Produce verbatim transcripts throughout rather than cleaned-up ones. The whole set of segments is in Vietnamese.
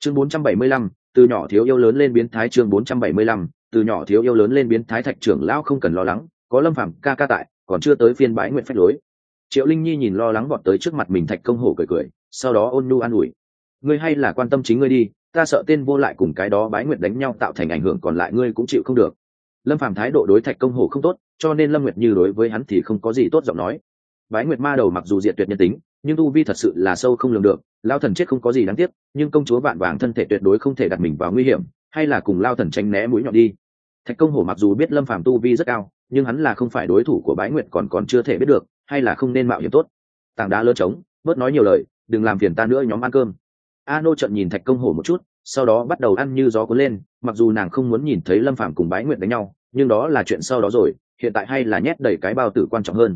chương bốn trăm bảy mươi lăm, từ nhỏ thiếu yêu lớn lên biến thái. Chương bốn trăm bảy mươi lăm, từ nhỏ thiếu yêu lớn lên biến thái. Thạch trưởng lão không cần lo lắng, có Lâm Phàm ca ca tại, còn chưa tới phiên Bái Nguyệt phách lối. Triệu Linh Nhi nhìn lo lắng vọt tới trước mặt mình Thạch Công Hổ cười cười, sau đó ôn nhu an ủi: ngươi hay là quan tâm chính ngươi đi, ta sợ tên vô lại cùng cái đó Bái Nguyệt đánh nhau tạo thành ảnh hưởng, còn lại ngươi cũng chịu không được. Lâm Phàm thái độ đối Thạch Công Hổ không tốt, cho nên Lâm Nguyệt Như đối với hắn thì không có gì tốt giọng nói. Bái Nguyệt ma đầu mặc dù diệt tuyệt nhân tính, nhưng tu vi thật sự là sâu không lường được, lao thần chết không có gì đáng tiếc, nhưng công chúa vạn vàng thân thể tuyệt đối không thể đặt mình vào nguy hiểm, hay là cùng lao thần tránh né mũi nhọn đi. Thạch Công Hổ mặc dù biết Lâm Phàm tu vi rất cao, nhưng hắn là không phải đối thủ của Bái Nguyệt, còn còn chưa thể biết được, hay là không nên mạo hiểm tốt. Tảng đá lớn trống, bớt nói nhiều lời, đừng làm phiền ta nữa, nhóm ăn cơm. A Nô trợn nhìn Thạch Công Hổ một chút, sau đó bắt đầu ăn như gió cuốn lên, mặc dù nàng không muốn nhìn thấy Lâm Phàm cùng Bái Nguyệt đánh nhau, nhưng đó là chuyện sau đó rồi, hiện tại hay là nhét đầy cái bao tử quan trọng hơn.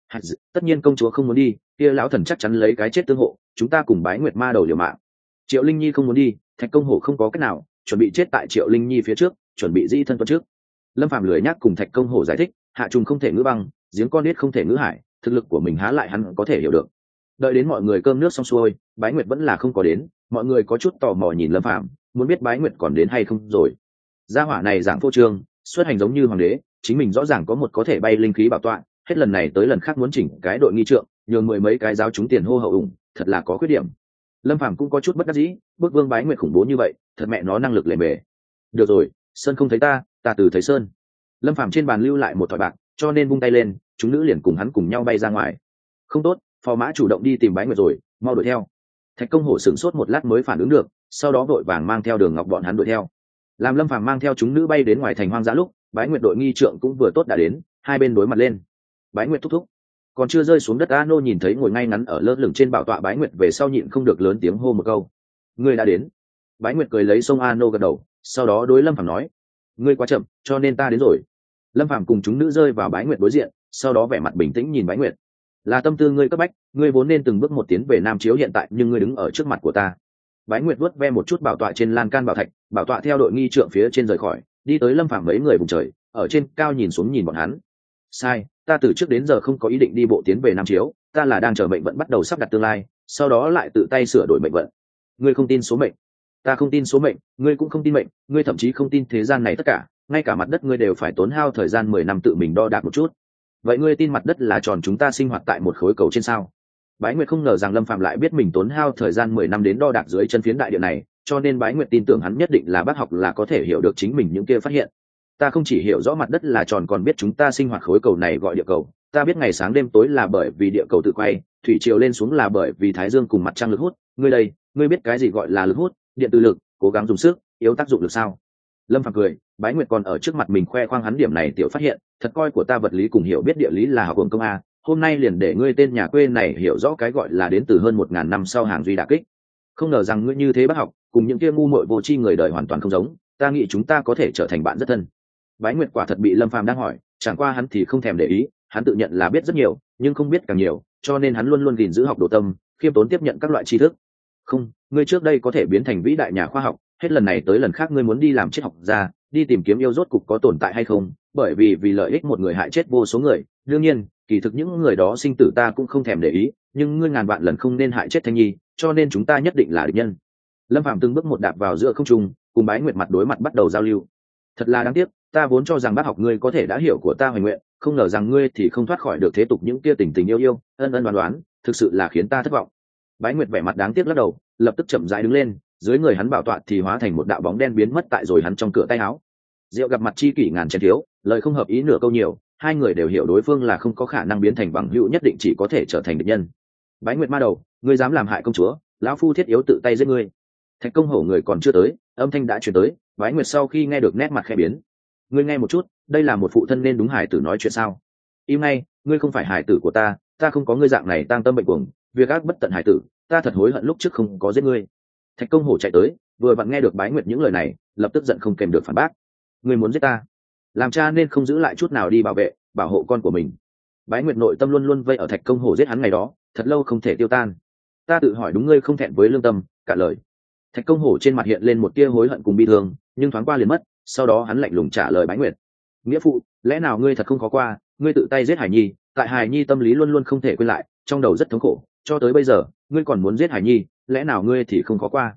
Tất nhiên công chúa không muốn đi, kia lão thần chắc chắn lấy cái chết tương hộ, chúng ta cùng Bái Nguyệt ma đầu liều mạng. Triệu Linh Nhi không muốn đi, Thạch Công Hổ không có cách nào, chuẩn bị chết tại Triệu Linh Nhi phía trước, chuẩn bị dĩ thân tuân trước. Lâm Phàm lười nhắc cùng Thạch Công Hổ giải thích, hạ trùng không thể ngữ băng, giếng con nít không thể ngữ hải, thực lực của mình há lại hắn có thể hiểu được. Đợi đến mọi người cơm nước xong xuôi, Bái Nguyệt vẫn là không có đến, mọi người có chút tò mò nhìn Lâm Phàm, muốn biết Bái Nguyệt còn đến hay không rồi. Gia hỏa này giảng phô trương, xuất hành giống như hoàng đế, chính mình rõ ràng có một có thể bay linh khí bảo tọa, hết lần này tới lần khác muốn chỉnh cái đội nghi trượng, nhường mười mấy cái giáo chúng tiền hô hậu ủng, thật là có khuyết điểm. Lâm Phàm cũng có chút bất đắc dĩ, bước Vương Bái Nguyệt khủng bố như vậy, thật mẹ nó năng lực lề mề. Được rồi, Sơn không thấy ta, ta từ thấy Sơn. Lâm Phàm trên bàn lưu lại một thỏi bạc, cho nên vung tay lên, chúng nữ liền cùng hắn cùng nhau bay ra ngoài. Không tốt, phò mã chủ động đi tìm Bái Nguyệt rồi, mau đuổi theo. Thạch Công Hổ sửng sốt một lát mới phản ứng được, sau đó vội vàng mang theo Đường Ngọc bọn hắn đuổi theo. Làm Lâm Phàm mang theo chúng nữ bay đến ngoài thành hoang dã lúc, Bái Nguyệt đội nghi trượng cũng vừa tốt đã đến, hai bên đối mặt lên. Bái Nguyệt thúc thúc, còn chưa rơi xuống đất, A Nô nhìn thấy ngồi ngay ngắn ở lơ lửng trên bảo tọa Bái Nguyệt về sau nhịn không được lớn tiếng hô một câu: ngươi đã đến. Bái Nguyệt cười lấy sông A Nô gật đầu, sau đó đối Lâm Phàm nói: ngươi quá chậm, cho nên ta đến rồi. Lâm Phàm cùng chúng nữ rơi vào Bái Nguyệt đối diện, sau đó vẻ mặt bình tĩnh nhìn Bái Nguyệt: là tâm tư ngươi cấp bách, ngươi vốn nên từng bước một tiến về Nam Chiếu hiện tại, nhưng ngươi đứng ở trước mặt của ta. Bái Nguyệt vuốt ve một chút bảo tọa trên lan can bảo thạch, bảo tọa theo đội nghi trượng phía trên rời khỏi, đi tới Lâm Phàm mấy người vùng trời, ở trên cao nhìn xuống nhìn bọn hắn. Sai, ta từ trước đến giờ không có ý định đi bộ tiến về Nam Chiếu, ta là đang chờ mệnh vận bắt đầu sắp đặt tương lai, sau đó lại tự tay sửa đổi mệnh vận. Ngươi không tin số mệnh, ta không tin số mệnh, ngươi cũng không tin mệnh, ngươi thậm chí không tin thế gian này tất cả, ngay cả mặt đất ngươi đều phải tốn hao thời gian mười năm tự mình đo đạc một chút. Vậy ngươi tin mặt đất là tròn chúng ta sinh hoạt tại một khối cầu trên sao? Bái Nguyệt không ngờ rằng Lâm Phàm lại biết mình tốn hao thời gian mười năm đến đo đạc dưới chân phiến đại địa này, cho nên Bái Nguyệt tin tưởng hắn nhất định là bác học là có thể hiểu được chính mình những kia phát hiện. Ta không chỉ hiểu rõ mặt đất là tròn, còn biết chúng ta sinh hoạt khối cầu này gọi địa cầu. Ta biết ngày sáng đêm tối là bởi vì địa cầu tự quay, thủy triều lên xuống là bởi vì thái dương cùng mặt trăng lực hút. Ngươi đây, ngươi biết cái gì gọi là lực hút, điện từ lực, cố gắng dùng sức, yếu tác dụng lực sao? Lâm Phàm cười, Bái Nguyệt còn ở trước mặt mình khoe khoang hắn điểm này tiểu phát hiện, thật coi của ta vật lý cùng hiểu biết địa lý là học hưởng công a. Hôm nay liền để ngươi tên nhà quê này hiểu rõ cái gọi là đến từ hơn một ngàn năm sau hàng duy đả kích. Không ngờ rằng ngươi như thế bác học, cùng những kia ngu muội vô tri người đời hoàn toàn không giống, ta nghĩ chúng ta có thể trở thành bạn rất thân. Bái Nguyệt quả thật bị Lâm Phàm đang hỏi, chẳng qua hắn thì không thèm để ý, hắn tự nhận là biết rất nhiều, nhưng không biết càng nhiều, cho nên hắn luôn luôn gìn giữ học đồ tâm, khiêm tốn tiếp nhận các loại tri thức. Không, ngươi trước đây có thể biến thành vĩ đại nhà khoa học, hết lần này tới lần khác ngươi muốn đi làm triết học gia, đi tìm kiếm yêu rốt cục có tồn tại hay không, bởi vì vì lợi ích một người hại chết vô số người. Đương nhiên, kỳ thực những người đó sinh tử ta cũng không thèm để ý, nhưng ngươi ngàn vạn lần không nên hại chết Thanh Nhi, cho nên chúng ta nhất định là địch nhân. Lâm Phàm từng bước một đạp vào giữa không trung, cùng Bái Nguyệt mặt đối mặt bắt đầu giao lưu. Thật là đáng tiếc, ta vốn cho rằng bác học ngươi có thể đã hiểu của ta hoài nguyện, không ngờ rằng ngươi thì không thoát khỏi được thế tục những kia tình tình yêu yêu, ân ân đoán đoán, thực sự là khiến ta thất vọng. Bái Nguyệt vẻ mặt đáng tiếc lắc đầu, lập tức chậm rãi đứng lên, dưới người hắn bảo tọa thì hóa thành một đạo bóng đen biến mất tại rồi hắn trong cửa tay áo. Diệu gặp mặt chi kỷ ngàn chén thiếu, lời không hợp ý nửa câu nhiều, hai người đều hiểu đối phương là không có khả năng biến thành bằng hữu, nhất định chỉ có thể trở thành địch nhân. Bái Nguyệt ma đầu, ngươi dám làm hại công chúa, lão phu thiết yếu tự tay giết ngươi. Thạch Công Hổ người còn chưa tới, âm thanh đã truyền tới. Bái Nguyệt sau khi nghe được nét mặt khẽ biến. Ngươi nghe một chút, đây là một phụ thân nên đúng hải tử nói chuyện sao? Im ngay, ngươi không phải hải tử của ta, ta không có ngươi dạng này tang tâm bệnh cuồng, việc ác bất tận hải tử, ta thật hối hận lúc trước không có giết ngươi. Thạch Công Hổ chạy tới, vừa vặn nghe được Bái Nguyệt những lời này, lập tức giận không kèm được phản bác. Ngươi muốn giết ta? Làm cha nên không giữ lại chút nào đi bảo vệ, bảo hộ con của mình. Bái Nguyệt nội tâm luôn luôn vây ở Thạch Công Hổ giết hắn ngày đó, thật lâu không thể tiêu tan. Ta tự hỏi đúng ngươi không thẹn với lương tâm, cả lời. Thạch Công Hổ trên mặt hiện lên một tia hối hận cùng bi thương, nhưng thoáng qua liền mất, sau đó hắn lạnh lùng trả lời Bái Nguyệt: nghĩa phụ, lẽ nào ngươi thật không có qua, ngươi tự tay giết Hải Nhi, tại Hải Nhi tâm lý luôn luôn không thể quên lại, trong đầu rất thống khổ, cho tới bây giờ, ngươi còn muốn giết Hải Nhi, lẽ nào ngươi thì không có qua?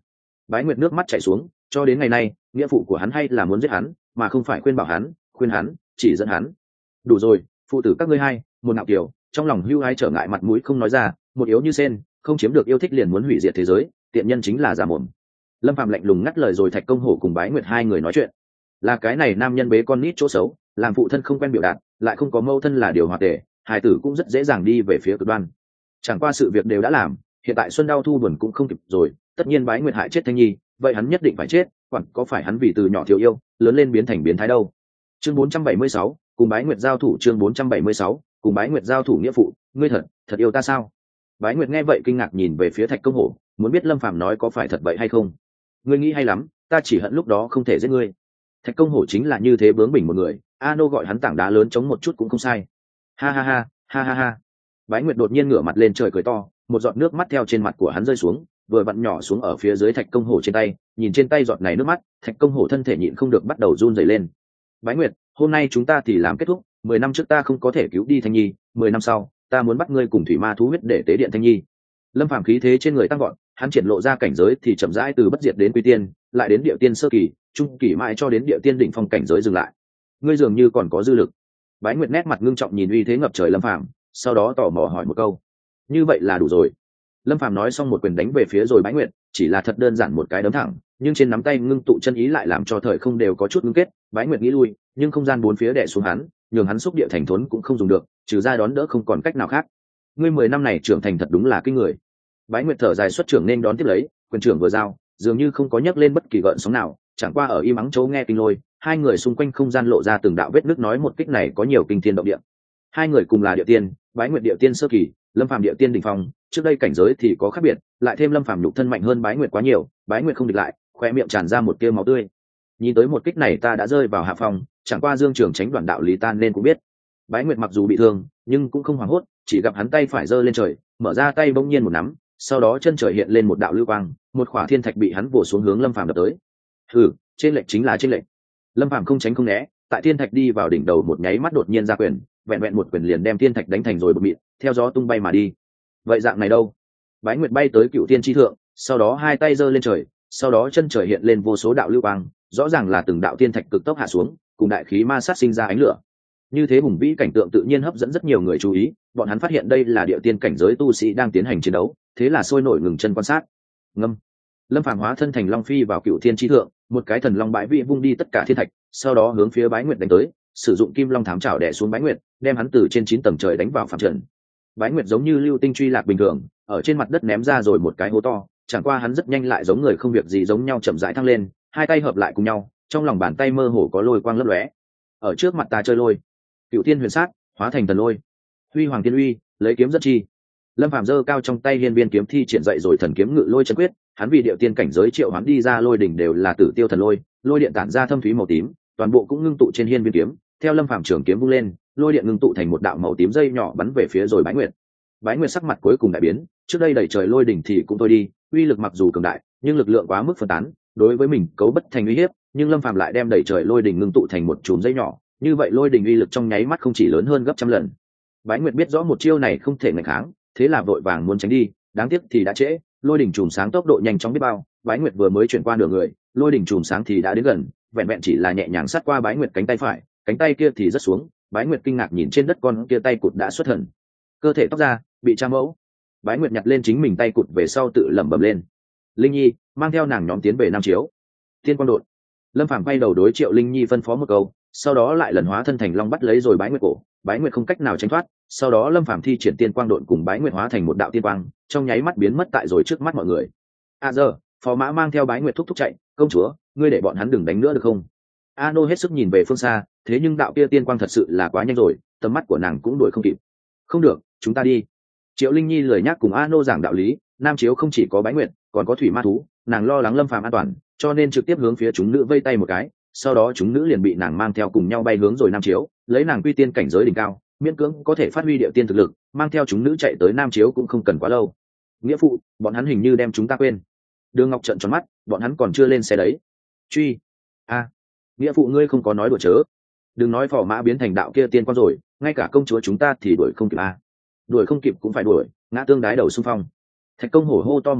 Bái Nguyệt nước mắt chảy xuống, cho đến ngày nay nghĩa phụ của hắn hay là muốn giết hắn mà không phải khuyên bảo hắn, khuyên hắn chỉ dẫn hắn. Đủ rồi, phụ tử các ngươi hai, một ngạo kiều trong lòng hưu ai trở ngại mặt mũi không nói ra, một yếu như sen không chiếm được yêu thích liền muốn hủy diệt thế giới, tiện nhân chính là giả mồm. Lâm Phạm lạnh lùng ngắt lời rồi Thạch Công Hổ cùng Bái Nguyệt hai người nói chuyện. Là cái này nam nhân bế con nít chỗ xấu, làm phụ thân không quen biểu đạt, lại không có mâu thân là điều hòa tệ, hài tử cũng rất dễ dàng đi về phía cực đoan. Chẳng qua sự việc đều đã làm, hiện tại xuân đau thu buồn cũng không kịp rồi, tất nhiên Bái Nguyệt hại chết Thanh Nhi, vậy hắn nhất định phải chết, quản có phải hắn vì từ nhỏ thiếu yêu, lớn lên biến thành biến thái đâu. Chương bốn trăm bảy mươi sáu, cùng Bái Nguyệt giao thủ. Chương bốn trăm bảy mươi sáu, cùng Bái Nguyệt giao thủ. Nghĩa phụ, ngươi thật, thật yêu ta sao? Bái Nguyệt nghe vậy kinh ngạc nhìn về phía Thạch Công Hổ, muốn biết Lâm Phàm nói có phải thật vậy hay không. Ngươi nghĩ hay lắm, ta chỉ hận lúc đó không thể giết ngươi. Thạch Công Hổ chính là như thế bướng bỉnh một người, Ano gọi hắn tảng đá lớn chống một chút cũng không sai. Ha ha ha, ha ha ha. Bái Nguyệt đột nhiên ngửa mặt lên trời cười to, một giọt nước mắt theo trên mặt của hắn rơi xuống, vừa vặn nhỏ xuống ở phía dưới Thạch Công Hổ trên tay, nhìn trên tay giọt này nước mắt, Thạch Công Hổ thân thể nhịn không được bắt đầu run rẩy lên. Bái Nguyệt, hôm nay chúng ta thì làm kết thúc, mười năm trước ta không có thể cứu đi Thanh Nhi, mười năm sau, ta muốn bắt ngươi cùng thủy ma thú huyết để tế điện Thanh Nhi. Lâm Phàm khí thế trên người tăng vọt, hắn triển lộ ra cảnh giới thì chậm rãi từ bất diệt đến quy tiên, lại đến địa tiên sơ kỳ, trung kỳ mãi cho đến địa tiên đỉnh phong cảnh giới dừng lại. Ngươi dường như còn có dư lực. Bái Nguyệt nét mặt ngưng trọng nhìn uy thế ngập trời Lâm Phàm, sau đó tò mò hỏi một câu. Như vậy là đủ rồi. Lâm Phàm nói xong một quyền đánh về phía rồi Bái Nguyệt, chỉ là thật đơn giản một cái đấm thẳng, nhưng trên nắm tay ngưng tụ chân ý lại làm cho thời không đều có chút ngưng kết. Bái Nguyệt nghĩ lui, nhưng không gian bốn phía đè xuống hắn, nhường hắn xúc địa thành thốn cũng không dùng được, trừ ra đón đỡ không còn cách nào khác. Ngươi mười năm này trưởng thành thật đúng là kinh người. Bái Nguyệt thở dài xuất trưởng nên đón tiếp lấy, quyền trưởng vừa giao, dường như không có nhấc lên bất kỳ gợn sóng nào, chẳng qua ở im ắng chỗ nghe kinh lôi, hai người xung quanh không gian lộ ra từng đạo vết nước, nói một kích này có nhiều kinh thiên động địa. Hai người cùng là địa tiên, Bái Nguyệt địa tiên sơ kỳ, Lâm Phàm địa tiên đỉnh phong, trước đây cảnh giới thì có khác biệt, lại thêm Lâm Phàm nhục thân mạnh hơn Bái Nguyệt quá nhiều, Bái Nguyệt không địch lại, khoe miệng tràn ra một tia máu tươi. Nhìn tới một kích này ta đã rơi vào hạ phòng, chẳng qua Dương Trường tránh đoạn đạo lý tan nên cũng biết. Bái Nguyệt mặc dù bị thương, nhưng cũng không hoảng hốt, chỉ gặp hắn tay phải giơ lên trời, mở ra tay bỗng nhiên một nắm, sau đó chân trời hiện lên một đạo lưu quang, một khỏa thiên thạch bị hắn vồ xuống hướng Lâm Phàm đập tới. Hừ, trên lệnh chính là trên lệnh. Lâm Phàm không tránh không né, tại thiên thạch đi vào đỉnh đầu một nháy mắt đột nhiên ra quyền, vẹn vẹn một quyền liền đem thiên thạch đánh thành rồi bụi mịn, theo gió tung bay mà đi. Vậy dạng này đâu? Bái Nguyệt bay tới cựu thiên chi thượng, sau đó hai tay giơ lên trời, sau đó chân trời hiện lên vô số đạo lưu quang, rõ ràng là từng đạo thiên thạch cực tốc hạ xuống, cùng đại khí ma sát sinh ra ánh lửa. Như thế hùng vĩ cảnh tượng tự nhiên hấp dẫn rất nhiều người chú ý, bọn hắn phát hiện đây là địa tiên cảnh giới tu sĩ đang tiến hành chiến đấu, thế là sôi nổi ngừng chân quan sát. Ngâm. Lâm Phàm hóa thân thành long phi vào cựu thiên chi thượng, một cái thần long bãi vị vung đi tất cả thiên thạch, sau đó hướng phía Bái Nguyệt đánh tới, sử dụng kim long thám trảo đè xuống Bái Nguyệt, đem hắn từ trên chín tầng trời đánh vào phàm trần. Bái Nguyệt giống như lưu tinh truy lạc bình thường, ở trên mặt đất ném ra rồi một cái hố to, chẳng qua hắn rất nhanh lại giống người không việc gì giống nhau chậm rãi thăng lên, hai tay hợp lại cùng nhau, trong lòng bàn tay mơ hồ có lôi quang lấp lóe. Ở trước mặt ta chơi lôi. Cựu thiên huyền sát, hóa thành thần lôi. Huy hoàng thiên uy, lấy kiếm rất chi. Lâm Phàm giơ cao trong tay hiên viên kiếm thi triển dậy rồi thần kiếm ngự lôi chân quyết, hắn vì điệu tiên cảnh giới triệu hoán đi ra lôi đỉnh đều là tử tiêu thần lôi, lôi điện tản ra thâm thúy màu tím, toàn bộ cũng ngưng tụ trên hiên viên kiếm, theo Lâm Phàm trường kiếm vung lên, lôi điện ngưng tụ thành một đạo màu tím dây nhỏ bắn về phía rồi Bái Nguyệt. Bái Nguyệt sắc mặt cuối cùng đại biến, trước đây đẩy trời lôi đỉnh thì cũng thôi đi, uy lực mặc dù cường đại, nhưng lực lượng quá mức phân tán, đối với mình cấu bất thành uy hiếp, nhưng Lâm Phàm lại đem đẩy trời lôi đỉnh ngưng tụ thành một chùm dây nhỏ, như vậy lôi đỉnh uy lực trong nháy mắt không chỉ lớn hơn gấp trăm lần. Bái Nguyệt biết rõ một chiêu này không thể ngăn kháng, thế là vội vàng muốn tránh đi, đáng tiếc thì đã trễ, lôi đỉnh chùm sáng tốc độ nhanh chóng biết bao, Bái Nguyệt vừa mới chuyển qua nửa người, lôi đỉnh chùm sáng thì đã đến gần, vẹn vẹn chỉ là nhẹ nhàng sát qua Bái Nguyệt cánh tay phải, cánh tay kia thì rất xuống, Bái Nguyệt kinh ngạc nhìn trên đất con kia tay cụt đã xuất thần, cơ thể tóc ra, bị tra mẫu. Bái Nguyệt nhặt lên chính mình tay cụt về sau tự lẩm bẩm lên. Linh Nhi, mang theo nàng nhóm tiến về Nam Chiếu. Thiên Quang Đột. Lâm Phàm quay đầu đối Triệu Linh Nhi phân phó một câu, sau đó lại lần hóa thân thành long bắt lấy rồi Bái Nguyệt cổ, Bái Nguyệt không cách nào tránh thoát, sau đó Lâm Phàm thi triển Tiên Quang Đột cùng Bái Nguyệt hóa thành một đạo tiên quang, trong nháy mắt biến mất tại rồi trước mắt mọi người. À giờ, phò mã mang theo Bái Nguyệt thúc thúc chạy, công chúa, ngươi để bọn hắn đừng đánh nữa được không? Ano hết sức nhìn về phương xa, thế nhưng đạo kia tiên quang thật sự là quá nhanh rồi, tầm mắt của nàng cũng đuổi không kịp. Không được, chúng ta đi. Triệu Linh Nhi lười nhắc cùng Ano giảng đạo lý, Nam Chiếu không chỉ có Bái Nguyệt, còn có thủy ma thú, nàng lo lắng Lâm Phàm an toàn, cho nên trực tiếp hướng phía chúng nữ vây tay một cái, sau đó chúng nữ liền bị nàng mang theo cùng nhau bay hướng rồi Nam Chiếu, lấy nàng quy tiên cảnh giới đỉnh cao, miễn cưỡng có thể phát huy điệu tiên thực lực, mang theo chúng nữ chạy tới Nam Chiếu cũng không cần quá lâu. Nghĩa phụ, bọn hắn hình như đem chúng ta quên. Đường Ngọc trợn tròn mắt, bọn hắn còn chưa lên xe đấy. Truy. A, nghĩa phụ ngươi không có nói đùa chớ. Đừng nói phò mã biến thành đạo kia tiên quan rồi, ngay cả công chúa chúng ta thì đuổi không kịp a. Đuổi không kịp cũng phải đuổi, ngã tương đái đầu xung phong. Thạch Công Hổ hô to một tiếng,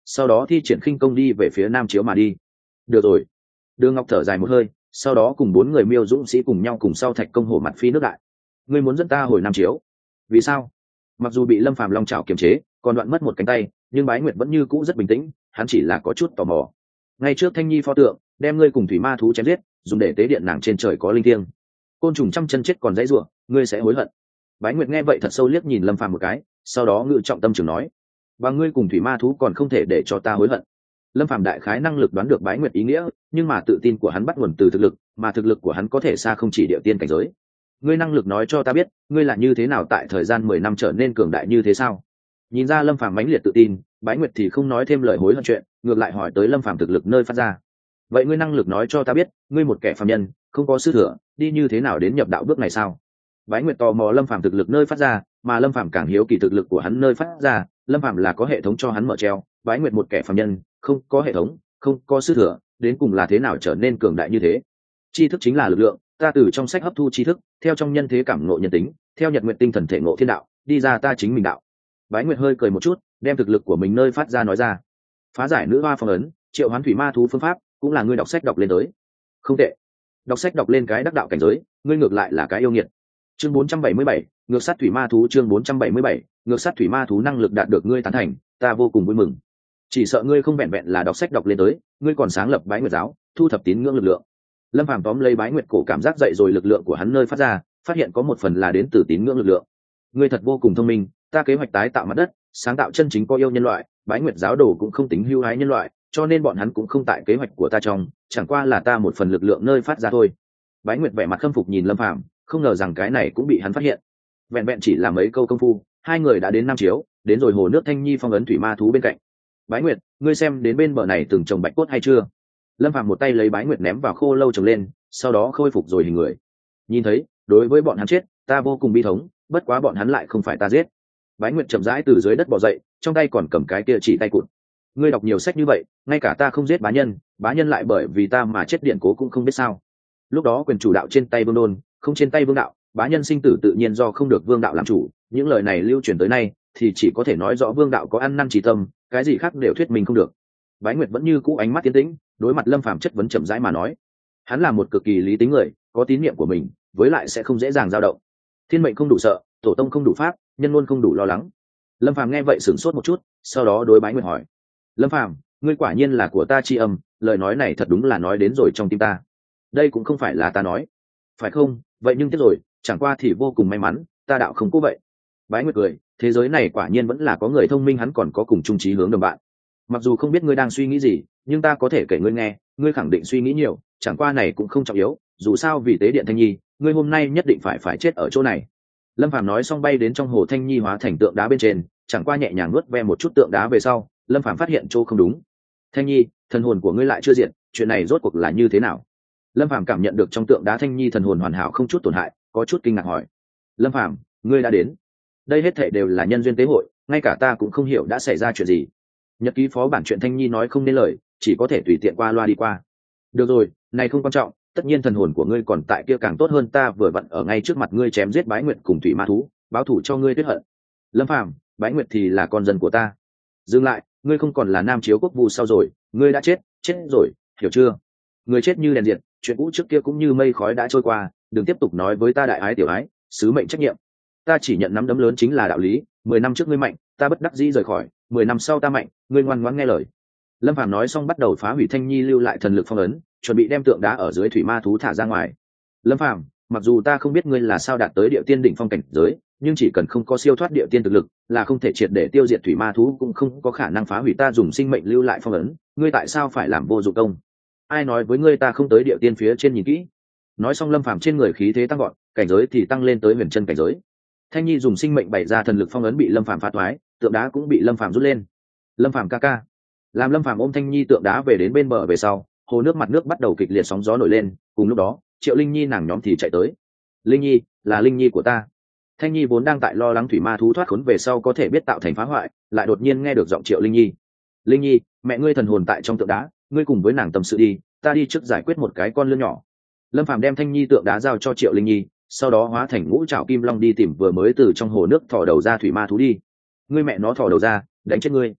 sau đó thi triển khinh công đi về phía nam chiếu mà đi. Được rồi. Đường Ngọc thở dài một hơi, sau đó cùng bốn người Miêu dũng sĩ cùng nhau cùng sau Thạch Công hổ mặt phi nước đại. Ngươi muốn dẫn ta hồi nam chiếu? Vì sao? Mặc dù bị Lâm Phàm long chảo kiềm chế, còn đoạn mất một cánh tay, nhưng Bái Nguyệt vẫn như cũ rất bình tĩnh, hắn chỉ là có chút tò mò. Ngay trước Thanh Nhi pho tượng, đem ngươi cùng thủy ma thú chém giết, dùng để tế điện nàng trên trời có linh thiêng. Côn trùng trăm chân chết còn dãy rủa, ngươi sẽ hối hận. Bái Nguyệt nghe vậy thật sâu liếc nhìn Lâm Phàm một cái, sau đó ngự trọng tâm trường nói: "Và ngươi cùng thủy ma thú còn không thể để cho ta hối hận." Lâm Phàm đại khái năng lực đoán được Bái Nguyệt ý nghĩa, nhưng mà tự tin của hắn bắt nguồn từ thực lực, mà thực lực của hắn có thể xa không chỉ địa tiên cảnh giới. Ngươi năng lực nói cho ta biết, ngươi là như thế nào tại thời gian mười năm trở nên cường đại như thế sao? Nhìn ra Lâm Phàm mãnh liệt tự tin, Bái Nguyệt thì không nói thêm lời hối hận chuyện, ngược lại hỏi tới Lâm Phàm thực lực nơi phát ra. Vậy ngươi năng lực nói cho ta biết, ngươi một kẻ phàm nhân, không có sư thừa, đi như thế nào đến nhập đạo bước này sao? Bái Nguyệt tò mò Lâm Phàm thực lực nơi phát ra, mà Lâm Phàm càng hiếu kỳ thực lực của hắn nơi phát ra. Lâm Phàm là có hệ thống cho hắn mở treo, Bái Nguyệt một kẻ phàm nhân, không có hệ thống, không có sư thừa, đến cùng là thế nào trở nên cường đại như thế? Tri thức chính là lực lượng, ta từ trong sách hấp thu tri thức, theo trong nhân thế cảm ngộ nhân tính, theo nhật nguyện tinh thần thể ngộ thiên đạo, đi ra ta chính mình đạo. Bái Nguyệt hơi cười một chút, đem thực lực của mình nơi phát ra nói ra. Phá giải nữ hoa phong ấn, triệu hoán thủy ma thú phương pháp, cũng là ngươi đọc sách đọc lên tới. Không tệ. Đọc sách đọc lên cái đắc đạo cảnh giới, ngươi ngược lại là cái yêu nghiệt. Chương bốn trăm bảy mươi bảy, ngược sát thủy ma thú. Chương bốn trăm bảy mươi bảy, ngược sát thủy ma thú năng lực đạt được ngươi tán thành, ta vô cùng vui mừng. Chỉ sợ ngươi không vẹn vẹn là đọc sách đọc lên tới, ngươi còn sáng lập Bái Nguyệt giáo, thu thập tín ngưỡng lực lượng. Lâm Phàm tóm lấy Bái Nguyệt cổ cảm giác dậy rồi lực lượng của hắn nơi phát ra, phát hiện có một phần là đến từ tín ngưỡng lực lượng. Ngươi thật vô cùng thông minh, ta kế hoạch tái tạo mặt đất, sáng tạo chân chính có yêu nhân loại, Bái Nguyệt giáo đồ cũng không tính hưu hái nhân loại, cho nên bọn hắn cũng không tại kế hoạch của ta trong, chẳng qua là ta một phần lực lượng nơi phát ra thôi. Bái Nguyệt vẻ mặt khâm phục nhìn Lâm Phàm, không ngờ rằng cái này cũng bị hắn phát hiện. Vẹn vẹn chỉ là mấy câu công phu, hai người đã đến Nam Chiếu, đến rồi hồ nước Thanh Nhi phong ấn thủy ma thú bên cạnh. Bái Nguyệt, ngươi xem đến bên bờ này từng trồng bạch cốt hay chưa? Lâm Phàm một tay lấy Bái Nguyệt ném vào khô lâu trồng lên, sau đó khôi phục rồi hình người. Nhìn thấy, đối với bọn hắn chết, ta vô cùng bi thống, bất quá bọn hắn lại không phải ta giết. Bái Nguyệt chậm rãi từ dưới đất bò dậy, trong tay còn cầm cái kia chỉ tay cụt. Ngươi đọc nhiều sách như vậy, ngay cả ta không giết bá nhân, bá nhân lại bởi vì ta mà chết điện cố cũng không biết sao. Lúc đó quyền chủ đạo trên tay Vương Đôn, không trên tay Vương đạo, bá nhân sinh tử tự nhiên do không được Vương đạo làm chủ. Những lời này lưu truyền tới nay, thì chỉ có thể nói rõ Vương đạo có ăn năn trí tâm, cái gì khác đều thuyết mình không được. Bái Nguyệt vẫn như cũ ánh mắt tiến tĩnh, đối mặt Lâm Phàm chất vấn chậm rãi mà nói, hắn là một cực kỳ lý tính người, có tín niệm của mình, với lại sẽ không dễ dàng dao động. Thiên mệnh không đủ sợ, tổ tông không đủ pháp, nhân luôn không đủ lo lắng. Lâm Phàm nghe vậy sửng sốt một chút, sau đó đối Bái Nguyệt hỏi: Lâm Phàm, ngươi quả nhiên là của ta tri âm, lời nói này thật đúng là nói đến rồi trong tim ta. Đây cũng không phải là ta nói, phải không? Vậy nhưng tiếc rồi, chẳng qua thì vô cùng may mắn, ta đạo không cố vậy. Bái Nguyệt cười, thế giới này quả nhiên vẫn là có người thông minh, hắn còn có cùng chung chí hướng đồng bạn. Mặc dù không biết ngươi đang suy nghĩ gì, nhưng ta có thể kể ngươi nghe, ngươi khẳng định suy nghĩ nhiều, chẳng qua này cũng không trọng yếu, dù sao vì tế điện Thanh Nhi, ngươi hôm nay nhất định phải phải chết ở chỗ này. Lâm Phàm nói xong bay đến trong hồ Thanh Nhi hóa thành tượng đá bên trên, chẳng qua nhẹ nhàng nuốt ve một chút tượng đá về sau, Lâm Phàm phát hiện chỗ không đúng. Thanh Nhi, thần hồn của ngươi lại chưa diện, chuyện này rốt cuộc là như thế nào? Lâm Phàm cảm nhận được trong tượng đá Thanh Nhi thần hồn hoàn hảo không chút tổn hại, có chút kinh ngạc hỏi: Lâm Phàm, ngươi đã đến? Đây hết thảy đều là nhân duyên tế hội, ngay cả ta cũng không hiểu đã xảy ra chuyện gì. Nhật ký phó bản chuyện Thanh Nhi nói không nên lời, chỉ có thể tùy tiện qua loa đi qua. Được rồi, này không quan trọng, tất nhiên thần hồn của ngươi còn tại kia càng tốt hơn, ta vừa vặn ở ngay trước mặt ngươi chém giết Bái Nguyệt cùng thủy ma thú, báo thù cho ngươi tuyết hận. Lâm Phàm, Bái Nguyệt thì là con dân của ta. Dừng lại, ngươi không còn là Nam Chiếu quốc vu sau rồi, ngươi đã chết, chết rồi, hiểu chưa? Người chết như đèn diệt, chuyện cũ trước kia cũng như mây khói đã trôi qua, đừng tiếp tục nói với ta đại ái tiểu ái, sứ mệnh trách nhiệm. Ta chỉ nhận nắm đấm lớn chính là đạo lý, mười năm trước ngươi mạnh, ta bất đắc dĩ rời khỏi, mười năm sau ta mạnh, ngươi ngoan ngoãn nghe lời. Lâm Phàm nói xong bắt đầu phá hủy Thanh Nhi lưu lại thần lực phong ấn, chuẩn bị đem tượng đá ở dưới thủy ma thú thả ra ngoài. Lâm Phàm, mặc dù ta không biết ngươi là sao đạt tới địa tiên đỉnh phong cảnh giới, nhưng chỉ cần không có siêu thoát địa tiên thực lực, là không thể triệt để tiêu diệt thủy ma thú, cũng không có khả năng phá hủy ta dùng sinh mệnh lưu lại phong ấn. Ngươi tại sao phải làm vô dụng công? Ai nói với ngươi ta không tới địa tiên phía trên nhìn kỹ? Nói xong Lâm Phàm trên người khí thế tăng gọn, cảnh giới thì tăng lên tới huyền chân cảnh giới. Thanh Nhi dùng sinh mệnh bày ra thần lực phong ấn bị Lâm Phàm phá toái, tượng đá cũng bị Lâm Phàm rút lên. Lâm Phàm ca ca. Làm Lâm Phàm ôm Thanh Nhi tượng đá về đến bên bờ về sau, hồ nước mặt nước bắt đầu kịch liệt sóng gió nổi lên, cùng lúc đó, Triệu Linh Nhi nàng nhóm thì chạy tới. Linh Nhi, là Linh Nhi của ta. Thanh Nhi vốn đang tại lo lắng thủy ma thú thoát khốn về sau có thể biết tạo thành phá hoại, lại đột nhiên nghe được giọng Triệu Linh Nhi. Linh Nhi, mẹ ngươi thần hồn tại trong tượng đá, ngươi cùng với nàng tâm sự đi, ta đi trước giải quyết một cái con lươn nhỏ. Lâm Phàm đem Thanh Nhi tượng đá giao cho Triệu Linh Nhi, sau đó hóa thành ngũ trảo kim long đi tìm vừa mới từ trong hồ nước thò đầu ra thủy ma thú đi. Ngươi mẹ nó thò đầu ra, đánh chết ngươi.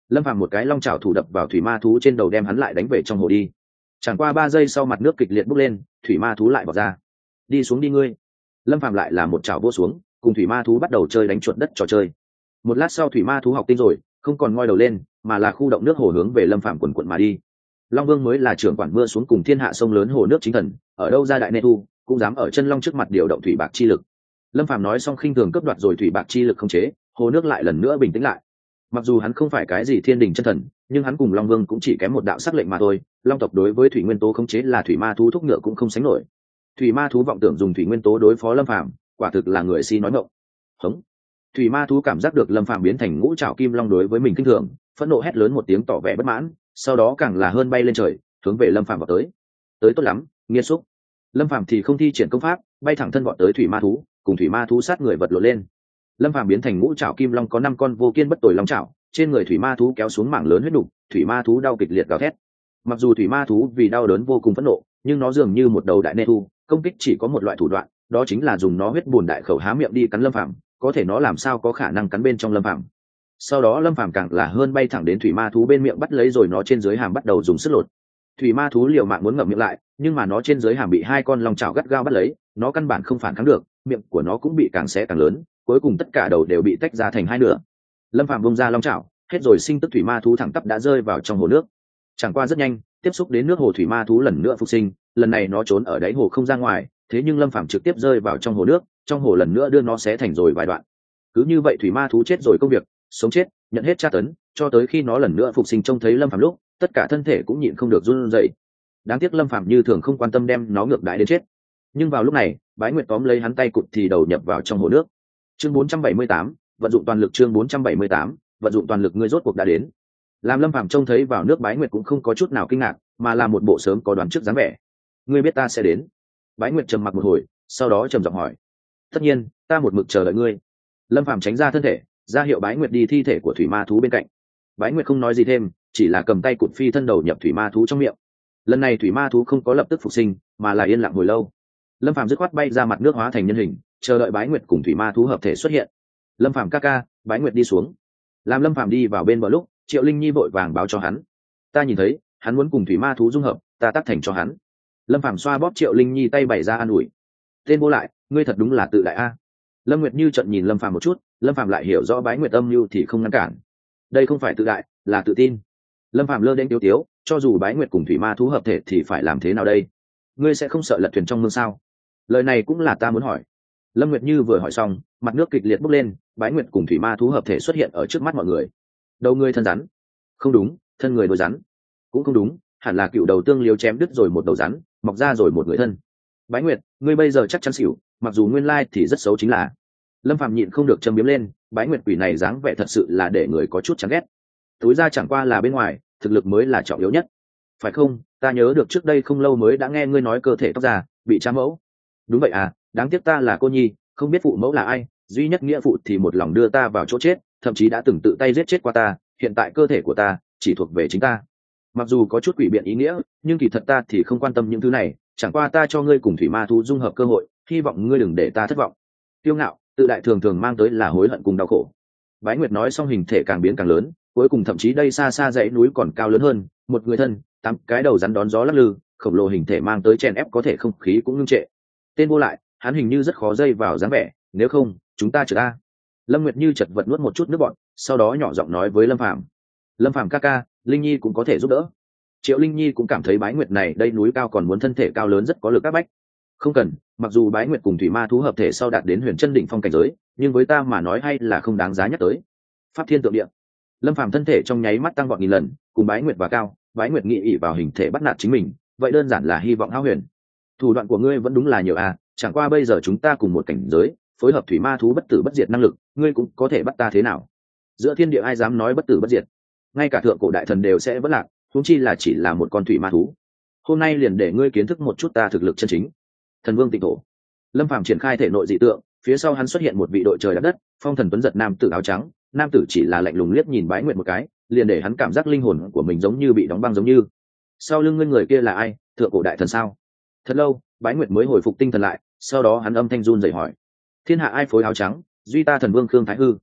Lâm Phàm một cái long chảo thủ đập vào thủy ma thú trên đầu, đem hắn lại đánh về trong hồ đi. Chẳng qua ba giây sau, mặt nước kịch liệt bốc lên, thủy ma thú lại vọt ra. Đi xuống đi ngươi. Lâm Phàm lại là một chảo vô xuống, cùng thủy ma thú bắt đầu chơi đánh chuột đất trò chơi. Một lát sau, thủy ma thú học tinh rồi, không còn ngoi đầu lên, mà là khu động nước hồ hướng về Lâm Phàm quần quần mà đi. Long Vương mới là trưởng quản mưa xuống cùng thiên hạ sông lớn hồ nước chính thần, ở đâu ra đại nê thu, cũng dám ở chân long trước mặt điều động thủy bạc chi lực. Lâm Phàm nói xong khinh thường cướp đoạt rồi thủy bạc chi lực không chế, hồ nước lại lần nữa bình tĩnh lại. Mặc dù hắn không phải cái gì thiên đình chân thần, nhưng hắn cùng Long Vương cũng chỉ kém một đạo sắc lệnh mà thôi. Long tộc đối với thủy nguyên tố khống chế là thủy ma thú thúc ngựa cũng không sánh nổi. Thủy ma thú vọng tưởng dùng thủy nguyên tố đối phó Lâm Phàm, quả thực là người si nói ngọng. Hống. Thủy ma thú cảm giác được Lâm Phàm biến thành ngũ trảo kim long đối với mình kinh thường, phẫn nộ hét lớn một tiếng tỏ vẻ bất mãn, sau đó càng là hơn bay lên trời, hướng về Lâm Phàm vào tới. Tới tốt lắm, nghiệt xúc. Lâm Phàm thì không thi triển công pháp, bay thẳng thân vọt tới thủy ma thú, cùng thủy ma thú sát người vật lộn lên. Lâm Phàm biến thành ngũ trảo kim long có năm con vô kiên bất tồi long trảo, trên người thủy ma thú kéo xuống mảng lớn huyết đục, thủy ma thú đau kịch liệt gào thét. Mặc dù thủy ma thú vì đau đớn vô cùng phẫn nộ, nhưng nó dường như một đầu đại nê thu, công kích chỉ có một loại thủ đoạn, đó chính là dùng nó huyết bùn đại khẩu há miệng đi cắn Lâm Phàm, có thể nó làm sao có khả năng cắn bên trong Lâm Phàm. Sau đó Lâm Phàm càng là hơn bay thẳng đến thủy ma thú bên miệng bắt lấy rồi nó trên dưới hàm bắt đầu dùng sức lột. Thủy ma thú liều mạng muốn ngậm miệng lại, nhưng mà nó trên dưới hàm bị hai con long chảo gắt gao bắt lấy, nó căn bản không phản kháng được, miệng của nó cũng bị càng xé càng lớn, cuối cùng tất cả đầu đều bị tách ra thành hai nửa. Lâm Phàm bung ra long chảo, hết rồi sinh tức thủy ma thú thẳng tắp đã rơi vào trong hồ nước. Chẳng qua rất nhanh, tiếp xúc đến nước hồ thủy ma thú lần nữa phục sinh, lần này nó trốn ở đáy hồ không ra ngoài, thế nhưng Lâm Phàm trực tiếp rơi vào trong hồ nước, trong hồ lần nữa đưa nó xé thành rồi vài đoạn. Cứ như vậy thủy ma thú chết rồi công việc, sống chết, nhận hết tra tấn, cho tới khi nó lần nữa phục sinh trông thấy Lâm Phàm lúc, tất cả thân thể cũng nhịn không được run rẩy. Đáng tiếc Lâm Phàm như thường không quan tâm đem nó ngược đãi đến chết. Nhưng vào lúc này, Bái Nguyệt tóm lấy hắn tay cụt thì đầu nhập vào trong hồ nước. Chương bốn trăm bảy mươi tám, vận dụng toàn lực. Chương bốn trăm bảy mươi tám, vận dụng toàn lực. Ngươi rốt cuộc đã đến. Làm Lâm Phàm trông thấy vào nước, Bái Nguyệt cũng không có chút nào kinh ngạc, mà là một bộ sớm có đoán trước dáng vẻ. Ngươi biết ta sẽ đến? Bái Nguyệt trầm mặc một hồi, sau đó trầm giọng hỏi. Tất nhiên, ta một mực chờ đợi ngươi. Lâm Phàm tránh ra thân thể, ra hiệu Bái Nguyệt đi thi thể của thủy ma thú bên cạnh. Bái Nguyệt không nói gì thêm, chỉ là cầm tay cụt phi thân đầu nhập thủy ma thú trong miệng. Lần này thủy ma thú không có lập tức phục sinh, mà là yên lặng hồi lâu. Lâm Phàm dứt khoát bay ra mặt nước hóa thành nhân hình, chờ đợi Bái Nguyệt cùng thủy ma thú hợp thể xuất hiện. Lâm Phàm ca ca, Bái Nguyệt đi xuống. Làm Lâm Phàm đi vào bên bờ lúc, Triệu Linh Nhi vội vàng báo cho hắn. Ta nhìn thấy, hắn muốn cùng thủy ma thú dung hợp, ta tác thành cho hắn. Lâm Phàm xoa bóp Triệu Linh Nhi tay bày ra an ủi. Tên vô lại, ngươi thật đúng là tự đại a. Lâm Nguyệt Như trận nhìn Lâm Phàm một chút, Lâm Phàm lại hiểu rõ Bái Nguyệt âm mưu thì không ngăn cản. Đây không phải tự đại, là tự tin. Lâm Phàm lơ đễnh tiêu tiếu, cho dù Bái Nguyệt cùng thủy ma thú hợp thể thì phải làm thế nào đây? Ngươi sẽ không sợ lật thuyền trong mương sao? Lời này cũng là ta muốn hỏi. Lâm Nguyệt Như vừa hỏi xong, mặt nước kịch liệt bốc lên, Bái Nguyệt cùng thủy ma thú hợp thể xuất hiện ở trước mắt mọi người. Đầu ngươi thân rắn? Không đúng, thân người đôi rắn. Cũng không đúng, hẳn là cựu đầu tương liếu chém đứt rồi một đầu rắn, mọc ra rồi một người thân. Bái Nguyệt, ngươi bây giờ chắc chắn xỉu, mặc dù nguyên lai thì rất xấu chính là. Lâm Phàm nhịn không được châm biếm lên, Bái Nguyệt quỷ này dáng vẻ thật sự là để người có chút chán ghét. Túi ra chẳng qua là bên ngoài, thực lực mới là trọng yếu nhất. Phải không? Ta nhớ được trước đây không lâu mới đã nghe ngươi nói cơ thể tóc già, bị cha mẫu. Đúng vậy à, đáng tiếc ta là cô nhi, không biết phụ mẫu là ai, duy nhất nghĩa phụ thì một lòng đưa ta vào chỗ chết, thậm chí đã từng tự tay giết chết qua ta, hiện tại cơ thể của ta chỉ thuộc về chính ta. Mặc dù có chút quỷ biện ý nghĩa, nhưng kỳ thật ta thì không quan tâm những thứ này, chẳng qua ta cho ngươi cùng thủy ma thú dung hợp cơ hội, hy vọng ngươi đừng để ta thất vọng. Tiêu ngạo, tự đại thường thường mang tới là hối hận cùng đau khổ. Bái Nguyệt nói xong hình thể càng biến càng lớn, cuối cùng thậm chí đây xa xa dãy núi còn cao lớn hơn, một người thân, tám cái đầu rắn đón gió lắc lư, khổng lồ hình thể mang tới chèn ép có thể không khí cũng ngưng trệ. Tên vô lại, hắn hình như rất khó dây vào dáng vẻ, nếu không, chúng ta trượt ta. Lâm Nguyệt Như chật vật nuốt một chút nước bọt, sau đó nhỏ giọng nói với Lâm Phàm. Lâm Phàm ca ca, Linh Nhi cũng có thể giúp đỡ. Triệu Linh Nhi cũng cảm thấy Bái Nguyệt này đây núi cao còn muốn thân thể cao lớn rất có lực áp bách. Không cần, mặc dù Bái Nguyệt cùng thủy ma thú hợp thể sau đạt đến huyền chân đỉnh phong cảnh giới, nhưng với ta mà nói hay là không đáng giá nhắc tới. Pháp thiên tượng địa. Lâm Phàm thân thể trong nháy mắt tăng vọt nghìn lần, cùng Bái Nguyệt và cao, Bái Nguyệt nghĩ ỷ vào hình thể bắt nạt chính mình, vậy đơn giản là hy vọng hão huyền. Thủ đoạn của ngươi vẫn đúng là nhiều à, chẳng qua bây giờ chúng ta cùng một cảnh giới, phối hợp thủy ma thú bất tử bất diệt năng lực, ngươi cũng có thể bắt ta thế nào? Giữa thiên địa ai dám nói bất tử bất diệt? Ngay cả thượng cổ đại thần đều sẽ vỡ lạc, huống chi là chỉ là một con thủy ma thú. Hôm nay liền để ngươi kiến thức một chút ta thực lực chân chính. Thần Vương Tịnh Thổ. Lâm Phàm triển khai thể nội dị tượng, phía sau hắn xuất hiện một vị đội trời đạp đất, phong thần tuấn giật nam tử áo trắng, nam tử chỉ là lạnh lùng liếc nhìn Bái Nguyệt một cái, liền để hắn cảm giác linh hồn của mình giống như bị đóng băng giống như. Sau lưng ngươi người kia là ai? Thượng cổ đại thần sao? Thật lâu, Bái Nguyệt mới hồi phục tinh thần lại, sau đó hắn âm thanh run rẩy hỏi: Thiên hạ ai phối áo trắng? Duy ta Thần Vương Khương Thái Hư.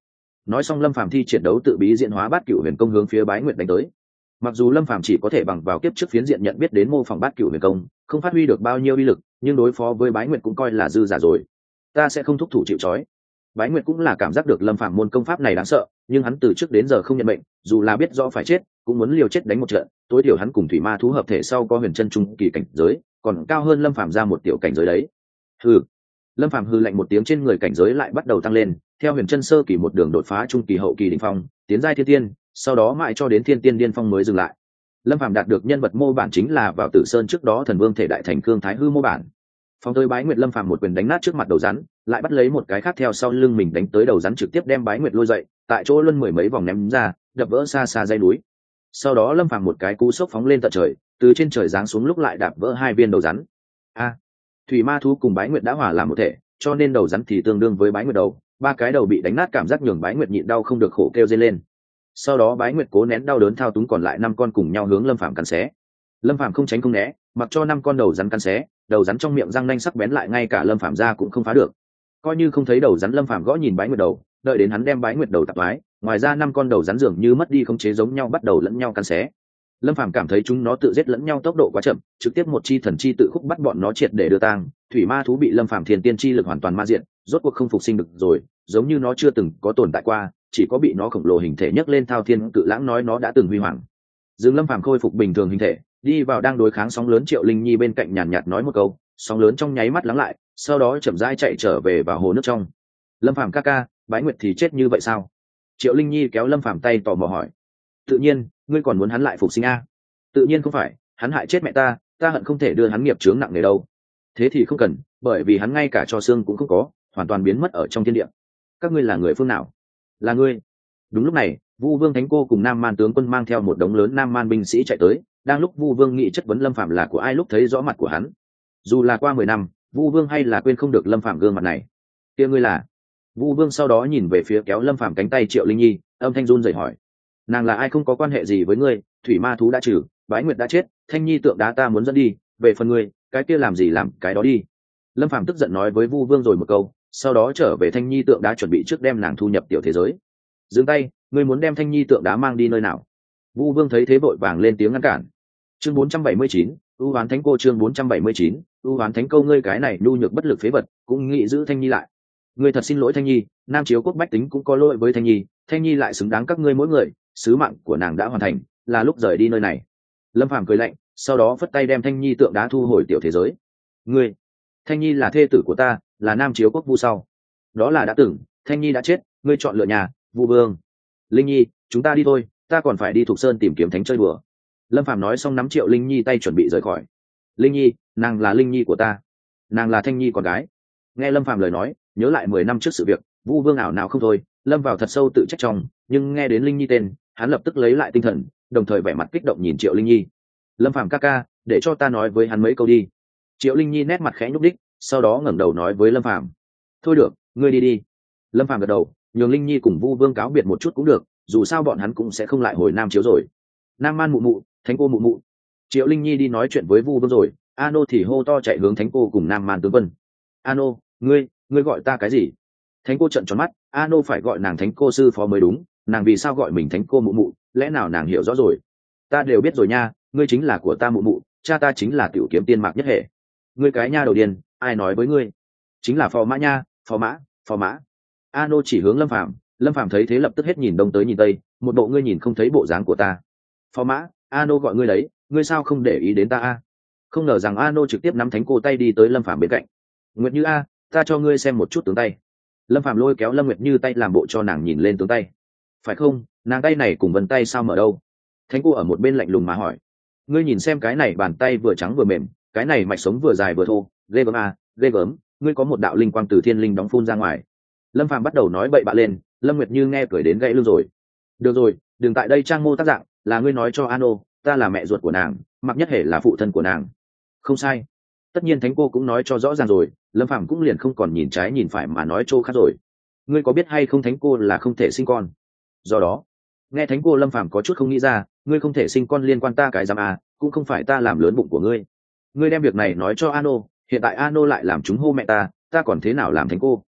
nói xong lâm phàm thi triển đấu tự bí diễn hóa bát cửu huyền công hướng phía bái nguyệt đánh tới. Mặc dù lâm phàm chỉ có thể bằng vào kiếp trước phiến diện nhận biết đến mô phỏng bát cửu huyền công, không phát huy được bao nhiêu uy lực, nhưng đối phó với bái nguyệt cũng coi là dư giả rồi. Ta sẽ không thúc thủ chịu trói. Bái nguyệt cũng là cảm giác được lâm phàm môn công pháp này đáng sợ, nhưng hắn từ trước đến giờ không nhận mệnh, dù là biết rõ phải chết cũng muốn liều chết đánh một trận. Tối thiểu hắn cùng thủy ma thú hợp thể sau có huyền chân trung kỳ cảnh giới, còn cao hơn lâm phàm ra một tiểu cảnh giới đấy. Hừ. Lâm phàm hừ lạnh một tiếng, trên người cảnh giới lại bắt đầu tăng lên, theo huyền chân sơ kỳ một đường đột phá trung kỳ hậu kỳ đỉnh phong, tiến giai thiên tiên, sau đó mãi cho đến thiên tiên điên phong mới dừng lại. Lâm phàm đạt được nhân vật mô bản chính là vào Tử Sơn trước đó thần vương thể đại thành cương thái hư mô bản. Phong tới bái nguyệt, lâm phàm một quyền đánh nát trước mặt đầu rắn, lại bắt lấy một cái khác theo sau lưng mình đánh tới đầu rắn, trực tiếp đem bái nguyệt lôi dậy, tại chỗ luân mười mấy vòng ném ra, đập vỡ xa xa dãy núi. Sau đó lâm phàm một cái cú sốc phóng lên tận trời, từ trên trời giáng xuống lúc lại đạp vỡ hai viên đầu rắn. A, thủy ma thú cùng bái nguyệt đã hòa làm một thể, cho nên đầu rắn thì tương đương với bái nguyệt đầu, ba cái đầu bị đánh nát, cảm giác nhường bái nguyệt nhịn đau không được khổ kêu dây lên. Sau đó bái nguyệt cố nén đau đớn thao túng còn lại năm con cùng nhau hướng lâm phàm cắn xé. Lâm phàm không tránh không né, mặc cho năm con đầu rắn cắn xé, đầu rắn trong miệng răng nanh sắc bén lại ngay cả lâm phàm ra cũng không phá được. Coi như không thấy đầu rắn, lâm phàm gõ nhìn bái nguyệt đầu, đợi đến hắn đem bái nguyệt đầu tạp mái, ngoài ra năm con đầu rắn dường như mất đi khống chế giống nhau bắt đầu lẫn nhau cắn xé. Lâm phàm cảm thấy chúng nó tự giết lẫn nhau tốc độ quá chậm, trực tiếp một chi thần chi tự khúc bắt bọn nó triệt để đưa tang. Thủy ma thú bị lâm phàm thiền tiên chi lực hoàn toàn ma diện, rốt cuộc không phục sinh được rồi, giống như nó chưa từng có tồn tại qua, chỉ có bị nó khổng lồ hình thể nhấc lên thao thiên cự lãng nói nó đã từng huy hoàng. Dương lâm phàm khôi phục bình thường hình thể, đi vào đang đối kháng sóng lớn Triệu Linh Nhi bên cạnh, nhàn nhạt nói một câu, sóng lớn trong nháy mắt lắng lại, sau đó chậm rãi chạy trở về vào hồ nước trong. Lâm phàm ca ca, bái nguyệt thì chết như vậy sao? Triệu Linh Nhi kéo lâm phàm tay tò mò hỏi. Tự nhiên, ngươi còn muốn hắn lại phục sinh a? Tự nhiên không phải, hắn hại chết mẹ ta, ta hận không thể đưa hắn nghiệp chướng nặng nề đâu. Thế thì không cần, bởi vì hắn ngay cả cho xương cũng không có, hoàn toàn biến mất ở trong thiên địa. Các ngươi là người phương nào? Là ngươi. Đúng lúc này, Vu Vương Thánh Cô cùng Nam Man tướng quân mang theo một đống lớn Nam Man binh sĩ chạy tới, đang lúc Vu Vương nghĩ chất vấn lâm phàm là của ai lúc thấy rõ mặt của hắn. Dù là qua mười năm, Vu Vương hay là quên không được lâm phàm gương mặt này. Kia ngươi là? Vu Vương sau đó nhìn về phía kéo lâm phàm cánh tay Triệu Linh Nhi, âm thanh run rẩy hỏi. Nàng là ai? Không có quan hệ gì với ngươi, thủy ma thú đã trừ, bái nguyệt đã chết, Thanh Nhi tượng đá ta muốn dẫn đi, về phần ngươi, cái kia làm gì làm cái đó đi. Lâm phàm tức giận nói với Vu Vương rồi một câu, sau đó trở về Thanh Nhi tượng đá chuẩn bị trước đem nàng thu nhập tiểu thế giới. Dừng tay, ngươi muốn đem Thanh Nhi tượng đá mang đi nơi nào? Vu Vương thấy thế vội vàng lên tiếng ngăn cản. Chương bốn trăm bảy mươi chín, ưu hoán thánh cô. Chương bốn trăm bảy mươi chín, ưu hoán thánh câu. Ngươi cái này nhu nhược bất lực phế vật, cũng nghĩ giữ Thanh Nhi lại. Ngươi thật xin lỗi Thanh Nhi, Nam Chiếu quốc bách tính cũng có lỗi với Thanh Nhi, Thanh Nhi lại xứng đáng các ngươi mỗi người, sứ mạng của nàng đã hoàn thành, là lúc rời đi nơi này. Lâm phàm cười lạnh, sau đó phất tay đem Thanh Nhi tượng đá thu hồi tiểu thế giới. Ngươi, Thanh Nhi là thê tử của ta, là Nam Chiếu quốc Vu sau. Đó là đã từng, Thanh Nhi đã chết, ngươi chọn lựa nhà, Vu Vương. Linh Nhi, chúng ta đi thôi, ta còn phải đi Thục Sơn tìm kiếm thánh chơi đùa. Lâm phàm nói xong nắm Triệu Linh Nhi tay chuẩn bị rời khỏi. Linh Nhi, nàng là Linh Nhi của ta, nàng là Thanh Nhi con gái. Nghe Lâm phàm lời nói, nhớ lại mười năm trước sự việc, Vu Vương ảo nào không thôi, lâm vào thật sâu tự trách trong, nhưng nghe đến Linh Nhi tên, hắn lập tức lấy lại tinh thần, đồng thời vẻ mặt kích động nhìn Triệu Linh Nhi. Lâm phàm ca ca, để cho ta nói với hắn mấy câu đi. Triệu Linh Nhi nét mặt khẽ nhúc đích, sau đó ngẩng đầu nói với Lâm phàm. Thôi được, ngươi đi đi. Lâm phàm gật đầu, nhường Linh Nhi cùng Vu Vương cáo biệt một chút cũng được, dù sao bọn hắn cũng sẽ không lại hồi Nam Chiếu rồi. Nam Man mụ mụ, Thánh cô mụ mụ. Triệu Linh Nhi đi nói chuyện với Vu Vương rồi, Ano thì hô to chạy hướng Thánh cô cùng Nam Man tướng quân. Ano, ngươi, ngươi gọi ta cái gì? Thánh cô trợn tròn mắt, Ano phải gọi nàng Thánh cô sư phó mới đúng, nàng vì sao gọi mình Thánh cô mụ mụ, lẽ nào nàng hiểu rõ rồi? Ta đều biết rồi nha, ngươi chính là của ta mụ mụ, cha ta chính là Tiểu Kiếm Tiên Mạc Nhất Hệ. Ngươi cái nha đầu điên, ai nói với ngươi? Chính là Phò Mã nha, Phò Mã, Phò Mã. Ano chỉ hướng Lâm Phàm, Lâm Phàm thấy thế lập tức hết nhìn đông tới nhìn tây, một bộ ngươi nhìn không thấy bộ dáng của ta. Phò Mã, Ano gọi ngươi đấy, ngươi sao không để ý đến ta a? Không ngờ rằng Ano trực tiếp nắm Thánh cô tay đi tới Lâm Phàm bên cạnh. Nguyệt Như a, ta cho ngươi xem một chút tướng tay. Lâm Phàm lôi kéo Lâm Nguyệt Như tay làm bộ cho nàng nhìn lên tướng tay. Phải không, nàng tay này cùng vân tay sao mở đâu? Thánh cô ở một bên lạnh lùng mà hỏi. Ngươi nhìn xem cái này bàn tay vừa trắng vừa mềm, cái này mạch sống vừa dài vừa thô, ghê gớm a, ghê gớm, ngươi có một đạo linh quang từ thiên linh đóng phun ra ngoài. Lâm Phàm bắt đầu nói bậy bạ lên, Lâm Nguyệt Như nghe cười đến gãy lưng rồi. Được rồi, đừng tại đây trang mô tác dạng, là ngươi nói cho Ano, ta là mẹ ruột của nàng, Mạc Nhất Hệ là phụ thân của nàng. Không sai. Tất nhiên Thánh cô cũng nói cho rõ ràng rồi, Lâm Phàm cũng liền không còn nhìn trái nhìn phải mà nói chỗ khác rồi. Ngươi có biết hay không Thánh cô là không thể sinh con. Do đó, nghe Thánh cô, Lâm Phàm có chút không nghĩ ra, ngươi không thể sinh con liên quan ta cái giám à, cũng không phải ta làm lớn bụng của ngươi. Ngươi đem việc này nói cho Ano, hiện tại Ano lại làm chúng hô mẹ ta, ta còn thế nào làm Thánh cô?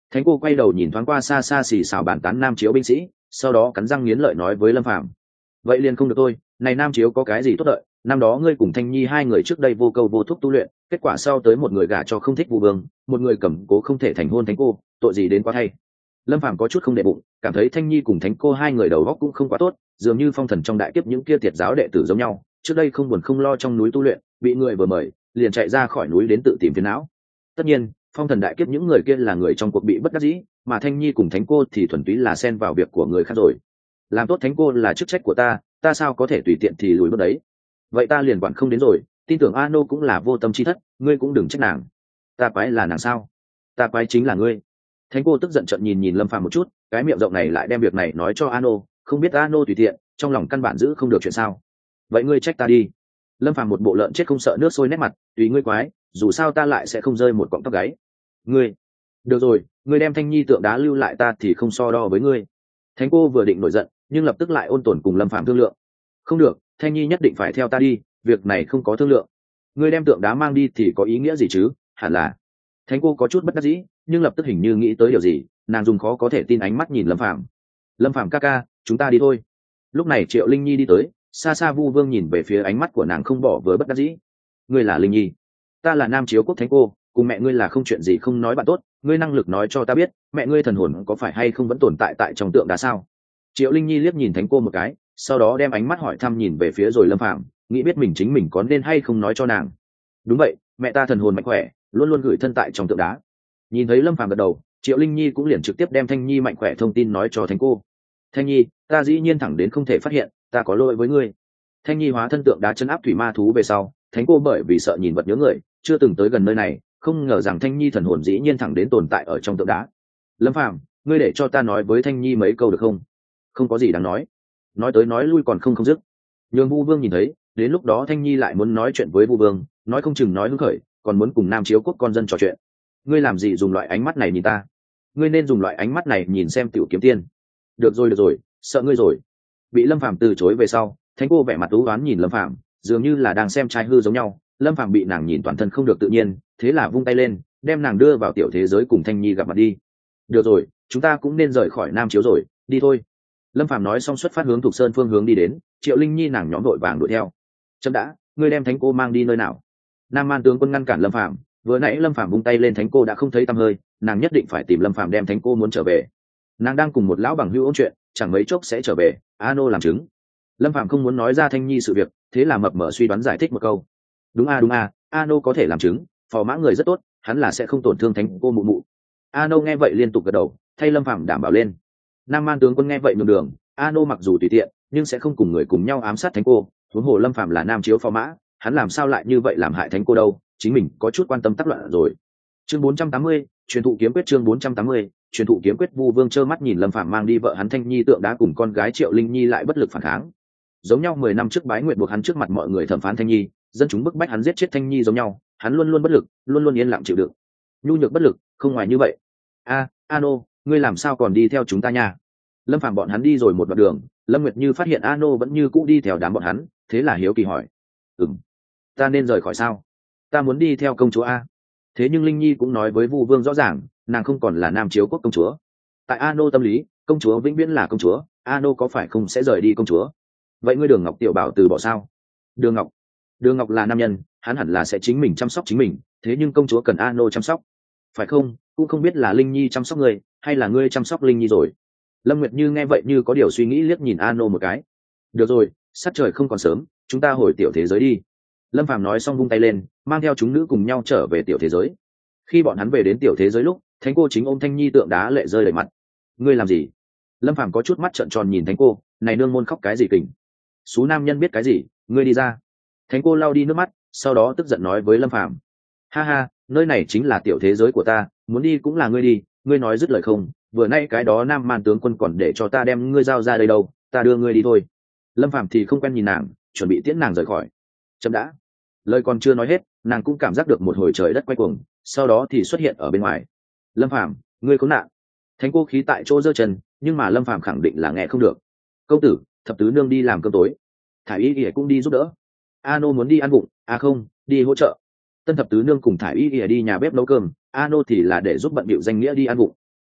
Thánh cô quay đầu nhìn thoáng qua xa xa xì xào bàn tán nam chiếu binh sĩ, sau đó cắn răng nghiến lợi nói với Lâm Phàm: vậy liền không được tôi, này nam chiếu có cái gì tốt đợi, năm đó ngươi cùng Thanh Nhi hai người trước đây vô câu vô thúc tu luyện, kết quả sau tới một người gả cho không thích Vu Vương, một người cầm cố không thể thành hôn Thánh cô, tội gì đến quá thay. Lâm Phàm có chút không để bụng, cảm thấy Thanh Nhi cùng Thánh cô hai người đầu óc cũng không quá tốt, dường như phong thần trong đại kiếp những kia tiệt giáo đệ tử giống nhau, trước đây không buồn không lo trong núi tu luyện, bị người vừa mời liền chạy ra khỏi núi đến tự tìm phiền não. Tất nhiên phong thần đại kiếp những người kia là người trong cuộc bị bất đắc dĩ, mà Thanh Nhi cùng Thánh cô thì thuần túy là xen vào việc của người khác rồi. Làm tốt Thánh cô là chức trách của ta, ta sao có thể tùy tiện thì lùi bước đấy. Vậy ta liền quản không đến rồi, tin tưởng A Nô cũng là vô tâm chi thất, ngươi cũng đừng trách nàng. Ta quái là nàng sao? Ta quái chính là ngươi. Thánh cô tức giận trợn nhìn nhìn Lâm Phàm một chút, cái miệng rộng này lại đem việc này nói cho A Nô, không biết A Nô tùy tiện, trong lòng căn bản giữ không được chuyện sao? Vậy ngươi trách ta đi. Lâm Phàm một bộ lợn chết không sợ nước sôi nét mặt, tùy ngươi quái, dù sao ta lại sẽ không rơi một cọng tóc gáy. Ngươi, được rồi, ngươi đem Thanh Nhi tượng đá lưu lại ta thì không so đo với ngươi. Thánh cô vừa định nổi giận, nhưng lập tức lại ôn tồn cùng Lâm Phàm thương lượng. Không được, Thanh Nhi nhất định phải theo ta đi, việc này không có thương lượng. Ngươi đem tượng đá mang đi thì có ý nghĩa gì chứ? Hẳn là. Thánh cô có chút bất đắc dĩ, nhưng lập tức hình như nghĩ tới điều gì, nàng dùng khó có thể tin ánh mắt nhìn Lâm Phàm. Lâm Phàm ca ca, chúng ta đi thôi. Lúc này Triệu Linh Nhi đi tới, xa xa Vu Vương nhìn về phía ánh mắt của nàng không bỏ với bất đắc dĩ. Ngươi là Linh Nhi, ta là Nam Chiếu Quốc Thánh cô, cùng mẹ ngươi là không chuyện gì không nói bạn tốt, ngươi năng lực nói cho ta biết, mẹ ngươi thần hồn có phải hay không vẫn tồn tại tại trong tượng đá sao? Triệu Linh Nhi liếc nhìn Thánh cô một cái, sau đó đem ánh mắt hỏi thăm nhìn về phía rồi Lâm Phàm, nghĩ biết mình chính mình có nên hay không nói cho nàng. Đúng vậy, mẹ ta thần hồn mạnh khỏe, luôn luôn gửi thân tại trong tượng đá. Nhìn thấy Lâm Phàm gật đầu, Triệu Linh Nhi cũng liền trực tiếp đem Thanh Nhi mạnh khỏe thông tin nói cho Thánh cô. Thanh Nhi, ta dĩ nhiên thẳng đến không thể phát hiện, ta có lỗi với ngươi. Thanh Nhi hóa thân tượng đá chân áp thủy ma thú về sau, Thánh cô bởi vì sợ nhìn vật nhớ người, chưa từng tới gần nơi này, không ngờ rằng Thanh Nhi thần hồn dĩ nhiên thẳng đến tồn tại ở trong tượng đá. Lâm Phàm, ngươi để cho ta nói với Thanh Nhi mấy câu được không? Không có gì đáng nói. Nói tới nói lui còn không không dứt. Nhường Vu Vương nhìn thấy, đến lúc đó Thanh Nhi lại muốn nói chuyện với Vu Vương, nói không chừng nói hứng khởi, còn muốn cùng Nam Chiếu Quốc con dân trò chuyện. Ngươi làm gì dùng loại ánh mắt này nhìn ta? Ngươi nên dùng loại ánh mắt này nhìn xem Tiểu Kiếm Tiên. Được rồi được rồi, sợ ngươi rồi. Bị Lâm Phàm từ chối về sau, Thánh cô vẻ mặt u uất nhìn Lâm Phàm, dường như là đang xem trai hư giống nhau. Lâm Phàm bị nàng nhìn toàn thân không được tự nhiên, thế là vung tay lên, đem nàng đưa vào tiểu thế giới cùng Thanh Nhi gặp mặt đi. Được rồi, chúng ta cũng nên rời khỏi Nam Chiếu rồi, đi thôi. Lâm Phàm nói xong xuất phát hướng Thục Sơn phương hướng đi đến, Triệu Linh Nhi nàng nhóm đội vàng đuổi theo. Chấm đã, ngươi đem Thánh cô mang đi nơi nào? Nam Man tướng quân ngăn cản Lâm Phàm, vừa nãy Lâm Phàm vung tay lên Thánh cô đã không thấy tăm hơi, nàng nhất định phải tìm Lâm Phàm đem Thánh cô muốn trở về. Nàng đang cùng một lão bằng hữu ôn chuyện, chẳng mấy chốc sẽ trở về, A Nô làm chứng. Lâm Phàm không muốn nói ra Thanh Nhi sự việc, thế là mập mờ suy đoán giải thích một câu. Đúng a đúng a, A Nô có thể làm chứng, phò mã người rất tốt, hắn là sẽ không tổn thương Thánh cô mụ mụ. A Nô nghe vậy liên tục gật đầu, thay Lâm Phàm đảm bảo lên. Nam Man tướng quân nghe vậy nhường đường, A Nô mặc dù tùy tiện, nhưng sẽ không cùng người cùng nhau ám sát Thánh cô. Huống hồ Lâm Phàm là Nam Chiếu phò mã, hắn làm sao lại như vậy làm hại Thánh cô đâu? Chính mình có chút quan tâm tắc loạn rồi. Chương bốn trăm tám mươi, truyền thụ kiếm quyết. Chương bốn trăm tám mươi, truyền thụ kiếm quyết. Vu Vương trơ mắt nhìn Lâm Phàm mang đi vợ hắn Thanh Nhi tượng đá cùng con gái Triệu Linh Nhi lại bất lực phản kháng. Giống nhau mười năm trước Bái Nguyệt buộc hắn trước mặt mọi người thẩm phán Thanh Nhi, dân chúng bức bách hắn giết chết Thanh Nhi giống nhau, hắn luôn luôn bất lực, luôn luôn yên lặng chịu đựng. Nhu nhược bất lực, không ngoài như vậy. A, Ano, ngươi làm sao còn đi theo chúng ta nha? Lâm Phàm bọn hắn đi rồi một đoạn đường, Lâm Nguyệt Như phát hiện Ano vẫn như cũ đi theo đám bọn hắn, thế là hiếu kỳ hỏi: "Ừm, ta nên rời khỏi sao? Ta muốn đi theo công chúa a." Thế nhưng Linh Nhi cũng nói với Vu Vương rõ ràng, nàng không còn là Nam Chiếu Quốc công chúa. Tại Ano tâm lý, công chúa vĩnh viễn là công chúa, Ano có phải không sẽ rời đi công chúa. Vậy ngươi Đường Ngọc tiểu bảo từ bỏ sao? Đường Ngọc, Đường Ngọc là nam nhân, hắn hẳn là sẽ chính mình chăm sóc chính mình, thế nhưng công chúa cần Ano chăm sóc, phải không? Cũng không biết là Linh Nhi chăm sóc ngươi, hay là ngươi chăm sóc Linh Nhi rồi. Lâm Nguyệt Như nghe vậy như có điều suy nghĩ liếc nhìn Ano một cái. Được rồi, sát trời không còn sớm, chúng ta hồi tiểu thế giới đi. Lâm Phàm nói xong vung tay lên, mang theo chúng nữ cùng nhau trở về tiểu thế giới. Khi bọn hắn về đến tiểu thế giới lúc, Thánh cô chính ôm Thanh Nhi tượng đá lệ rơi đầy mặt. Ngươi làm gì? Lâm Phàm có chút mắt trợn tròn nhìn Thánh cô, này nương môn khóc cái gì kình? Số nam nhân biết cái gì, ngươi đi ra. Thánh cô lau đi nước mắt, sau đó tức giận nói với Lâm Phàm: Ha ha, nơi này chính là tiểu thế giới của ta, muốn đi cũng là ngươi đi, ngươi nói dứt lời không? Vừa nay cái đó Nam Man tướng quân còn để cho ta đem ngươi giao ra đây đâu, ta đưa ngươi đi thôi. Lâm Phàm thì không quen nhìn nàng, chuẩn bị tiễn nàng rời khỏi. Chậm đã. Lời còn chưa nói hết, nàng cũng cảm giác được một hồi trời đất quay cuồng, sau đó thì xuất hiện ở bên ngoài. Lâm Phàm, ngươi có nạn. Thánh cô khí tại chỗ giơ chân, nhưng mà Lâm Phàm khẳng định là nghe không được. Công tử, thập tứ nương đi làm cơm tối, Thải Y ỉa cũng đi giúp đỡ. Ano muốn đi ăn vụng, à không, đi hỗ trợ. Tân thập tứ nương cùng Thải Y ỉa đi nhà bếp nấu cơm, Ano thì là để giúp bận bịu danh nghĩa đi ăn vụng.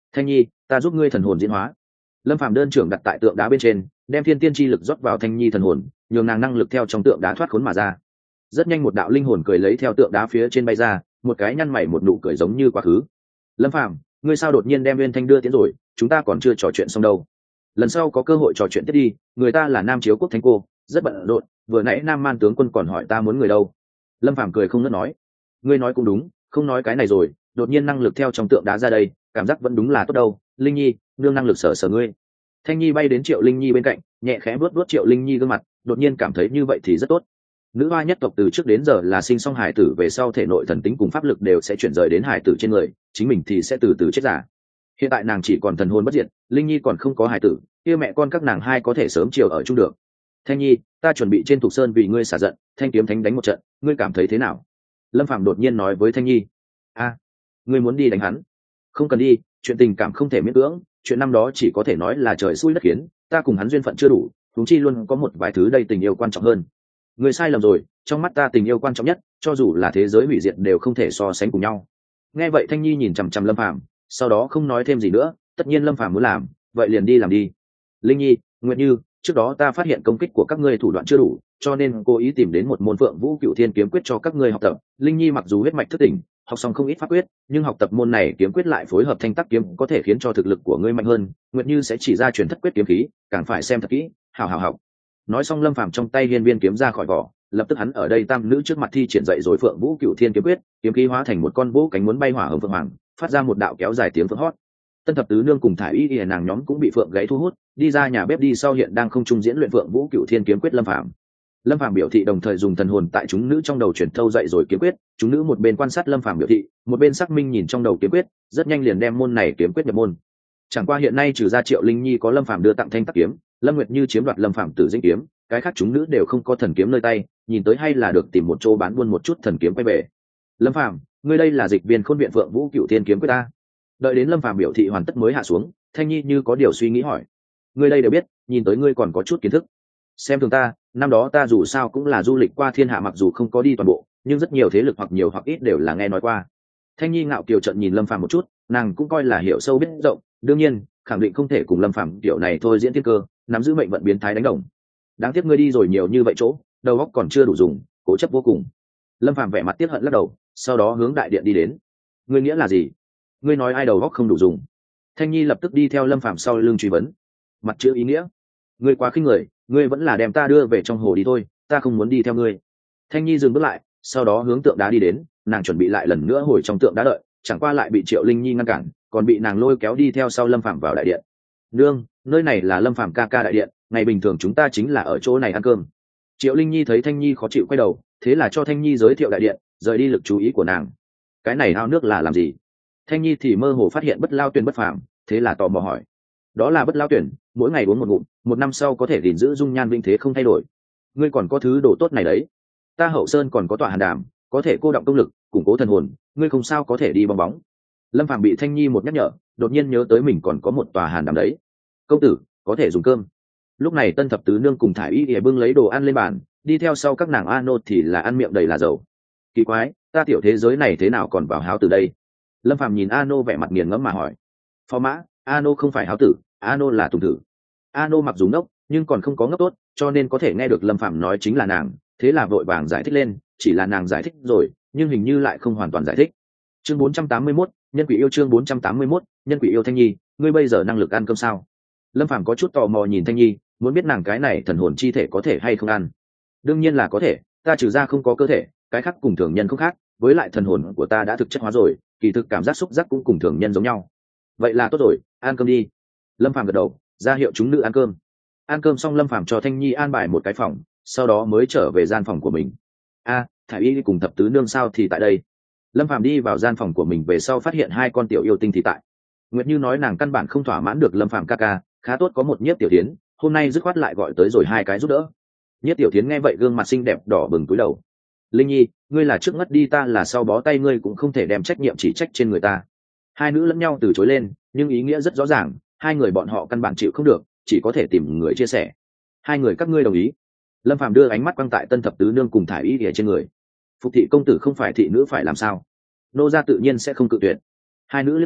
Thanh nhi, ta giúp ngươi thần hồn diễn hóa. Lâm Phàm đơn trưởng đặt tại tượng đá bên trên, đem thiên tiên chi lực rót vào Thanh nhi thần hồn, nhường nàng năng lực theo trong tượng đá thoát khốn mà ra. Rất nhanh một đạo linh hồn cười lấy theo tượng đá phía trên bay ra, một cái nhăn mày một nụ cười giống như quá khứ. Lâm Phàm, ngươi sao đột nhiên đem Nguyên Thanh đưa tiến rồi, chúng ta còn chưa trò chuyện xong đâu. Lần sau có cơ hội trò chuyện tiếp đi, người ta là Nam Chiếu quốc thánh cô, rất bận rộn, vừa nãy Nam Man tướng quân còn hỏi ta muốn người đâu. Lâm Phàm cười không ngớt nói, ngươi nói cũng đúng, không nói cái này rồi, đột nhiên năng lực theo trong tượng đá ra đây, cảm giác vẫn đúng là tốt đâu. Linh nhi, nương năng lực sở sở ngươi. Thanh nhi bay đến Triệu Linh nhi bên cạnh, nhẹ khẽ vuốt vuốt Triệu Linh nhi gương mặt, đột nhiên cảm thấy như vậy thì rất tốt. Nữ hoa nhất tộc từ trước đến giờ là sinh xong hải tử về sau thể nội thần tính cùng pháp lực đều sẽ chuyển rời đến hải tử trên người, chính mình thì sẽ từ từ chết giả. Hiện tại nàng chỉ còn thần hồn bất diệt, Linh nhi còn không có hải tử, kia mẹ con các nàng hai có thể sớm chiều ở chung được. Thanh nhi, ta chuẩn bị trên Thục Sơn vì ngươi xả giận, Thanh kiếm thánh đánh một trận, ngươi cảm thấy thế nào? Lâm Phàm đột nhiên nói với Thanh nhi. A, ngươi muốn đi đánh hắn? Không cần đi, chuyện tình cảm không thể miễn cưỡng, chuyện năm đó chỉ có thể nói là trời xui đất khiến, ta cùng hắn duyên phận chưa đủ, huống chi luôn có một vài thứ đây tình yêu quan trọng hơn. Ngươi sai lầm rồi, trong mắt ta tình yêu quan trọng nhất, cho dù là thế giới hủy diệt đều không thể so sánh cùng nhau. Nghe vậy Thanh nhi nhìn chằm chằm Lâm Phàm, sau đó không nói thêm gì nữa, tất nhiên Lâm Phàm muốn làm, vậy liền đi làm đi. Linh nhi, Nguyệt Như, trước đó ta phát hiện công kích của các ngươi thủ đoạn chưa đủ, cho nên cố ý tìm đến một môn Phượng Vũ Cựu Thiên kiếm quyết cho các ngươi học tập. Linh nhi mặc dù huyết mạch thức tỉnh, học xong không ít pháp quyết, nhưng học tập môn này kiếm quyết lại phối hợp thanh tắc kiếm có thể khiến cho thực lực của ngươi mạnh hơn. Nguyệt Như sẽ chỉ ra truyền thất quyết kiếm khí, càng phải xem thật kỹ, hào hào học. Nói xong Lâm Phàm trong tay viên viên kiếm ra khỏi vỏ, lập tức hắn ở đây tam nữ trước mặt thi triển dậy rồi Phượng Vũ Cựu Thiên kiếm quyết, kiếm khí hóa thành một con vũ cánh muốn bay hỏa hồng phượng hoàng, phát ra một đạo kéo dài tiếng phượng hót. Tân thập tứ nương cùng thải y y nàng nhóm cũng bị phượng gáy thu hút, đi ra nhà bếp đi sau hiện đang không trung diễn luyện Phượng Vũ Cựu Thiên kiếm quyết Lâm Phàm. Lâm Phàm biểu thị đồng thời dùng thần hồn tại chúng nữ trong đầu truyền thâu dậy rồi kiếm quyết, chúng nữ một bên quan sát Lâm Phàm biểu thị, một bên xác minh nhìn trong đầu kiếm quyết, rất nhanh liền đem môn này kiếm quyết nhập môn. Chẳng qua hiện nay trừ ra Triệu Linh nhi có Lâm Phàm đưa tặng thanh tắc kiếm, Lâm Nguyệt Như chiếm đoạt Lâm Phàm tử dĩnh kiếm, cái khác chúng nữ đều không có thần kiếm nơi tay, nhìn tới hay là được tìm một chỗ bán buôn một chút thần kiếm quay về. Lâm Phàm, ngươi đây là dịch viên khôn viện Phượng Vũ Cựu Thiên kiếm quyết ta. Đợi đến Lâm Phàm biểu thị hoàn tất mới hạ xuống, Thanh nhi như có điều suy nghĩ hỏi, ngươi đây đều biết, nhìn tới ngươi còn có chút kiến thức. Xem thường ta, năm đó ta dù sao cũng là du lịch qua thiên hạ, mặc dù không có đi toàn bộ, nhưng rất nhiều thế lực hoặc nhiều hoặc ít đều là nghe nói qua. Thanh nhi ngạo kiều trận nhìn Lâm Phàm một chút, nàng cũng coi là hiểu sâu biết rộng, đương nhiên khẳng định không thể cùng Lâm Phàm kiểu này thôi diễn thiên cơ, nắm giữ mệnh vận biến thái đánh đồng. Đáng tiếc ngươi đi rồi nhiều như vậy chỗ, đầu óc còn chưa đủ dùng, cố chấp vô cùng. Lâm Phàm vẻ mặt tiếc hận lắc đầu, sau đó hướng đại điện đi đến. Ngươi nghĩa là gì? Ngươi nói ai đầu óc không đủ dùng? Thanh nhi lập tức đi theo Lâm Phàm sau lưng truy vấn. Mặt chữ ý nghĩa, ngươi quá khinh người, ngươi vẫn là đem ta đưa về trong hồ đi thôi, ta không muốn đi theo ngươi. Thanh nhi dừng bước lại, sau đó hướng tượng đá đi đến, nàng chuẩn bị lại lần nữa hồi trong tượng đá đợi, chẳng qua lại bị Triệu Linh nhi ngăn cản, còn bị nàng lôi kéo đi theo sau Lâm Phàm vào đại điện. Nương, nơi này là Lâm Phàm ca ca đại điện, ngày bình thường chúng ta chính là ở chỗ này ăn cơm. Triệu Linh nhi thấy Thanh nhi khó chịu quay đầu, thế là cho Thanh nhi giới thiệu đại điện, rời đi lực chú ý của nàng. Cái này ao nước là làm gì? Thanh nhi thì mơ hồ phát hiện bất lao tuyển bất phàm, thế là tò mò hỏi. Đó là bất lao tuyển, mỗi ngày uống một ngụm, một năm sau có thể gìn giữ dung nhan vinh thế không thay đổi. Ngươi còn có thứ đồ tốt này đấy. Ta Hậu Sơn còn có tọa hàn đàm, có thể cô động công lực, củng cố thần hồn, ngươi không sao có thể đi bong bóng. Lâm Phàm bị Thanh nhi một nhắc nhở, đột nhiên nhớ tới mình còn có một tòa hàn đàm đấy. Công tử, có thể dùng cơm. Lúc này Tân thập tứ nương cùng thải y ỉa bưng lấy đồ ăn lên bàn, đi theo sau các nàng a nô thì là ăn miệng đầy là dầu. Kỳ quái, ta tiểu thế giới này thế nào còn vào háo từ đây? Lâm Phàm nhìn a nô vẻ mặt nghiền ngẫm mà hỏi. Phó mã, a nô không phải háo tử, a nô là tùng tử. A nô mặc dù ngốc nhưng còn không có ngốc tốt, cho nên có thể nghe được Lâm Phàm nói chính là nàng, thế là vội vàng giải thích lên, chỉ là nàng giải thích rồi nhưng hình như lại không hoàn toàn giải thích. Chương bốn trăm tám mươi mốt, nhân quỷ yêu. Chương bốn trăm tám mươi mốt, nhân quỷ yêu. Thanh nhi, ngươi bây giờ năng lực ăn cơm sao? Lâm Phàm có chút tò mò nhìn Thanh nhi, muốn biết nàng cái này thần hồn chi thể có thể hay không ăn. Đương nhiên là có thể, ta trừ ra không có cơ thể, cái khác cùng thường nhân không khác, với lại thần hồn của ta đã thực chất hóa rồi, kỳ thực cảm giác xúc giác cũng cùng thường nhân giống nhau. Vậy là tốt rồi, ăn cơm đi. Lâm Phàm gật đầu, ra hiệu chúng nữ ăn cơm. Ăn cơm xong Lâm Phàm cho Thanh nhi an bài một cái phòng, sau đó mới trở về gian phòng của mình. A, thải y cùng thập tứ nương sao thì tại đây? Lâm Phàm đi vào gian phòng của mình về sau phát hiện hai con tiểu yêu tinh thì tại. Nguyệt Như nói nàng căn bản không thỏa mãn được Lâm Phàm ca ca, khá tốt có một Nhiếp Tiểu Thiến, hôm nay dứt khoát lại gọi tới rồi hai cái giúp đỡ. Nhiếp Tiểu Thiến nghe vậy gương mặt xinh đẹp đỏ bừng cúi đầu. Linh nhi, ngươi là trước ngất đi, ta là sau bó tay, ngươi cũng không thể đem trách nhiệm chỉ trách trên người ta. Hai nữ lẫn nhau từ chối lên, nhưng ý nghĩa rất rõ ràng, hai người bọn họ căn bản chịu không được, chỉ có thể tìm người chia sẻ. Hai người các ngươi đồng ý? Lâm Phàm đưa ánh mắt quang tại Tân thập tứ nương cùng thải y ở trên người. Phục thị công tử không phải thị nữ phải làm sao? Nô gia tự nhiên sẽ không cự tuyệt. Hai nữ lẫn nhau,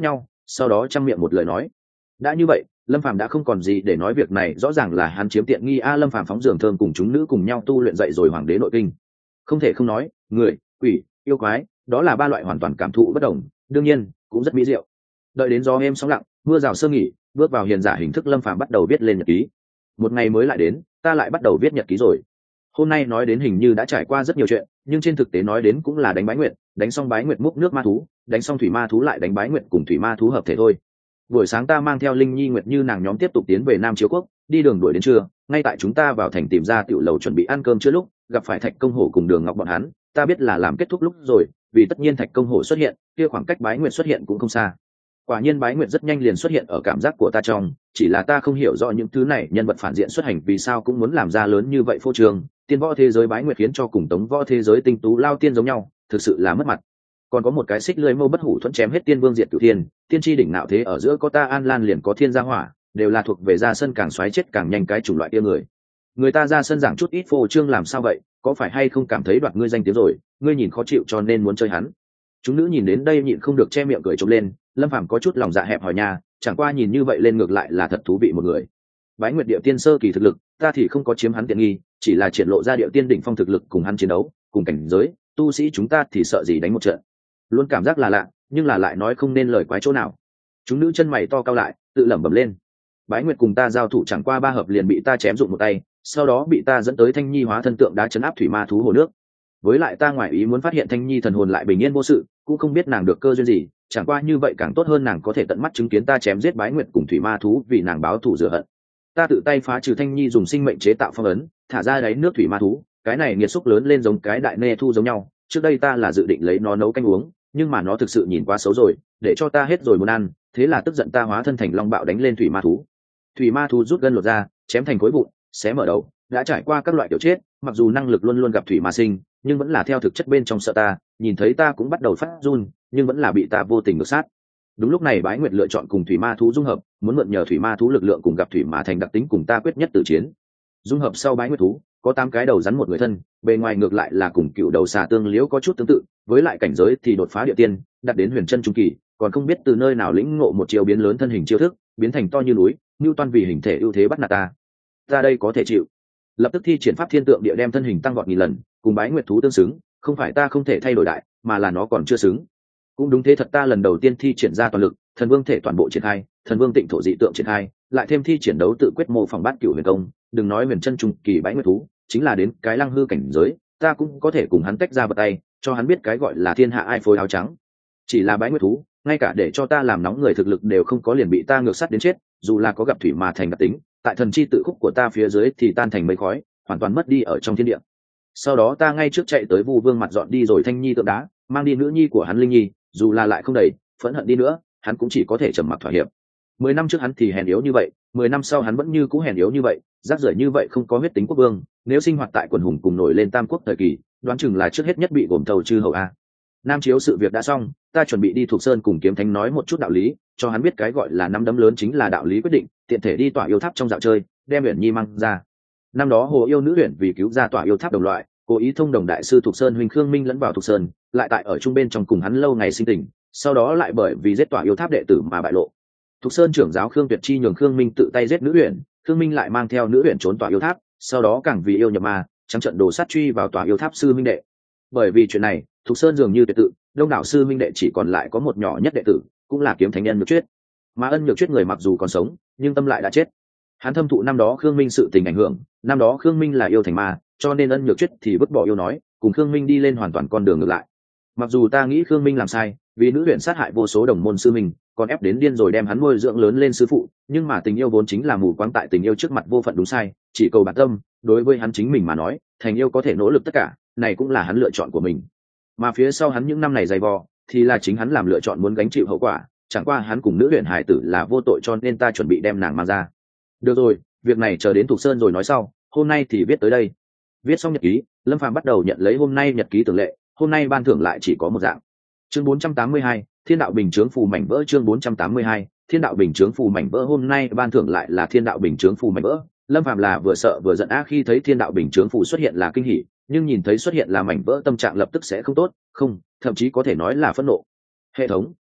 sau đó chăm miệng một lời nói. Đã như vậy, Lâm Phàm đã không còn gì để nói, việc này rõ ràng là hắn chiếm tiện nghi a. Lâm Phàm phóng giường thơm cùng chúng nữ cùng nhau tu luyện dậy rồi hoàng đế nội kinh. Không thể không nói, người, quỷ, yêu quái, đó là ba loại hoàn toàn cảm thụ bất đồng, đương nhiên cũng rất mỹ diệu. Đợi đến gió êm sóng lặng, mưa rào sơ nghỉ, bước vào hiền giả hình thức, Lâm Phàm bắt đầu viết lên nhật ký. Một ngày mới lại đến, ta lại bắt đầu viết nhật ký rồi. Hôm nay nói đến hình như đã trải qua rất nhiều chuyện, nhưng trên thực tế nói đến cũng là đánh bái nguyệt, đánh xong bái nguyệt múc nước ma thú, đánh xong thủy ma thú lại đánh bái nguyệt cùng thủy ma thú hợp thể thôi. Buổi sáng ta mang theo Linh Nhi Nguyệt Như nàng nhóm tiếp tục tiến về Nam Chiếu Quốc, đi đường đuổi đến trưa, ngay tại chúng ta vào thành tìm ra tiểu lầu chuẩn bị ăn cơm chưa lúc, gặp phải Thạch Công Hổ cùng Đường Ngọc bọn hắn, ta biết là làm kết thúc lúc rồi, vì tất nhiên Thạch Công Hổ xuất hiện, kia khoảng cách bái nguyệt xuất hiện cũng không xa. Quả nhiên bái nguyệt rất nhanh liền xuất hiện ở cảm giác của ta trong, chỉ là ta không hiểu rõ những thứ này nhân vật phản diện xuất hành vì sao cũng muốn làm ra lớn như vậy phô trương. Tiên võ thế giới bái nguyệt khiến cho cùng tống võ thế giới tinh tú lao tiên giống nhau, thực sự là mất mặt. Còn có một cái xích lưỡi mâu bất hủ thuẫn chém hết tiên vương diệt cửu thiên, tiên tri đỉnh nạo thế ở giữa có ta An Lan liền có thiên gia hỏa, đều là thuộc về ra sân càng xoáy chết càng nhanh cái chủng loại kia người. Người ta ra sân giảng chút ít phô trương làm sao vậy, có phải hay không cảm thấy đoạt ngươi danh tiếng rồi, ngươi nhìn khó chịu cho nên muốn chơi hắn. Chúng nữ nhìn đến đây nhịn không được che miệng cười trộm lên. Lâm Phàm có chút lòng dạ hẹp hòi nha, chẳng qua nhìn như vậy lên ngược lại là thật thú vị một người. Bái nguyệt địa tiên sơ kỳ thực lực, ta thì không có chiếm hắn tiện nghi, chỉ là triển lộ ra địa tiên đỉnh phong thực lực cùng hắn chiến đấu, cùng cảnh giới, tu sĩ chúng ta thì sợ gì đánh một trận. Luôn cảm giác là lạ, nhưng là lại nói không nên lời quái chỗ nào. Chúng nữ chân mày to cao lại, tự lẩm bẩm lên. Bái nguyệt cùng ta giao thủ chẳng qua ba hợp liền bị ta chém dụng một tay, sau đó bị ta dẫn tới Thanh Nhi hóa thân tượng đá chấn áp thủy ma thú hồ nước. Với lại ta ngoài ý muốn phát hiện Thanh Nhi thần hồn lại bình yên vô sự, cũng không biết nàng được cơ duyên gì, chẳng qua như vậy càng tốt hơn, nàng có thể tận mắt chứng kiến ta chém giết bái nguyệt cùng thủy ma thú vì nàng báo thù rửa hận. Ta tự tay phá trừ Thanh Nhi dùng sinh mệnh chế tạo phong ấn, thả ra đáy nước thủy ma thú, cái này nghiệt xúc lớn lên giống cái đại nê thu giống nhau. Trước đây ta là dự định lấy nó nấu canh uống, nhưng mà nó thực sự nhìn quá xấu rồi, để cho ta hết rồi muốn ăn, thế là tức giận ta hóa thân thành long bạo đánh lên thủy ma thú. Thủy ma thú rút gân lột ra, chém thành khối vụn, xé mở đầu, đã trải qua các loại kiểu chết, mặc dù năng lực luôn luôn gặp thủy ma sinh, nhưng vẫn là theo thực chất bên trong sợ ta, nhìn thấy ta cũng bắt đầu phát run, nhưng vẫn là bị ta vô tình ngược sát. Đúng lúc này bái nguyệt lựa chọn cùng thủy ma thú dung hợp, muốn mượn nhờ thủy ma thú lực lượng cùng gặp thủy ma thành đặc tính cùng ta quyết nhất tử chiến. Dung hợp sau bái nguyệt thú có tám cái đầu rắn một người thân, bề ngoài ngược lại là cùng cựu đầu xà tương liễu có chút tương tự, với lại cảnh giới thì đột phá địa tiên, đạt đến huyền chân trung kỳ, còn không biết từ nơi nào lĩnh ngộ một chiêu biến lớn thân hình chiêu thức, biến thành to như núi, Nưu Toan vì hình thể ưu thế bắt nạt ta. Ta đây có thể chịu. Lập tức thi triển pháp thiên tượng địa đem thân hình tăng vọt nghìn lần, cùng bái nguyệt thú tương xứng, không phải ta không thể thay đổi đại, mà là nó còn chưa xứng. Cũng đúng thế thật, ta lần đầu tiên thi triển ra toàn lực, thần vương thể toàn bộ triển khai, thần vương tịnh thổ dị tượng triển khai, lại thêm thi triển đấu tự quyết mô phỏng bát cửu huyền công, đừng nói huyền chân trung kỳ bái nguyệt thú, chính là đến cái lăng hư cảnh giới, ta cũng có thể cùng hắn tách ra vật tay, cho hắn biết cái gọi là thiên hạ ai phối áo trắng. Chỉ là bái nguyệt thú, ngay cả để cho ta làm nóng người thực lực đều không có liền bị ta ngược sát đến chết, dù là có gặp thủy mà thành đặc tính, tại thần chi tự khúc của ta phía dưới thì tan thành mây khói, hoàn toàn mất đi ở trong thiên địa. Sau đó ta ngay trước chạy tới Vu Vương mặt dọn đi rồi Thanh Nhi tượng đá, mang đi nữ nhi của hắn Linh Nhi, dù là lại không đầy phẫn hận đi nữa, hắn cũng chỉ có thể trầm mặc thỏa hiệp. Mười năm trước hắn thì hèn yếu như vậy, mười năm sau hắn vẫn như cũ hèn yếu như vậy, rác rưởi như vậy, không có huyết tính quốc vương, nếu sinh hoạt tại quần hùng cùng nổi lên tam quốc thời kỳ, đoán chừng là trước hết nhất bị gồm thầu chư hầu a. Nam Chiếu sự việc đã xong, ta chuẩn bị đi Thục Sơn cùng Kiếm Thánh nói một chút đạo lý, cho hắn biết cái gọi là năm đấm lớn chính là đạo lý quyết định, tiện thể đi tỏa yêu tháp trong dạo chơi, đem Uyển Nhi mang ra. Năm đó Hồ Yêu nữ Uyển vì cứu ra tỏa yêu tháp đồng loại, cố ý thông đồng đại sư Thục Sơn huynh Khương Minh lẫn vào Thục Sơn, lại tại ở trung bên trong cùng hắn lâu ngày sinh tình, sau đó lại bởi vì giết tỏa yêu tháp đệ tử mà bại lộ. Thục Sơn trưởng giáo Khương Tuyệt Chi nhường Khương Minh tự tay giết nữ Uyển, Khương Minh lại mang theo nữ Uyển trốn tỏa yêu tháp, sau đó càng vì yêu nhập ma, trắng trận đồ sát truy vào tỏa yêu tháp sư minh đệ. Bởi vì chuyện này, Thục Sơn dường như tuyệt tự, đông đảo sư minh đệ chỉ còn lại có một nhỏ nhất đệ tử, cũng là Kiếm Thánh Ân Nhược Chuyết. Mà Ân Nhược Chuyết người mặc dù còn sống, nhưng tâm lại đã chết. Hắn thâm thụ năm đó Khương Minh sự tình ảnh hưởng, năm đó Khương Minh là yêu thành ma, cho nên Ân Nhược Chuyết thì vứt bỏ yêu nói, cùng Khương Minh đi lên hoàn toàn con đường ngược lại. Mặc dù ta nghĩ Khương Minh làm sai, vì nữ luyện sát hại vô số đồng môn sư mình, còn ép đến điên rồi đem hắn nuôi dưỡng lớn lên sư phụ, nhưng mà tình yêu vốn chính là mù quáng, tại tình yêu trước mặt vô phận đúng sai, chỉ cầu bản tâm. Đối với hắn chính mình mà nói, thành yêu có thể nỗ lực tất cả, này cũng là hắn lựa chọn của mình. Mà phía sau hắn những năm này dày vò, thì là chính hắn làm lựa chọn muốn gánh chịu hậu quả. Chẳng qua hắn cùng nữ luyện hải tử là vô tội, cho nên ta chuẩn bị đem nàng mang ra. Được rồi, việc này chờ đến Thục Sơn rồi nói sau, hôm nay thì viết tới đây. Viết xong nhật ký, Lâm Phàm bắt đầu nhận lấy hôm nay nhật ký thường lệ. Hôm nay ban thưởng lại chỉ có một dạng. Chương bốn trăm tám mươi hai, Thiên đạo bình chướng phù mảnh vỡ. Chương bốn trăm tám mươi hai, Thiên đạo bình chướng phù mảnh vỡ. Hôm nay ban thưởng lại là Thiên đạo bình chướng phù mảnh vỡ. Lâm Phàm là vừa sợ vừa giận á, khi thấy Thiên đạo bình chướng phù xuất hiện là kinh hỉ, nhưng nhìn thấy xuất hiện là mảnh vỡ, tâm trạng lập tức sẽ không tốt, không, thậm chí có thể nói là phẫn nộ. Hệ thống,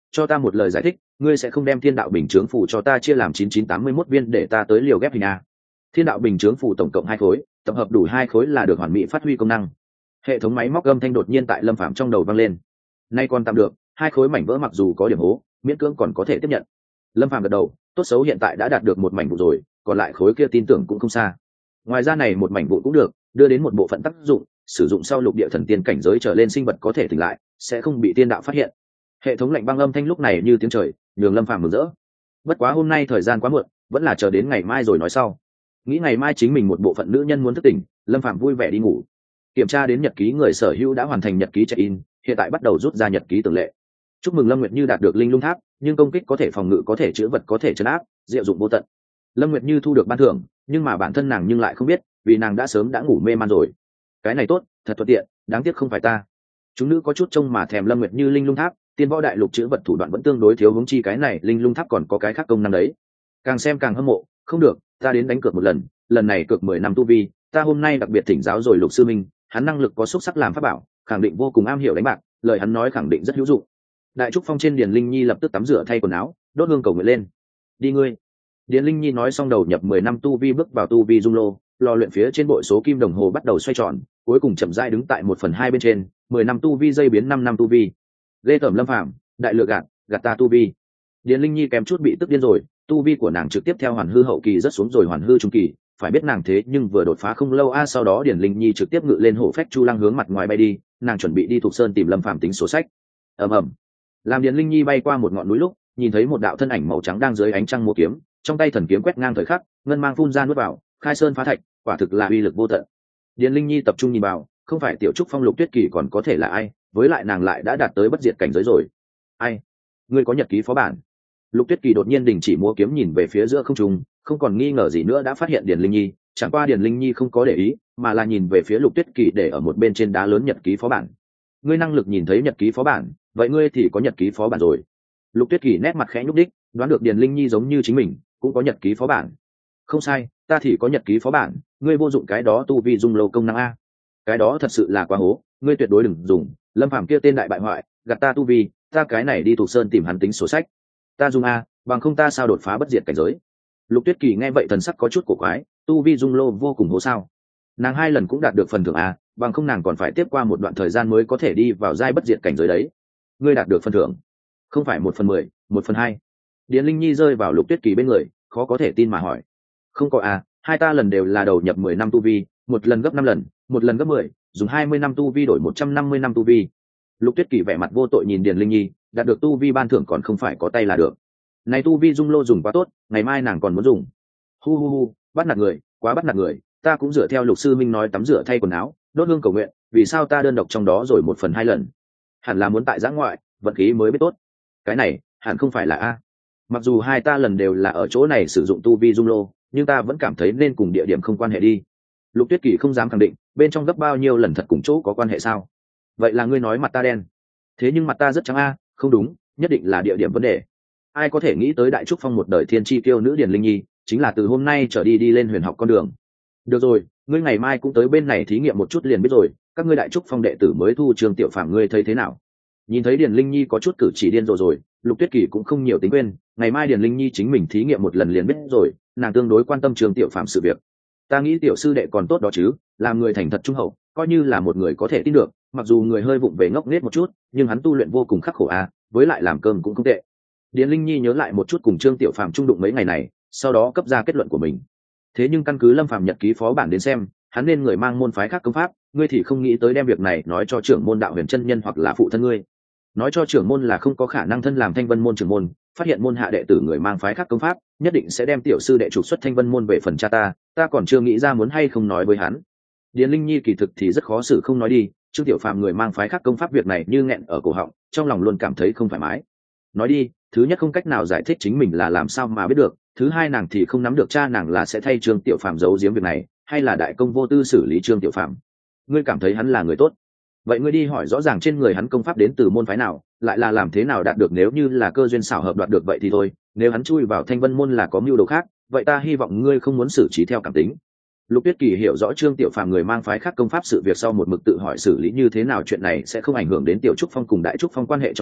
cho ta một lời giải thích, ngươi sẽ không đem thiên đạo bình chướng phủ cho ta chia làm chín chín tám mươi mốt viên để ta tới liều ghép hình a? Thiên đạo bình chướng phủ tổng cộng hai khối, tập hợp đủ hai khối là được hoàn mỹ phát huy công năng. Hệ thống máy móc âm thanh đột nhiên tại Lâm Phàm trong đầu vang lên. Nay còn tạm được, hai khối mảnh vỡ mặc dù có điểm hố, miễn cưỡng còn có thể tiếp nhận. Lâm Phàm gật đầu, tốt xấu hiện tại đã đạt được một mảnh vụ rồi, còn lại khối kia tin tưởng cũng không xa. Ngoài ra này một mảnh vụ cũng được, đưa đến một bộ phận tác dụng, sử dụng sau lục địa thần tiên cảnh giới trở lên sinh vật có thể tỉnh lại, sẽ không bị tiên đạo phát hiện. Hệ thống lạnh băng âm thanh lúc này như tiếng trời, nhường Lâm Phàm mừng rỡ. Bất quá hôm nay thời gian quá muộn, vẫn là chờ đến ngày mai rồi nói sau. Nghĩ ngày mai chính mình một bộ phận nữ nhân muốn thức tỉnh, Lâm Phàm vui vẻ đi ngủ. Kiểm tra đến nhật ký người sở hữu đã hoàn thành nhật ký check-in, hiện tại bắt đầu rút ra nhật ký tường lệ. Chúc mừng Lâm Nguyệt Như đạt được linh lung tháp, nhưng công kích có thể phòng ngự, có thể chữa vật, có thể trấn áp, diệu dụng vô tận. Lâm Nguyệt Như thu được ban thưởng, nhưng mà bản thân nàng nhưng lại không biết, vì nàng đã sớm đã ngủ mê man rồi. Cái này tốt, thật thuận tiện, đáng tiếc không phải ta. Chúng nữ có chút trông mà thèm Lâm Nguyệt Như linh lung tháp, tiên võ đại lục chữa vật thủ đoạn vẫn tương đối thiếu, huống chi cái này linh lung tháp còn có cái khác công năng đấy. Càng xem càng hâm mộ, không được, ta đến đánh cược một lần, lần này cược mười năm tu vi, ta hôm nay đặc biệt thỉnh giáo rồi Lục sư minh, hắn năng lực có xúc sắc làm pháp bảo, khẳng định vô cùng am hiểu đánh bạc, lời hắn nói khẳng định rất hữu dụng. Đại trúc phong trên Điền Linh Nhi lập tức tắm rửa thay quần áo, đốt hương cầu nguyện lên. Đi ngươi. Điền Linh Nhi nói xong đầu nhập mười năm tu vi bước vào tu vi dung lô, lò luyện phía trên bội số kim đồng hồ bắt đầu xoay tròn, cuối cùng chậm rãi đứng tại một phần hai bên trên, mười năm tu vi dây biến năm năm tu vi. Lê Tẩm Lâm Phàm, đại lựa gạt, gạt ta tu vi. Điền Linh Nhi kém chút bị tức điên rồi, tu vi của nàng trực tiếp theo hoàn hư hậu kỳ rất xuống rồi hoàn hư trung kỳ, phải biết nàng thế nhưng vừa đột phá không lâu a. Sau đó Điền Linh Nhi trực tiếp ngự lên hổ phách chu lăng hướng mặt ngoài bay đi, nàng chuẩn bị đi thuộc sơn tìm Lâm Phàm tính sổ sách. Ầm ầm. Làm Điền Linh Nhi bay qua một ngọn núi lúc, nhìn thấy một đạo thân ảnh màu trắng đang dưới ánh trăng múa kiếm, trong tay thần kiếm quét ngang thời khắc, ngân mang phun ra nuốt vào, khai sơn phá thạch, quả thực là uy lực vô tận. Điền Linh Nhi tập trung nhìn vào, không phải tiểu trúc phong Lục Tuyết Kỳ còn có thể là ai, với lại nàng lại đã đạt tới bất diệt cảnh giới rồi. Ai? Ngươi có nhật ký phó bản? Lục Tuyết Kỳ đột nhiên đình chỉ múa kiếm, nhìn về phía giữa không trung, không còn nghi ngờ gì nữa đã phát hiện Điền Linh Nhi, chẳng qua Điền Linh Nhi không có để ý, mà là nhìn về phía Lục Tuyết Kỳ để ở một bên trên đá lớn nhật ký phó bản. Ngươi năng lực nhìn thấy nhật ký phó bản, vậy ngươi thì có nhật ký phó bản rồi. Lục Tuyết Kỳ nét mặt khẽ nhúc đích, đoán được Điền Linh Nhi giống như chính mình, cũng có nhật ký phó bản. Không sai, ta thì có nhật ký phó bản, ngươi vô dụng cái đó tu vi dung lâu công năng a. Cái đó thật sự là quá hố, ngươi tuyệt đối đừng dùng. Lâm Phàm kia tên đại bại hoại, gạt ta tu vi, ta cái này đi thuộc sơn tìm hắn tính sổ sách. Ta dùng a, bằng không ta sao đột phá bất diệt cảnh giới. Lục Tuyết Kỳ nghe vậy thần sắc có chút cổ quái, tu vi dung lô vô cùng hố sao? Nàng hai lần cũng đạt được phần thưởng a, bằng không nàng còn phải tiếp qua một đoạn thời gian mới có thể đi vào giai bất diệt cảnh giới đấy. Ngươi đạt được phần thưởng, không phải một phần mười, một phần hai. Điền Linh Nhi rơi vào Lục Tuyết Kỳ bên người, khó có thể tin mà hỏi. Không có a, hai ta lần đều là đầu nhập mười năm tu vi, một lần gấp năm lần, một lần gấp mười, dùng hai mươi năm tu vi đổi một trăm năm mươi năm tu vi. Lục Tuyết Kỳ vẻ mặt vô tội nhìn Điền Linh Nhi, đạt được tu vi ban thưởng còn không phải có tay là được. Này tu vi dung lô dùng quá tốt, ngày mai nàng còn muốn dùng. Hu hu hu, bắt nạt người, quá bắt nạt người, ta cũng dựa theo Lục sư minh nói tắm rửa thay quần áo, đốt hương cầu nguyện, vì sao ta đơn độc trong đó rồi một phần hai lần? Hẳn là muốn tại giã ngoại, vận khí mới biết tốt. Cái này, hẳn không phải là a. Mặc dù hai ta lần đều là ở chỗ này sử dụng tu vi dung lô, nhưng ta vẫn cảm thấy nên cùng địa điểm không quan hệ đi. Lục Tuyết Kỳ không dám khẳng định, bên trong gấp bao nhiêu lần thật cùng chỗ có quan hệ sao? Vậy là ngươi nói mặt ta đen. Thế nhưng mặt ta rất trắng a, không đúng, nhất định là địa điểm vấn đề. Ai có thể nghĩ tới đại trúc phong một đời thiên chi tiêu nữ Điền Linh Nhi, chính là từ hôm nay trở đi đi lên huyền học con đường. Được rồi, ngươi ngày mai cũng tới bên này thí nghiệm một chút liền biết rồi, các ngươi đại trúc phong đệ tử mới thu Trương Tiểu Phàm, ngươi thấy thế nào? Nhìn thấy Điền Linh Nhi có chút cử chỉ điên rồ rồi, Lục Tuyết Kỳ cũng không nhiều tính quên, ngày mai Điền Linh Nhi chính mình thí nghiệm một lần liền biết rồi, nàng tương đối quan tâm Trương Tiểu Phàm sự việc. Ta nghĩ tiểu sư đệ còn tốt đó chứ, làm người thành thật trung hậu, coi như là một người có thể tin được, mặc dù người hơi vụng về ngốc nghếch một chút, nhưng hắn tu luyện vô cùng khắc khổ à, với lại làm cơm cũng không tệ. Điền Linh Nhi nhớ lại một chút cùng Trương Tiểu Phàm chung đụng mấy ngày này, sau đó cấp ra kết luận của mình. Thế nhưng căn cứ Lâm Phàm nhật ký phó bản đến xem, hắn nên người mang môn phái khác công pháp, ngươi thì không nghĩ tới đem việc này nói cho trưởng môn Đạo Huyền chân nhân hoặc là phụ thân ngươi. Nói cho trưởng môn là không có khả năng thân làm Thanh Vân môn trưởng môn, phát hiện môn hạ đệ tử người mang phái khác công pháp, nhất định sẽ đem tiểu sư đệ trục xuất Thanh Vân môn về phần cha ta, ta còn chưa nghĩ ra muốn hay không nói với hắn. Điền Linh Nhi kỳ thực thì rất khó xử không nói đi, Trương Tiểu Phàm người mang phái khác công pháp việc này như nghẹn ở cổ họng, trong lòng luôn cảm thấy không thoải mái. Nói đi, thứ nhất không cách nào giải thích chính mình là làm sao mà biết được, thứ hai nàng thì không nắm được cha nàng là sẽ thay Trương Tiểu Phàm giấu giếm việc này, hay là đại công vô tư xử lý Trương Tiểu Phàm. Ngươi cảm thấy hắn là người tốt, vậy ngươi đi hỏi rõ ràng trên người hắn công pháp đến từ môn phái nào, lại là làm thế nào đạt được, nếu như là cơ duyên xảo hợp đoạt được vậy thì thôi, nếu hắn chui vào Thanh Vân môn là có mưu đồ khác, vậy ta hy vọng ngươi không muốn xử trí theo cảm tính. Lục Tuyết Kỳ hiểu rõ Trương Tiểu Phàm người mang phái khác công pháp sự việc sau một mực tự hỏi xử lý như thế nào chuyện này sẽ không ảnh hưởng đến Tiểu Trúc Phong cùng Đại Trúc Phong quan hệ trong đó,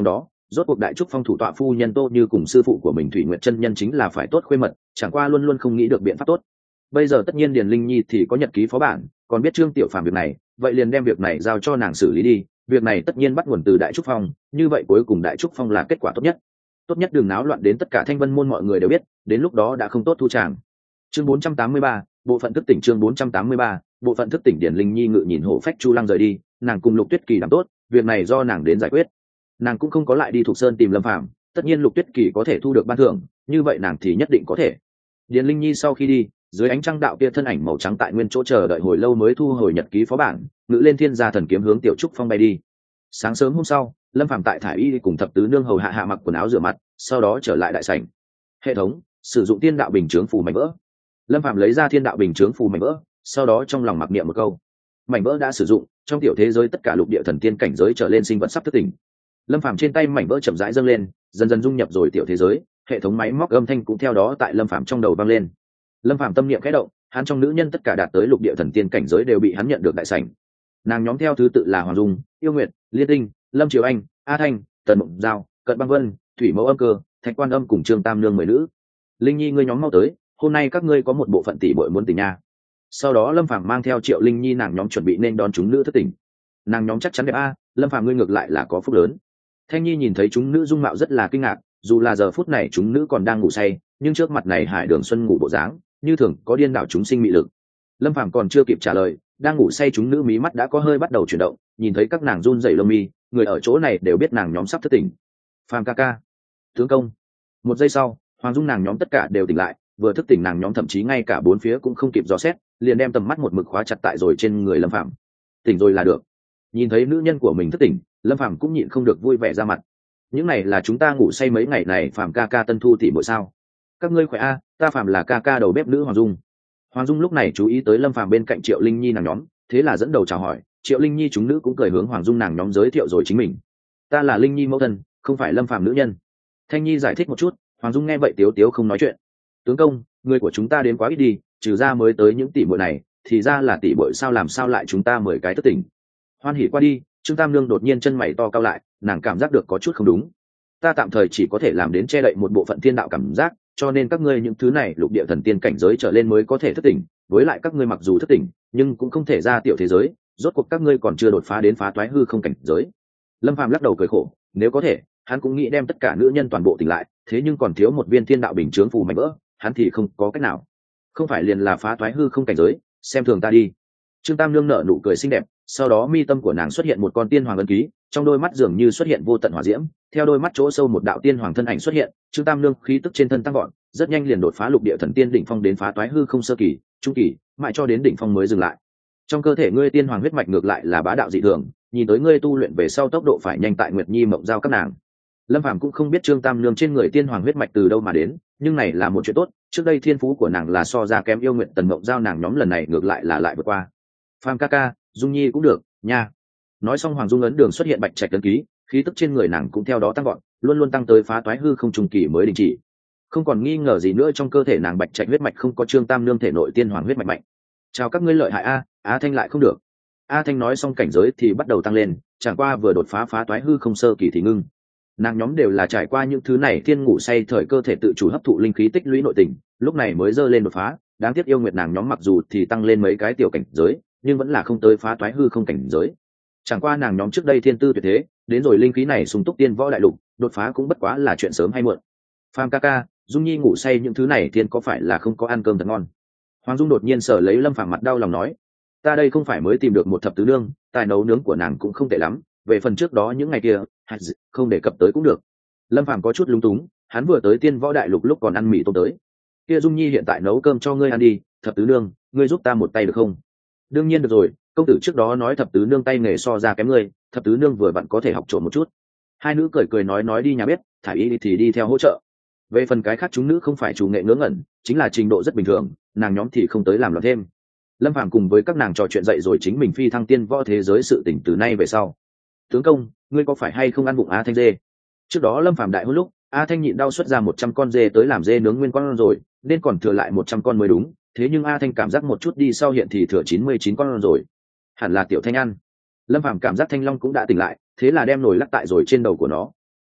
rốt cuộc đại trúc phong thủ tọa phu nhân Tô Như cùng sư phụ của mình Thủy Nguyệt chân nhân chính là phải tốt khuê mật, chẳng qua luôn luôn không nghĩ được biện pháp tốt. Bây giờ tất nhiên Điền Linh Nhi thì có nhật ký phó bản, còn biết Trương Tiểu Phàm việc này, vậy liền đem việc này giao cho nàng xử lý đi. Việc này tất nhiên bắt nguồn từ đại trúc phong, như vậy cuối cùng đại trúc phong là kết quả tốt nhất. Tốt nhất đừng náo loạn đến tất cả Thanh Vân môn mọi người đều biết, đến lúc đó đã không tốt thu tràng. Chương bốn trăm tám mươi ba, bộ phận thức tỉnh. Chương bốn trăm tám mươi ba, bộ phận thức tỉnh. Điền Linh Nhi ngự nhìn hổ phách Chu Lăng rời đi, nàng cùng Lục Tuyết Kỳ làm tốt, việc này do nàng đến giải quyết. Nàng cũng không có lại đi Thục Sơn tìm Lâm Phàm, tất nhiên Lục Tuyết Kỳ có thể thu được ban thưởng, như vậy nàng thì nhất định có thể. Điền Linh Nhi sau khi đi, dưới ánh trăng đạo kia thân ảnh màu trắng tại nguyên chỗ chờ đợi hồi lâu mới thu hồi nhật ký phó bản, ngự lên thiên gia thần kiếm hướng Tiểu Trúc Phong bay đi. Sáng sớm hôm sau, Lâm Phàm tại thải y cùng thập tứ nương hầu hạ hạ mặc quần áo rửa mặt, sau đó trở lại đại sảnh. Hệ thống sử dụng tiên đạo bình chướng phù mảnh vỡ. Lâm Phàm lấy ra thiên đạo bình chướng phù mảnh vỡ, sau đó trong lòng mặc niệm một câu. Mảnh vỡ đã sử dụng, trong tiểu thế giới tất cả lục địa thần tiên cảnh giới trở lên sinh vật sắp thức tỉnh. Lâm Phàm trên tay mảnh vỡ chậm rãi dâng lên, dần dần dung nhập rồi tiểu thế giới, hệ thống máy móc âm thanh cũng theo đó tại Lâm Phàm trong đầu vang lên. Lâm Phàm tâm niệm khẽ động, hắn trong nữ nhân tất cả đạt tới lục địa thần tiên cảnh giới đều bị hắn nhận được đại sảnh. Nàng nhóm theo thứ tự là Hoàng Dung, Yêu Nguyệt, Liên Tinh, Lâm Triều Anh, A Thanh, Tần Mộng Giao, Cận Băng Vân, Thủy Mẫu Âm Cơ, Thạch Quan Âm cùng Trương Tam Nương mười nữ. Linh Nhi ngươi nhóm mau tới, hôm nay các ngươi có một bộ phận tỷ muội muốn tỉnh nha. Sau đó Lâm Phàm mang theo Triệu Linh Nhi nàng nhóm chuẩn bị nên đón chúng nữ thất tỉnh. Nàng nhóm chắc chắn đẹp a, Lâm Phàm ngươi ngược lại là có phúc lớn. Thanh Nhi nhìn thấy chúng nữ dung mạo rất là kinh ngạc, dù là giờ phút này chúng nữ còn đang ngủ say, nhưng trước mặt này Hải Đường Xuân ngủ bộ dáng, như thường có điên đảo chúng sinh mị lực. Lâm Phàm còn chưa kịp trả lời, đang ngủ say chúng nữ mí mắt đã có hơi bắt đầu chuyển động, nhìn thấy các nàng run rẩy lông mi, người ở chỗ này đều biết nàng nhóm sắp thức tỉnh. Phàm ca ca, tướng công. Một giây sau, Hoàng Dung nàng nhóm tất cả đều tỉnh lại, vừa thức tỉnh nàng nhóm thậm chí ngay cả bốn phía cũng không kịp dò xét, liền đem tầm mắt một mực khóa chặt tại rồi trên người Lâm Phàm. Tỉnh rồi là được. Nhìn thấy nữ nhân của mình thức tỉnh, Lâm Phàm cũng nhịn không được vui vẻ ra mặt. Những này là chúng ta ngủ say mấy ngày này, Phàm ca ca tân thu tỷ muội sao? Các ngươi khỏe a, ta Phàm là ca ca đầu bếp nữ Hoàng Dung. Hoàng Dung lúc này chú ý tới Lâm Phàm bên cạnh Triệu Linh Nhi nàng nhóm, thế là dẫn đầu chào hỏi. Triệu Linh Nhi chúng nữ cũng cười hướng Hoàng Dung nàng nhóm giới thiệu rồi chính mình. Ta là Linh Nhi mẫu thân, không phải Lâm Phàm nữ nhân. Thanh Nhi giải thích một chút, Hoàng Dung nghe vậy tiếu tiếu không nói chuyện. Tướng công, người của chúng ta đến quá ít đi, trừ ra mới tới những tỷ muội này, thì ra là tỷ muội sao, làm sao lại chúng ta mười cái thất tình. Hoan hỉ qua đi, Trương Tam Nương đột nhiên chân mày to cao lại, nàng cảm giác được có chút không đúng. Ta tạm thời chỉ có thể làm đến che đậy một bộ phận thiên đạo cảm giác, cho nên các ngươi những thứ này lục địa thần tiên cảnh giới trở lên mới có thể thất tỉnh, với lại các ngươi mặc dù thất tỉnh, nhưng cũng không thể ra tiểu thế giới, rốt cuộc các ngươi còn chưa đột phá đến phá toái hư không cảnh giới. Lâm Phàm lắc đầu cười khổ, nếu có thể, hắn cũng nghĩ đem tất cả nữ nhân toàn bộ tỉnh lại, thế nhưng còn thiếu một viên thiên đạo bình chướng phù mảnh vỡ, hắn thì không có cách nào. Không phải liền là phá toái hư không cảnh giới, xem thường ta đi. Trương Tam Nương nở nụ cười xinh đẹp, sau đó mi tâm của nàng xuất hiện một con tiên hoàng ấn ký, trong đôi mắt dường như xuất hiện vô tận hỏa diễm, theo đôi mắt chỗ sâu một đạo tiên hoàng thân ảnh xuất hiện. Trương Tam Nương khí tức trên thân tăng vọt, rất nhanh liền đột phá lục địa thần tiên đỉnh phong đến phá toái hư không sơ kỳ, trung kỳ, mãi cho đến đỉnh phong mới dừng lại. Trong cơ thể ngươi tiên hoàng huyết mạch ngược lại là bá đạo dị thường, nhìn tới ngươi tu luyện về sau tốc độ phải nhanh tại Nguyệt Nhi Mộng Giao các nàng. Lâm Phàm cũng không biết Trương Tam Nương trên người tiên hoàng huyết mạch từ đâu mà đến, nhưng này là một chuyện tốt, trước đây thiên phú của nàng là so ra kém Yêu Nguyện Tần Mộng Giao nàng nhóm, lần này ngược lại là lại vượt qua. Phàm ca ca, Dung Nhi cũng được nha. Nói xong Hoàng Dung ấn đường xuất hiện bạch trạch ấn ký, khí tức trên người nàng cũng theo đó tăng vọt, luôn luôn tăng tới phá toái hư không trung kỳ mới đình chỉ. Không còn nghi ngờ gì nữa, trong cơ thể nàng bạch trạch huyết mạch không có Trương Tam Nương thể nội tiên hoàng huyết mạch mạnh. Chào các ngươi lợi hại a, Á Thanh lại không được. A Thanh nói xong cảnh giới thì bắt đầu tăng lên, chẳng qua vừa đột phá phá toái hư không sơ kỳ thì ngưng. Nàng nhóm đều là trải qua những thứ này thiên ngủ say thời cơ thể tự chủ hấp thụ linh khí tích lũy nội tình, lúc này mới dơ lên đột phá. Đáng tiếc Yêu Nguyệt nàng nhóm mặc dù thì tăng lên mấy cái tiểu cảnh giới, nhưng vẫn là không tới phá toái hư không cảnh giới. Chẳng qua nàng nhóm trước đây thiên tư tuyệt thế, đến rồi linh khí này sung túc tiên võ đại lục, đột phá cũng bất quá là chuyện sớm hay muộn. Phàm ca ca, Dung Nhi ngủ say những thứ này thiên có phải là không có ăn cơm thật ngon? Hoàng Dung đột nhiên sờ lấy Lâm Phàm mặt đau lòng nói, ta đây không phải mới tìm được một thập tứ nương, tài nấu nướng của nàng cũng không tệ lắm, về phần trước đó những ngày kia, không đề cập tới cũng được. Lâm Phàm có chút lúng túng, hắn vừa tới tiên võ đại lục lúc còn ăn mì tôm tới. Kia Dung Nhi hiện tại nấu cơm cho ngươi ăn đi, thập tứ nương, ngươi giúp ta một tay được không? Đương nhiên được rồi, công tử trước đó nói thập tứ nương tay nghề so ra kém ngươi, thập tứ nương vừa vặn có thể học trộm một chút. Hai nữ cười cười nói nói đi nhà bếp, thả y thì đi theo hỗ trợ. Về phần cái khác chúng nữ không phải chủ nghệ ngớ ngẩn, chính là trình độ rất bình thường, nàng nhóm thì không tới làm loạn thêm. Lâm Phàm cùng với các nàng trò chuyện dậy rồi chính mình phi thăng tiên võ thế giới sự tỉnh từ nay về sau. Tướng công, ngươi có phải hay không ăn bụng A Thanh dê? Trước đó Lâm Phàm đại hôn lúc, A Thanh nhịn đau xuất ra một trăm con dê tới làm dê nướng nguyên con rồi, nên còn thừa lại một trăm con mới đúng. Thế nhưng A Thanh cảm giác một chút đi sau hiện thì thừa chín mươi chín con rồi. Hẳn là tiểu Thanh ăn. Lâm Phàm cảm giác Thanh Long cũng đã tỉnh lại, thế là đem nồi lắc tại rồi trên đầu của nó.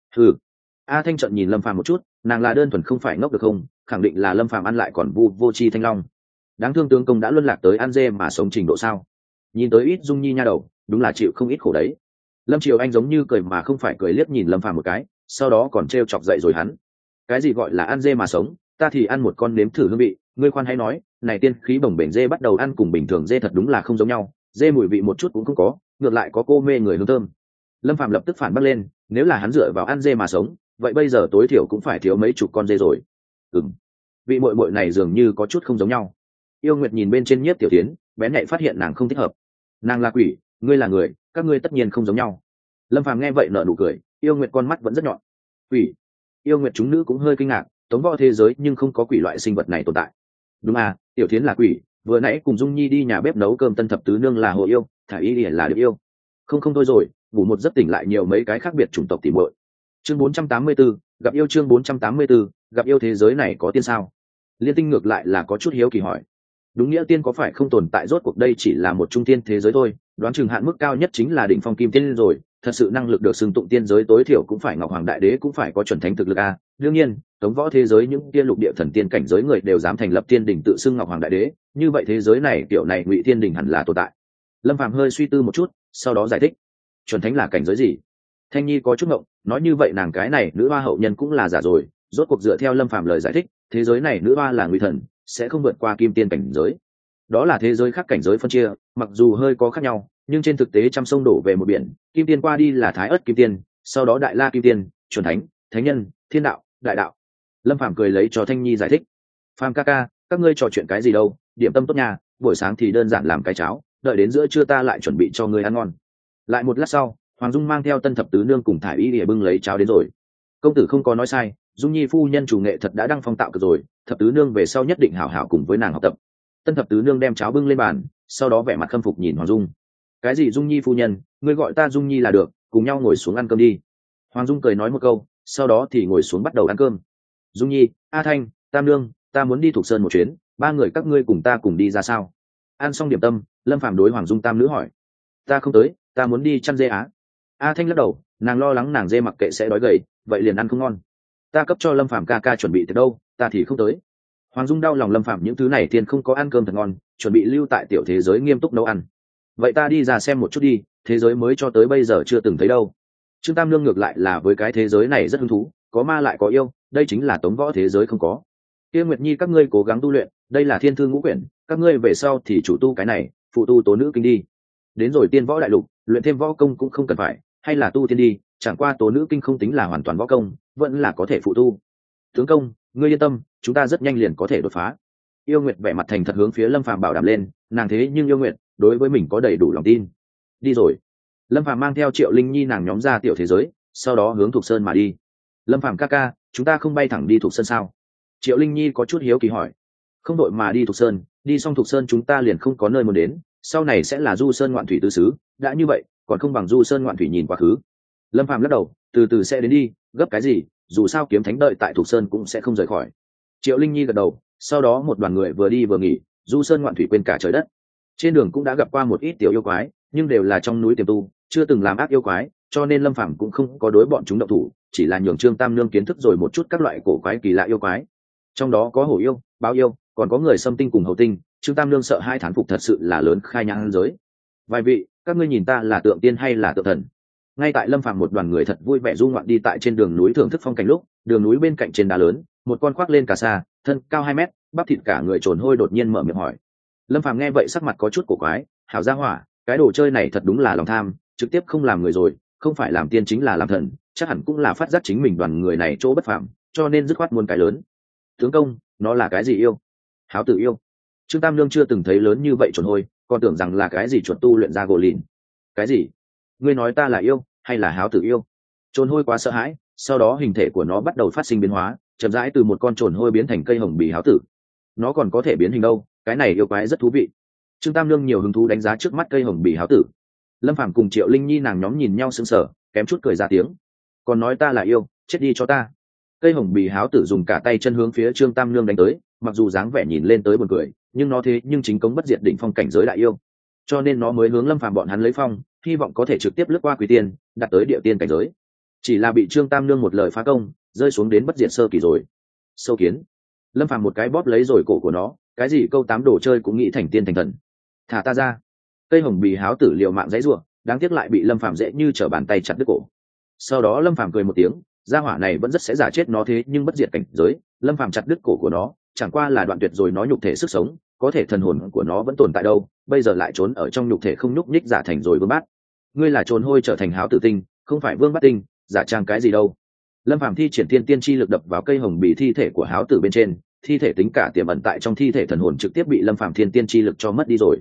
Ừ. A Thanh trận nhìn Lâm Phàm một chút, nàng là đơn thuần không phải ngốc được không, khẳng định là Lâm Phàm ăn lại còn vu vô chi thanh long. Đáng thương tướng công đã luân lạc tới ăn dê mà sống trình độ sao? Nhìn tới ít Dung Nhi nha đầu, đúng là chịu không ít khổ đấy. Lâm Triều Anh giống như cười mà không phải cười, liếc nhìn Lâm Phàm một cái, sau đó còn trêu chọc dậy rồi hắn. Cái gì gọi là ăn dê mà sống, ta thì ăn một con nếm thử hương vị, ngươi khoan hay nói, này tiên khí bồng bềnh dê bắt đầu ăn cùng bình thường dê thật đúng là không giống nhau, dê mùi vị một chút cũng không có, ngược lại có cô mê người hương thơm. Lâm Phàm lập tức phản bác lên, nếu là hắn dựa vào ăn dê mà sống, vậy bây giờ tối thiểu cũng phải thiếu mấy chục con dê rồi. Ừm, vị muội muội này dường như có chút không giống nhau. Yêu Nguyệt nhìn bên trên Nhiếp Tiểu Thiến, bén nhạy phát hiện nàng không thích hợp. Nàng là quỷ, ngươi là người, các ngươi tất nhiên không giống nhau. Lâm Phàm nghe vậy nở nụ cười, Yêu Nguyệt con mắt vẫn rất nhọn. Quỷ? Yêu Nguyệt chúng nữ cũng hơi kinh ngạc, tống võ thế giới nhưng không có quỷ loại sinh vật này tồn tại. Đúng à, Tiểu Thiến là quỷ, vừa nãy cùng Dung Nhi đi nhà bếp nấu cơm, Tân Thập Tứ Nương là hồ yêu, Thả Y Điển là điệp yêu. Không không thôi rồi, ngủ một giấc tỉnh lại nhiều mấy cái khác biệt chủng tộc tỉ muội. Chương bốn trăm tám mươi tư, gặp yêu. Chương bốn trăm tám mươi tư, gặp yêu. Thế giới này có tiên sao? Liên Tinh ngược lại là có chút hiếu kỳ hỏi. Đúng nghĩa tiên có phải không tồn tại, rốt cuộc đây chỉ là một trung tiên thế giới thôi, đoán chừng hạn mức cao nhất chính là đỉnh phong kim tiên rồi, thật sự năng lực được xưng tụng tiên giới tối thiểu cũng phải Ngọc Hoàng Đại Đế cũng phải có chuẩn thánh thực lực a. Đương nhiên, tống võ thế giới những tiên lục địa thần tiên cảnh giới người đều dám thành lập tiên đỉnh tự xưng Ngọc Hoàng Đại Đế, như vậy thế giới này kiểu này Ngụy Tiên đỉnh hẳn là tồn tại. Lâm Phàm hơi suy tư một chút, sau đó giải thích. Chuẩn thánh là cảnh giới gì? Thanh Nhi có chút ngộng, nói như vậy nàng cái này nữ hoa hậu nhân cũng là giả rồi, rốt cuộc dựa theo Lâm Phàm lời giải thích, thế giới này nữ hoa là Ngụy thần, sẽ không vượt qua kim tiên cảnh giới. Đó là thế giới khác cảnh giới phân chia, mặc dù hơi có khác nhau, nhưng trên thực tế trăm sông đổ về một biển, kim tiên qua đi là thái ất kim tiên, sau đó đại la kim tiên, chuẩn thánh, thánh nhân, thiên đạo, đại đạo. Lâm Phàm cười lấy cho Thanh Nhi giải thích. Phàm ca ca, các ngươi trò chuyện cái gì đâu, điểm tâm tốt nha, buổi sáng thì đơn giản làm cái cháo, đợi đến giữa trưa ta lại chuẩn bị cho ngươi ăn ngon. Lại một lát sau, Hoàng Dung mang theo Tân Thập Tứ Nương cùng Thả Y để bưng lấy cháo đến rồi. Công tử không có nói sai, Dung Nhi phu nhân chủ nghệ thật đã đăng phong tạo cực rồi, Thập Tứ Nương về sau nhất định hảo hảo cùng với nàng học tập. Tân Thập Tứ Nương đem cháo bưng lên bàn, sau đó vẻ mặt khâm phục nhìn Hoàng Dung. Cái gì Dung Nhi phu nhân, ngươi gọi ta Dung Nhi là được, cùng nhau ngồi xuống ăn cơm đi. Hoàng Dung cười nói một câu, sau đó thì ngồi xuống bắt đầu ăn cơm. Dung Nhi, A Thanh, Tam Nương, ta muốn đi Thục Sơn một chuyến, ba người các ngươi cùng ta cùng đi ra sao? Ăn xong điểm tâm, Lâm Phàm đối Hoàng Dung tam nữ hỏi. Ta không tới, ta muốn đi chăn dê á. A Thanh lắc đầu, nàng lo lắng nàng dê mặc kệ sẽ đói gầy, vậy liền ăn không ngon. Ta cấp cho Lâm Phàm ca ca chuẩn bị từ đâu, ta thì không tới. Hoàng Dung đau lòng Lâm Phàm những thứ này tiền không có ăn cơm thật ngon, chuẩn bị lưu tại tiểu thế giới nghiêm túc nấu ăn. Vậy ta đi ra xem một chút đi, thế giới mới cho tới bây giờ chưa từng thấy đâu. Trương Tam Nương ngược lại là với cái thế giới này rất hứng thú, có ma lại có yêu, đây chính là tống võ thế giới không có. Kia Nguyệt Nhi các ngươi cố gắng tu luyện, đây là thiên thư ngũ quyển, các ngươi về sau thì chủ tu cái này, phụ tu tố nữ kinh đi. Đến rồi tiên võ đại lục, luyện thêm võ công cũng không cần phải, hay là tu tiên đi, chẳng qua tố nữ kinh không tính là hoàn toàn võ công, vẫn là có thể phụ tu. Tướng công, ngươi yên tâm, chúng ta rất nhanh liền có thể đột phá. Yêu Nguyệt vẻ mặt thành thật hướng phía Lâm Phàm bảo đảm lên, nàng thế nhưng Yêu Nguyệt đối với mình có đầy đủ lòng tin. Đi rồi. Lâm Phàm mang theo Triệu Linh Nhi nàng nhóm ra tiểu thế giới, sau đó hướng Thục Sơn mà đi. Lâm Phàm ca ca, chúng ta không bay thẳng đi Thục Sơn sao? Triệu Linh Nhi có chút hiếu kỳ hỏi. Không đội mà đi Thục Sơn, đi xong Thục Sơn chúng ta liền không có nơi muốn đến, sau này sẽ là Du Sơn Ngoạn Thủy tứ xứ, đã như vậy, còn không bằng Du Sơn Ngoạn Thủy nhìn quá khứ. Lâm Phàm lắc đầu, từ từ sẽ đến đi, gấp cái gì, dù sao kiếm thánh đợi tại Thục Sơn cũng sẽ không rời khỏi. Triệu Linh Nhi gật đầu, sau đó một đoàn người vừa đi vừa nghỉ, Du Sơn Ngoạn Thủy quên cả trời đất. Trên đường cũng đã gặp qua một ít tiểu yêu quái, nhưng đều là trong núi tiềm tu, chưa từng làm ác yêu quái, cho nên Lâm Phàm cũng không có đối bọn chúng động thủ, chỉ là nhường Trương Tam Nương kiến thức rồi một chút các loại cổ quái kỳ lạ yêu quái. Trong đó có hổ yêu, báo yêu, còn có người xâm tinh cùng hầu tinh, Trương Tam Nương sợ hai thán phục thật sự là lớn khai nhãn giới. Vài vị, các ngươi nhìn ta là tượng tiên hay là tượng thần? Ngay tại Lâm Phàm một đoàn người thật vui vẻ du ngoạn đi tại trên đường núi thưởng thức phong cảnh lúc, đường núi bên cạnh trên đá lớn, một con khoác lên cà sa, thân cao hai mét, bắp thịt cả người trồn hôi đột nhiên mở miệng hỏi. Lâm Phàm nghe vậy sắc mặt có chút cổ quái, hảo gia hỏa, cái đồ chơi này thật đúng là lòng tham, trực tiếp không làm người rồi, không phải làm tiên chính là làm thần, chắc hẳn cũng là phát giác chính mình đoàn người này chỗ bất phàm, cho nên dứt khoát muốn cái lớn. Tướng công, nó là cái gì yêu? Háo tử yêu. Trương Tam Nương chưa từng thấy lớn như vậy trồn hôi, còn tưởng rằng là cái gì chuột tu luyện ra gỗ lìn. Cái gì? Ngươi nói ta là yêu hay là háo tử yêu? Trồn hôi quá sợ hãi, sau đó hình thể của nó bắt đầu phát sinh biến hóa, chậm rãi từ một con trồn hôi biến thành cây hồng bì háo tử. Nó còn có thể biến hình đâu, cái này yêu quái rất thú vị. Trương Tam Nương nhiều hứng thú đánh giá trước mắt cây hồng bì háo tử. Lâm Phàm cùng Triệu Linh Nhi nàng nhóm nhìn nhau sững sờ, kém chút cười ra tiếng. Còn nói ta là yêu, chết đi cho ta. Cây hồng bì háo tử dùng cả tay chân hướng phía Trương Tam Nương đánh tới, mặc dù dáng vẻ nhìn lên tới buồn cười, nhưng nó thế nhưng chính cống bất diệt đỉnh phong cảnh giới đại yêu, cho nên nó mới hướng Lâm Phàm bọn hắn lấy phong, hy vọng có thể trực tiếp lướt qua quý tiên, đạt tới địa tiên cảnh giới. chỉ là bị trương tam nương một lời phá công, rơi xuống đến bất diệt sơ kỳ rồi. Sâu kiến. Lâm phàm một cái bóp lấy rồi cổ của nó, cái gì câu tám đồ chơi cũng nghĩ thành tiên thành thần. Thả ta ra. Cây hồng bì háo tử liều mạng dãy rủa, đáng tiếc lại bị lâm phàm dễ như trở bàn tay chặt đứt cổ. Sau đó lâm phàm cười một tiếng, gia hỏa này vẫn rất sẽ giả chết nó thế nhưng bất diệt cảnh giới, lâm phàm chặt đứt cổ của nó chẳng qua là đoạn tuyệt rồi nó nhục thể sức sống, có thể thần hồn của nó vẫn tồn tại đâu, bây giờ lại trốn ở trong nhục thể không nhúc nhích giả thành rồi vương bát. Ngươi là trồn hôi trở thành háo tử tinh, không phải vương bát tinh, giả trang cái gì đâu. Lâm phàm thi triển tiên tiên chi lực đập vào cây hồng bì thi thể của háo tử bên trên, thi thể tính cả tiềm ẩn tại trong thi thể thần hồn trực tiếp bị lâm phàm thiên tiên chi lực cho mất đi rồi.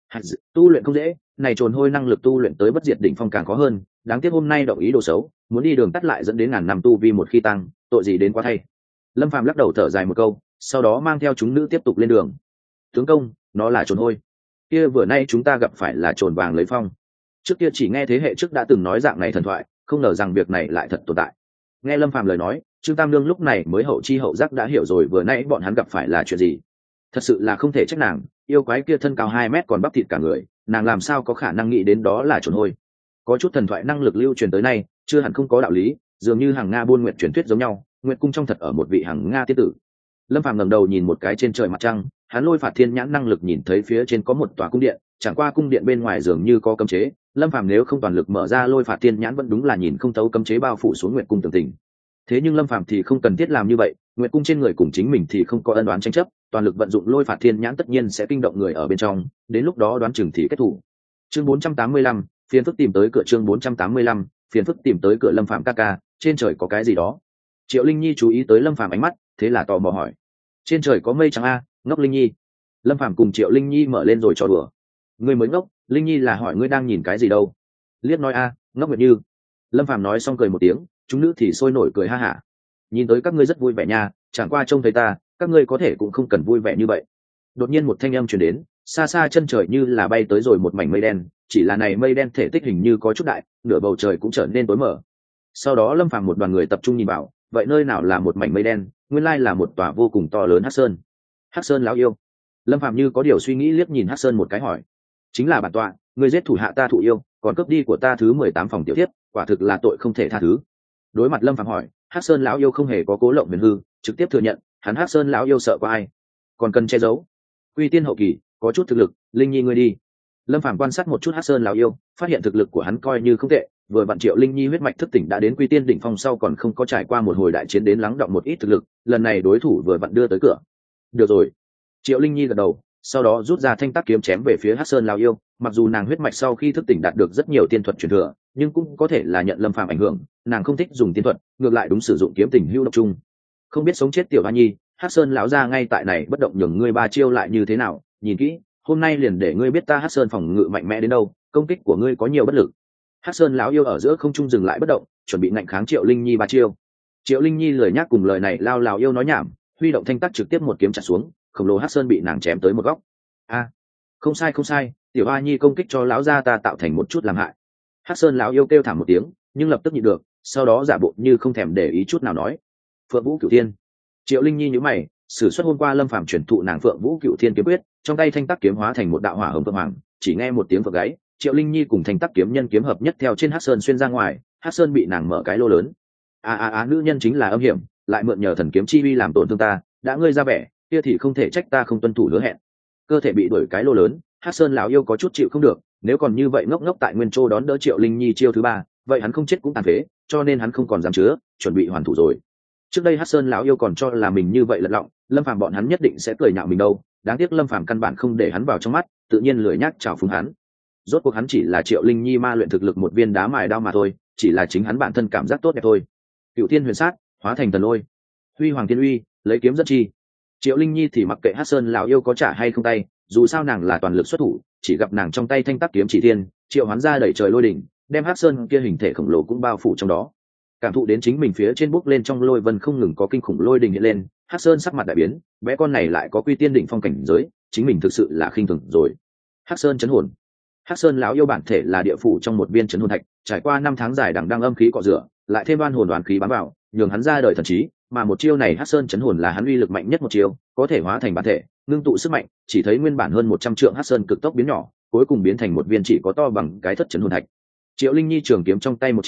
Tu luyện không dễ, này trồn hôi năng lực tu luyện tới bất diệt đỉnh phong càng khó hơn, đáng tiếc hôm nay động ý đồ xấu, muốn đi đường tắt lại dẫn đến ngàn năm tu vi một khi tăng, tội gì đến quá thay. Lâm phàm lắc đầu thở dài một câu, sau đó mang theo chúng nữ tiếp tục lên đường. Tướng công, nó là trồn hôi. Kia vừa nay chúng ta gặp phải là trồn vàng lấy phong. Trước kia chỉ nghe thế hệ trước đã từng nói dạng này thần thoại, không ngờ rằng việc này lại thật tồn tại. Nghe Lâm phàm lời nói, Trương Tam Nương lúc này mới hậu chi hậu giác đã hiểu rồi vừa nãy bọn hắn gặp phải là chuyện gì. Thật sự là không thể trách nàng, yêu quái kia thân cao hai mét còn bắp thịt cả người, nàng làm sao có khả năng nghĩ đến đó là trồn hôi. Có chút thần thoại năng lực lưu truyền tới nay chưa hẳn không có đạo lý, dường như hàng Nga buôn nguyện truyền thuyết giống nhau, nguyện cung trong thật ở một vị hàng Nga tiên tử. Lâm phàm ngẩng đầu nhìn một cái trên trời mặt trăng, hắn lôi phạt thiên nhãn năng lực nhìn thấy phía trên có một tòa cung điện, chẳng qua cung điện bên ngoài dường như có cấm chế, Lâm phàm nếu không toàn lực mở ra lôi phạt thiên nhãn vẫn đúng là nhìn không thấu cấm chế bao phủ xuống nguyện cung tường tình. Thế nhưng Lâm phàm thì không cần thiết làm như vậy, nguyện cung trên người cùng chính mình thì không có ân oán tranh chấp, toàn lực vận dụng lôi phạt thiên nhãn tất nhiên sẽ kinh động người ở bên trong, đến lúc đó đoán chừng thì kết thủ. Chương bốn trăm tám mươi lăm, phiền phức tìm tới cửa. Chương bốn trăm tám mươi lăm, phiền phức tìm tới cửa. Lâm phàm ca ca, trên trời có cái gì đó. Triệu Linh Nhi chú ý tới Lâm phàm ánh mắt, thế là tò mò hỏi, trên trời có mây trắng a? Ngốc Linh Nhi. Lâm phàm cùng Triệu Linh Nhi mở lên rồi trò đùa. Ngươi mới ngốc, Linh Nhi là hỏi ngươi đang nhìn cái gì đâu. Liếc nói a, ngốc Nguyệt Như. Lâm phàm nói xong cười một tiếng, chúng nữ thì sôi nổi cười ha hả. Nhìn tới các ngươi rất vui vẻ nha, chẳng qua trông thấy ta, các ngươi có thể cũng không cần vui vẻ như vậy. Đột nhiên một thanh âm truyền đến, xa xa chân trời như là bay tới rồi một mảnh mây đen, chỉ là này mây đen thể tích hình như có chút đại, nửa bầu trời cũng trở nên tối mờ. Sau đó Lâm phàm một đoàn người tập trung nhìn vào, vậy nơi nào là một mảnh mây đen, nguyên lai là một tòa vô cùng to lớn hắc sơn. Hắc sơn lão yêu. Lâm phàm như có điều suy nghĩ liếc nhìn hắc sơn một cái hỏi, chính là bản tọa, người giết thủ hạ ta thụ yêu, còn cướp đi của ta thứ mười tám phòng tiểu thiếp, quả thực là tội không thể tha thứ. Đối mặt Lâm phàm hỏi, hắc sơn lão yêu không hề có cố lộng huyền hư, trực tiếp thừa nhận hắn hắc sơn lão yêu sợ có ai, còn cần che giấu. Quy tiên hậu kỳ, có chút thực lực, Linh Nhi ngươi đi. Lâm phàm quan sát một chút hắc sơn lão yêu, phát hiện thực lực của hắn coi như không tệ, vừa vặn Triệu Linh Nhi huyết mạch thức tỉnh đã đến quy tiên đỉnh phong sau còn không có trải qua một hồi đại chiến đến lắng đọng một ít thực lực, lần này đối thủ vừa vặn đưa tới cửa. Được rồi. Triệu Linh Nhi gật đầu, sau đó rút ra thanh tác kiếm chém về phía hắc sơn lão yêu, mặc dù nàng huyết mạch sau khi thức tỉnh đạt được rất nhiều tiên thuật truyền thừa, nhưng cũng có thể là nhận Lâm phàm ảnh hưởng, nàng không thích dùng tiên thuật, ngược lại đúng sử dụng kiếm tình hữu độc trung. Không biết sống chết tiểu hoa nhi, hắc sơn lão ra ngay tại này bất động nhường ngươi ba chiêu lại như thế nào, nhìn kỹ, hôm nay liền để ngươi biết ta hắc sơn phòng ngự mạnh mẽ đến đâu, công kích của ngươi có nhiều bất lực. Hắc sơn lão yêu ở giữa không trung dừng lại bất động, chuẩn bị ngạnh kháng Triệu Linh Nhi ba chiêu. Triệu Linh Nhi lười nhác cùng lời này lao lào yêu nói nhảm, huy động thanh tắc trực tiếp một kiếm chặt xuống, khổng lồ hắc sơn bị nàng chém tới một góc. A, không sai không sai, tiểu a nhi công kích cho lão gia ta tạo thành một chút làm hại. Hắc sơn lão yêu kêu thảm một tiếng, nhưng lập tức nhịn được, sau đó giả bộ như không thèm để ý chút nào nói, Phượng Vũ Cửu Thiên. Triệu Linh Nhi nhíu mày, sử xuất hôm qua Lâm phàm chuyển thụ nàng Phượng Vũ Cửu Thiên kiếm quyết, trong tay thanh tắc kiếm hóa thành một đạo hỏa hồng phượng hoàng, chỉ nghe một tiếng phượng gáy, Triệu Linh Nhi cùng thanh tắc kiếm nhân kiếm hợp nhất theo trên hắc sơn xuyên ra ngoài, hắc sơn bị nàng mở cái lô lớn. A a a, nữ nhân chính là âm hiểm, lại mượn nhờ thần kiếm chi uy làm tổn thương ta, đã ngươi ra vẻ, kia thì không thể trách ta không tuân thủ hứa hẹn. Cơ thể bị đuổi cái lô lớn, hắc sơn lão yêu có chút chịu không được, nếu còn như vậy ngốc ngốc tại nguyên châu đón đỡ Triệu Linh Nhi chiêu thứ ba, vậy hắn không chết cũng tàn phế, cho nên hắn không còn dám chứa, chuẩn bị hoàn thủ rồi. Trước đây hắc sơn lão yêu còn cho là mình như vậy lật lọng, Lâm phàm bọn hắn nhất định sẽ cười nhạo mình đâu, đáng tiếc Lâm phàm căn bản không để hắn vào trong mắt, tự nhiên lười nhác chào phúng hắn. Rốt cuộc hắn chỉ là Triệu Linh Nhi ma luyện thực lực một viên đá mài đao mà thôi, chỉ là chính hắn bản thân cảm giác tốt đẹp thôi. Cựu thiên huyền sát hóa thành thần lôi, huy hoàng thiên uy lấy kiếm dẫn chi. Triệu Linh Nhi thì mặc kệ hắc sơn lão yêu có trả hay không tay, dù sao nàng là toàn lực xuất thủ, chỉ gặp nàng trong tay thanh tắc kiếm chỉ thiên, triệu hoán ra đẩy trời lôi đỉnh, đem hắc sơn kia hình thể khổng lồ cũng bao phủ trong đó. Cảm thụ đến chính mình phía trên bốc lên trong lôi vân không ngừng có kinh khủng lôi đỉnh hiện lên, hắc sơn sắc mặt đại biến, bé con này lại có quy tiên đỉnh phong cảnh giới, chính mình thực sự là khinh thường rồi. Hắc sơn chấn hồn. Hắc sơn lão yêu bản thể là địa phủ trong một viên chấn hồn thạch, trải qua năm tháng dài đằng đang âm khí cọ rửa, lại thêm oan hồn đoán khí bám vào, nhường hắn ra đời thần trí, mà một chiêu này hắc sơn chấn hồn là hắn uy lực mạnh nhất một chiêu, có thể hóa thành bản thể, ngưng tụ sức mạnh, chỉ thấy nguyên bản hơn một trăm trượng hắc sơn cực tốc biến nhỏ, cuối cùng biến thành một viên chỉ có to bằng cái thất chấn hồn thạch. Triệu Linh Nhi trường kiếm trong tay một chỉ,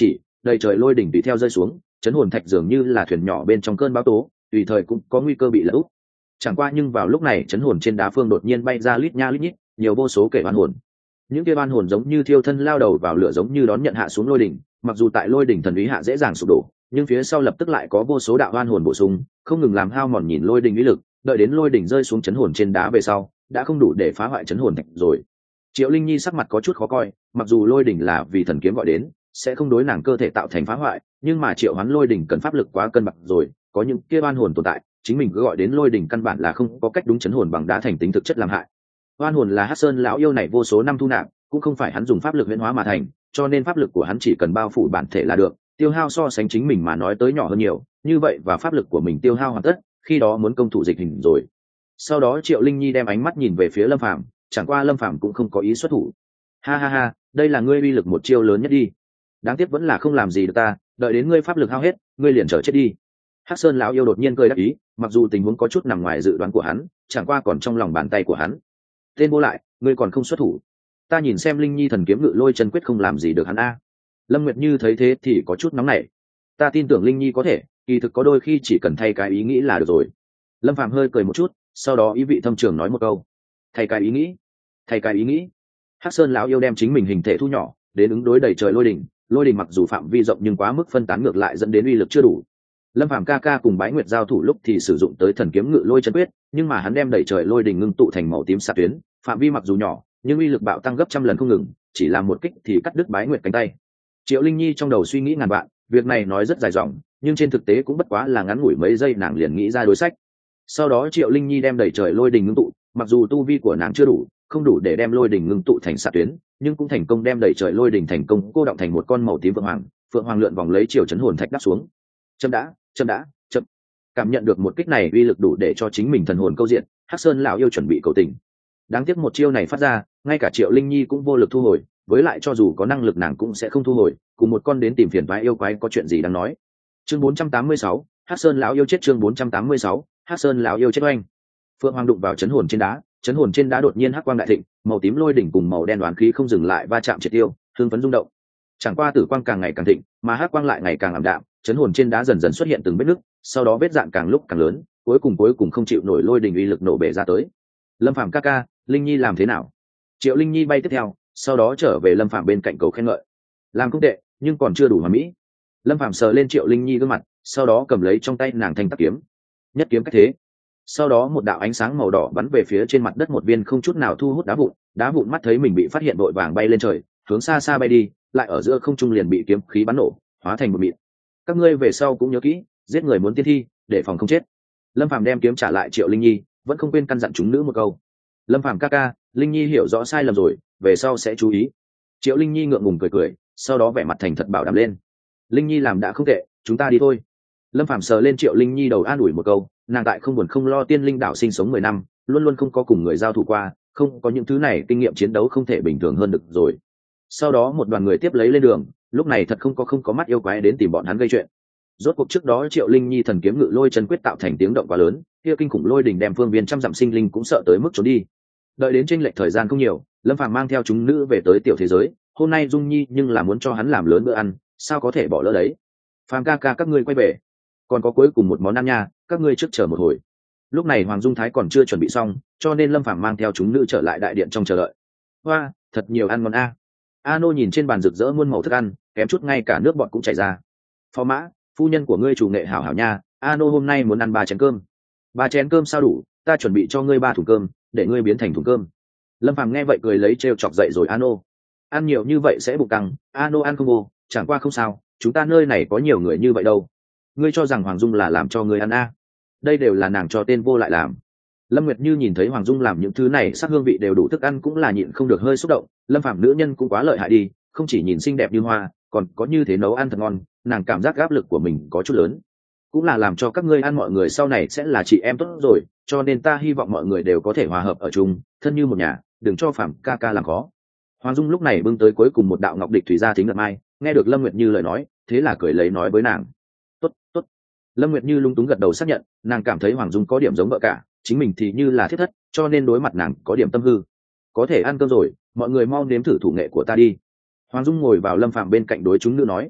đầy trời lôi đỉnh tùy theo rơi xuống, chấn hồn thạch dường như là thuyền nhỏ bên trong cơn bão tố, tùy thời cũng có nguy cơ bị lật úp. Chẳng qua nhưng vào lúc này chấn hồn trên đá phương đột nhiên bay ra lít nha lít nhít, nhiều vô số kẻ oan hồn. Những kia oan hồn giống như thiêu thân lao đầu vào lửa, giống như đón nhận hạ xuống lôi đỉnh, mặc dù tại lôi đỉnh thần uy hạ dễ dàng sụp đổ, nhưng phía sau lập tức lại có vô số đạo oan hồn bổ sung, không ngừng làm hao mòn nhìn lôi đỉnh uy lực, đợi đến lôi đỉnh rơi xuống chấn hồn trên đá về sau, đã không đủ để phá hoại chấn hồn thạch rồi. Triệu Linh Nhi sắc mặt có chút khó coi, mặc dù lôi đỉnh là vì thần kiếm gọi đến, sẽ không đối nàng cơ thể tạo thành phá hoại, nhưng mà triệu hoán lôi đỉnh cần pháp lực quá cân bằng rồi, có những kia oan hồn tồn tại, chính mình cứ gọi đến lôi đỉnh căn bản là không có cách đúng chấn hồn bằng đá thành tính thực chất làm hại. Oan hồn là Hắc Sơn lão yêu này vô số năm thu nạp, cũng không phải hắn dùng pháp lực huyễn hóa mà thành, cho nên pháp lực của hắn chỉ cần bao phủ bản thể là được, tiêu hao so sánh chính mình mà nói tới nhỏ hơn nhiều, như vậy và pháp lực của mình tiêu hao hoàn tất, khi đó muốn công thủ dịch hình rồi. Sau đó Triệu Linh Nhi đem ánh mắt nhìn về phía Lâm Phàm, chẳng qua Lâm Phàm cũng không có ý xuất thủ. Ha ha ha, đây là ngươi uy lực một chiêu lớn nhất đi. Đáng tiếc vẫn là không làm gì được ta, đợi đến ngươi pháp lực hao hết, ngươi liền trở chết đi. Hắc Sơn lão yêu đột nhiên cười đắc ý, mặc dù tình huống có chút nằm ngoài dự đoán của hắn, chẳng qua còn trong lòng bàn tay của hắn. Tên vô lại, ngươi còn không xuất thủ. Ta nhìn xem Linh Nhi thần kiếm ngự lôi chân quyết không làm gì được hắn a. Lâm Nguyệt Như thấy thế thì có chút nóng nảy. Ta tin tưởng Linh Nhi có thể, kỳ thực có đôi khi chỉ cần thay cái ý nghĩ là được rồi. Lâm Phàm hơi cười một chút, sau đó ý vị thâm trường nói một câu: thay cái ý nghĩ, thay cái ý nghĩ. Hắc Sơn lão yêu đem chính mình hình thể thu nhỏ, đến ứng đối đầy trời lôi đỉnh. Lôi đỉnh mặc dù phạm vi rộng nhưng quá mức phân tán ngược lại dẫn đến uy lực chưa đủ. Lâm Phàm ca ca cùng Bái Nguyệt giao thủ lúc thì sử dụng tới thần kiếm ngự lôi chân quyết, nhưng mà hắn đem đầy trời lôi đỉnh ngưng tụ thành màu tím xạ tuyến, phạm vi mặc dù nhỏ, nhưng uy lực bạo tăng gấp trăm lần không ngừng, chỉ làm một kích thì cắt đứt Bái Nguyệt cánh tay. Triệu Linh Nhi trong đầu suy nghĩ ngàn vạn, việc này nói rất dài dòng, nhưng trên thực tế cũng bất quá là ngắn ngủi mấy giây nàng liền nghĩ ra đối sách. Sau đó Triệu Linh Nhi đem đầy trời lôi đỉnh ngưng tụ, mặc dù tu vi của nàng chưa đủ, không đủ để đem lôi đỉnh ngưng tụ thành xạ tuyến, nhưng cũng thành công đem đầy trời lôi đỉnh thành công cô động thành một con màu tím phượng hoàng, phượng hoàng lượn vòng lấy chiều chấn hồn thạch đáp xuống. Chậm đã, chậm đã, chậm. Cảm nhận được một kích này uy lực đủ để cho chính mình thần hồn câu diện, Hắc Sơn lão yêu chuẩn bị cầu tình. Đáng tiếc một chiêu này phát ra, ngay cả Triệu Linh Nhi cũng vô lực thu hồi, với lại cho dù có năng lực nàng cũng sẽ không thu hồi, cùng một con đến tìm phiền toái yêu quái có chuyện gì đáng nói. Chương bốn trăm tám mươi sáu, Hắc Sơn lão yêu chết. Chương bốn trăm tám mươi sáu, Hắc Sơn lão yêu chết oanh. Phượng hoàng đụng vào chấn hồn trên đá, chấn hồn trên đá đột nhiên hắc quang đại thịnh, màu tím lôi đỉnh cùng màu đen đoán khí không dừng lại va chạm triệt tiêu, hương phấn rung động. Chẳng qua tử quang càng ngày càng thịnh, mà hắc quang lại ngày càng ảm đạm, chấn hồn trên đá dần dần xuất hiện từng vết nứt, sau đó vết dạn càng lúc càng lớn, cuối cùng cuối cùng không chịu nổi lôi đỉnh uy lực nổ bể ra tới. Lâm Phàm ca ca, Linh Nhi làm thế nào? Triệu Linh Nhi bay tiếp theo, sau đó trở về Lâm Phàm bên cạnh cầu khen ngợi. Làm không tệ, nhưng còn chưa đủ hoàn mỹ. Lâm Phàm sờ lên Triệu Linh Nhi gương mặt, sau đó cầm lấy trong tay nàng thanh tắc kiếm, nhất kiếm cách thế. Sau đó một đạo ánh sáng màu đỏ bắn về phía trên mặt đất một viên không chút nào thu hút đá vụn, đá vụn mắt thấy mình bị phát hiện vội vàng bay lên trời, hướng xa xa bay đi, lại ở giữa không trung liền bị kiếm khí bắn nổ, hóa thành một mịn. Các ngươi về sau cũng nhớ kỹ, giết người muốn tiên thi, để phòng không chết. Lâm Phàm đem kiếm trả lại Triệu Linh Nhi, vẫn không quên căn dặn chúng nữ một câu. Lâm Phàm ca ca, Linh Nhi hiểu rõ sai lầm rồi, về sau sẽ chú ý. Triệu Linh Nhi ngượng ngùng cười cười, sau đó vẻ mặt thành thật bảo đảm lên. Linh Nhi làm đã không tệ, chúng ta đi thôi. Lâm Phàm sờ lên Triệu Linh Nhi đầu an ủi một câu, nàng tại không buồn không lo tiên linh đảo sinh sống mười năm, luôn luôn không có cùng người giao thủ qua, không có những thứ này kinh nghiệm chiến đấu không thể bình thường hơn được rồi. Sau đó một đoàn người tiếp lấy lên đường, lúc này thật không có không có mắt yêu quái đến tìm bọn hắn gây chuyện. Rốt cuộc trước đó Triệu Linh Nhi thần kiếm ngự lôi chân quyết tạo thành tiếng động quá lớn, kia kinh khủng lôi đỉnh đem phương viên trăm dặm sinh linh cũng sợ tới mức trốn đi. Đợi đến chênh lệch thời gian không nhiều, Lâm Phàm mang theo chúng nữ về tới tiểu thế giới, hôm nay Dung Nhi nhưng là muốn cho hắn làm lớn bữa ăn, sao có thể bỏ lỡ đấy. Phàm ca ca các ngươi quay về, còn có cuối cùng một món ăn nha, các ngươi trước chờ một hồi. Lúc này Hoàng Dung Thái còn chưa chuẩn bị xong, cho nên Lâm Phàm mang theo chúng nữ trở lại đại điện trong chờ đợi. Hoa, thật nhiều ăn ngon a. A Nô nhìn trên bàn rực rỡ muôn màu thức ăn, kém chút ngay cả nước bọt cũng chảy ra. Phó Mã, phu nhân của ngươi chủ nghệ hảo hảo nha, A Nô hôm nay muốn ăn ba chén cơm. Ba chén cơm sao đủ, ta chuẩn bị cho ngươi ba thùng cơm, để ngươi biến thành thùng cơm. Lâm Phàm nghe vậy cười lấy trêu chọc dậy rồi A Nô. Ăn nhiều như vậy sẽ bụng căng, A Nô ăn không vô, chẳng qua không sao, chúng ta nơi này có nhiều người như vậy đâu. Ngươi cho rằng Hoàng Dung là làm cho ngươi ăn a? Đây đều là nàng cho tên vô lại làm. Lâm Nguyệt Như nhìn thấy Hoàng Dung làm những thứ này sắc hương vị đều đủ thức ăn cũng là nhịn không được hơi xúc động. Lâm Phàm nữ nhân cũng quá lợi hại đi, không chỉ nhìn xinh đẹp như hoa, còn có như thế nấu ăn thật ngon, nàng cảm giác áp lực của mình có chút lớn. Cũng là làm cho các ngươi ăn mọi người sau này sẽ là chị em tốt rồi, cho nên ta hy vọng mọi người đều có thể hòa hợp ở chung, thân như một nhà, đừng cho Phàm ca ca làm khó. Hoàng Dung lúc này bưng tới cuối cùng một đạo ngọc địch thủy gia thính ngật mai, nghe được Lâm Nguyệt Như lời nói, thế là cười lấy nói với nàng. Tốt, tốt. Lâm Nguyệt Như lung túng gật đầu xác nhận, nàng cảm thấy Hoàng Dung có điểm giống vợ cả, chính mình thì như là thiết thất, cho nên đối mặt nàng có điểm tâm hư. Có thể ăn cơm rồi, mọi người mau nếm thử thủ nghệ của ta đi. Hoàng Dung ngồi vào Lâm Phàm bên cạnh đối chúng nữ nói.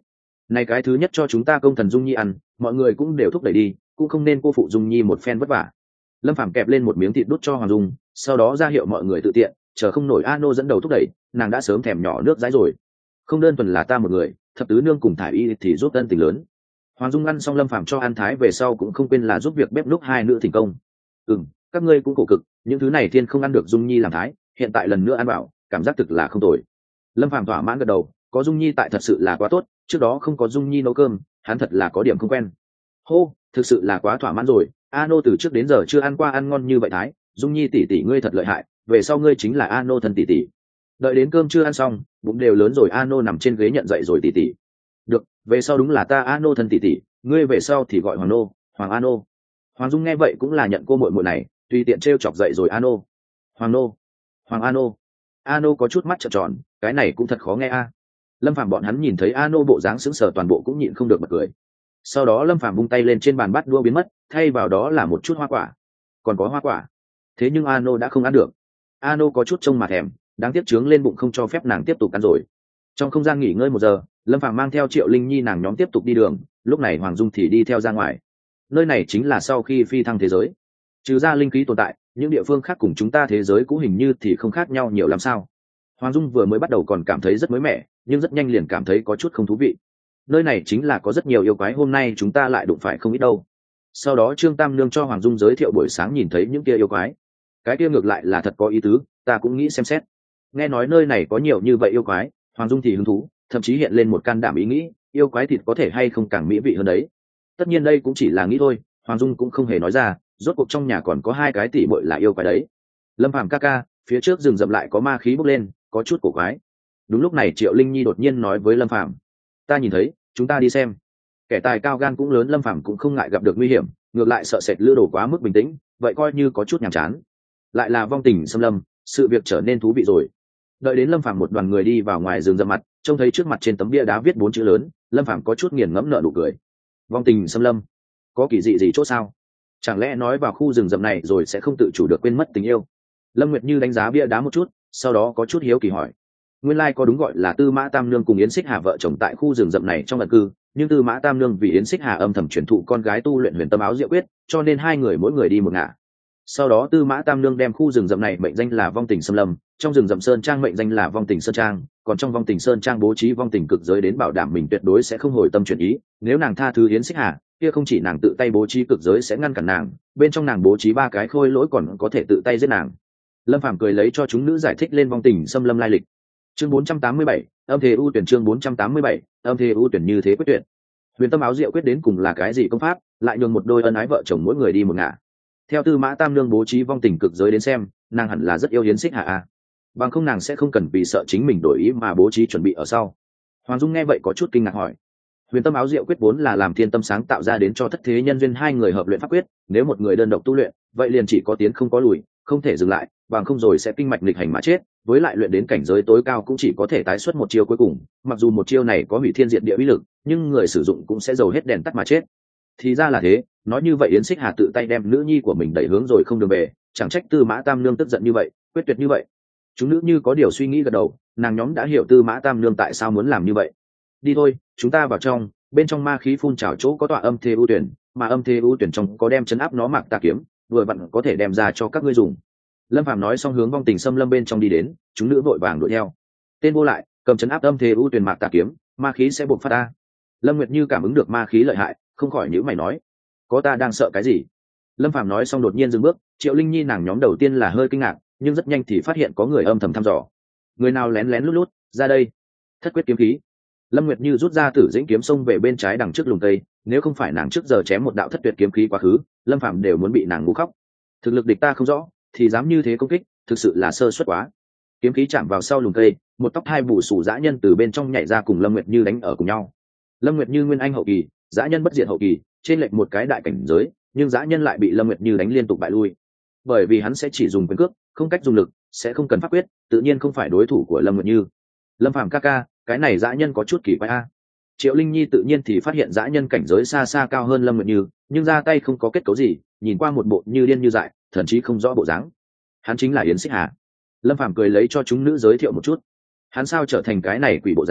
Này cái thứ nhất cho chúng ta công thần Dung Nhi ăn, mọi người cũng đều thúc đẩy đi, cũng không nên cô phụ Dung Nhi một phen vất vả. Lâm Phàm kẹp lên một miếng thịt đút cho Hoàng Dung, sau đó ra hiệu mọi người tự tiện, chờ không nổi Ano dẫn đầu thúc đẩy, nàng đã sớm thèm nhỏ nước dãi rồi. Không đơn thuần là ta một người, thập tứ nương cùng thải y thì giúp tân tình lớn. Hoàng Dung ăn xong Lâm Phàm cho ăn thái về sau cũng không quên là giúp việc bếp núc hai nữ thành công. Ừm, các ngươi cũng khổ cực, những thứ này thiên không ăn được Dung Nhi làm thái, hiện tại lần nữa ăn bảo, cảm giác thực là không tồi. Lâm Phàm thỏa mãn gật đầu, có Dung Nhi tại thật sự là quá tốt, trước đó không có Dung Nhi nấu cơm, hắn thật là có điểm không quen. Hô, thực sự là quá thỏa mãn rồi, Ano từ trước đến giờ chưa ăn qua ăn ngon như vậy thái, Dung Nhi tỷ tỷ ngươi thật lợi hại, về sau ngươi chính là Ano thân tỷ tỷ. Đợi đến cơm chưa ăn xong, bụng đều lớn rồi, Ano nằm trên ghế nhận dậy rồi tỷ tỷ. Được, về sau đúng là ta Ano thân tỷ tỷ, ngươi về sau thì gọi Hoàng Nô, Hoàng Ano. Hoàng Dung nghe vậy cũng là nhận cô muội muội này, tùy tiện trêu chọc dậy rồi Ano. Hoàng Nô, Hoàng Ano. Ano có chút mắt trợn tròn, cái này cũng thật khó nghe a. Lâm Phàm bọn hắn nhìn thấy Ano bộ dáng sững sờ toàn bộ cũng nhịn không được bật cười. Sau đó Lâm Phàm vung tay lên trên bàn bát đũa biến mất, thay vào đó là một chút hoa quả. Còn có hoa quả. Thế nhưng Ano đã không ăn được. Ano có chút trông mà thèm, đáng tiếc trướng lên bụng không cho phép nàng tiếp tục ăn rồi. Trong không gian nghỉ ngơi một giờ, Lâm Phàm mang theo Triệu Linh Nhi nàng nhóm tiếp tục đi đường, lúc này Hoàng Dung thì đi theo ra ngoài. Nơi này chính là sau khi phi thăng thế giới. Trừ ra linh khí tồn tại, những địa phương khác cùng chúng ta thế giới cũng hình như thì không khác nhau nhiều lắm sao. Hoàng Dung vừa mới bắt đầu còn cảm thấy rất mới mẻ, nhưng rất nhanh liền cảm thấy có chút không thú vị. Nơi này chính là có rất nhiều yêu quái, hôm nay chúng ta lại đụng phải không ít đâu. Sau đó Trương Tam Nương cho Hoàng Dung giới thiệu buổi sáng nhìn thấy những kia yêu quái. Cái kia ngược lại là thật có ý tứ, ta cũng nghĩ xem xét. Nghe nói nơi này có nhiều như vậy yêu quái, Hoàng Dung thì hứng thú, thậm chí hiện lên một can đảm ý nghĩ, yêu quái thịt có thể hay không càng mỹ vị hơn đấy. Tất nhiên đây cũng chỉ là nghĩ thôi, Hoàng Dung cũng không hề nói ra, rốt cuộc trong nhà còn có hai cái tỷ muội là yêu quái đấy. Lâm Phàm ca ca, phía trước rừng rậm lại có ma khí bốc lên, có chút cổ quái. Đúng lúc này Triệu Linh Nhi đột nhiên nói với Lâm Phàm, ta nhìn thấy, chúng ta đi xem. Kẻ tài cao gan cũng lớn, Lâm Phàm cũng không ngại gặp được nguy hiểm, ngược lại sợ sệt lữ đồ quá mức bình tĩnh, vậy coi như có chút nhàm chán. Lại là vong tình xâm lâm, sự việc trở nên thú vị rồi. Đợi đến Lâm Phàm một đoàn người đi vào ngoài rừng rậm mặt, trông thấy trước mặt trên tấm bia đá viết bốn chữ lớn, Lâm Phàm có chút nghiền ngẫm nở nụ cười. Vong tình xâm lâm, có kỳ dị gì chỗ sao? Chẳng lẽ nói vào khu rừng rậm này rồi sẽ không tự chủ được quên mất tình yêu? Lâm Nguyệt Như đánh giá bia đá một chút, sau đó có chút hiếu kỳ hỏi. Nguyên lai like có đúng gọi là Tư Mã Tam Nương cùng Yến Xích Hà vợ chồng tại khu rừng rậm này trong ẩn cư, nhưng Tư Mã Tam Nương vì Yến Xích Hà âm thầm truyền thụ con gái tu luyện huyền tâm áo diệu quyết, cho nên hai người mỗi người đi một ngả. Sau đó Tư Mã Tam Nương đem khu rừng rậm này mệnh danh là Vong Tình Xâm Lâm, trong rừng rậm sơn trang mệnh danh là Vong Tình Sơn Trang, còn trong Vong Tình Sơn Trang bố trí vong tình cực giới đến bảo đảm mình tuyệt đối sẽ không hồi tâm chuyển ý, nếu nàng tha thứ Yến Xích Hà, kia không chỉ nàng tự tay bố trí cực giới sẽ ngăn cản nàng, bên trong nàng bố trí ba cái khôi lỗi còn có thể tự tay giết nàng. Lâm Phàm cười lấy cho chúng nữ giải thích lên Vong Tình Xâm Lâm lai lịch. Chương bốn trăm tám mươi bảy, âm thế ưu tuyển chương bốn trăm tám mươi bảy, âm thế ưu tuyển như thế quyết tuyển. Huyền tâm áo diệu quyết đến cùng là cái gì công pháp, lại nhường một đôi ân ái vợ chồng mỗi người đi một ngả. Theo Tư Mã Tam Nương bố trí vong tình cực giới đến xem, nàng hẳn là rất yêu Yến Xích Hà a. Bằng không nàng sẽ không cần vì sợ chính mình đổi ý mà bố trí chuẩn bị ở sau. Hoàng Dung nghe vậy có chút kinh ngạc hỏi. Huyền tâm áo diệu quyết vốn là làm thiên tâm sáng tạo ra đến cho thất thế nhân duyên hai người hợp luyện pháp quyết, nếu một người đơn độc tu luyện, vậy liền chỉ có tiến không có lùi, không thể dừng lại, bằng không rồi sẽ kinh mạch nghịch hành mà chết, với lại luyện đến cảnh giới tối cao cũng chỉ có thể tái xuất một chiêu cuối cùng, mặc dù một chiêu này có hủy thiên diệt địa uy lực, nhưng người sử dụng cũng sẽ dầu hết đèn tắt mà chết. Thì ra là thế, nói như vậy Yến Xích Hà tự tay đem nữ nhi của mình đẩy hướng rồi không đường về, chẳng trách Tư Mã Tam Nương tức giận như vậy, quyết tuyệt như vậy. Chúng nữ như có điều suy nghĩ gật đầu, nàng nhóm đã hiểu Tư Mã Tam Nương tại sao muốn làm như vậy. Đi thôi, chúng ta vào trong, bên trong ma khí phun trào chỗ có tọa âm thế ưu tuyển, mà âm thế ưu tuyển trong có đem chấn áp nó mạc tà kiếm, vừa vặn có thể đem ra cho các ngươi dùng. Lâm Phàm nói xong hướng vong tình xâm lâm bên trong đi đến, chúng nữ vội vàng đuổi theo. Tên vô lại, cầm chấn áp âm thế ưu tuyển mạc tà kiếm, ma khí sẽ buộc phát ra. Lâm Nguyệt Như cảm ứng được ma khí lợi hại, không khỏi nhíu mày nói, có ta đang sợ cái gì? Lâm Phàm nói xong đột nhiên dừng bước, Triệu Linh Nhi nàng nhóm đầu tiên là hơi kinh ngạc, nhưng rất nhanh thì phát hiện có người âm thầm thăm dò. Người nào lén lén lút lút ra đây? Thất quyết kiếm khí. Lâm Nguyệt Như rút ra Tử Dĩnh kiếm xông về bên trái đằng trước lùm cây, nếu không phải nàng trước giờ chém một đạo thất tuyệt kiếm khí quá khứ, Lâm Phàm đều muốn bị nàng ngu khóc. Thực lực địch ta không rõ, thì dám như thế công kích, thực sự là sơ suất quá. Kiếm khí chạm vào sau lùm cây, một tóc hai bù sù dã nhân từ bên trong nhảy ra cùng Lâm Nguyệt Như đánh ở cùng nhau. Lâm Nguyệt Như nguyên anh hậu kỳ, dã nhân bất diệt hậu kỳ, trên lệch một cái đại cảnh giới, nhưng dã nhân lại bị Lâm Nguyệt Như đánh liên tục bại lui. Bởi vì hắn sẽ chỉ dùng quyền cước, không cách dùng lực, sẽ không cần pháp quyết, tự nhiên không phải đối thủ của Lâm Nguyệt Như. Lâm Phàm ca ca, cái này dã nhân có chút kỳ quái a. Triệu Linh Nhi tự nhiên thì phát hiện dã nhân cảnh giới xa xa cao hơn Lâm Nguyệt Như, nhưng ra tay không có kết cấu gì, nhìn qua một bộ như điên như dại, thậm chí không rõ bộ dáng. Hắn chính là Yến Xích Hà. Lâm Phàm cười lấy cho chúng nữ giới thiệu một chút. Hắn sao trở thành cái này quỷ bộ dáng,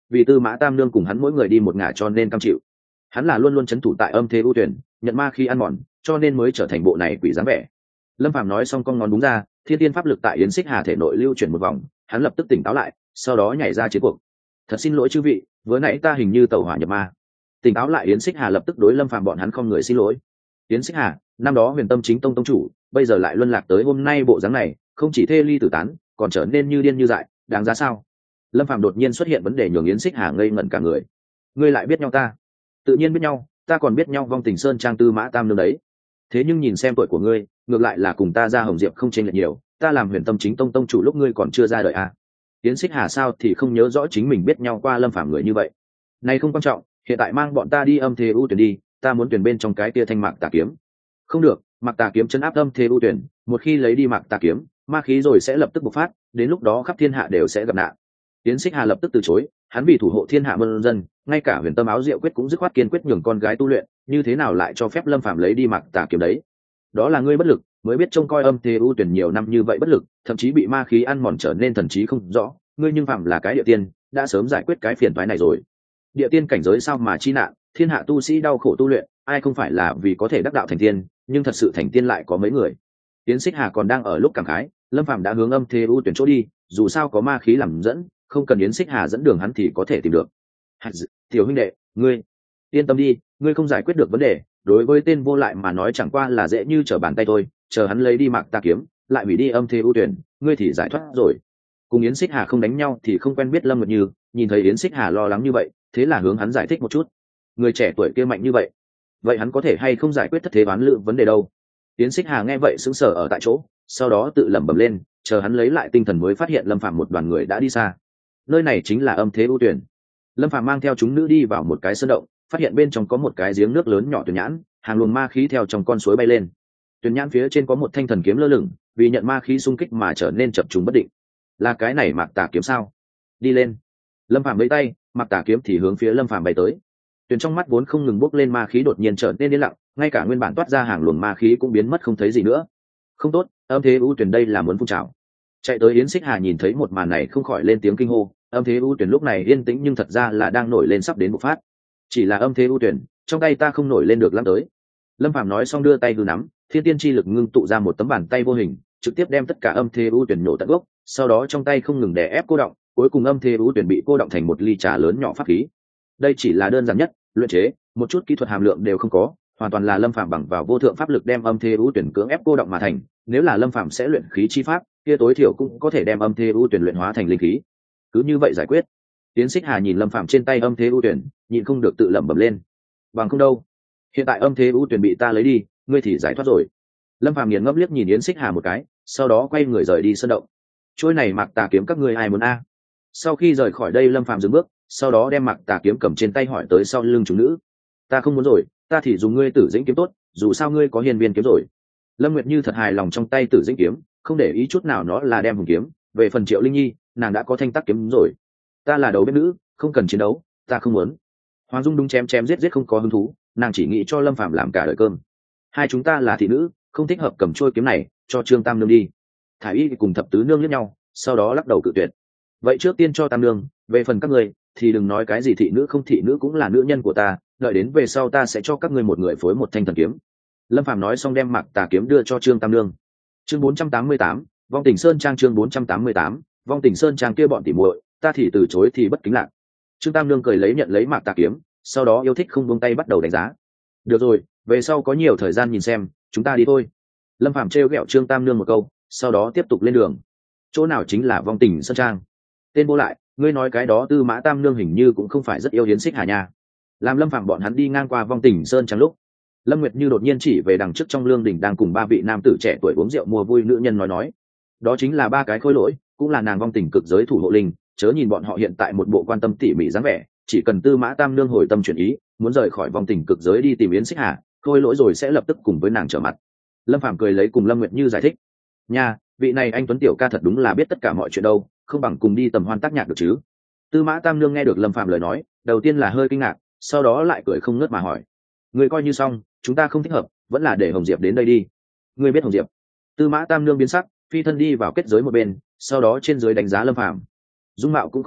vì tư mã tam nương cùng hắn mỗi người đi một ngả cho nên cam chịu. Hắn là luôn luôn c h ấ n thủ tại âm thế ưu tuyển, nhận ma khi ăn mòn, cho nên mới trở thành bộ này quỷ dáng vẻ. Lâm Phàm nói xong con ngón đúng ra, thiên tiên pháp lực tại Yến Xích Hà thể nội lưu chuyển một vòng, hắn lập tức tỉnh táo lại, sau đó nhảy ra chiến cuộc. Thật xin lỗi chư vị, vừa nãy ta hình như tẩu hỏa nhập ma. Tỉnh táo lại Yến Xích Hà lập tức đối Lâm Phàm bọn hắn không người xin lỗi. Yến Xích Hà, năm đó Huyền Tâm Chính Tông tông chủ, bây giờ lại luân lạc tới hôm nay bộ dáng này, không chỉ thê ly tử tán, còn trở nên như điên như dại, đáng giá sao? Lâm Phàm đột nhiên xuất hiện vấn đề nhường Yến Xích Hà ngây ngẩn cả người. Ngươi lại biết nhau ta? Tự nhiên biết nhau, ta còn biết nhau Vong Tình Sơn Trang tư mã tam nương đấy. Thế nhưng nhìn xem tuổi của ngươi, ngược lại là cùng ta ra Hồng Diệp không chênh lệch nhiều, ta làm Huyền Tâm Chính Tông tông chủ lúc ngươi còn chưa ra đời à? Yến Xích Hà sao thì không nhớ rõ chính mình biết nhau qua Lâm Phàm người như vậy. Này không quan trọng, hiện tại mang bọn ta đi âm thế ưu tuyển đi, ta muốn tuyển bên trong cái tia thanh mạc tà kiếm. Không được, mạc tà kiếm chân áp âm thế ưu tuyển, một khi lấy đi mạc tà kiếm, ma khí rồi sẽ lập tức bộc phát, đến lúc đó khắp thiên hạ đều sẽ gặp nạn. Yến Xích Hà lập tức từ chối, hắn vì thủ hộ thiên hạ muôn dân, ngay cả Huyền Tâm áo diệu quyết cũng dứt khoát kiên quyết nhường con gái tu luyện, như thế nào lại cho phép Lâm Phàm lấy đi mạc tà kiếm đấy? Đó là ngươi bất lực, mới biết trông coi âm thế ưu tuyển nhiều năm như vậy bất lực, thậm chí bị ma khí ăn mòn trở nên thần trí không rõ, ngươi nhưng phạm là cái địa tiên, đã sớm giải quyết cái phiền toái này rồi. Địa tiên cảnh giới sao mà chi nạn, thiên hạ tu sĩ đau khổ tu luyện, ai không phải là vì có thể đắc đạo thành tiên, nhưng thật sự thành tiên lại có mấy người. Yến Xích Hà còn đang ở lúc cảm khái, Lâm Phàm đã hướng âm thế ưu tuyển chỗ đi, dù sao có ma khí làm dẫn, không cần Yến Xích Hà dẫn đường hắn thì có thể tìm được. Tiểu huynh đệ, ngươi yên tâm đi, ngươi không giải quyết được vấn đề, đối với tên vô lại mà nói chẳng qua là dễ như trở bàn tay thôi, chờ hắn lấy đi mạc tà kiếm, lại hủy đi âm thế ưu tuyển, ngươi thì giải thoát rồi. Cùng Yến Xích Hà không đánh nhau thì không quen biết Lâm Nguyệt Như, nhìn thấy Yến Xích Hà lo lắng như vậy, thế là hướng hắn giải thích một chút. Người trẻ tuổi kia mạnh như vậy, vậy hắn có thể hay không giải quyết thất thế bán lự vấn đề đâu? Yến Xích Hà nghe vậy sững sờ ở tại chỗ, sau đó tự lẩm bẩm lên, chờ hắn lấy lại tinh thần mới phát hiện Lâm Phàm một đoàn người đã đi xa. Nơi này chính là âm thế ưu tuyển. Lâm Phàm mang theo chúng nữ đi vào một cái sơn động, phát hiện bên trong có một cái giếng nước lớn nhỏ tuyển nhãn, hàng luồng ma khí theo trong con suối bay lên. Tuyển nhãn phía trên có một thanh thần kiếm lơ lửng, vì nhận ma khí xung kích mà trở nên chập trùng bất định. Là cái này mạc tà kiếm sao? Đi lên. Lâm Phàm lấy tay, mạc tà kiếm thì hướng phía Lâm Phàm bay tới. Tuyển trong mắt vốn không ngừng bốc lên ma khí đột nhiên trở nên yên lặng, ngay cả nguyên bản toát ra hàng luồng ma khí cũng biến mất không thấy gì nữa. Không tốt, âm thế ưu tuyển đây là muốn phun trào. Chạy tới Yến Xích Hà nhìn thấy một màn này không khỏi lên tiếng kinh hô, âm thế ưu tuyển lúc này yên tĩnh nhưng thật ra là đang nổi lên sắp đến bộc phát. Chỉ là âm thế ưu tuyển, trong tay ta không nổi lên được lắm tới. Lâm Phàm nói xong đưa tay hư nắm, thiên tiên chi lực ngưng tụ ra một tấm bàn tay vô hình, trực tiếp đem tất cả âm thế ưu tuyển nổ tận gốc, sau đó trong tay không ngừng đè ép cô động, cuối cùng âm thế ưu tuyển bị cô động thành một ly trà lớn nhỏ pháp khí. Đây chỉ là đơn giản nhất, luyện chế, một chút kỹ thuật hàm lượng đều không có, hoàn toàn là Lâm Phàm bằng vào vô thượng pháp lực đem âm thế ưu tuyển cưỡng ép cô động mà thành. Nếu là Lâm Phàm sẽ luyện khí chi pháp, kia tối thiểu cũng có thể đem âm thế ưu tuyển luyện hóa thành linh khí. Cứ như vậy giải quyết. Tiến Xích Hà nhìn Lâm Phàm trên tay âm thế ưu tuyển, nhịn không được tự lẩm bẩm lên. Bằng không đâu, hiện tại âm thế ưu tuyển bị ta lấy đi, ngươi thì giải thoát rồi. Lâm Phàm nghiền ngẫm liếc nhìn Yến Xích Hà một cái, sau đó quay người rời đi sơn động. Trôi này mạc tà kiếm các ngươi ai muốn a? Sau khi rời khỏi đây Lâm Phàm dừng bước, sau đó đem mạc tà kiếm cầm trên tay hỏi tới sau lưng chúng nữ. Ta không muốn rồi, ta thì dùng ngươi Tử Dĩnh kiếm tốt, dù sao ngươi có hiên viên kiếm rồi. Lâm Nguyệt Như thật hài lòng trong tay Tử Dĩnh kiếm, không để ý chút nào nó là đem hùng kiếm. Về phần Triệu Linh Nhi, nàng đã có thanh tắc kiếm rồi. Ta là đầu bếp nữ, không cần chiến đấu, ta không muốn. Hoàng Dung đúng chém chém giết giết không có hứng thú, nàng chỉ nghĩ cho Lâm Phàm làm cả đời cơm. Hai chúng ta là thị nữ, không thích hợp cầm trôi kiếm này, cho Trương Tam nương đi. Thải Y cùng thập tứ nương liếc nhau, sau đó lắc đầu cự tuyệt. Vậy trước tiên cho Tam nương, về phần các người thì đừng nói cái gì thị nữ không thị nữ cũng là nữ nhân của ta, đợi đến về sau ta sẽ cho các ngươi một người phối một thanh thần kiếm. Lâm Phàm nói xong đem Mạc Tà kiếm đưa cho Trương Tam nương. Chương bốn trăm tám mươi tám, Vong Tình Sơn Trang chương bốn trăm tám mươi tám, Vong Tình Sơn Trang kia bọn tỉ muội, ta thì từ chối thì bất kính lạc. Trương Tam nương cười lấy nhận lấy Mạc Tà kiếm, sau đó yêu thích không buông tay bắt đầu đánh giá. Được rồi, về sau có nhiều thời gian nhìn xem, chúng ta đi thôi. Lâm Phàm trêu ghẹo Trương Tam nương một câu, sau đó tiếp tục lên đường. Chỗ nào chính là Vong Tình Sơn Trang? Tên vô lại, ngươi nói cái đó Tư Mã Tam nương hình như cũng không phải rất yêu Yến Xích Hà nha. Làm Lâm Phàm bọn hắn đi ngang qua Vong Tình Sơn Trang lúc, Lâm Nguyệt Như đột nhiên chỉ về đằng trước trong lương đình đang cùng ba vị nam tử trẻ tuổi uống rượu mua vui nữ nhân nói nói, đó chính là ba cái khôi lỗi, cũng là nàng Vong Tình cực giới thủ hộ linh, chớ nhìn bọn họ hiện tại một bộ quan tâm tỉ mỉ dáng vẻ, chỉ cần Tư Mã Tam nương hồi tâm chuyển ý, muốn rời khỏi Vong Tình cực giới đi tìm Yến Xích Hà, khôi lỗi rồi sẽ lập tức cùng với nàng trở mặt. Lâm Phàm cười lấy cùng Lâm Nguyệt Như giải thích, nha, vị này anh tuấn tiểu ca thật đúng là biết tất cả mọi chuyện đâu, không bằng cùng đi tầm hoan tác nhạc được chứ. Tư Mã Tam nương nghe được Lâm Phàm lời nói, đầu tiên là hơi kinh ngạc, sau đó lại cười không ngớt mà hỏi, người coi như xong, chúng ta không thích hợp, vẫn là để Hồng Diệp đến đây đi. Ngươi biết Hồng Diệp? Tư Mã Tam nương biến sắc, phi thân đi vào kết giới một bên, sau đó trên dưới đánh giá Lâm Phàm. Dung mạo cũng không tồi,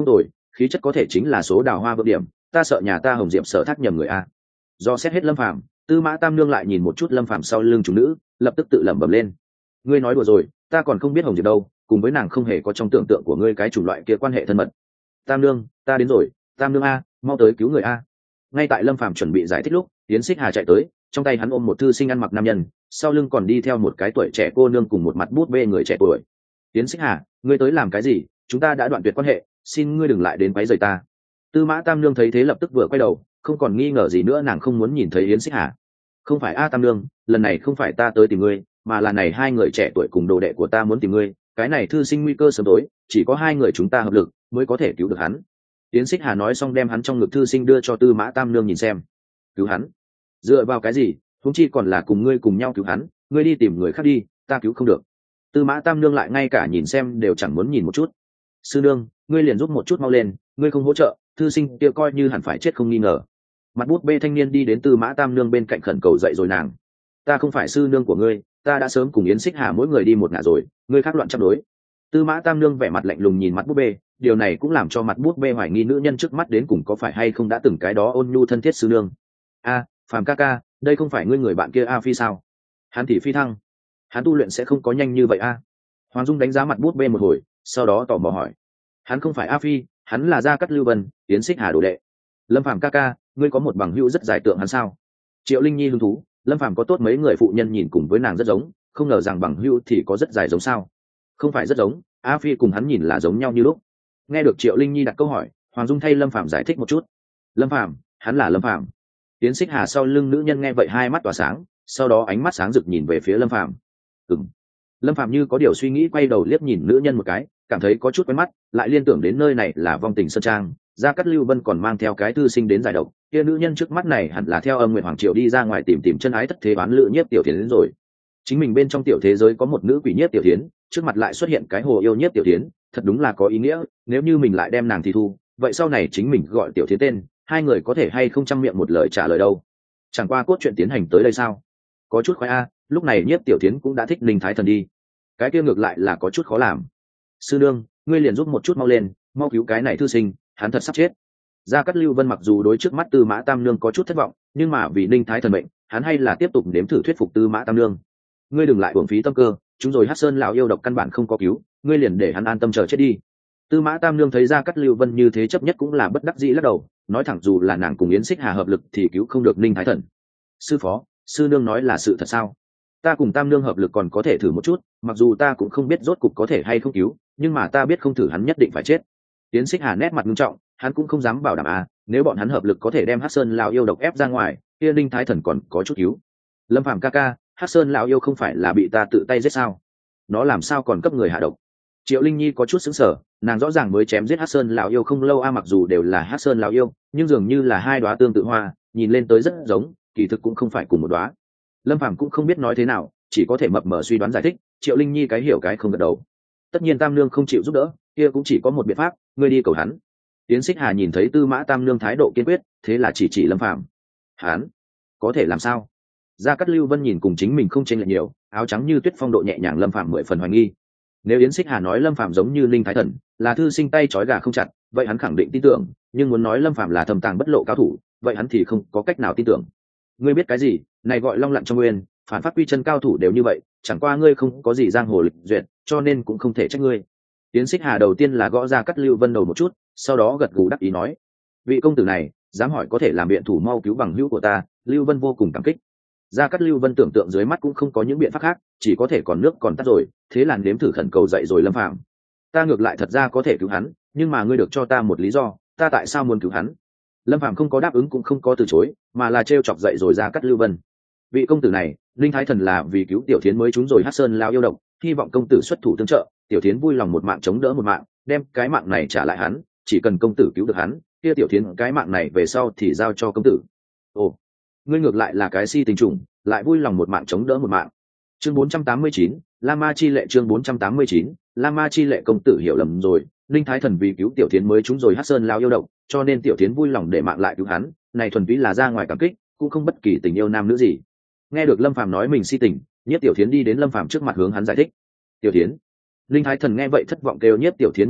khí chất có thể chính là số đào hoa vượng điểm, ta sợ nhà ta Hồng Diệp sở thác nhầm người a. Do xét hết Lâm Phàm, Tư Mã Tam Nương lại nhìn một chút Lâm Phàm sau lưng chủ nữ, lập tức tự lẩm bẩm lên. Ngươi nói đùa rồi, ta còn không biết Hồng Diệp đâu, cùng với nàng không hề có trong tưởng tượng của ngươi cái chủng loại kia quan hệ thân mật. Tam Nương, ta đến rồi, Tam Nương a, mau tới cứu người a. Ngay tại Lâm Phàm chuẩn bị giải thích lúc, Yến Xích Hà chạy tới, trong tay hắn ôm một thư sinh ăn mặc nam nhân, sau lưng còn đi theo một cái tuổi trẻ cô nương cùng một mặt bút bê người trẻ tuổi. Yến Xích Hà, ngươi tới làm cái gì? Chúng ta đã đoạn tuyệt quan hệ, xin ngươi đừng lại đến quấy rầy ta. Tư Mã Tam Nương thấy thế lập tức vừa quay đầu, không còn nghi ngờ gì nữa, nàng không muốn nhìn thấy Yến Xích Hà. Không phải a Tam Nương, lần này không phải ta tới tìm ngươi, mà là này hai người trẻ tuổi cùng đồ đệ của ta muốn tìm ngươi, cái này thư sinh nguy cơ sớm tối, chỉ có hai người chúng ta hợp lực mới có thể cứu được hắn. Yến Xích Hà nói xong đem hắn trong ngực thư sinh đưa cho Tư Mã Tam Nương nhìn xem. Cứu hắn? Dựa vào cái gì? Huống chi còn là cùng ngươi cùng nhau cứu hắn, ngươi đi tìm người khác đi, ta cứu không được. Tư Mã Tam Nương lại ngay cả nhìn xem đều chẳng muốn nhìn một chút. Sư nương, ngươi liền giúp một chút mau lên, ngươi không hỗ trợ, thư sinh kia coi như hẳn phải chết không nghi ngờ. Mặt bút bê thanh niên đi đến Tư Mã Tam Nương bên cạnh khẩn cầu dậy rồi nàng. Ta không phải sư nương của ngươi, ta đã sớm cùng Yến Xích Hà mỗi người đi một ngả rồi, ngươi khác loạn chấp đối. Tư Mã Tam Nương vẻ mặt lạnh lùng nhìn mặt bút bê, điều này cũng làm cho mặt bút bê hoài nghi nữ nhân trước mắt đến cùng có phải hay không đã từng cái đó ôn nhu thân thiết sư nương. A, Phàm ca ca, đây không phải ngươi người bạn kia A Phi sao? Hắn thì phi thăng, hắn tu luyện sẽ không có nhanh như vậy a. Hoàng Dung đánh giá mặt bút bê một hồi, sau đó tò mò hỏi. Hắn không phải A Phi, hắn là Gia Cát Lưu Vân, Yến Xích Hà đồ đệ. Lâm Phàm ca ca, ngươi có một bằng hữu rất giải tượng hắn sao? Triệu Linh Nhi hứng thú, Lâm Phàm có tốt mấy người phụ nhân nhìn cùng với nàng rất giống, không ngờ rằng bằng hữu thì có rất dài giống sao? Không phải rất giống, A Phi cùng hắn nhìn là giống nhau như lúc. Nghe được Triệu Linh Nhi đặt câu hỏi, Hoàng Dung thay Lâm Phàm giải thích một chút. Lâm Phàm, hắn là Lâm Phàm. Yến Xích Hà sau lưng nữ nhân nghe vậy hai mắt tỏa sáng, sau đó ánh mắt sáng rực nhìn về phía Lâm Phàm. Ừm. Lâm Phàm như có điều suy nghĩ quay đầu liếc nhìn nữ nhân một cái, cảm thấy có chút quen mắt, lại liên tưởng đến nơi này là Vong Tình Sơn Trang, Gia Cát Lưu Vân còn mang theo cái thư sinh đến giải độc, kia nữ nhân trước mắt này hẳn là theo Âm Nguyệt Hoàng Triều đi ra ngoài tìm tìm chân ái thất thế bán lữ Nhiếp Tiểu Thiến đến rồi. Chính mình bên trong tiểu thế giới có một nữ quỷ Nhiếp Tiểu Thiến, trước mặt lại xuất hiện cái hồ yêu Nhiếp Tiểu Thiến, thật đúng là có ý nghĩa, nếu như mình lại đem nàng thì thu, vậy sau này chính mình gọi Tiểu Thiến tên, hai người có thể hay không trăm miệng một lời trả lời đâu. Chẳng qua cốt truyện tiến hành tới đây sao? Có chút khoái a, lúc này Nhiếp Tiểu Thiến cũng đã thích Ninh Thái Thần đi. Cái kia ngược lại là có chút khó làm. Sư nương, ngươi liền giúp một chút mau lên, mau cứu cái này thư sinh, hắn thật sắp chết. Gia Cát Lưu Vân mặc dù đối trước mắt Tư Mã Tam Nương có chút thất vọng, nhưng mà vì Ninh Thái Thần mệnh, hắn hay là tiếp tục nếm thử thuyết phục Tư Mã Tam Nương. Ngươi đừng lại uổng phí tâm cơ, chúng rồi Hắc Sơn lão yêu độc căn bản không có cứu, ngươi liền để hắn an tâm chờ chết đi. Tư Mã Tam Nương thấy Gia Cát Lưu Vân như thế chấp nhất cũng là bất đắc dĩ lắc đầu, nói thẳng dù là nàng cùng Yến Xích Hà hợp lực thì cứu không được Ninh Thái Thần. Sư phó, sư nương nói là sự thật sao? Ta cùng Tam Nương hợp lực còn có thể thử một chút, mặc dù ta cũng không biết rốt cục có thể hay không cứu, nhưng mà ta biết không thử hắn nhất định phải chết. Yến Xích Hà nét mặt nghiêm trọng, hắn cũng không dám bảo đảm à, nếu bọn hắn hợp lực có thể đem Hắc Sơn lão yêu độc ép ra ngoài, kia Ninh Thái Thần còn có chút cứu. Lâm Phàm ca ca, Hắc Sơn lão yêu không phải là bị ta tự tay giết sao? Nó làm sao còn cấp người hạ độc? Triệu Linh Nhi có chút sững sờ, nàng rõ ràng mới chém giết Hắc Sơn lão yêu không lâu a, mặc dù đều là Hắc Sơn lão yêu, nhưng dường như là hai đóa tương tự hoa, nhìn lên tới rất giống, kỳ thực cũng không phải cùng một đóa. Lâm Phàm cũng không biết nói thế nào, chỉ có thể mập mờ suy đoán giải thích, Triệu Linh Nhi cái hiểu cái không gật đầu. Tất nhiên Tam Nương không chịu giúp đỡ, kia cũng chỉ có một biện pháp, ngươi đi cầu hắn. Yến Xích Hà nhìn thấy Tư Mã Tam Nương thái độ kiên quyết, thế là chỉ chỉ Lâm Phàm. Hắn có thể làm sao? Gia Cát Lưu Vân nhìn cùng chính mình không chênh lệch nhiều, áo trắng như tuyết phong độ nhẹ nhàng, Lâm Phàm mười phần hoài nghi. Nếu Yến Xích Hà nói Lâm Phàm giống như Linh Thái Thần, là thư sinh tay trói gà không chặt, vậy hắn khẳng định tin tưởng, nhưng muốn nói Lâm Phàm là thầm tàng bất lộ cao thủ, vậy hắn thì không có cách nào tin tưởng. Ngươi biết cái gì? Này gọi long lặn trong nguyên, phản pháp quy chân cao thủ đều như vậy, chẳng qua ngươi không có gì giang hồ lịch duyệt, cho nên cũng không thể trách ngươi. Yến Xích Hà đầu tiên là gõ ra Cát Lưu Vân đầu một chút, sau đó gật gù đắc ý nói: vị công tử này, dám hỏi có thể làm biện thủ mau cứu bằng hữu của ta, Lưu Vân vô cùng cảm kích. Gia Cát Lưu Vân tưởng tượng dưới mắt cũng không có những biện pháp khác, chỉ có thể còn nước còn tắt rồi, thế là nếm thử khẩn cầu dậy rồi Lâm Phàm. Ta ngược lại thật ra có thể cứu hắn, nhưng mà ngươi được cho ta một lý do, ta tại sao muốn cứu hắn? Lâm Phàm không có đáp ứng cũng không có từ chối, mà là trêu chọc dậy rồi Gia Cát Lưu Vân. Vị công tử này, Linh Thái Thần là vì cứu Tiểu Thiến mới trúng rồi Hắc Sơn lão yêu độc, hy vọng công tử xuất thủ tương trợ, Tiểu Thiến vui lòng một mạng chống đỡ một mạng, đem cái mạng này trả lại hắn, chỉ cần công tử cứu được hắn, kia Tiểu Thiến cái mạng này về sau thì giao cho công tử. Ồ, ngươi ngược lại là cái si tình trùng, lại vui lòng một mạng chống đỡ một mạng. Chương bốn trăm tám mươi chín, La Ma chi lệ. Chương bốn trăm tám mươi chín, La Ma chi lệ. Công tử hiểu lầm rồi, Linh Thái Thần vì cứu Tiểu Thiến mới trúng rồi Hắc Sơn lão yêu độc, cho nên Tiểu Thiến vui lòng để mạng lại cứu hắn, này thuần túy là ra ngoài cảm kích, cũng không bất kỳ tình yêu nam nữ gì. Nghe được Lâm Phàm nói mình si tình, Nhiếp Tiểu Thiến đi đến Lâm Phàm trước mặt hướng hắn giải thích. Tiểu Thiến. Linh Thái Thần nghe vậy thất vọng kêu Nhiếp Tiểu Thiến một tiếng,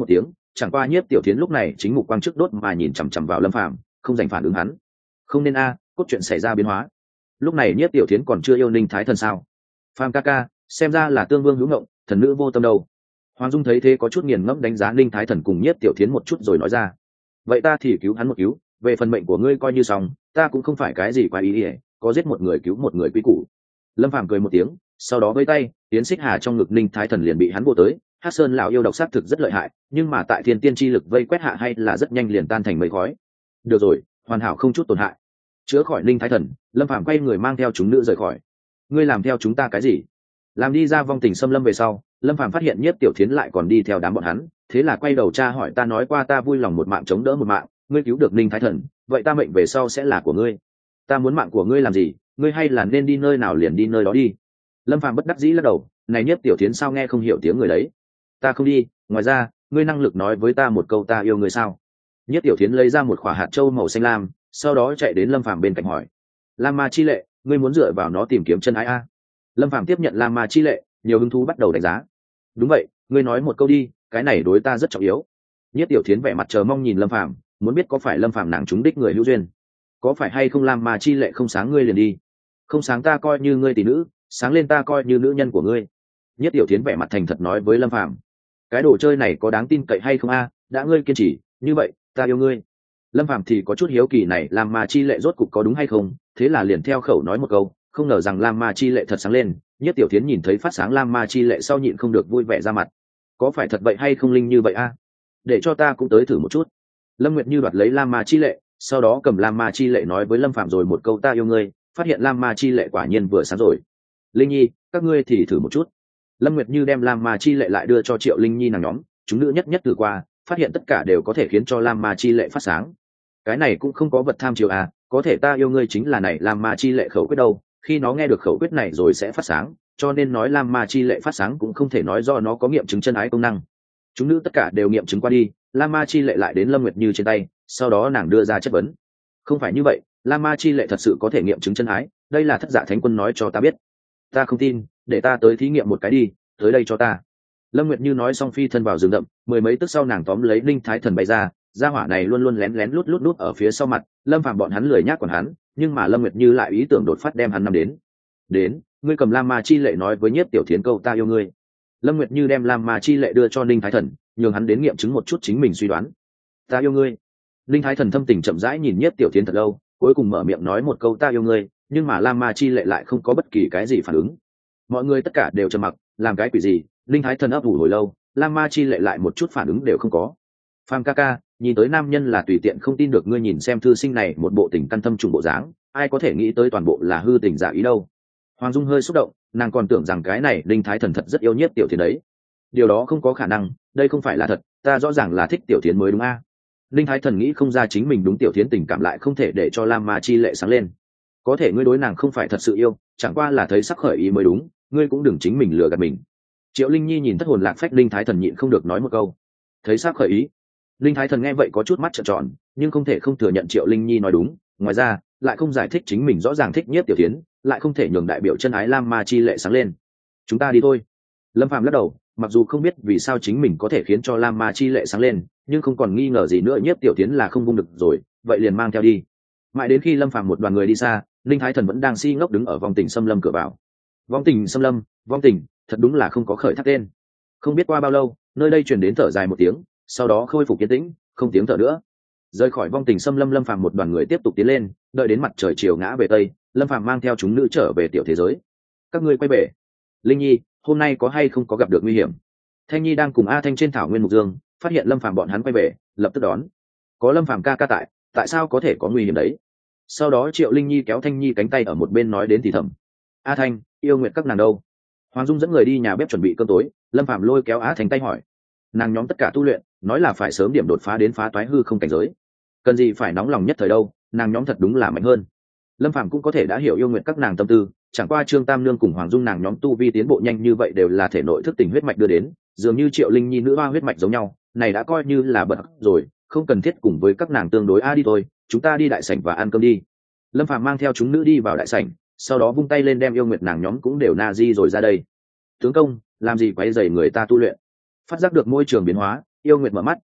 chẳng qua Nhiếp Tiểu Thiến lúc này chính mục quang trước đốt mà nhìn chằm chằm vào Lâm Phàm, không dành phản ứng hắn. Không nên a, cốt truyện xảy ra biến hóa. Lúc này Nhiếp Tiểu Thiến còn chưa yêu Ninh Thái Thần sao? Phàm ca ca, xem ra là tương vương hữu ngộng, thần nữ vô tâm đâu. Hoàng Dung thấy thế có chút nghiền ngẫm đánh giá Ninh Thái Thần cùng Nhiếp Tiểu Thiến một chút rồi nói ra. Vậy ta thì cứu hắn một cứu, về phần mệnh của ngươi coi như xong, ta cũng không phải cái gì quá ý ỉa, có giết một người cứu một người quý củ. Lâm Phàm cười một tiếng, sau đó vẫy tay, tiến xích hà trong ngực Ninh Thái Thần liền bị hắn vô tới. Hắc Sơn lão yêu độc sát thực rất lợi hại, nhưng mà tại thiên tiên chi lực vây quét hạ hay là rất nhanh liền tan thành mây khói. Được rồi, hoàn hảo không chút tổn hại. Chữa khỏi Ninh Thái Thần, Lâm Phàm quay người mang theo chúng nữ rời khỏi. Ngươi làm theo chúng ta cái gì? Làm đi ra vong tình xâm lâm về sau, Lâm Phàm phát hiện Nhiếp Tiểu Thiến lại còn đi theo đám bọn hắn, thế là quay đầu tra hỏi ta nói qua ta vui lòng một mạng chống đỡ một mạng, ngươi cứu được Ninh Thái Thần, vậy ta mệnh về sau sẽ là của ngươi. Ta muốn mạng của ngươi làm gì, ngươi hay là nên đi nơi nào liền đi nơi đó đi. Lâm Phàm bất đắc dĩ lắc đầu, này Nhiếp Tiểu Thiến sao nghe không hiểu tiếng người đấy. Ta không đi, ngoài ra, ngươi năng lực nói với ta một câu ta yêu ngươi sao? Nhiếp Tiểu Thiến lấy ra một quả hạt châu màu xanh lam, sau đó chạy đến Lâm Phàm bên cạnh hỏi. Lam Ma chi lệ, ngươi muốn dựa vào nó tìm kiếm chân ái a? Lâm Phàm tiếp nhận Lam Ma chi lệ, nhiều hứng thú bắt đầu đánh giá. Đúng vậy, ngươi nói một câu đi, cái này đối ta rất trọng yếu. Nhiếp Tiểu Thiến vẻ mặt chờ mong nhìn Lâm Phàm, muốn biết có phải Lâm Phàm nàng trúng đích người hữu duyên, có phải hay không Lam Ma chi lệ không sáng ngươi liền đi, không sáng ta coi như ngươi tỷ nữ, sáng lên ta coi như nữ nhân của ngươi. Nhiếp Tiểu Thiến vẻ mặt thành thật nói với Lâm Phàm, cái đồ chơi này có đáng tin cậy hay không a? Đã ngươi kiên trì, như vậy, ta yêu ngươi. Lâm Phàm thì có chút hiếu kỳ này Lam Ma chi lệ rốt cục có đúng hay không, thế là liền theo khẩu nói một câu, không ngờ rằng Lam Ma chi lệ thật sáng lên. Nhiếp Tiểu Thiến nhìn thấy phát sáng Lam Ma chi lệ sau nhịn không được vui vẻ ra mặt. Có phải thật vậy hay không linh như vậy a? Để cho ta cũng tới thử một chút. Lâm Nguyệt Như đoạt lấy Lam Ma chi lệ, sau đó cầm Lam Ma chi lệ nói với Lâm Phàm rồi một câu ta yêu ngươi, phát hiện Lam Ma chi lệ quả nhiên vừa sáng rồi. Linh Nhi, các ngươi thì thử một chút. Lâm Nguyệt Như đem Lam Ma chi lệ lại đưa cho Triệu Linh Nhi nàng nhóm, chúng nữ nhất nhất thử qua, phát hiện tất cả đều có thể khiến cho Lam Ma chi lệ phát sáng. Cái này cũng không có vật tham chiếu à, có thể ta yêu ngươi chính là này Lam Ma chi lệ khẩu quyết đâu, khi nó nghe được khẩu quyết này rồi sẽ phát sáng, cho nên nói Lam Ma chi lệ phát sáng cũng không thể nói do nó có nghiệm chứng chân ái công năng. Chúng nữ tất cả đều nghiệm chứng qua đi, Lam Ma chi lệ lại đến Lâm Nguyệt Như trên tay, sau đó nàng đưa ra chất vấn. Không phải như vậy, Lam Ma chi lệ thật sự có thể nghiệm chứng chân ái, đây là Thất Dạ Thánh Quân nói cho ta biết. Ta không tin, để ta tới thí nghiệm một cái đi, tới đây cho ta. Lâm Nguyệt Như nói xong phi thân vào rừng rậm, mười mấy tức sau nàng tóm lấy Linh Thái Thần bay ra, gia hỏa này luôn luôn lén lén lút lút lút ở phía sau mặt, Lâm Phàm bọn hắn lười nhác còn hắn, nhưng mà Lâm Nguyệt Như lại ý tưởng đột phát đem hắn năm đến. Đến, ngươi cầm Lam Ma chi lệ nói với Nhiếp Tiểu Thiến câu ta yêu ngươi. Lâm Nguyệt Như đem Lam Ma chi lệ đưa cho Linh Thái Thần, nhường hắn đến nghiệm chứng một chút chính mình suy đoán. Ta yêu ngươi. Linh Thái Thần thâm tình chậm rãi nhìn Nhiếp Tiểu Thiến thật lâu, cuối cùng mở miệng nói một câu ta yêu ngươi, nhưng mà Lam Ma chi lệ lại không có bất kỳ cái gì phản ứng. Mọi người tất cả đều trầm mặc, làm cái quỷ gì? Linh Thái Thần ấp ủ hồi lâu, Lam Ma chi lệ lại một chút phản ứng đều không có. Phàm ca ca, nhìn tới nam nhân là tùy tiện không tin được, ngươi nhìn xem thư sinh này một bộ tình căn thâm trùng bộ dáng, ai có thể nghĩ tới toàn bộ là hư tình giả ý đâu. Hoàng Dung hơi xúc động, nàng còn tưởng rằng cái này Linh Thái Thần thật rất yêu Nhiếp Tiểu Thiến đấy. Điều đó không có khả năng, đây không phải là thật, ta rõ ràng là thích Tiểu Thiến mới đúng a. À? Linh Thái Thần nghĩ không ra chính mình đúng Tiểu Thiến tình cảm lại không thể để cho Lam Ma chi lệ sáng lên. Có thể ngươi đối nàng không phải thật sự yêu, chẳng qua là thấy sắc khởi ý mới đúng, ngươi cũng đừng chính mình lừa gạt mình. Triệu Linh Nhi nhìn thất hồn lạc phách Linh Thái Thần nhịn không được nói một câu. Thấy sắc khởi ý. Linh Thái Thần nghe vậy có chút mắt trợn tròn, nhưng không thể không thừa nhận Triệu Linh Nhi nói đúng, ngoài ra, lại không giải thích chính mình rõ ràng thích Nhiếp Tiểu Thiến, lại không thể nhường đại biểu chân ái Lam Ma chi lệ sáng lên. Chúng ta đi thôi. Lâm Phàm lắc đầu, mặc dù không biết vì sao chính mình có thể khiến cho Lam Ma chi lệ sáng lên, nhưng không còn nghi ngờ gì nữa Nhiếp Tiểu Thiến là không vung được rồi, vậy liền mang theo đi. Mãi đến khi Lâm Phàm một đoàn người đi xa, Linh Thái Thần vẫn đang si ngốc đứng ở vòng tình xâm lâm cửa vào. Vong tình xâm lâm, vong tình, thật đúng là không có khởi thác tên. Không biết qua bao lâu, nơi đây truyền đến thở dài một tiếng, sau đó khôi phục yên tĩnh, không tiếng thở nữa. Rời khỏi vong tình xâm lâm, Lâm Phàm một đoàn người tiếp tục tiến lên, đợi đến mặt trời chiều ngã về tây, Lâm Phàm mang theo chúng nữ trở về tiểu thế giới. Các ngươi quay về. Linh Nhi, hôm nay có hay không có gặp được nguy hiểm? Thanh Nhi đang cùng A Thanh trên thảo nguyên mục dương, phát hiện Lâm Phàm bọn hắn quay về, lập tức đón. Có Lâm Phàm ca ca tại, tại sao có thể có nguy hiểm đấy? Sau đó Triệu Linh Nhi kéo Thanh Nhi cánh tay ở một bên nói đến thì thầm. A Thanh, yêu nguyện các nàng đâu? Hoàng Dung dẫn người đi nhà bếp chuẩn bị cơm tối, Lâm Phàm lôi kéo Á Thanh tay hỏi. Nàng nhóm tất cả tu luyện, nói là phải sớm điểm đột phá đến phá toái hư không cảnh giới. Cần gì phải nóng lòng nhất thời đâu, nàng nhóm thật đúng là mạnh hơn. Lâm Phàm cũng có thể đã hiểu yêu nguyện các nàng tâm tư, chẳng qua Trương Tam Nương cùng Hoàng Dung nàng nhóm tu vi tiến bộ nhanh như vậy đều là thể nội thức tỉnh huyết mạch đưa đến, dường như Triệu Linh Nhi nữ hoa huyết mạch giống nhau, này đã coi như là bật rồi, không cần thiết cùng với các nàng tương đối. A đi thôi, chúng ta đi đại sảnh và ăn cơm đi. Lâm Phàm mang theo chúng nữ đi vào đại sảnh, sau đó vung tay lên đem yêu nguyệt nàng nhóm cũng đều na di rồi ra đây. Tướng công, làm gì quấy rầy người ta tu luyện? Phát giác được môi trường biến hóa, yêu nguyệt mở mắt,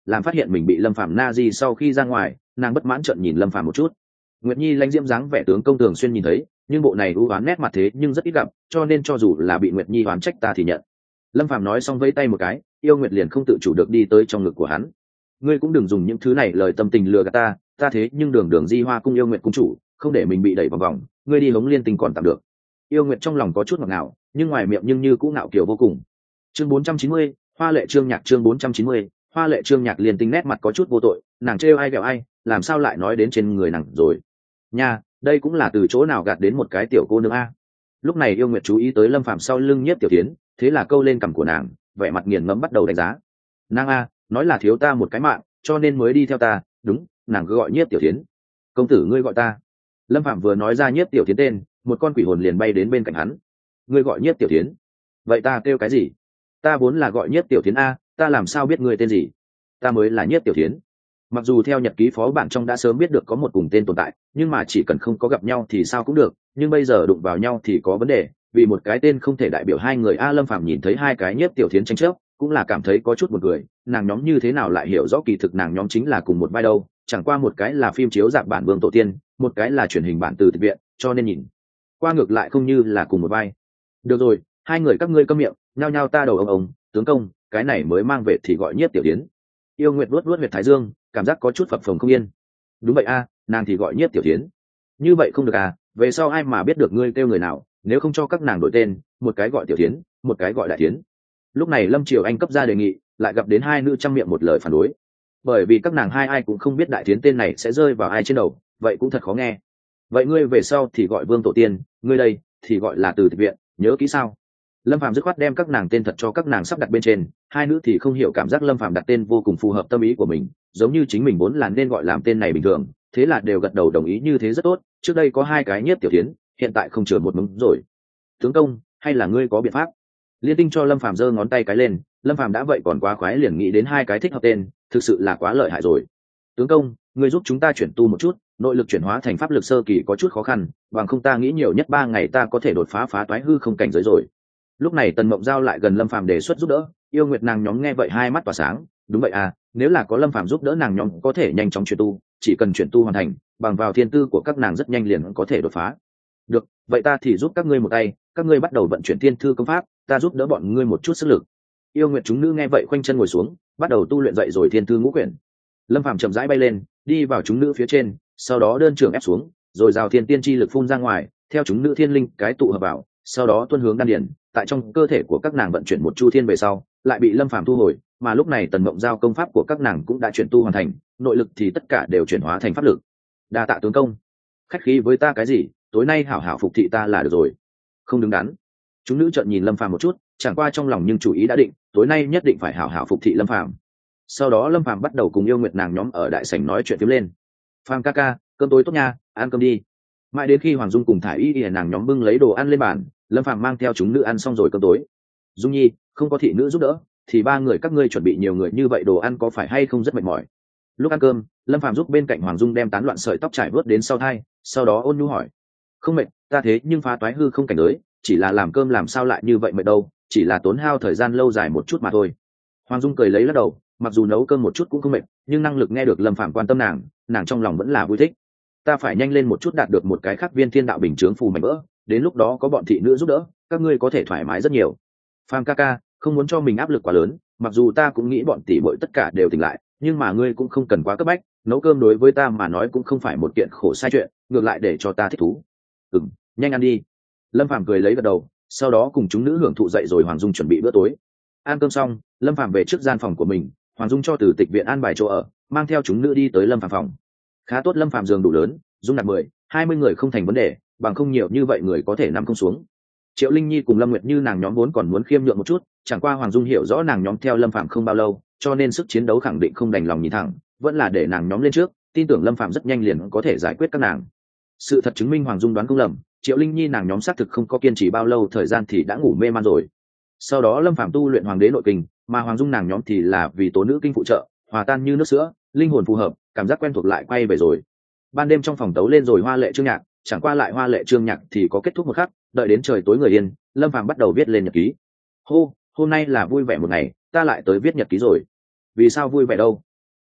làm phát hiện mình bị lâm phàm na di sau khi ra ngoài, nàng bất mãn trợn nhìn lâm phàm một chút. Nguyệt Nhi lãnh diễm dáng vẻ tướng công thường xuyên nhìn thấy, nhưng bộ này u oán nét mặt thế nhưng rất ít gặp, cho nên cho dù là bị Nguyệt Nhi oán trách ta thì nhận. Lâm phàm nói xong vẫy tay một cái, yêu Nguyệt liền không tự chủ được đi tới trong ngực của hắn. Ngươi cũng đừng dùng những thứ này lời tâm tình lừa gạt ta, ta thế nhưng đường đường di hoa cung yêu Nguyệt cung chủ, không để mình bị đẩy vào vòng, ngươi đi hống liên tình còn tạm được. Yêu Nguyệt trong lòng có chút ngọt ngào, nhưng ngoài miệng nhưng như cũng ngạo kiều vô cùng. Chương bốn trăm chín mươi, Hoa Lệ Trương Nhạc. Chương bốn trăm chín mươi, Hoa Lệ Trương Nhạc liền tinh nét mặt có chút vô tội, nàng trêu ai ghẹo ai, làm sao lại nói đến trên người nàng rồi. Nha, đây cũng là từ chỗ nào gạt đến một cái tiểu cô nương a. Lúc này yêu Nguyệt chú ý tới lâm phàm sau lưng Nhiếp Tiểu Thiến, thế là câu lên cằm của nàng, vẻ mặt nghiền ngẫm bắt đầu đánh giá. Nàng a, nói là thiếu ta một cái mạng, cho nên mới đi theo ta, đúng, nàng cứ gọi Nhiếp Tiểu Thiến. Công tử ngươi gọi ta. Lâm phàm vừa nói ra Nhiếp Tiểu Thiến tên, một con quỷ hồn liền bay đến bên cạnh hắn. Ngươi gọi Nhiếp Tiểu Thiến? Vậy ta kêu cái gì? Ta vốn là gọi Nhiếp Tiểu Thiến a, ta làm sao biết ngươi tên gì? Ta mới là Nhiếp Tiểu Thiến. Mặc dù theo nhật ký phó bản trong đã sớm biết được có một cùng tên tồn tại, nhưng mà chỉ cần không có gặp nhau thì sao cũng được, nhưng bây giờ đụng vào nhau thì có vấn đề, vì một cái tên không thể đại biểu hai người. A Lâm Phàm nhìn thấy hai cái Nhiếp Tiểu Thiến tranh chấp, cũng là cảm thấy có chút buồn cười, nàng nhóm như thế nào lại hiểu rõ kỳ thực nàng nhóm chính là cùng một vai đâu, chẳng qua một cái là phim chiếu dạp bản Vương Tổ Tiên, một cái là truyền hình bản từ Tịch Viện, cho nên nhìn qua ngược lại không như là cùng một vai. Được rồi, hai người các ngươi câm miệng, nhao nhao ta đầu ông ông, tướng công, cái này mới mang về thì gọi Nhiếp Tiểu Thiến. Yêu Nguyệt luốt luốt huyệt thái dương, cảm giác có chút phập phồng không yên. Đúng vậy a, nàng thì gọi Nhiếp Tiểu Thiến. Như vậy không được à, về sau ai mà biết được ngươi kêu người nào, nếu không cho các nàng đổi tên, một cái gọi Tiểu Thiến, một cái gọi Đại Thiến. Lúc này Lâm Triều Anh cấp ra đề nghị, lại gặp đến hai nữ trăm miệng một lời phản đối, bởi vì các nàng hai ai cũng không biết Đại Thiến tên này sẽ rơi vào ai trên đầu, vậy cũng thật khó nghe. Vậy ngươi về sau thì gọi Vương Tổ Tiên, ngươi đây thì gọi là Từ Tịch Viện, nhớ kỹ sao? Lâm Phàm dứt khoát đem các nàng tên thật cho các nàng sắp đặt bên trên, hai nữ thì không hiểu cảm giác Lâm Phàm đặt tên vô cùng phù hợp tâm ý của mình, giống như chính mình vốn là nên gọi làm tên này bình thường, thế là đều gật đầu đồng ý như thế rất tốt. Trước đây có hai cái Nhiếp Tiểu Thiến, hiện tại không chừa một mống rồi. Tướng công, hay là ngươi có biện pháp? Liên Tinh cho Lâm Phàm giơ ngón tay cái lên, Lâm Phàm đã vậy còn quá khoái liền nghĩ đến hai cái thích hợp tên, thực sự là quá lợi hại rồi. Tướng công, ngươi giúp chúng ta chuyển tu một chút, nội lực chuyển hóa thành pháp lực sơ kỳ có chút khó khăn, bằng không ta nghĩ nhiều nhất ba ngày ta có thể đột phá phá toái hư không cảnh giới rồi. Lúc này Tần Mộng Giao lại gần Lâm Phàm đề xuất giúp đỡ, yêu Nguyệt nàng nhóm nghe vậy hai mắt tỏa sáng, đúng vậy à, nếu là có Lâm Phàm giúp đỡ nàng nhóm có thể nhanh chóng chuyển tu, chỉ cần chuyển tu hoàn thành, bằng vào thiên tư của các nàng rất nhanh liền có thể đột phá. Được, vậy ta thì giúp các ngươi một tay, các ngươi bắt đầu vận chuyển thiên thư công pháp, ta giúp đỡ bọn ngươi một chút sức lực. Yêu Nguyệt chúng nữ nghe vậy khoanh chân ngồi xuống, bắt đầu tu luyện dậy rồi thiên thư ngũ quyển. Lâm Phàm chậm rãi bay lên, đi vào chúng nữ phía trên, sau đó đơn trưởng ép xuống, rồi rào thiên tiên chi lực phun ra ngoài, theo chúng nữ thiên linh cái tụ hợp vào, sau đó tuôn hướng đan điển, tại trong cơ thể của các nàng vận chuyển một chu thiên về sau, lại bị Lâm Phàm thu hồi, mà lúc này Tần Mộng Giao công pháp của các nàng cũng đã chuyển tu hoàn thành, nội lực thì tất cả đều chuyển hóa thành pháp lực. Đa tạ tướng công. Khách khí với ta cái gì, tối nay hảo hảo phục thị ta là được rồi. Không đứng đắn. Chúng nữ trợn nhìn Lâm Phàm một chút, chẳng qua trong lòng nhưng chủ ý đã định, tối nay nhất định phải hảo hảo phục thị Lâm Phàm. Sau đó Lâm Phàm bắt đầu cùng yêu Nguyệt nàng nhóm ở đại sảnh nói chuyện tiếp lên. Phàm ca ca, cơm tối tốt nha, ăn cơm đi. Mãi đến khi Hoàng Dung cùng Thải Y Y nàng nhóm bưng lấy đồ ăn lên bàn, Lâm Phàm mang theo chúng nữ ăn xong rồi cơm tối. Dung Nhi, không có thị nữ giúp đỡ, thì ba người các ngươi chuẩn bị nhiều người như vậy đồ ăn có phải hay không rất mệt mỏi? Lúc ăn cơm, Lâm Phàm giúp bên cạnh Hoàng Dung đem tán loạn sợi tóc trải vớt đến sau thai, sau đó ôn nhu hỏi: không mệt, ta thế nhưng phá toái hư không cảnh giới, chỉ là làm cơm làm sao lại như vậy mệt đâu, chỉ là tốn hao thời gian lâu dài một chút mà thôi. Hoàng Dung cười lấy lắc đầu, mặc dù nấu cơm một chút cũng không mệt, nhưng năng lực nghe được Lâm Phàm quan tâm nàng, nàng trong lòng vẫn là vui thích. Ta phải nhanh lên một chút đạt được một cái khắc viên thiên đạo bình chướng phù mảnh vỡ, đến lúc đó có bọn thị nữ giúp đỡ, các ngươi có thể thoải mái rất nhiều. Phàm ca ca, không muốn cho mình áp lực quá lớn, mặc dù ta cũng nghĩ bọn tỷ muội tất cả đều tỉnh lại, nhưng mà ngươi cũng không cần quá cấp bách, nấu cơm đối với ta mà nói cũng không phải một kiện khổ sai chuyện, ngược lại để cho ta thích thú. Ừm, nhanh ăn đi. Lâm Phàm cười lấy gật đầu, sau đó cùng chúng nữ hưởng thụ dậy rồi Hoàng Dung chuẩn bị bữa tối. Ăn cơm xong, Lâm Phàm về trước gian phòng của mình, Hoàng Dung cho Từ Tịch Viện an bài chỗ ở, mang theo chúng nữ đi tới Lâm Phàm phòng. Khá tốt, Lâm Phàm giường đủ lớn, dung nạp mười, hai mươi người không thành vấn đề, bằng không nhiều như vậy người có thể nằm không xuống. Triệu Linh Nhi cùng Lâm Nguyệt Như nàng nhóm vốn còn muốn khiêm nhượng một chút, chẳng qua Hoàng Dung hiểu rõ nàng nhóm theo Lâm Phàm không bao lâu, cho nên sức chiến đấu khẳng định không đành lòng nhìn thẳng, vẫn là để nàng nhóm lên trước, tin tưởng Lâm Phàm rất nhanh liền có thể giải quyết các nàng. Sự thật chứng minh Hoàng Dung đoán không lầm, Triệu Linh Nhi nàng nhóm xác thực không có kiên trì bao lâu thời gian thì đã ngủ mê man rồi. Sau đó Lâm Phàm tu luyện Hoàng đế nội kinh, mà Hoàng Dung nàng nhóm thì là vì tố nữ kinh phụ trợ, hòa tan như nước sữa, linh hồn phù hợp, cảm giác quen thuộc lại quay về rồi. Ban đêm trong phòng tấu lên rồi Hoa Lệ Chương Nhạc, chẳng qua lại Hoa Lệ Chương Nhạc thì có kết thúc một khắc, đợi đến trời tối người yên, Lâm Phàm bắt đầu viết lên nhật ký. Hô, hôm nay là vui vẻ một ngày, ta lại tới viết nhật ký rồi. Vì sao vui vẻ đâu?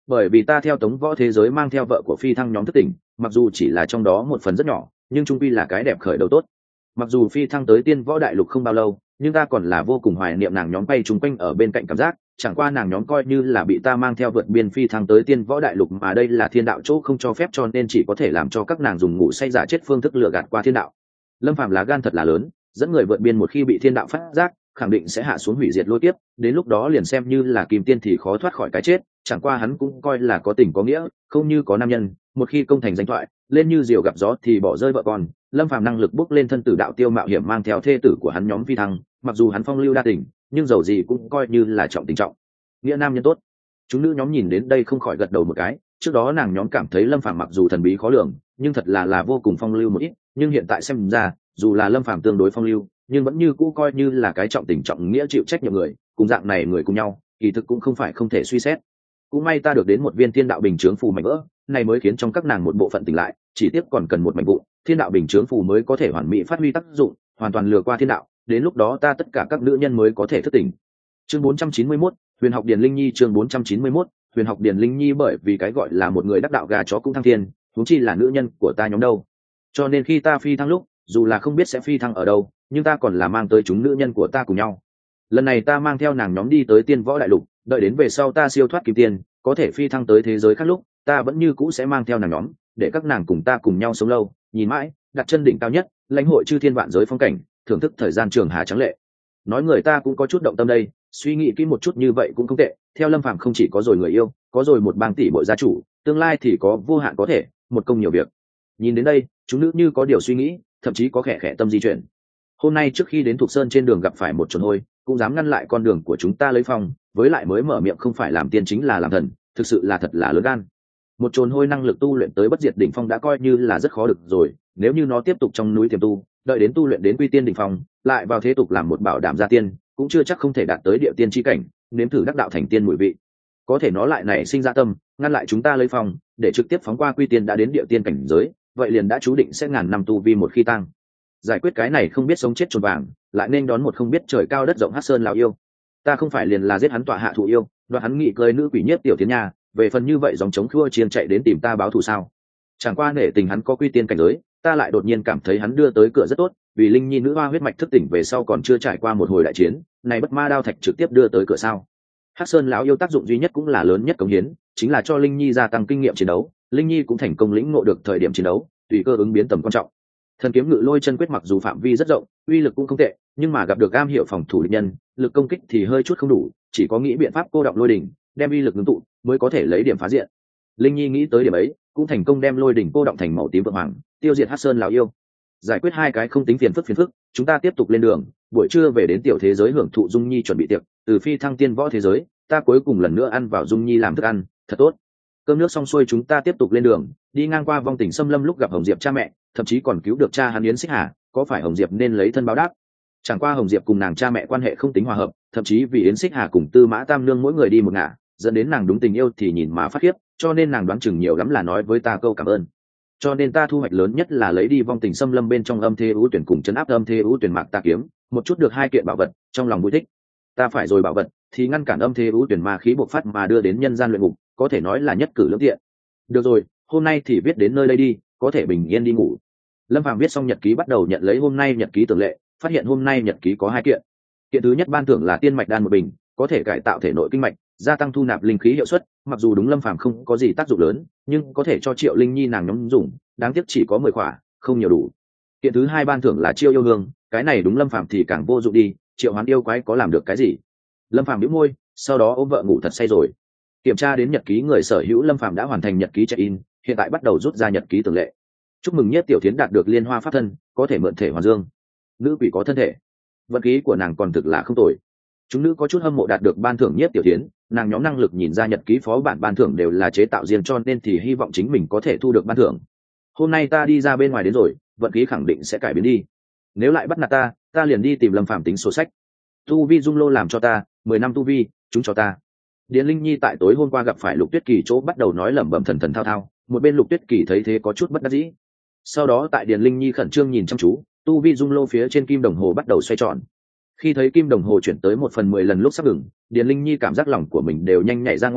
bởi vì ta theo tống võ thế giới mang theo vợ của phi thăng nhóm thất tỉnh, mặc dù chỉ là trong đó một phần rất nhỏ, nhưng trung quy là cái đẹp khởi đầu tốt. Mặc dù phi thăng tới tiên võ đại lục không bao lâu, nhưng ta còn là vô cùng hoài niệm nàng nhóm bay chung quanh ở bên cạnh cảm giác, chẳng qua nàng nhóm coi như là bị ta mang theo vượt biên phi thăng tới tiên võ đại lục, mà đây là thiên đạo chỗ không cho phép, cho nên chỉ có thể làm cho các nàng dùng ngủ say giả chết phương thức lừa gạt qua thiên đạo. Lâm Phàm lá gan thật là lớn, dẫn người vượt biên một khi bị thiên đạo phát giác, khẳng định sẽ hạ xuống hủy diệt lôi tiếp, đến lúc đó liền xem như là kim tiên thì khó thoát khỏi cái chết, chẳng qua hắn cũng coi là có tình có nghĩa, không như có nam nhân, một khi công thành danh thoại, lên như diều gặp gió thì bỏ rơi vợ con. Lâm Phàm năng lực bước lên thân tử đạo tiêu mạo hiểm mang theo thê tử của hắn nhóm phi thăng, mặc dù hắn phong lưu đa tình, nhưng dầu gì cũng coi như là trọng tình trọng nghĩa nam nhân tốt. Chúng nữ nhóm nhìn đến đây không khỏi gật đầu một cái, trước đó nàng nhóm cảm thấy Lâm Phàm mặc dù thần bí khó lường, nhưng thật là là vô cùng phong lưu một ít, nhưng hiện tại xem ra, dù là Lâm Phàm tương đối phong lưu, nhưng vẫn như cũ coi như là cái trọng tình trọng nghĩa chịu trách nhiệm người, cùng dạng này người cùng nhau, kỳ thực cũng không phải không thể suy xét. Cũng may ta được đến một viên thiên đạo bình chướng phù mảnh vỡ, này mới khiến trong các nàng một bộ phận tỉnh lại, chỉ tiếp còn cần một mảnh vụ, thiên đạo bình chướng phù mới có thể hoàn mỹ phát huy tác dụng, hoàn toàn lừa qua thiên đạo, đến lúc đó ta tất cả các nữ nhân mới có thể thức tỉnh. Chương bốn trăm chín mươi mốt, Huyền học Điền Linh Nhi. Chương bốn trăm chín mươi mốt, Huyền học Điền Linh Nhi. Bởi vì cái gọi là một người đắc đạo gà chó cũng thăng thiên, huống chi là nữ nhân của ta nhóm đâu. Cho nên khi ta phi thăng lúc, dù là không biết sẽ phi thăng ở đâu, nhưng ta còn là mang tới chúng nữ nhân của ta cùng nhau. Lần này ta mang theo nàng nhóm đi tới tiên võ đại lục, đợi đến về sau ta siêu thoát kim tiền, có thể phi thăng tới thế giới khác lúc, ta vẫn như cũ sẽ mang theo nàng nhóm, để các nàng cùng ta cùng nhau sống lâu, nhìn mãi, đặt chân đỉnh cao nhất, lãnh hội chư thiên vạn giới phong cảnh, thưởng thức thời gian trường hà trắng lệ. Nói người ta cũng có chút động tâm đây, suy nghĩ kỹ một chút như vậy cũng không tệ. Theo Lâm Phàm không chỉ có rồi người yêu, có rồi một bang tỷ bội gia chủ, tương lai thì có vô hạn có thể, một công nhiều việc. Nhìn đến đây, chúng nữ như có điều suy nghĩ, thậm chí có khẽ khẽ tâm di chuyển. Hôm nay trước khi đến Thục Sơn trên đường gặp phải một chồn hôi, cũng dám ngăn lại con đường của chúng ta lấy phong, với lại mới mở miệng không phải làm tiên chính là làm thần, thực sự là thật là lớn gan. Một chồn hôi năng lực tu luyện tới bất diệt đỉnh phong đã coi như là rất khó được rồi, nếu như nó tiếp tục trong núi tiềm tu, đợi đến tu luyện đến quy tiên đỉnh phong, lại vào thế tục làm một bảo đảm gia tiên, cũng chưa chắc không thể đạt tới địa tiên chi cảnh, nếm thử đắc đạo thành tiên mùi vị. Có thể nó lại nảy sinh ra tâm, ngăn lại chúng ta lấy phong, để trực tiếp phóng qua quy tiên đã đến địa tiên cảnh giới, vậy liền đã chú định sẽ ngàn năm tu vi một khi tăng. Giải quyết cái này không biết sống chết chồn vàng, lại nên đón một không biết trời cao đất rộng Hắc Sơn lão yêu. Ta không phải liền là giết hắn tọa hạ thụ yêu, đoạt hắn nghị cưới nữ quỷ nhiếp tiểu thiến nha, về phần như vậy dòng chống khua chiên chạy đến tìm ta báo thù sao? Chẳng qua nể tình hắn có quy tiên cảnh giới, ta lại đột nhiên cảm thấy hắn đưa tới cửa rất tốt, vì Linh Nhi nữ hoa huyết mạch thức tỉnh về sau còn chưa trải qua một hồi đại chiến, này bất ma đao thạch trực tiếp đưa tới cửa sao? Hắc Sơn lão yêu tác dụng duy nhất cũng là lớn nhất cống hiến, chính là cho Linh Nhi gia tăng kinh nghiệm chiến đấu, Linh Nhi cũng thành công lĩnh ngộ được thời điểm chiến đấu, tùy cơ ứng biến tầm quan trọng. Thần kiếm ngự lôi chân quyết mặc dù phạm vi rất rộng, uy lực cũng không tệ, nhưng mà gặp được am hiểu phòng thủ địch nhân, lực công kích thì hơi chút không đủ, chỉ có nghĩ biện pháp cô động lôi đỉnh, đem uy lực ngưng tụ, mới có thể lấy điểm phá diện. Linh Nhi nghĩ tới điểm ấy, cũng thành công đem lôi đỉnh cô động thành màu tím vượng hoàng, tiêu diệt Hắc Sơn lão yêu. Giải quyết hai cái không tính phiền phức phiền phức, chúng ta tiếp tục lên đường, buổi trưa về đến tiểu thế giới hưởng thụ Dung Nhi chuẩn bị tiệc, từ phi thăng tiên võ thế giới, ta cuối cùng lần nữa ăn vào Dung Nhi làm thức ăn, thật tốt. Cơm nước xong xuôi chúng ta tiếp tục lên đường, đi ngang qua vong tỉnh xâm lâm lúc gặp Hồng Diệp cha mẹ, thậm chí còn cứu được cha hắn Yến Xích Hà, có phải Hồng Diệp nên lấy thân báo đáp? Chẳng qua Hồng Diệp cùng nàng cha mẹ quan hệ không tính hòa hợp, thậm chí vì Yến Xích Hà cùng Tư Mã Tam Nương mỗi người đi một ngả, dẫn đến nàng đúng tình yêu thì nhìn mà phát khiếp, cho nên nàng đoán chừng nhiều lắm là nói với ta câu cảm ơn. Cho nên ta thu hoạch lớn nhất là lấy đi vong tình xâm lâm bên trong âm thế ưu tuyển cùng chấn áp âm thế ưu tuyển mạc ta kiếm, một chút được hai kiện bảo vật, trong lòng vui thích. Ta phải rồi bảo vật thì ngăn cản âm thế ưu tuyển ma khí bộc phát mà đưa đến nhân gian luyện ngục, có thể nói là nhất cử lưỡng tiện. Được rồi, hôm nay thì viết đến nơi đây đi, có thể bình yên đi ngủ. Lâm Phàm viết xong nhật ký bắt đầu nhận lấy hôm nay nhật ký tường lệ, phát hiện hôm nay nhật ký có hai kiện. Kiện thứ nhất ban thưởng là tiên mạch đan một bình, có thể cải tạo thể nội kinh mạch, gia tăng thu nạp linh khí hiệu suất, mặc dù đúng Lâm Phàm không có gì tác dụng lớn, nhưng có thể cho Triệu Linh Nhi nàng nhóm dùng, đáng tiếc chỉ có mười khỏa, không nhiều đủ. Kiện thứ hai ban thưởng là chiêu yêu hương, cái này đúng Lâm Phàm thì càng vô dụng đi, Triệu Hoán yêu quái có làm được cái gì? Lâm Phàm nhíu môi, sau đó ôm vợ ngủ thật say rồi. Kiểm tra đến nhật ký người sở hữu, Lâm Phàm đã hoàn thành nhật ký check-in, hiện tại bắt đầu rút ra nhật ký tường lệ. Chúc mừng Nhiếp Tiểu Thiến đạt được liên hoa pháp thân, có thể mượn thể hoàn dương. Nữ quỷ có thân thể, vận khí của nàng còn thực là không tồi. Chúng nữ có chút hâm mộ đạt được ban thưởng Nhiếp Tiểu Thiến, nàng nhóm năng lực nhìn ra nhật ký phó bản ban thưởng đều là chế tạo riêng, cho nên thì hy vọng chính mình có thể thu được ban thưởng. Hôm nay ta đi ra bên ngoài đến rồi, vận khí khẳng định sẽ cải biến đi. Nếu lại bắt nạt ta, ta liền đi tìm Lâm Phàm tính sổ sách. Tu vi dung lô làm cho ta, mười năm tu vi, chúng cho ta. Điền Linh Nhi tại tối hôm qua gặp phải Lục Tuyết Kỳ chỗ bắt đầu nói lẩm bẩm thần thần thao thao, một bên Lục Tuyết Kỳ thấy thế có chút bất đắc dĩ. Sau đó tại Điền Linh Nhi khẩn trương nhìn chăm chú, tu vi dung lô phía trên kim đồng hồ bắt đầu xoay tròn. Khi thấy kim đồng hồ chuyển tới một phần mười lần lúc sắp ngừng, Điền Linh Nhi cảm giác lòng của mình đều nhanh nhảy ra ngoài,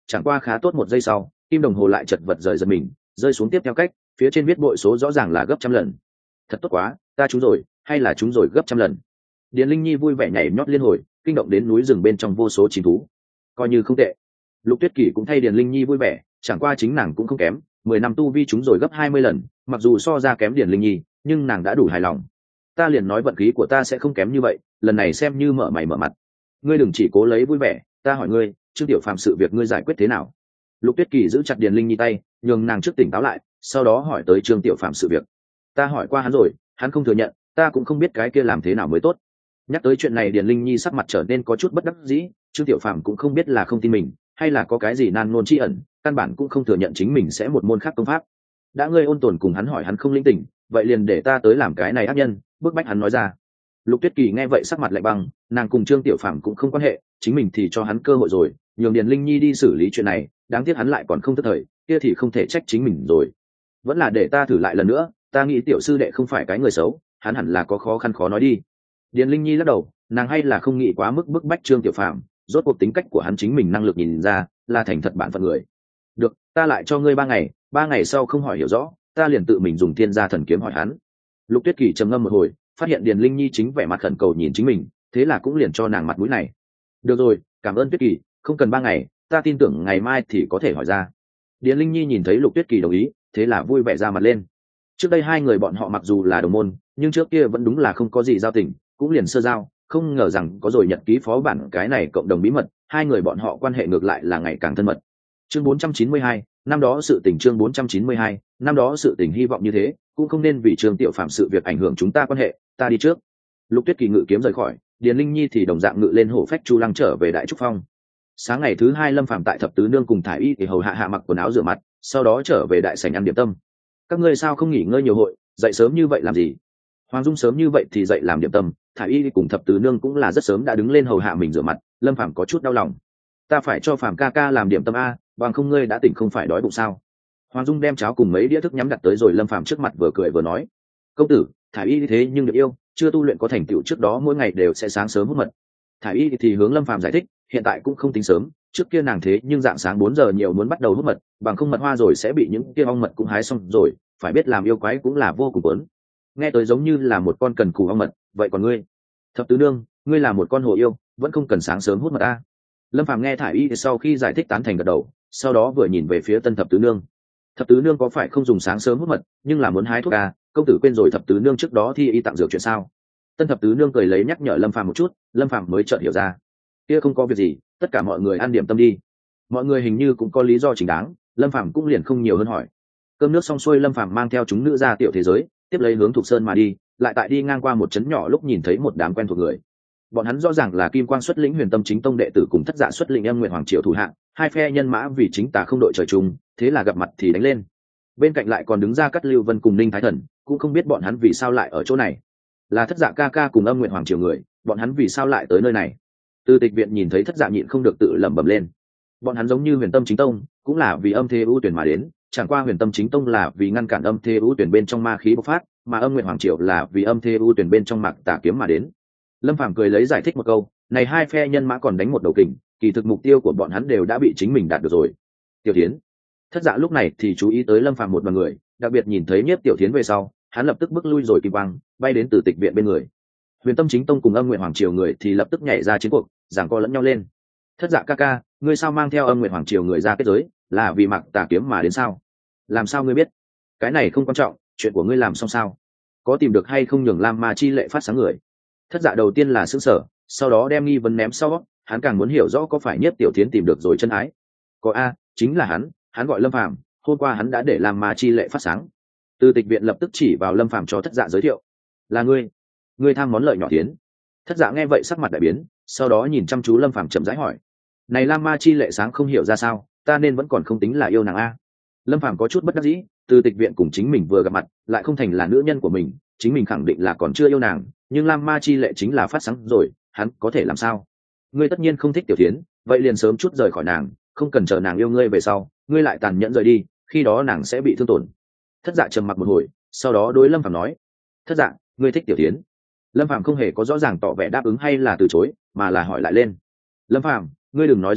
chẳng qua khá tốt một giây sau kim đồng hồ lại chật vật rời giật mình rơi xuống tiếp theo cách, phía trên viết bội số rõ ràng là gấp trăm lần. Thật tốt quá, ta trúng rồi, hay là trúng rồi gấp trăm lần. Điền Linh Nhi vui vẻ nhảy nhót liên hồi, kinh động đến núi rừng bên trong vô số chim thú, coi như không tệ. Lục Tuyết Kỳ cũng thay Điền Linh Nhi vui vẻ, chẳng qua chính nàng cũng không kém, mười năm tu vi trúng rồi gấp hai mươi lần, mặc dù so ra kém Điền Linh Nhi, nhưng nàng đã đủ hài lòng. Ta liền nói vận khí của ta sẽ không kém như vậy, lần này xem như mở mày mở mặt. Ngươi đừng chỉ cố lấy vui vẻ, ta hỏi ngươi, Trương Tiểu Phàm sự việc ngươi giải quyết thế nào? Lục Tuyết Kỳ giữ chặt Điền Linh Nhi tay, nhường nàng trước tỉnh táo lại, sau đó hỏi tới Trương Tiểu Phàm sự việc. Ta hỏi qua hắn rồi, hắn không thừa nhận, ta cũng không biết cái kia làm thế nào mới tốt. Nhắc tới chuyện này Điền Linh Nhi sắc mặt trở nên có chút bất đắc dĩ, Trương Tiểu Phàm cũng không biết là không tin mình, hay là có cái gì nan ngôn tri ẩn, căn bản cũng không thừa nhận chính mình sẽ một môn khác công pháp. Đã ngươi ôn tồn cùng hắn hỏi hắn không linh tỉnh, vậy liền để ta tới làm cái này ác nhân, bức bách hắn nói ra. Lục Tuyết Kỳ nghe vậy sắc mặt lạnh băng, nàng cùng Trương Tiểu Phàm cũng không quan hệ, chính mình thì cho hắn cơ hội rồi, nhường Điền Linh Nhi đi xử lý chuyện này, đáng tiếc hắn lại còn không tức thời, kia thì không thể trách chính mình rồi. Vẫn là để ta thử lại lần nữa, ta nghĩ tiểu sư đệ không phải cái người xấu, hắn hẳn là có khó khăn khó nói đi. Điền Linh Nhi lắc đầu, nàng hay là không nghĩ quá mức bức bách Trương Tiểu Phàm, rốt cuộc tính cách của hắn chính mình năng lực nhìn ra, là thành thật bản phận người. Được, ta lại cho ngươi ba ngày, ba ngày sau không hỏi hiểu rõ, ta liền tự mình dùng thiên gia thần kiếm hỏi hắn. Lục Tuyết Kỳ trầm ngâm một hồi, phát hiện Điền Linh Nhi chính vẻ mặt khẩn cầu nhìn chính mình, thế là cũng liền cho nàng mặt mũi này. Được rồi, cảm ơn Tuyết Kỳ, không cần ba ngày, ta tin tưởng ngày mai thì có thể hỏi ra. Điền Linh Nhi nhìn thấy Lục Tuyết Kỳ đồng ý, thế là vui vẻ ra mặt lên. Trước đây hai người bọn họ mặc dù là đồng môn, nhưng trước kia vẫn đúng là không có gì giao tình, cũng liền sơ giao, không ngờ rằng có rồi nhật ký phó bản cái này cộng đồng bí mật, hai người bọn họ quan hệ ngược lại là ngày càng thân mật. Chương bốn trăm chín mươi hai, năm đó sự tình chương bốn trăm chín mươi hai, năm đó sự tình hy vọng như thế, cũng không nên vì Trương Tiểu Phàm sự việc ảnh hưởng chúng ta quan hệ, ta đi trước. Lục Tuyết Kỳ ngự kiếm rời khỏi, Điền Linh Nhi thì đồng dạng ngự lên hổ phách chu lăng trở về Đại Trúc Phong. Sáng ngày thứ hai Lâm Phàm tại Thập Tứ Nương cùng Thải Y thì hầu hạ hạ mặc quần áo rửa mặt, sau đó trở về đại sảnh ăn điểm tâm. Các ngươi sao không nghỉ ngơi nhiều hội, dậy sớm như vậy làm gì? Hoàng Dung sớm như vậy thì dậy làm điểm tâm, Thải Y cùng Thập Tứ Nương cũng là rất sớm đã đứng lên hầu hạ mình rửa mặt. Lâm Phàm có chút đau lòng. Ta phải cho Phàm ca ca làm điểm tâm a, bằng không ngươi đã tỉnh không phải đói bụng sao? Hoàng Dung đem cháo cùng mấy đĩa thức nhắm đặt tới rồi Lâm Phàm trước mặt vừa cười vừa nói. Công tử, Thải Y thế nhưng được yêu, chưa tu luyện có thành tựu trước đó mỗi ngày đều sẽ sáng sớm hút mật. Thải Y thì hướng Lâm Phàm giải thích, hiện tại cũng không tính sớm, trước kia nàng thế nhưng dạng sáng bốn giờ nhiều muốn bắt đầu hút mật, bằng không mật hoa rồi sẽ bị những kia ong mật cũng hái xong rồi, phải biết làm yêu quái cũng là vô cùng quấn. Nghe tới giống như là một con cần cù ong mật, vậy còn ngươi? Thập Tứ Nương, ngươi là một con hồ yêu, vẫn không cần sáng sớm hút mật a. Lâm Phàm nghe Thải Y sau khi giải thích tán thành gật đầu, sau đó vừa nhìn về phía Tân Thập Tứ Nương. Thập Tứ Nương có phải không dùng sáng sớm hút mật, nhưng là muốn hái thuốc a, công tử quên rồi Thập Tứ Nương trước đó thi y tặng dược chuyện sao? Tân Thập Tứ Nương cười lấy nhắc nhở Lâm Phàm một chút, Lâm Phàm mới chợt hiểu ra. Kia không có việc gì, tất cả mọi người ăn điểm tâm đi. Mọi người hình như cũng có lý do chính đáng, Lâm Phàm cũng liền không nhiều hơn hỏi. Cơm nước xong xuôi Lâm Phàm mang theo chúng nữ ra tiểu thế giới, tiếp lấy hướng Thục Sơn mà đi, lại tại đi ngang qua một trấn nhỏ lúc nhìn thấy một đám quen thuộc người. Bọn hắn rõ ràng là Kim Quang xuất lĩnh Huyền Tâm Chính Tông đệ tử cùng Thất Dạ xuất lĩnh Âm Nguyệt Hoàng Triều thủ hạng, hai phe nhân mã vì chính tà không đội trời chung, thế là gặp mặt thì đánh lên. Bên cạnh lại còn đứng ra Cát Lưu Vân cùng Ninh Thái Thần, cũng không biết bọn hắn vì sao lại ở chỗ này. Là Thất Dạ ca ca cùng Âm Nguyệt Hoàng Triều người, bọn hắn vì sao lại tới nơi này? Từ Tịch Viện nhìn thấy Thất Dạ nhịn không được tự lẩm bẩm lên. Bọn hắn giống như Huyền Tâm Chính Tông, cũng là vì Âm Thế ưu tuyển mà đến, chẳng qua Huyền Tâm Chính Tông là vì ngăn cản Âm Thế ưu tuyển bên trong ma khí bộc phát, mà Âm Nguyệt Hoàng Triều là vì Âm Thế ưu tuyển bên trong mạc tà kiếm mà đến. Lâm Phàm cười lấy giải thích một câu, này hai phe nhân mã còn đánh một đầu kình, kỳ thực mục tiêu của bọn hắn đều đã bị chính mình đạt được rồi. Tiểu Thiến, Thất Dạ lúc này thì chú ý tới Lâm Phàm một đoàn người, đặc biệt nhìn thấy Nhiếp Tiểu Thiến về sau, hắn lập tức bước lui rồi Kim Quang, bay đến Từ Tịch Viện bên người. Huyền Tâm Chính Tông cùng Âm Nguyệt Hoàng Triều người thì lập tức nhảy ra chiến cuộc, giằng co lẫn nhau lên. Thất Dạ ca ca, ngươi sao mang theo Âm Nguyệt Hoàng Triều người ra kết giới, là vì mặc tà kiếm mà đến sao? Làm sao ngươi biết? Cái này không quan trọng, chuyện của ngươi làm xong sao? Có tìm được hay không nhường Lam Ma chi lệ phát sáng người? Thất Dạ đầu tiên là sững sờ, sau đó đem nghi vấn ném sau, hắn càng muốn hiểu rõ có phải Nhiếp Tiểu Thiến tìm được rồi chân ái. Có a, chính là hắn, hắn gọi Lâm Phàm, hôm qua hắn đã để Lam Ma chi lệ phát sáng. Từ Tịch Viện lập tức chỉ vào Lâm Phàm cho Thất Dạ giới thiệu. Là ngươi, ngươi tham món lợi nhỏ Thiến. Thất Dạ nghe vậy sắc mặt đại biến, sau đó nhìn chăm chú Lâm Phàm chậm rãi hỏi. Này Lam Ma chi lệ sáng không hiểu ra sao, ta nên vẫn còn không tính là yêu nàng a. Lâm Phàm có chút bất đắc dĩ, Từ Tịch Viện cùng chính mình vừa gặp mặt, lại không thành là nữ nhân của mình, chính mình khẳng định là còn chưa yêu nàng, nhưng Lam Ma chi lệ chính là phát sáng rồi, hắn có thể làm sao? Ngươi tất nhiên không thích Tiểu Thiến, vậy liền sớm chút rời khỏi nàng, không cần chờ nàng yêu ngươi về sau, ngươi lại tàn nhẫn rời đi, khi đó nàng sẽ bị thương tổn. Thất Dạ trầm mặc một hồi, sau đó đối Lâm Phàm nói: Thất Dạ, ngươi thích Tiểu Thiến? Lâm Phàm không hề có rõ ràng tỏ vẻ đáp ứng hay là từ chối, mà là hỏi lại lên: Lâm Phàm, ngươi đừng nói dẫn rồi,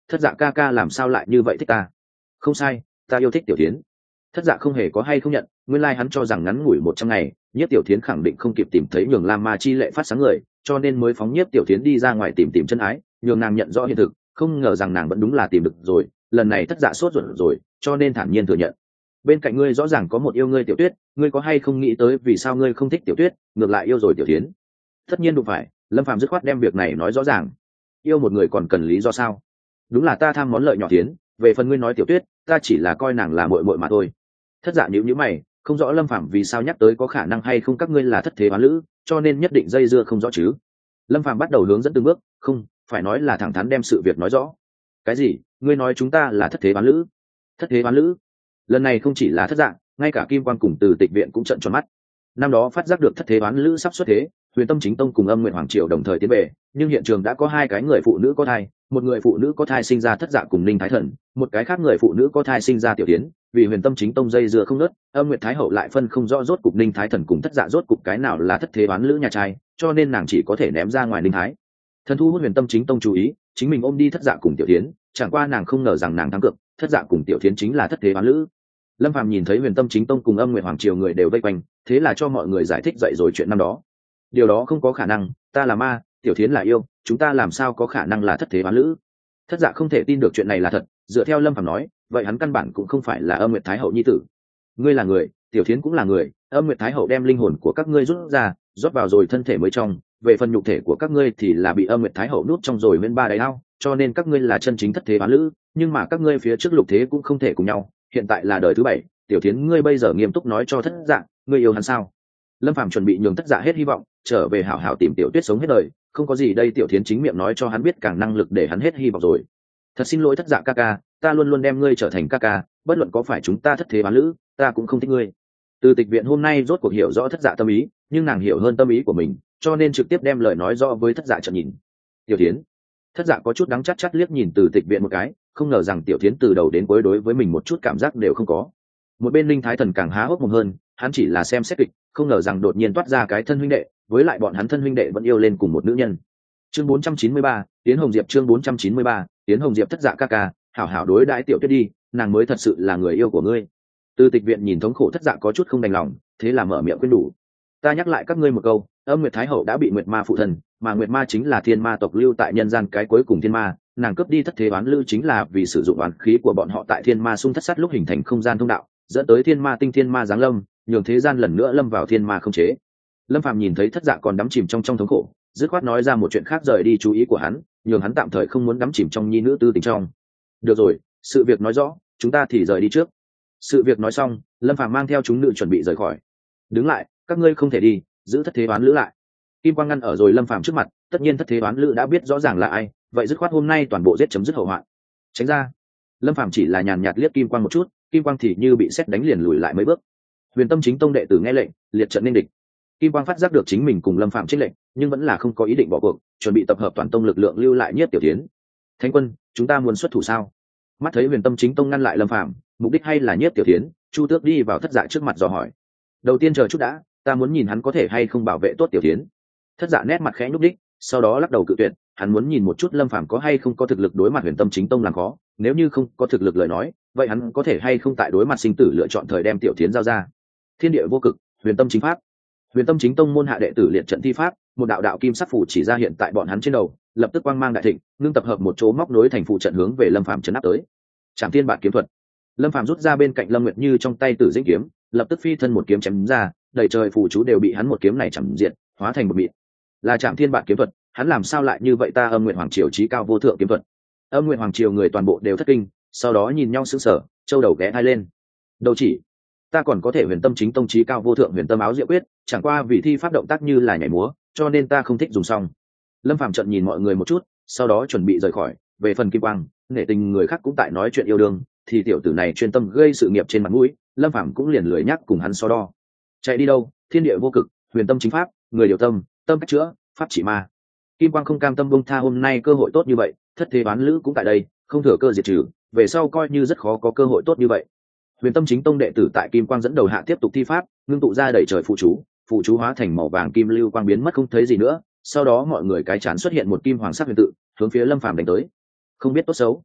thất dạ ca ca làm sao lại như vậy thích ta? Không sai, ta yêu thích tiểu tiến. Thất dạ không hề có hay không nhận, nguyên lai hắn cho rằng ngắn ngủi một trăm ngày, nhiếp tiểu tiến khẳng định không kịp tìm thấy nhường lam ma chi lệ phát sáng người, cho nên mới phóng nhiếp tiểu tiến đi ra ngoài tìm tìm chân ái, nhường nàng nhận rõ hiện thực. Không ngờ rằng nàng vẫn đúng là tìm được rồi, lần này thất dạ sốt ruột rồi, cho nên thản nhiên thừa nhận. Bên cạnh ngươi rõ ràng có một yêu ngươi tiểu tuyết, ngươi có hay không nghĩ tới vì sao ngươi không thích tiểu tuyết, ngược lại yêu rồi tiểu tiến? Tất nhiên đúng phải, Lâm Phàm dứt khoát đem việc này nói rõ ràng. Yêu một người còn cần lý do sao? Đúng là ta tham món lợi nhỏ tiến, về phần ngươi nói tiểu tuyết, ta chỉ là coi nàng là muội muội mà thôi. Thất dạ nhíu nhíu mày, không rõ Lâm Phàm vì sao nhắc tới có khả năng hay không các ngươi là thất thế bán lữ, cho nên nhất định dây dưa không rõ chứ. Lâm Phàm bắt đầu hướng dẫn từng bước, không, phải nói là thẳng thắn đem sự việc nói rõ. Cái gì? Ngươi nói chúng ta là thất thế bán lữ? Thất thế bán lữ? Lần này không chỉ là thất dạng, ngay cả Kim Quang cùng Từ Tịch viện cũng trợn tròn mắt. Năm đó phát giác được thất thế bán lữ sắp xuất thế, Huyền Tâm Chính Tông cùng Âm Nguyện Hoàng Triều đồng thời tiến về, nhưng hiện trường đã có hai cái người phụ nữ có thai, một người phụ nữ có thai sinh ra thất dạ cùng Ninh Thái Thần, một cái khác người phụ nữ có thai sinh ra tiểu tiến, vì Huyền Tâm Chính Tông dây dưa không ngớt, Âm Nguyệt Thái hậu lại phân không rõ rốt cục Ninh Thái Thần cùng thất dạ rốt cục cái nào là thất thế bán lữ nhà trai, cho nên nàng chỉ có thể ném ra ngoài Ninh Thái Thần thu hút Huyền Tâm Chính Tông chú ý, chính mình ôm đi thất dạ cùng tiểu tiến, chẳng qua nàng không ngờ rằng nàng thắng cược, thất dạ cùng tiểu tiến chính là thất thế bán lữ. Lâm Phàm nhìn thấy Huyền Tâm Chính Tông cùng Âm Nguyệt Hoàng Triều người đều vây quanh, thế là cho mọi người giải thích dậy rồi chuyện năm đó. Điều đó không có khả năng, ta là ma, tiểu thiến là yêu, chúng ta làm sao có khả năng là thất thế bán lữ? Thất dạ không thể tin được chuyện này là thật, dựa theo Lâm Phàm nói, vậy hắn căn bản cũng không phải là Âm Nguyệt Thái hậu nhi tử. Ngươi là người, tiểu thiến cũng là người, Âm Nguyệt Thái hậu đem linh hồn của các ngươi rút ra, rót vào rồi thân thể mới trong, về phần nhục thể của các ngươi thì là bị Âm Nguyệt Thái hậu nuốt trong rồi bên ba đáy ao, cho nên các ngươi là chân chính thất thế bán lữ, nhưng mà các ngươi phía trước lục thế cũng không thể cùng nhau, hiện tại là đời thứ bảy, tiểu thiến ngươi bây giờ nghiêm túc nói cho thất dạ, ngươi yêu hắn sao? Lâm Phàm chuẩn bị nhường thất dạ hết hy vọng, trở về hảo hảo tìm tiểu tuyết sống hết đời, không có gì đây tiểu thiến chính miệng nói cho hắn biết càng năng lực để hắn hết hy vọng rồi. Thật xin lỗi thất dạ ca ca, ta luôn luôn đem ngươi trở thành ca ca, bất luận có phải chúng ta thất thế bán lữ, ta cũng không thích ngươi. Từ Tịch viện hôm nay rốt cuộc hiểu rõ thất dạ tâm ý, nhưng nàng hiểu hơn tâm ý của mình, cho nên trực tiếp đem lời nói rõ với thất dạ trợn nhìn. Tiểu thiến, thất dạ có chút đắng chát chát liếc nhìn Từ Tịch viện một cái, không ngờ rằng tiểu thiến từ đầu đến cuối đối với mình một chút cảm giác đều không có. Một bên Linh Thái Thần càng há hốc mồm hơn, hắn chỉ là xem xét kịch, không ngờ rằng đột nhiên toát ra cái thân huynh đệ, với lại bọn hắn thân huynh đệ vẫn yêu lên cùng một nữ nhân. Chương bốn trăm chín mươi ba, Tiến Hồng Diệp chương bốn trăm chín mươi ba, Tiến Hồng Diệp thất dạ ca ca, hảo hảo đối đãi tiểu tuyết đi, nàng mới thật sự là người yêu của ngươi. Từ Tịch viện nhìn thống khổ thất dạ có chút không đành lòng, thế là mở miệng khuyên đủ. Ta nhắc lại các ngươi một câu, Âm Nguyệt Thái hậu đã bị Nguyệt Ma phụ thân, mà Nguyệt Ma chính là thiên ma tộc lưu tại nhân gian cái cuối cùng thiên ma, nàng cướp đi thất thế oán lư chính là vì sử dụng oán khí của bọn họ tại thiên ma xung thất sát lúc hình thành không gian thông đạo, dẫn tới thiên ma tinh thiên ma giáng lâm, nhường thế gian lần nữa lâm vào thiên ma không chế. Lâm Phàm nhìn thấy thất dạ còn đắm chìm trong trong thống khổ, dứt khoát nói ra một chuyện khác rời đi chú ý của hắn, nhường hắn tạm thời không muốn đắm chìm trong nhi nữ tư tình trong. Được rồi, sự việc nói rõ, chúng ta thì rời đi trước. Sự việc nói xong, Lâm Phàm mang theo chúng nữ chuẩn bị rời khỏi. Đứng lại, các ngươi không thể đi, giữ thất thế oán lữ lại. Kim Quang ngăn ở rồi Lâm Phàm trước mặt, tất nhiên thất thế oán lữ đã biết rõ ràng là ai, vậy dứt khoát hôm nay toàn bộ giết chấm dứt hậu hoạn. Tránh ra. Lâm Phàm chỉ là nhàn nhạt liếc Kim Quang một chút, Kim Quang thì như bị sét đánh liền lùi lại mấy bước. Huyền Tâm Chính Tông đệ tử nghe lệnh, liệt trận nên địch. Kim Quang phát giác được chính mình cùng Lâm Phàm chênh lệnh, nhưng vẫn là không có ý định bỏ cuộc, chuẩn bị tập hợp toàn tông lực lượng lưu lại Nhiếp Tiểu Thiến. Thánh quân, chúng ta muốn xuất thủ sao? Mắt thấy Huyền Tâm Chính Tông ngăn lại Lâm Phàm, mục đích hay là Nhiếp Tiểu Thiến, Chu Tước đi vào thất dạ trước mặt dò hỏi. Đầu tiên chờ chút đã, ta muốn nhìn hắn có thể hay không bảo vệ tốt Tiểu Thiến. Thất dạ nét mặt khẽ nhúc đích, sau đó lắc đầu cự tuyệt, hắn muốn nhìn một chút Lâm Phàm có hay không có thực lực đối mặt Huyền Tâm Chính Tông làm khó, nếu như không có thực lực lời nói, vậy hắn có thể hay không tại đối mặt sinh tử lựa chọn thời đem Tiểu Thiến giao ra. Thiên địa vô cực, Huyền Tâm chính pháp. Huyền Tâm Chính Tông môn hạ đệ tử liệt trận thi pháp, một đạo đạo kim sắc phù chỉ ra hiện tại bọn hắn trên đầu, lập tức quang mang đại thịnh, ngưng tập hợp một chỗ móc nối thành phù trận hướng về Lâm Phàm chấn áp tới. Trảm Thiên Bản kiếm thuật. Lâm Phàm rút ra bên cạnh Lâm Nguyệt Như trong tay Tử Dĩnh kiếm, lập tức phi thân một kiếm chém ra, đầy trời phù chú đều bị hắn một kiếm này chằm diện, hóa thành một mịn. Là Trảm Thiên Bản kiếm thuật, hắn làm sao lại như vậy ta Âm Nguyệt Hoàng Triều chí cao vô thượng kiếm thuật. Âm Nguyệt Hoàng Triều người toàn bộ đều thất kinh, sau đó nhìn nhau sững sờ, châu đầu ghé hai lên. Đầu chỉ, ta còn có thể Huyền Tâm Chính Tông chí cao vô thượng Huyền Tâm áo diệu quyết, chẳng qua vì thi pháp động tác như là nhảy múa, cho nên ta không thích dùng xong. Lâm Phàm trận nhìn mọi người một chút, sau đó chuẩn bị rời khỏi. Về phần Kim Quang, nể tình người khác cũng tại nói chuyện yêu đương, thì tiểu tử này chuyên tâm gây sự nghiệp trên mặt mũi, Lâm Phàm cũng liền lười nhắc cùng hắn so đo. Chạy đi đâu? Thiên địa vô cực, Huyền Tâm chính pháp, người điều tâm, tâm cách chữa, pháp chỉ ma. Kim Quang không cam tâm buông tha hôm nay cơ hội tốt như vậy, thất thế bán lữ cũng tại đây, không thừa cơ diệt trừ, về sau coi như rất khó có cơ hội tốt như vậy. Huyền Tâm Chính Tông đệ tử tại Kim Quang dẫn đầu hạ tiếp tục thi pháp, ngưng tụ ra đầy trời phụ chú, phụ chú hóa thành màu vàng kim lưu quang biến mất không thấy gì nữa, sau đó mọi người cái chán xuất hiện một kim hoàng sắc huyền tự, hướng phía Lâm Phàm đánh tới. Không biết tốt xấu,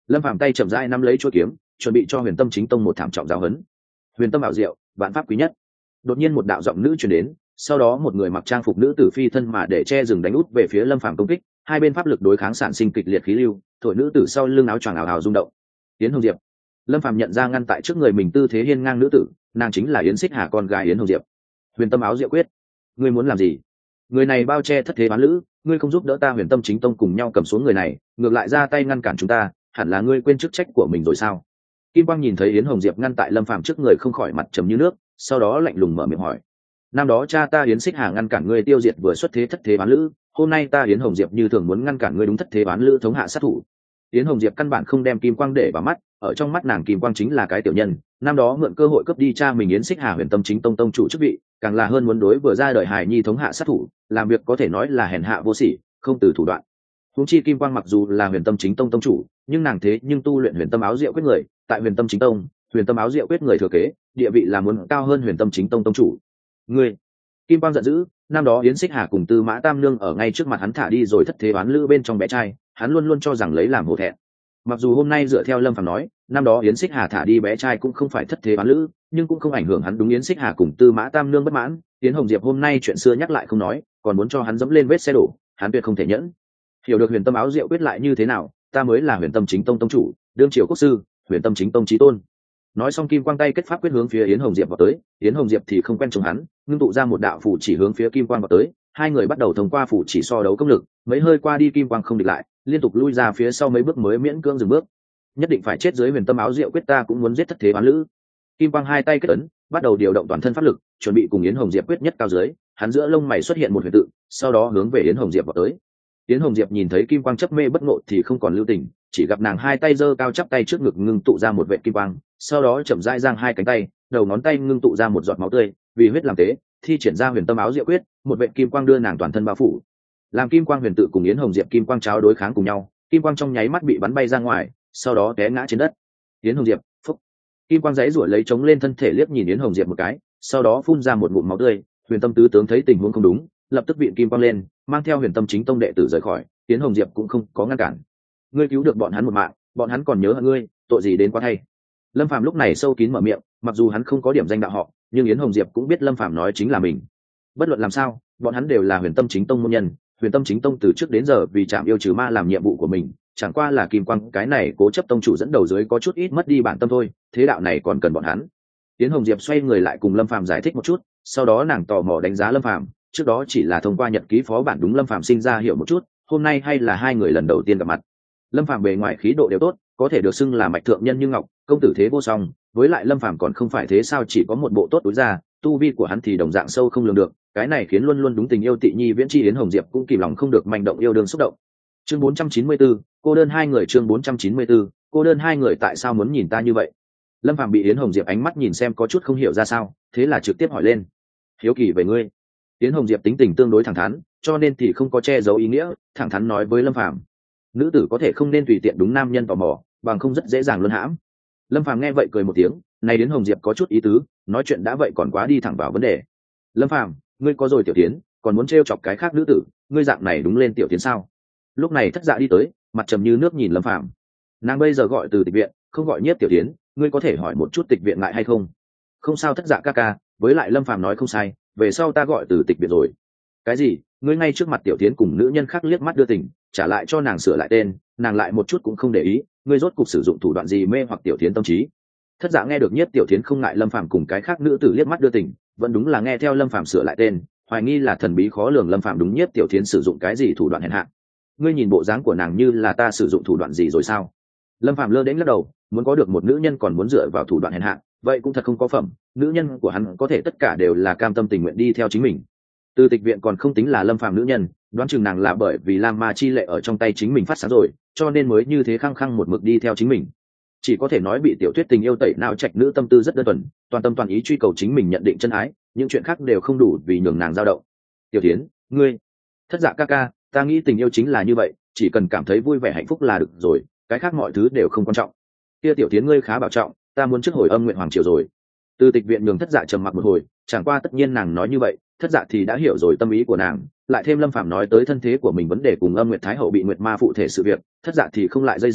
Lâm Phàm tay chậm rãi nắm lấy chuôi kiếm, chuẩn bị cho Huyền Tâm Chính Tông một thảm trọng giáo huấn. Huyền Tâm ảo diệu, vạn pháp quý nhất. Đột nhiên một đạo giọng nữ truyền đến, sau đó một người mặc trang phục nữ tử phi thân mà để che rừng đánh út về phía Lâm Phàm công kích, hai bên pháp lực đối kháng sản sinh kịch liệt khí lưu, thổi nữ tử sau lưng áo choàng ảo ảo rung động. Yến Hồng Diệp. Lâm Phàm nhận ra ngăn tại trước người mình tư thế hiên ngang nữ tử, nàng chính là Yến Xích Hà con gái Yến Hồng Diệp. Huyền Tâm áo diệu quyết, ngươi muốn làm gì? Người này bao che thất thế bán lữ, ngươi không giúp đỡ ta Huyền Tâm Chính Tông cùng nhau cầm xuống người này, ngược lại ra tay ngăn cản chúng ta, hẳn là ngươi quên chức trách của mình rồi sao? Kim Quang nhìn thấy Yến Hồng Diệp ngăn tại Lâm Phàm trước người không khỏi mặt trầm như nước, sau đó lạnh lùng mở miệng hỏi: năm đó cha ta Yến Xích Hà ngăn cản ngươi tiêu diệt vừa xuất thế thất thế bán lữ, hôm nay ta Yến Hồng Diệp như thường muốn ngăn cản ngươi đúng thất thế bán lữ thống hạ sát thủ. Yến Hồng Diệp căn bản không đem Kim Quang để vào mắt, ở trong mắt nàng Kim Quang chính là cái tiểu nhân, năm đó mượn cơ hội cướp đi cha mình Yến Xích Hà Huyền Tâm Chính Tông tông chủ chức vị, càng là hơn muốn đối vừa ra đời hài nhi thống hạ sát thủ, làm việc có thể nói là hèn hạ vô sỉ, không từ thủ đoạn. Huống chi Kim Quang mặc dù là Huyền Tâm Chính Tông tông chủ, nhưng nàng thế nhưng tu luyện Huyền Tâm áo diệu quyết người, tại Huyền Tâm Chính Tông, Huyền Tâm áo diệu quyết người thừa kế, địa vị là muốn cao hơn Huyền Tâm Chính Tông tông chủ. Ngươi! Kim Quang giận dữ, năm đó Yến Xích Hà cùng Tư Mã Tam Nương ở ngay trước mặt hắn thả đi rồi thất thế bán lữ bên trong bé trai, hắn luôn luôn cho rằng lấy làm hổ thẹn. Mặc dù hôm nay dựa theo Lâm Phàm nói, năm đó Yến Xích Hà thả đi bé trai cũng không phải thất thế bán lữ, nhưng cũng không ảnh hưởng hắn đúng Yến Xích Hà cùng Tư Mã Tam Nương bất mãn. Yến Hồng Diệp hôm nay chuyện xưa nhắc lại không nói, còn muốn cho hắn dẫm lên vết xe đổ, hắn tuyệt không thể nhẫn. Hiểu được Huyền Tâm áo diệu quyết lại như thế nào, ta mới là Huyền Tâm Chính Tông tông chủ, đương triều quốc sư, Huyền Tâm Chính Tông chí tôn. Nói xong Kim Quang tay kết pháp quyết hướng phía Yến Hồng Diệp vào tới, Yến Hồng Diệp thì không quen chống hắn, ngưng tụ ra một đạo phủ chỉ hướng phía Kim Quang vào tới, hai người bắt đầu thông qua phủ chỉ so đấu công lực, mấy hơi qua đi Kim Quang không địch lại, liên tục lui ra phía sau mấy bước mới miễn cưỡng dừng bước. Nhất định phải chết dưới Huyền Tâm áo diệu quyết, ta cũng muốn giết thất thế bán lữ. Kim Quang hai tay kết ấn, bắt đầu điều động toàn thân pháp lực, chuẩn bị cùng Yến Hồng Diệp quyết nhất cao dưới, hắn giữa lông mày xuất hiện một huyền tự, sau đó hướng về Yến Hồng Diệp vào tới. Yến Hồng Diệp nhìn thấy Kim Quang chấp mê bất ngộ thì không còn lưu tình, chỉ gặp nàng hai tay giơ cao chắp tay trước ngực ngưng tụ ra một vệt kim quang, sau đó chậm rãi giang hai cánh tay, đầu ngón tay ngưng tụ ra một giọt máu tươi, vì huyết làm tế, thi triển ra Huyền Tâm áo diệu quyết, một vệt kim quang đưa nàng toàn thân bao phủ. Làm Kim Quang huyền tự cùng Yến Hồng Diệp kim quang cháo đối kháng cùng nhau, kim quang trong nháy mắt bị bắn bay ra ngoài, sau đó té ngã trên đất. Yến Hồng Diệp, phúc. Kim Quang giãy giụa lấy chống lên thân thể liếc nhìn Yến Hồng Diệp một cái, sau đó phun ra một ngụm máu tươi. Huyền Tâm tứ tướng thấy tình huống không đúng, lập tức viện Kim Quang lên, mang theo Huyền Tâm Chính Tông đệ tử rời khỏi. Yến Hồng Diệp cũng không có ngăn cản. Ngươi cứu được bọn hắn một mạng, bọn hắn còn nhớ hận ngươi, tội gì đến quá thay. Lâm Phàm lúc này sâu kín mở miệng, mặc dù hắn không có điểm danh đạo họ, nhưng Yến Hồng Diệp cũng biết Lâm Phàm nói chính là mình. Bất luận làm sao, bọn hắn đều là Huyền Tâm Chính Tông môn nhân, Huyền Tâm Chính Tông từ trước đến giờ vì chạm yêu trừ ma làm nhiệm vụ của mình, chẳng qua là Kim Quang cái này cố chấp tông chủ dẫn đầu dưới có chút ít mất đi bản tâm thôi, thế đạo này còn cần bọn hắn. Yến Hồng Diệp xoay người lại cùng Lâm Phàm giải thích một chút, sau đó nàng tò mò đánh giá Lâm Phàm, trước đó chỉ là thông qua nhật ký phó bản đúng Lâm Phàm sinh ra hiểu một chút, hôm nay hay là hai người lần đầu tiên gặp mặt. Lâm Phàm bề ngoài khí độ đều tốt, có thể được xưng là mạch thượng nhân như ngọc, công tử thế vô song, với lại Lâm Phàm còn không phải thế sao chỉ có một bộ tốt đối ra, tu vi của hắn thì đồng dạng sâu không lường được, cái này khiến luôn luôn đúng tình yêu tị nhi viễn chi Yến Hồng Diệp cũng kìm lòng không được manh động yêu đương xúc động. Chương bốn trăm chín mươi tư, cô đơn hai người. Chương bốn trăm chín mươi tư, cô đơn hai người. Tại sao muốn nhìn ta như vậy? Lâm Phàm bị Yến Hồng Diệp ánh mắt nhìn xem có chút không hiểu ra sao, thế là trực tiếp hỏi lên. Hiếu kỳ về ngươi. Yến Hồng Diệp tính tình tương đối thẳng thắn, cho nên thì không có che giấu ý nghĩa, thẳng thắn nói với Lâm Phàm. Nữ tử có thể không nên tùy tiện đúng nam nhân tò mò, bằng không rất dễ dàng luân hãm. Lâm Phàm nghe vậy cười một tiếng, này đến Hồng Diệp có chút ý tứ, nói chuyện đã vậy còn quá đi thẳng vào vấn đề. Lâm Phàm, ngươi có rồi tiểu tiến, còn muốn trêu chọc cái khác nữ tử, ngươi dạng này đúng lên tiểu tiến sao? Lúc này Thất Dạ đi tới, mặt trầm như nước nhìn Lâm Phàm. Nàng bây giờ gọi từ tịch viện, không gọi Nhiếp tiểu tiến, ngươi có thể hỏi một chút tịch viện ngại hay không? Không sao Thất Dạ ca ca, với lại Lâm Phàm nói không sai, về sau ta gọi từ tịch viện rồi. Cái gì? Ngươi ngay trước mặt tiểu tiến cùng nữ nhân khác liếc mắt đưa tình, trả lại cho nàng sửa lại tên, nàng lại một chút cũng không để ý, ngươi rốt cục sử dụng thủ đoạn gì mê hoặc tiểu tiến tâm trí? Thất Dạ nghe được Nhiếp tiểu tiến không ngại Lâm Phàm cùng cái khác nữ tử liếc mắt đưa tình, vẫn đúng là nghe theo Lâm Phàm sửa lại tên, hoài nghi là thần bí khó lường Lâm Phàm đúng Nhiếp tiểu tiến sử dụng cái gì thủ đoạn hèn hạ. Ngươi nhìn bộ dáng của nàng như là ta sử dụng thủ đoạn gì rồi sao? Lâm Phàm lơ đễnh lắc đầu, muốn có được một nữ nhân còn muốn dựa vào thủ đoạn hèn hạ, vậy cũng thật không có phẩm, nữ nhân của hắn có thể tất cả đều là cam tâm tình nguyện đi theo chính mình. Từ tịch viện còn không tính là Lâm Phàm nữ nhân, đoán chừng nàng là bởi vì Lam Ma chi lệ ở trong tay chính mình phát sáng rồi, cho nên mới như thế khăng khăng một mực đi theo chính mình. Chỉ có thể nói bị tiểu thuyết tình yêu tẩy não trạch nữ tâm tư rất đơn thuần, toàn tâm toàn ý truy cầu chính mình nhận định chân ái, những chuyện khác đều không đủ vì nhường nàng dao động. Tiểu Thiến, ngươi, Thất Dạ ca ca, ta nghĩ tình yêu chính là như vậy, chỉ cần cảm thấy vui vẻ hạnh phúc là được rồi, cái khác mọi thứ đều không quan trọng. Kia Tiểu Thiến ngươi khá bảo trọng, ta muốn trước hồi âm nguyện hoàng triều rồi. Từ tịch viện nhường Thất Dạ trầm mặc một hồi, chẳng qua tất nhiên nàng nói như vậy, Thất Dạ thì đã hiểu rồi tâm ý của nàng, lại thêm Lâm Phàm nói tới thân thế của mình vấn đề cùng Âm Nguyệt Thái hậu bị Nguyệt Ma phụ thể sự việc, Thất Dạ thì không lại dây dưa,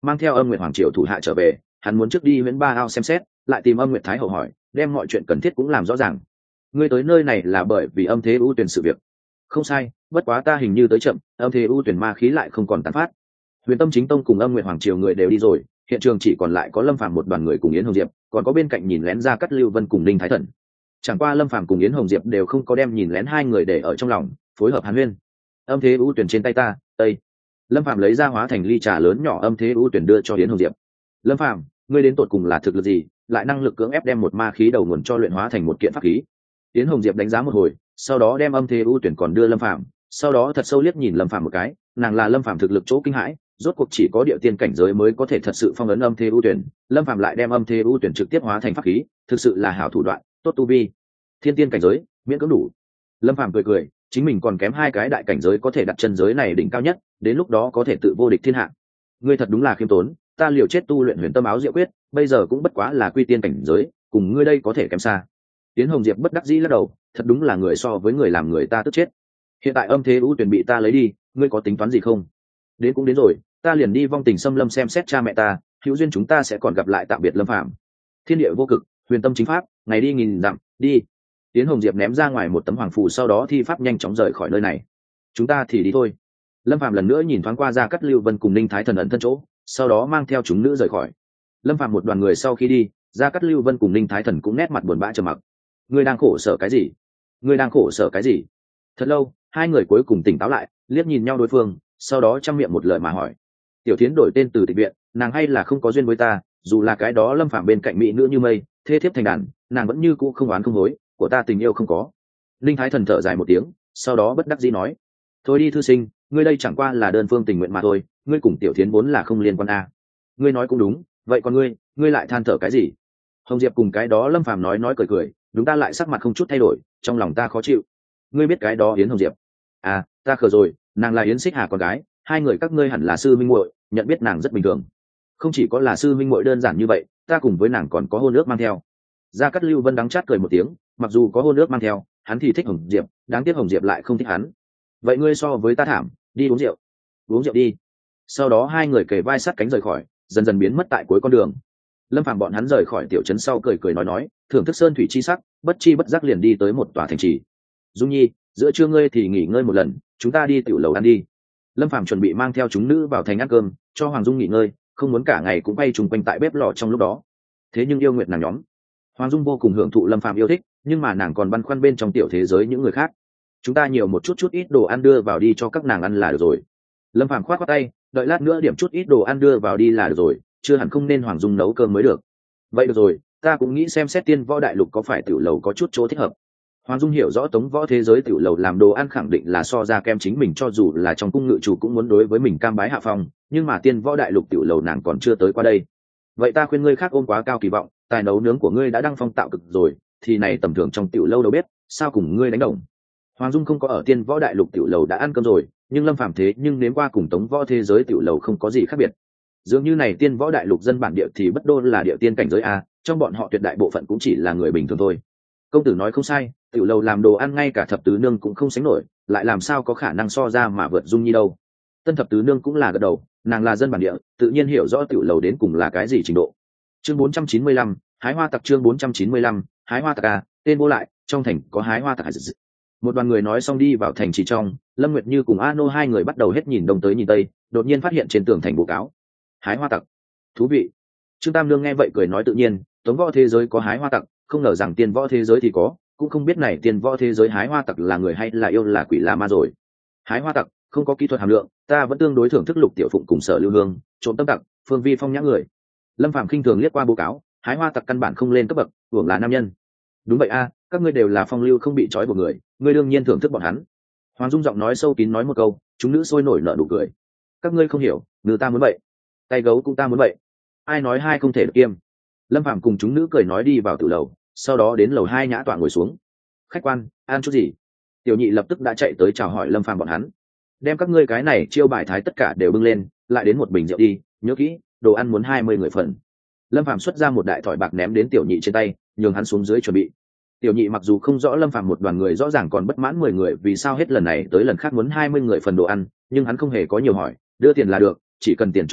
mang theo Âm Nguyệt Hoàng triều thủ hạ trở về. Hắn muốn trước đi Huyễn Ba Ao xem xét, lại tìm Âm Nguyệt Thái hậu hỏi, đem mọi chuyện cần thiết cũng làm rõ ràng. Ngươi tới nơi này là bởi vì Âm Thế ưu tuyển sự việc. Không sai, bất quá ta hình như tới chậm, Âm Thế ưu tuyển ma khí lại không còn tán phát. Huyền Tâm Chính Tông cùng Âm Nguyệt Hoàng triều người đều đi rồi, hiện trường chỉ còn lại có Lâm Phàm một đoàn người cùng Yến Hồng Diệp, còn có bên cạnh nhìn lén ra Cát Lưu Vân cùng Ninh Thái Thần. Chẳng qua Lâm Phàm cùng Yến Hồng Diệp đều không có đem nhìn lén hai người để ở trong lòng, phối hợp hàn huyên. Âm Thế ưu tuyển trên tay ta, tây. Lâm Phàm lấy ra hóa thành ly trà lớn nhỏ Âm Thế ưu tuyển đưa cho Yến Hồng Diệp. Lâm Phàm, ngươi đến tột cùng là thực lực gì, lại năng lực cưỡng ép đem một ma khí đầu nguồn cho luyện hóa thành một kiện pháp khí? Yến Hồng Diệp đánh giá một hồi, sau đó đem Âm Thế ưu tuyển còn đưa Lâm Phàm, sau đó thật sâu liếc nhìn Lâm Phàm một cái, nàng là Lâm Phàm thực lực chỗ kinh hãi, rốt cuộc chỉ có địa tiên cảnh giới mới có thể thật sự phong ấn Âm Thế ưu tuyển, Lâm Phàm lại đem Âm Thế ưu tuyển trực tiếp hóa thành pháp khí, thực sự là hảo thủ đoạn, tốt tu vi. Thiên tiên cảnh giới, miễn cưỡng đủ. Lâm Phàm cười cười, chính mình còn kém hai cái đại cảnh giới có thể đặt chân giới này đỉnh cao nhất, đến lúc đó có thể tự vô địch thiên hạ. Ngươi thật đúng là khiêm tốn, ta liều chết tu luyện Huyền Tâm Áo Diệu Quyết, bây giờ cũng bất quá là quy tiên cảnh giới, cùng ngươi đây có thể kém xa. Tiến Hồng Diệp bất đắc dĩ lắc đầu, thật đúng là người so với người làm người ta tức chết. Hiện tại Âm Thế ưu tuyển bị ta lấy đi, ngươi có tính toán gì không? Đến cũng đến rồi, ta liền đi Vong Tình Xâm Lâm xem xét cha mẹ ta, hữu duyên chúng ta sẽ còn gặp lại, tạm biệt Lâm Phàm. Thiên địa vô cực, huyền tâm chính pháp, ngày đi nghìn dặm, đi. Tiến Hồng Diệp ném ra ngoài một tấm hoàng phù, sau đó thi pháp nhanh chóng rời khỏi nơi này. Chúng ta thì đi thôi. Lâm Phàm lần nữa nhìn thoáng qua ra Cát Lưu Vân cùng Ninh Thái Thần ẩn thân chỗ, sau đó mang theo chúng nữ rời khỏi. Lâm Phàm một đoàn người sau khi đi, ra Cát Lưu Vân cùng Ninh Thái Thần cũng nét mặt buồn bã trầm mặc. Ngươi đang khổ sở cái gì? Ngươi đang khổ sở cái gì? Thật lâu, hai người cuối cùng tỉnh táo lại, liếc nhìn nhau đối phương, sau đó trăm miệng một lời mà hỏi. Tiểu Thiến đổi tên từ Tịch Viện, nàng hay là không có duyên với ta, dù là cái đó Lâm Phàm bên cạnh mỹ nữ như mây, thê thiếp thành đàn, nàng vẫn như cũ không oán không hối, của ta tình yêu không có. Linh Thái Thần thở dài một tiếng, sau đó bất đắc dĩ nói, thôi đi thư sinh, ngươi đây chẳng qua là đơn phương tình nguyện mà thôi, ngươi cùng Tiểu Thiến vốn là không liên quan a. Ngươi nói cũng đúng, vậy còn ngươi, ngươi lại than thở cái gì? Hồng Diệp cùng cái đó Lâm Phàm nói nói cười cười, đúng ta lại sắc mặt không chút thay đổi, trong lòng ta khó chịu. Ngươi biết cái đó Yến Hồng Diệp? À, ta khờ rồi, nàng là Yến Xích Hà con gái, hai người các ngươi hẳn là sư minh muội, nhận biết nàng rất bình thường. Không chỉ có là sư minh muội đơn giản như vậy, ta cùng với nàng còn có hôn ước mang theo. Gia Cát Lưu Vân đắng chát cười một tiếng, mặc dù có hôn ước mang theo, hắn thì thích Hồng Diệp, đáng tiếc Hồng Diệp lại không thích hắn. Vậy ngươi so với ta thảm, đi uống rượu. Uống rượu đi. Sau đó hai người kề vai sát cánh rời khỏi, dần dần biến mất tại cuối con đường. Lâm Phàm bọn hắn rời khỏi tiểu trấn sau cười cười nói nói, thưởng thức sơn thủy chi sắc, bất chi bất giác liền đi tới một tòa thành trì. Dung Nhi, giữa trưa ngươi thì nghỉ ngơi một lần, chúng ta đi tiểu lầu ăn đi. Lâm Phàm chuẩn bị mang theo chúng nữ vào thành ăn cơm, cho Hoàng Dung nghỉ ngơi, không muốn cả ngày cũng bay trùng quanh tại bếp lò trong lúc đó. Thế nhưng yêu nguyệt nàng nhóm, Hoàng Dung vô cùng hưởng thụ Lâm Phàm yêu thích, nhưng mà nàng còn băn khoăn bên trong tiểu thế giới những người khác. Chúng ta nhiều một chút chút ít đồ ăn đưa vào đi cho các nàng ăn là được rồi. Lâm Phàm khoát khoát tay, đợi lát nữa điểm chút ít đồ ăn đưa vào đi là được rồi, chưa hẳn không nên Hoàng Dung nấu cơm mới được. Vậy được rồi, ta cũng nghĩ xem xét Tiên Võ Đại Lục có phải tiểu lầu có chút chỗ thích hợp. Hoàng Dung hiểu rõ Tống Võ thế giới tiểu lầu làm đồ ăn khẳng định là so ra kem chính mình, cho dù là trong cung ngự chủ cũng muốn đối với mình cam bái hạ phong, nhưng mà Tiên Võ Đại Lục tiểu lầu nàng còn chưa tới qua đây. Vậy ta khuyên ngươi khác ôm quá cao kỳ vọng, tài nấu nướng của ngươi đã đăng phong tạo cực rồi, thì này tầm thường trong tiểu lâu đâu biết, sao cùng ngươi đánh đồng. Hoàng Dung không có ở Tiên Võ Đại Lục tiểu lầu đã ăn cơm rồi, nhưng Lâm Phàm thế nhưng nếm qua cùng Tống Võ thế giới tiểu lầu không có gì khác biệt. Dường như này Tiên Võ Đại Lục dân bản địa thì bất đô là địa tiên cảnh giới a, trong bọn họ tuyệt đại bộ phận cũng chỉ là người bình thường thôi. Công tử nói không sai, tiểu lầu làm đồ ăn ngay cả thập tứ nương cũng không sánh nổi, lại làm sao có khả năng so ra mà vượt Dung Nhi đâu. Tân thập tứ nương cũng là gật đầu, nàng là dân bản địa, tự nhiên hiểu rõ tiểu lầu đến cùng là cái gì trình độ. Chương bốn trăm chín mươi lăm, hái hoa tặc. Chương bốn trăm chín mươi lăm, hái hoa tặc à, tên vô lại, trong thành có hái hoa tặc. Một đoàn người nói xong đi vào thành trì trong, Lâm Nguyệt Như cùng A Nô hai người bắt đầu hết nhìn đông tới nhìn tây, đột nhiên phát hiện trên tường thành bố cáo hái hoa tặc. Thú vị. Trương Tam Nương nghe vậy cười nói tự nhiên, Tống Võ thế giới có hái hoa tặc, không ngờ rằng Tiên Võ thế giới thì có, cũng không biết này Tiên Võ thế giới hái hoa tặc là người hay là yêu là quỷ là ma rồi. Hái hoa tặc không có kỹ thuật hàm lượng, ta vẫn tương đối thưởng thức Lục Tiểu Phụng cùng Sở Lưu Hương, trộm tâm tặc, Phương Vi Phong nhã người. Lâm Phàm khinh thường liếc qua báo cáo, hái hoa tặc căn bản không lên cấp bậc, hưởng là nam nhân. Đúng vậy a, các ngươi đều là phong lưu không bị trói buộc người, ngươi đương nhiên thưởng thức bọn hắn. Hoàng Dung giọng nói sâu kín nói một câu, chúng nữ sôi nổi nở nụ cười. Các ngươi không hiểu, người ta muốn vậy, tay gấu cũng ta muốn vậy, ai nói hai không thể được kiêm. Lâm Phàm cùng chúng nữ cười nói đi vào tử lầu, sau đó đến lầu hai nhã tọa ngồi xuống. Khách quan, ăn chút gì? Tiểu Nhị lập tức đã chạy tới chào hỏi Lâm Phàm bọn hắn. Đem các ngươi cái này chiêu bài thái tất cả đều bưng lên, lại đến một bình rượu đi, nhớ kỹ, đồ ăn muốn hai mươi người phần. Lâm Phàm xuất ra một đại thỏi bạc ném đến Tiểu Nhị trên tay, nhường hắn xuống dưới chuẩn bị. Tiểu Nhị mặc dù không rõ Lâm Phàm một đoàn người rõ ràng còn bất mãn mười người vì sao hết lần này tới lần khác muốn hai mươi người phần đồ ăn, nhưng hắn không hề có nhiều hỏi, đưa tiền là được, chỉ cần tiền cho đủ,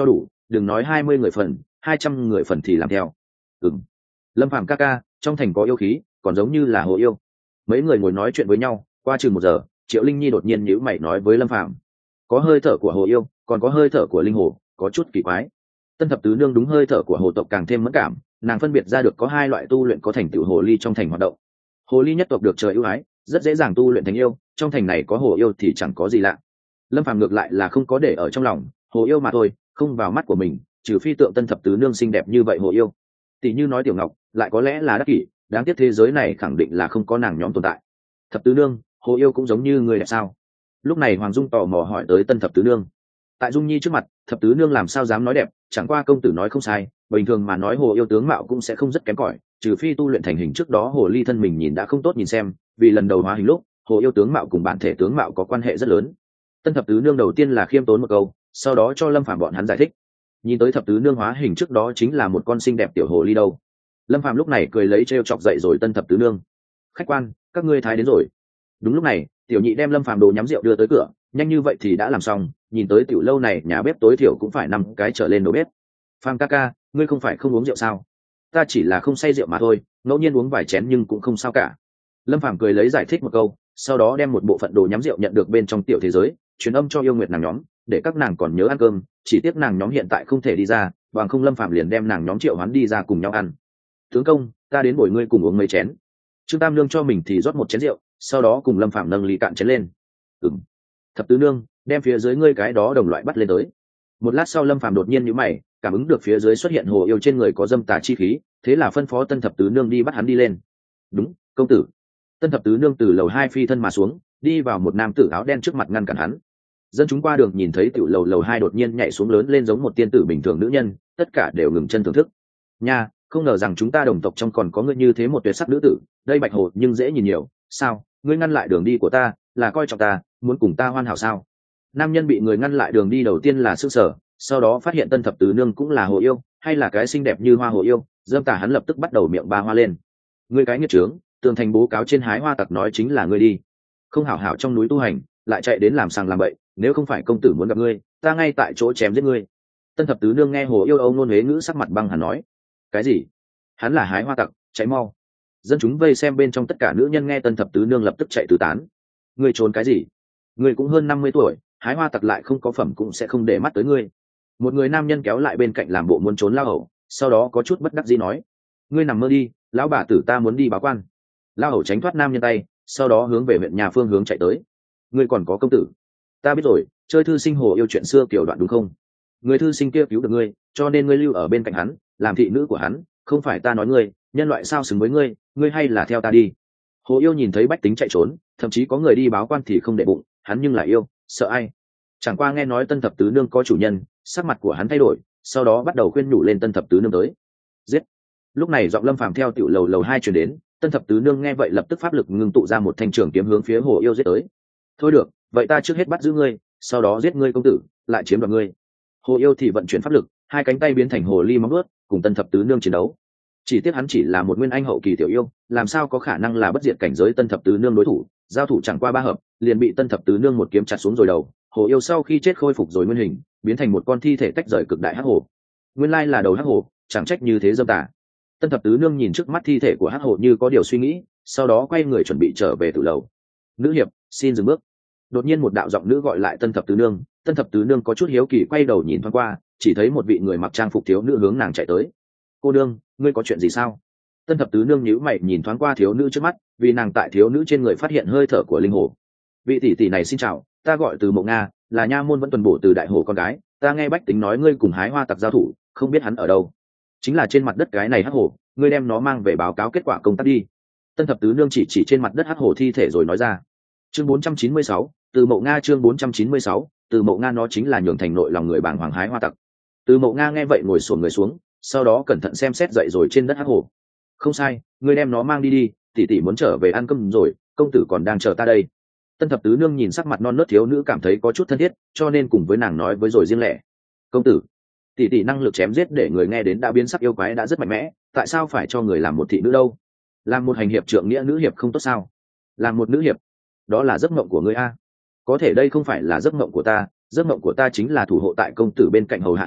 đừng nói hai mươi người phần, hai trăm người phần thì làm theo. Ừm. Lâm Phàm ca ca, trong thành có yêu khí, còn giống như là hồ yêu. Mấy người ngồi nói chuyện với nhau, qua chừng một giờ, Triệu Linh Nhi đột nhiên nhíu mày nói với Lâm Phàm: có hơi thở của hồ yêu, còn có hơi thở của linh hồ, có chút kỳ quái. Tân thập tứ nương đúng hơi thở của hồ tộc càng thêm mẫn cảm, nàng phân biệt ra được có hai loại tu luyện có thành tựu hồ ly trong thành hoạt động. Hồ ly nhất tộc được trời ưu ái, rất dễ dàng tu luyện thành yêu, trong thành này có hồ yêu thì chẳng có gì lạ. Lâm Phàm ngược lại là không có để ở trong lòng, hồ yêu mà thôi, không vào mắt của mình, trừ phi tượng tân thập tứ nương xinh đẹp như vậy hồ yêu. Tỷ như nói Tiểu Ngọc, lại có lẽ là đắc kỷ, đáng tiếc thế giới này khẳng định là không có nàng nhóm tồn tại. Thập tứ nương, hồ yêu cũng giống như người đẹp sao? Lúc này Hoàng Dung tò mò hỏi tới tân thập tứ nương. Tại Dung Nhi trước mặt, thập tứ nương làm sao dám nói đẹp, chẳng qua công tử nói không sai, bình thường mà nói hồ yêu tướng mạo cũng sẽ không rất kém cỏi, trừ phi tu luyện thành hình trước đó hồ ly thân mình nhìn đã không tốt nhìn xem, vì lần đầu hóa hình lúc, hồ yêu tướng mạo cùng bản thể tướng mạo có quan hệ rất lớn. Tân thập tứ nương đầu tiên là khiêm tốn một câu, sau đó cho Lâm Phàm bọn hắn giải thích. Nhìn tới thập tứ nương hóa hình trước đó chính là một con xinh đẹp tiểu hồ ly đâu. Lâm Phàm lúc này cười lấy trêu chọc dậy rồi tân thập tứ nương. Khách quan, các ngươi thái đến rồi. Đúng lúc này, tiểu nhị đem Lâm Phàm đồ nhắm rượu đưa tới cửa, nhanh như vậy thì đã làm xong, nhìn tới tiểu lâu này nhà bếp tối thiểu cũng phải năm cái trở lên đầu bếp. Phàm ca ca, ngươi không phải không uống rượu sao? Ta chỉ là không say rượu mà thôi, ngẫu nhiên uống vài chén nhưng cũng không sao cả. Lâm Phàm cười lấy giải thích một câu, sau đó đem một bộ phận đồ nhắm rượu nhận được bên trong tiểu thế giới, truyền âm cho yêu nguyệt nàng nhóm, để các nàng còn nhớ ăn cơm, chỉ tiếc nàng nhóm hiện tại không thể đi ra, bằng không Lâm Phàm liền đem nàng nhóm triệu hoán đi ra cùng nhau ăn. Tướng công, ta đến bồi ngươi cùng uống mấy chén. Trương Tam Nương cho mình thì rót một chén rượu, sau đó cùng Lâm Phàm nâng ly cạn chén lên. Ừm. Thập tứ nương, đem phía dưới ngươi cái đó đồng loại bắt lên tới. Một lát sau Lâm Phàm đột nhiên nhíu mày, cảm ứng được phía dưới xuất hiện hồ yêu trên người có dâm tà chi khí, thế là phân phó tân thập tứ nương đi bắt hắn đi lên. Đúng, công tử. Tân thập tứ nương từ lầu hai phi thân mà xuống, đi vào một nam tử áo đen trước mặt ngăn cản hắn. Dân chúng qua đường nhìn thấy tiểu lầu lầu hai đột nhiên nhảy xuống lớn lên giống một tiên tử bình thường nữ nhân, tất cả đều ngừng chân thưởng thức. Nha, không ngờ rằng chúng ta đồng tộc trong còn có ngươi như thế một tuyệt sắc nữ tử, đây bạch hồ nhưng dễ nhìn nhiều. Sao, ngươi ngăn lại đường đi của ta, là coi trọng ta, muốn cùng ta hoàn hảo sao? Nam nhân bị người ngăn lại đường đi đầu tiên là sững sờ, sau đó phát hiện tân thập tứ nương cũng là hồ yêu, hay là cái xinh đẹp như hoa hồ yêu, dâm tà hắn lập tức bắt đầu miệng ba hoa lên. Ngươi cái nghiệt trướng, tường thành bố cáo trên hái hoa tặc nói chính là ngươi đi, không hảo hảo trong núi tu hành, lại chạy đến làm sàng làm bậy, nếu không phải công tử muốn gặp ngươi, ta ngay tại chỗ chém giết ngươi. Tân thập tứ nương nghe hồ yêu âu nôn huế ngữ sắc mặt băng hẳn nói. Cái gì? Hắn là hái hoa tặc, cháy mau. Dân chúng vây xem bên trong tất cả nữ nhân nghe tân thập tứ nương lập tức chạy tứ tán. Ngươi trốn cái gì? Ngươi cũng hơn năm mươi tuổi, hái hoa tặc lại không có phẩm cũng sẽ không để mắt tới ngươi. Một người nam nhân kéo lại bên cạnh làm bộ muốn trốn lao hầu, sau đó có chút bất đắc dĩ nói. Ngươi nằm mơ đi, lão bà tử ta muốn đi báo quan. Lao hầu tránh thoát nam nhân tay, sau đó hướng về huyện nhà phương hướng chạy tới. Ngươi còn có công tử. Ta biết rồi, chơi thư sinh hồ yêu chuyện xưa kiểu đoạn đúng không? Người thư sinh kia cứu được ngươi, cho nên ngươi lưu ở bên cạnh hắn, làm thị nữ của hắn, không phải ta nói ngươi, nhân loại sao xứng với ngươi, ngươi hay là theo ta đi. Hồ yêu nhìn thấy bách tính chạy trốn, thậm chí có người đi báo quan thì không để bụng, hắn nhưng là yêu, sợ ai? Chẳng qua nghe nói tân thập tứ nương có chủ nhân, sắc mặt của hắn thay đổi, sau đó bắt đầu khuyên nhủ lên tân thập tứ nương tới. Giết! Lúc này giọng Lâm Phàm theo tiểu lầu lầu hai truyền đến, tân thập tứ nương nghe vậy lập tức pháp lực ngưng tụ ra một thanh trường kiếm hướng phía hồ yêu giết tới. Thôi được, vậy ta trước hết bắt giữ ngươi, sau đó giết ngươi công tử, lại chiếm đoạt ngươi. Hồ yêu thì vận chuyển pháp lực, hai cánh tay biến thành hồ ly móng ướt, cùng tân thập tứ nương chiến đấu. Chỉ tiếc hắn chỉ là một nguyên anh hậu kỳ tiểu yêu, làm sao có khả năng là bất diệt cảnh giới tân thập tứ nương đối thủ, giao thủ chẳng qua ba hợp, liền bị tân thập tứ nương một kiếm chặt xuống rồi đầu. Hồ yêu sau khi chết khôi phục rồi nguyên hình, biến thành một con thi thể tách rời cực đại hắc hồ. Nguyên lai là đầu hắc hồ, chẳng trách như thế dâm tà. Tân thập tứ nương nhìn trước mắt thi thể của hắc hồ như có điều suy nghĩ, sau đó quay người chuẩn bị trở về tử lầu. Nữ hiệp, xin dừng bước. Đột nhiên một đạo giọng nữ gọi lại tân thập tứ nương. Tân thập tứ nương có chút hiếu kỳ quay đầu nhìn thoáng qua, chỉ thấy một vị người mặc trang phục thiếu nữ hướng nàng chạy tới. Cô nương, ngươi có chuyện gì sao? Tân thập tứ nương nhíu mày nhìn thoáng qua thiếu nữ trước mắt, vì nàng tại thiếu nữ trên người phát hiện hơi thở của linh hồ. Vị tỷ tỷ này xin chào, ta gọi Từ Mộng Nga, là nha môn vẫn tuần bổ từ đại hồ con gái, ta nghe bách tính nói ngươi cùng hái hoa tặc giao thủ, không biết hắn ở đâu. Chính là trên mặt đất cái này hắc hồ, ngươi đem nó mang về báo cáo kết quả công tác đi. Tân thập tứ nương chỉ chỉ trên mặt đất hắc hồ thi thể rồi nói ra. Chương bốn trăm chín mươi sáu, Từ Mộng Nga chương bốn trăm chín mươi sáu, Từ Mộng Nga nó chính là nhường thành nội lòng người bàng hoàng hái hoa tặc. Từ Mộng Nga nghe vậy ngồi xổm người xuống, sau đó cẩn thận xem xét dậy rồi trên đất hắc hồ. Không sai, ngươi đem nó mang đi đi, tỷ tỷ muốn trở về ăn cơm rồi, công tử còn đang chờ ta đây. Tân thập tứ nương nhìn sắc mặt non nớt thiếu nữ cảm thấy có chút thân thiết, cho nên cùng với nàng nói với rồi riêng lẻ. Công tử, tỷ tỷ năng lực chém giết để người nghe đến đã biến sắc yêu quái đã rất mạnh mẽ, tại sao phải cho người làm một thị nữ đâu? Làm một hành hiệp trượng nghĩa nữ hiệp không tốt sao? Làm một nữ hiệp, đó là giấc mộng của ngươi a. Có thể đây không phải là giấc mộng của ta, giấc mộng của ta chính là thủ hộ tại công tử bên cạnh hầu hạ hắn,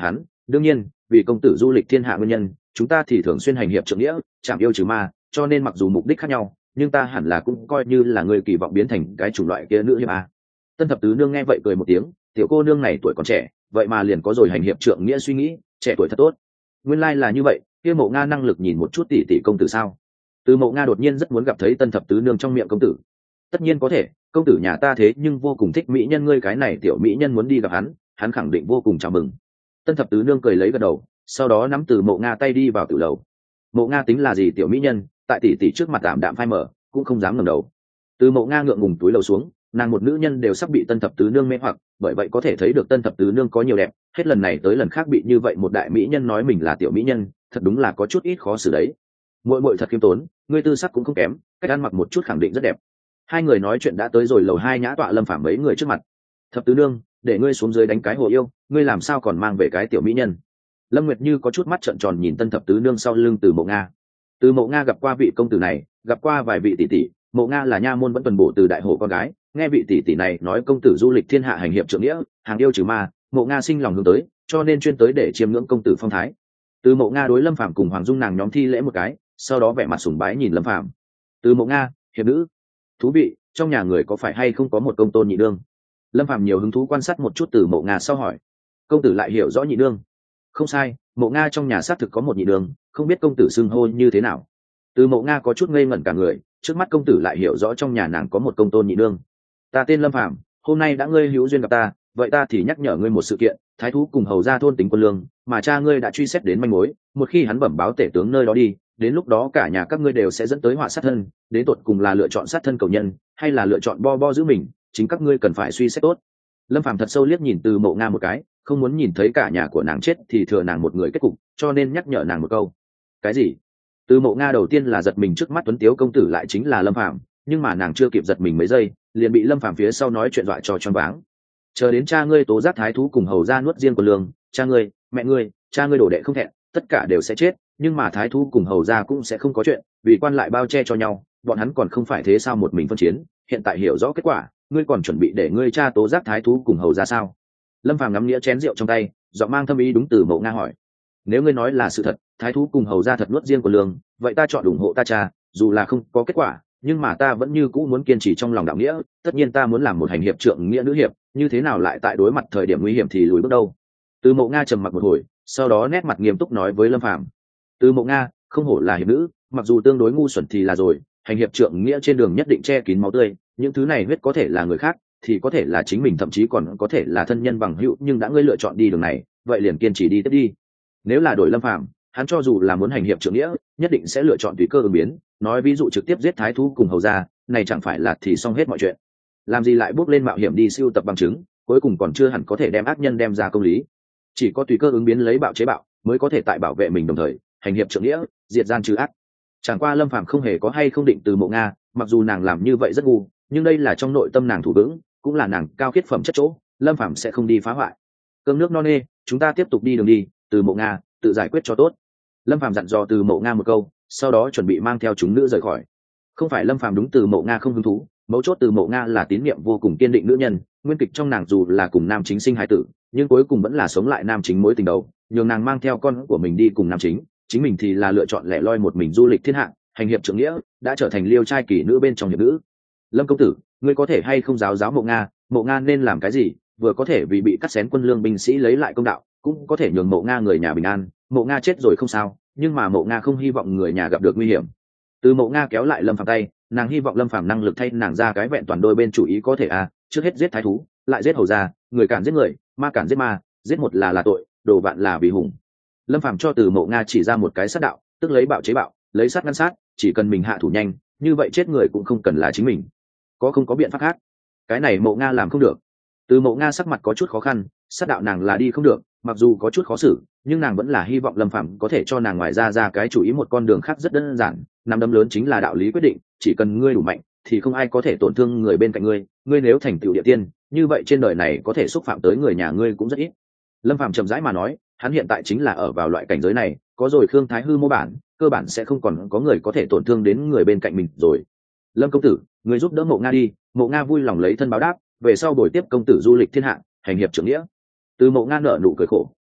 đương nhiên vì công tử du lịch thiên hạ nguyên nhân, chúng ta thì thường xuyên hành hiệp trượng nghĩa, chạm yêu trừ ma, cho nên mặc dù mục đích khác nhau, nhưng ta hẳn là cũng coi như là người kỳ vọng biến thành cái chủng loại kia nữ hiệp a. Tân thập tứ nương nghe vậy cười một tiếng, tiểu cô nương này tuổi còn trẻ, vậy mà liền có rồi hành hiệp trượng nghĩa suy nghĩ, trẻ tuổi thật tốt. Nguyên lai là như vậy, kia Mộ Nga năng lực nhìn một chút tỷ tỷ công tử sao? Từ Mộ Nga đột nhiên rất muốn gặp thấy Tân thập tứ nương trong miệng công tử. Tất nhiên có thể, công tử nhà ta thế nhưng vô cùng thích mỹ nhân ngươi cái này tiểu mỹ nhân muốn đi gặp hắn, hắn khẳng định vô cùng chào mừng. Tân thập tứ nương cười lấy gật đầu, sau đó nắm Từ Mộ Nga tay đi vào tiểu lầu. Mộ Nga tính là gì tiểu mỹ nhân, tại tỷ tỷ trước mặt tạm đạm phai mở, cũng không dám ngẩng đầu. Từ Mộ Nga ngượng ngùng túi lầu xuống, nàng một nữ nhân đều sắp bị Tân thập tứ nương mê hoặc, bởi vậy có thể thấy được Tân thập tứ nương có nhiều đẹp, hết lần này tới lần khác bị như vậy một đại mỹ nhân nói mình là tiểu mỹ nhân, thật đúng là có chút ít khó xử đấy. Muội muội thật khiêm tốn, ngươi tư sắc cũng không kém, cách ăn mặc một chút khẳng định rất đẹp. Hai người nói chuyện đã tới rồi lầu hai nhã tọa Lâm Phàm mấy người trước mặt. Thập tứ nương, để ngươi xuống dưới đánh cái hồ yêu, ngươi làm sao còn mang về cái tiểu mỹ nhân? Lâm Nguyệt Như có chút mắt trợn tròn nhìn Tân thập tứ nương sau lưng Từ Mộ Nga. Từ Mộ Nga gặp qua vị công tử này, gặp qua vài vị tỷ tỷ, Mộ Nga là nha môn vẫn tuần bổ từ đại hồ con gái, nghe vị tỷ tỷ này nói công tử du lịch thiên hạ hành hiệp trượng nghĩa, hàng yêu trừ ma, Mộ Nga sinh lòng hướng tới, cho nên chuyên tới để chiêm ngưỡng công tử phong thái. Từ Mộ Nga đối Lâm Phàm cùng Hoàng Dung nàng nhóm thi lễ một cái, sau đó vẻ mặt sùng bái nhìn Lâm Phàm. Từ Mộ Nga, hiệp nữ, thú vị, trong nhà người có phải hay không có một công tôn nhị đương? Lâm Phàm nhiều hứng thú quan sát một chút Từ Mộ Nga sau hỏi. Công tử lại hiểu rõ nhị đương? Không sai, Mộ Nga trong nhà xác thực có một nhị đương, không biết công tử xưng hô như thế nào? Từ Mộ Nga có chút ngây ngẩn cả người, trước mắt công tử lại hiểu rõ trong nhà nàng có một công tôn nhị đương. Ta tên Lâm Phàm, hôm nay đã ngươi hữu duyên gặp ta, vậy ta thì nhắc nhở ngươi một sự kiện, thái thú cùng hầu gia thôn tính quân lương, mà cha ngươi đã truy xét đến manh mối, một khi hắn bẩm báo tể tướng nơi đó đi, đến lúc đó cả nhà các ngươi đều sẽ dẫn tới họa sát thân, đến tột cùng là lựa chọn sát thân cầu nhân, hay là lựa chọn bo bo giữ mình, chính các ngươi cần phải suy xét tốt. Lâm Phàm thật sâu liếc nhìn Từ Mộ Nga một cái, không muốn nhìn thấy cả nhà của nàng chết thì thừa nàng một người kết cục, cho nên nhắc nhở nàng một câu. Cái gì? Từ Mộ Nga đầu tiên là giật mình trước mắt tuấn tiếu công tử lại chính là Lâm Phàm, nhưng mà nàng chưa kịp giật mình mấy giây, liền bị Lâm Phàm phía sau nói chuyện dọa cho choáng váng. Chờ đến cha ngươi tố giác thái thú cùng hầu gia nuốt riêng của lương, cha ngươi, mẹ ngươi, cha ngươi đổ đệ không thẹn, tất cả đều sẽ chết, nhưng mà thái thú cùng hầu gia cũng sẽ không có chuyện, vì quan lại bao che cho nhau, bọn hắn còn không phải thế sao một mình phân chiến, hiện tại hiểu rõ kết quả, ngươi còn chuẩn bị để ngươi cha tố giác thái thú cùng hầu gia sao? Lâm Phàm ngắm nghĩa chén rượu trong tay, giọng mang thâm ý đúng Từ Mộ Nga hỏi. Nếu ngươi nói là sự thật, thái thú cùng hầu gia thật nuốt riêng của lương, vậy ta chọn ủng hộ ta cha, dù là không có kết quả, nhưng mà ta vẫn như cũ muốn kiên trì trong lòng đạo nghĩa, tất nhiên ta muốn làm một hành hiệp trượng nghĩa nữ hiệp, như thế nào lại tại đối mặt thời điểm nguy hiểm thì lùi bước đâu? Từ Mộ Nga trầm mặc một hồi, sau đó nét mặt nghiêm túc nói với Lâm Phàm. Từ Mộ Nga, không hổ là hiệp nữ, mặc dù tương đối ngu xuẩn thì là rồi, hành hiệp trượng nghĩa trên đường nhất định che kín máu tươi, những thứ này huyết có thể là người khác, thì có thể là chính mình, thậm chí còn có thể là thân nhân bằng hữu, nhưng đã ngươi lựa chọn đi đường này, vậy liền kiên trì đi tiếp đi. Nếu là đổi Lâm Phàm, hắn cho dù là muốn hành hiệp trượng nghĩa, nhất định sẽ lựa chọn tùy cơ ứng biến, nói ví dụ trực tiếp giết thái thú cùng hầu gia, này chẳng phải là thì xong hết mọi chuyện. Làm gì lại bước lên mạo hiểm đi siêu tập bằng chứng, cuối cùng còn chưa hẳn có thể đem ác nhân đem ra công lý. Chỉ có tùy cơ ứng biến lấy bạo chế bạo, mới có thể tại bảo vệ mình đồng thời hành hiệp trượng nghĩa, diệt gian trừ ác. Chẳng qua Lâm Phàm không hề có hay không định Từ Mộ Nga, mặc dù nàng làm như vậy rất ngu, nhưng đây là trong nội tâm nàng thủ vững, cũng là nàng cao khiết phẩm chất chỗ, Lâm Phàm sẽ không đi phá hoại. Cơm nước no nê, chúng ta tiếp tục đi đường đi, Từ Mộ Nga, tự giải quyết cho tốt. Lâm Phàm dặn dò Từ Mộ Nga một câu, sau đó chuẩn bị mang theo chúng nữ rời khỏi. Không phải Lâm Phàm đúng Từ Mộ Nga không hứng thú, mấu chốt Từ Mộ Nga là tín nhiệm vô cùng kiên định nữ nhân, nguyên kịch trong nàng dù là cùng nam chính sinh hài tử, nhưng cuối cùng vẫn là sống lại nam chính mối tình đầu, nhường nàng mang theo con của mình đi cùng nam chính, chính mình thì là lựa chọn lẻ loi một mình du lịch thiên hạ, hành hiệp trượng nghĩa, đã trở thành liêu trai kỳ nữ bên trong hiệp nữ. Lâm công tử, ngươi có thể hay không giáo giáo Mộ Nga, Mộ Nga nên làm cái gì, vừa có thể vì bị cắt xén quân lương binh sĩ lấy lại công đạo, cũng có thể nhường Mộ Nga người nhà bình an. Mộ Nga chết rồi không sao, nhưng mà Mộ Nga không hy vọng người nhà gặp được nguy hiểm. Từ Mộ Nga kéo lại Lâm Phàm tay, nàng hy vọng Lâm Phàm năng lực thay nàng ra cái vẹn toàn đôi bên chủ ý có thể à, trước hết giết thái thú, lại giết hầu gia, người cản giết người, ma cản giết ma, giết một là là tội, đồ vạn là vì hùng. Lâm Phàm cho Từ Mộ Nga chỉ ra một cái sát đạo, tức lấy bạo chế bạo, lấy sát ngăn sát, chỉ cần mình hạ thủ nhanh, như vậy chết người cũng không cần là chính mình. Có không có biện pháp khác? Cái này Mộ Nga làm không được. Từ Mộ Nga sắc mặt có chút khó khăn, sát đạo nàng là đi không được, mặc dù có chút khó xử, nhưng nàng vẫn là hy vọng Lâm Phàm có thể cho nàng ngoài ra ra cái chủ ý một con đường khác rất đơn giản, nắm đấm lớn chính là đạo lý quyết định, chỉ cần ngươi đủ mạnh thì không ai có thể tổn thương người bên cạnh ngươi, ngươi nếu thành tựu địa tiên, như vậy trên đời này có thể xúc phạm tới người nhà ngươi cũng rất ít. Lâm Phàm chậm rãi mà nói, hắn hiện tại chính là ở vào loại cảnh giới này, có rồi Khương Thái Hư mô bản, cơ bản sẽ không còn có người có thể tổn thương đến người bên cạnh mình rồi. Lâm công tử, ngươi giúp đỡ Mộ Nga đi. Mộ Nga vui lòng lấy thân báo đáp, về sau buổi tiếp công tử du lịch thiên hạ, hành hiệp trưởng nghĩa. Từ Mộ Nga nở nụ cười khổ,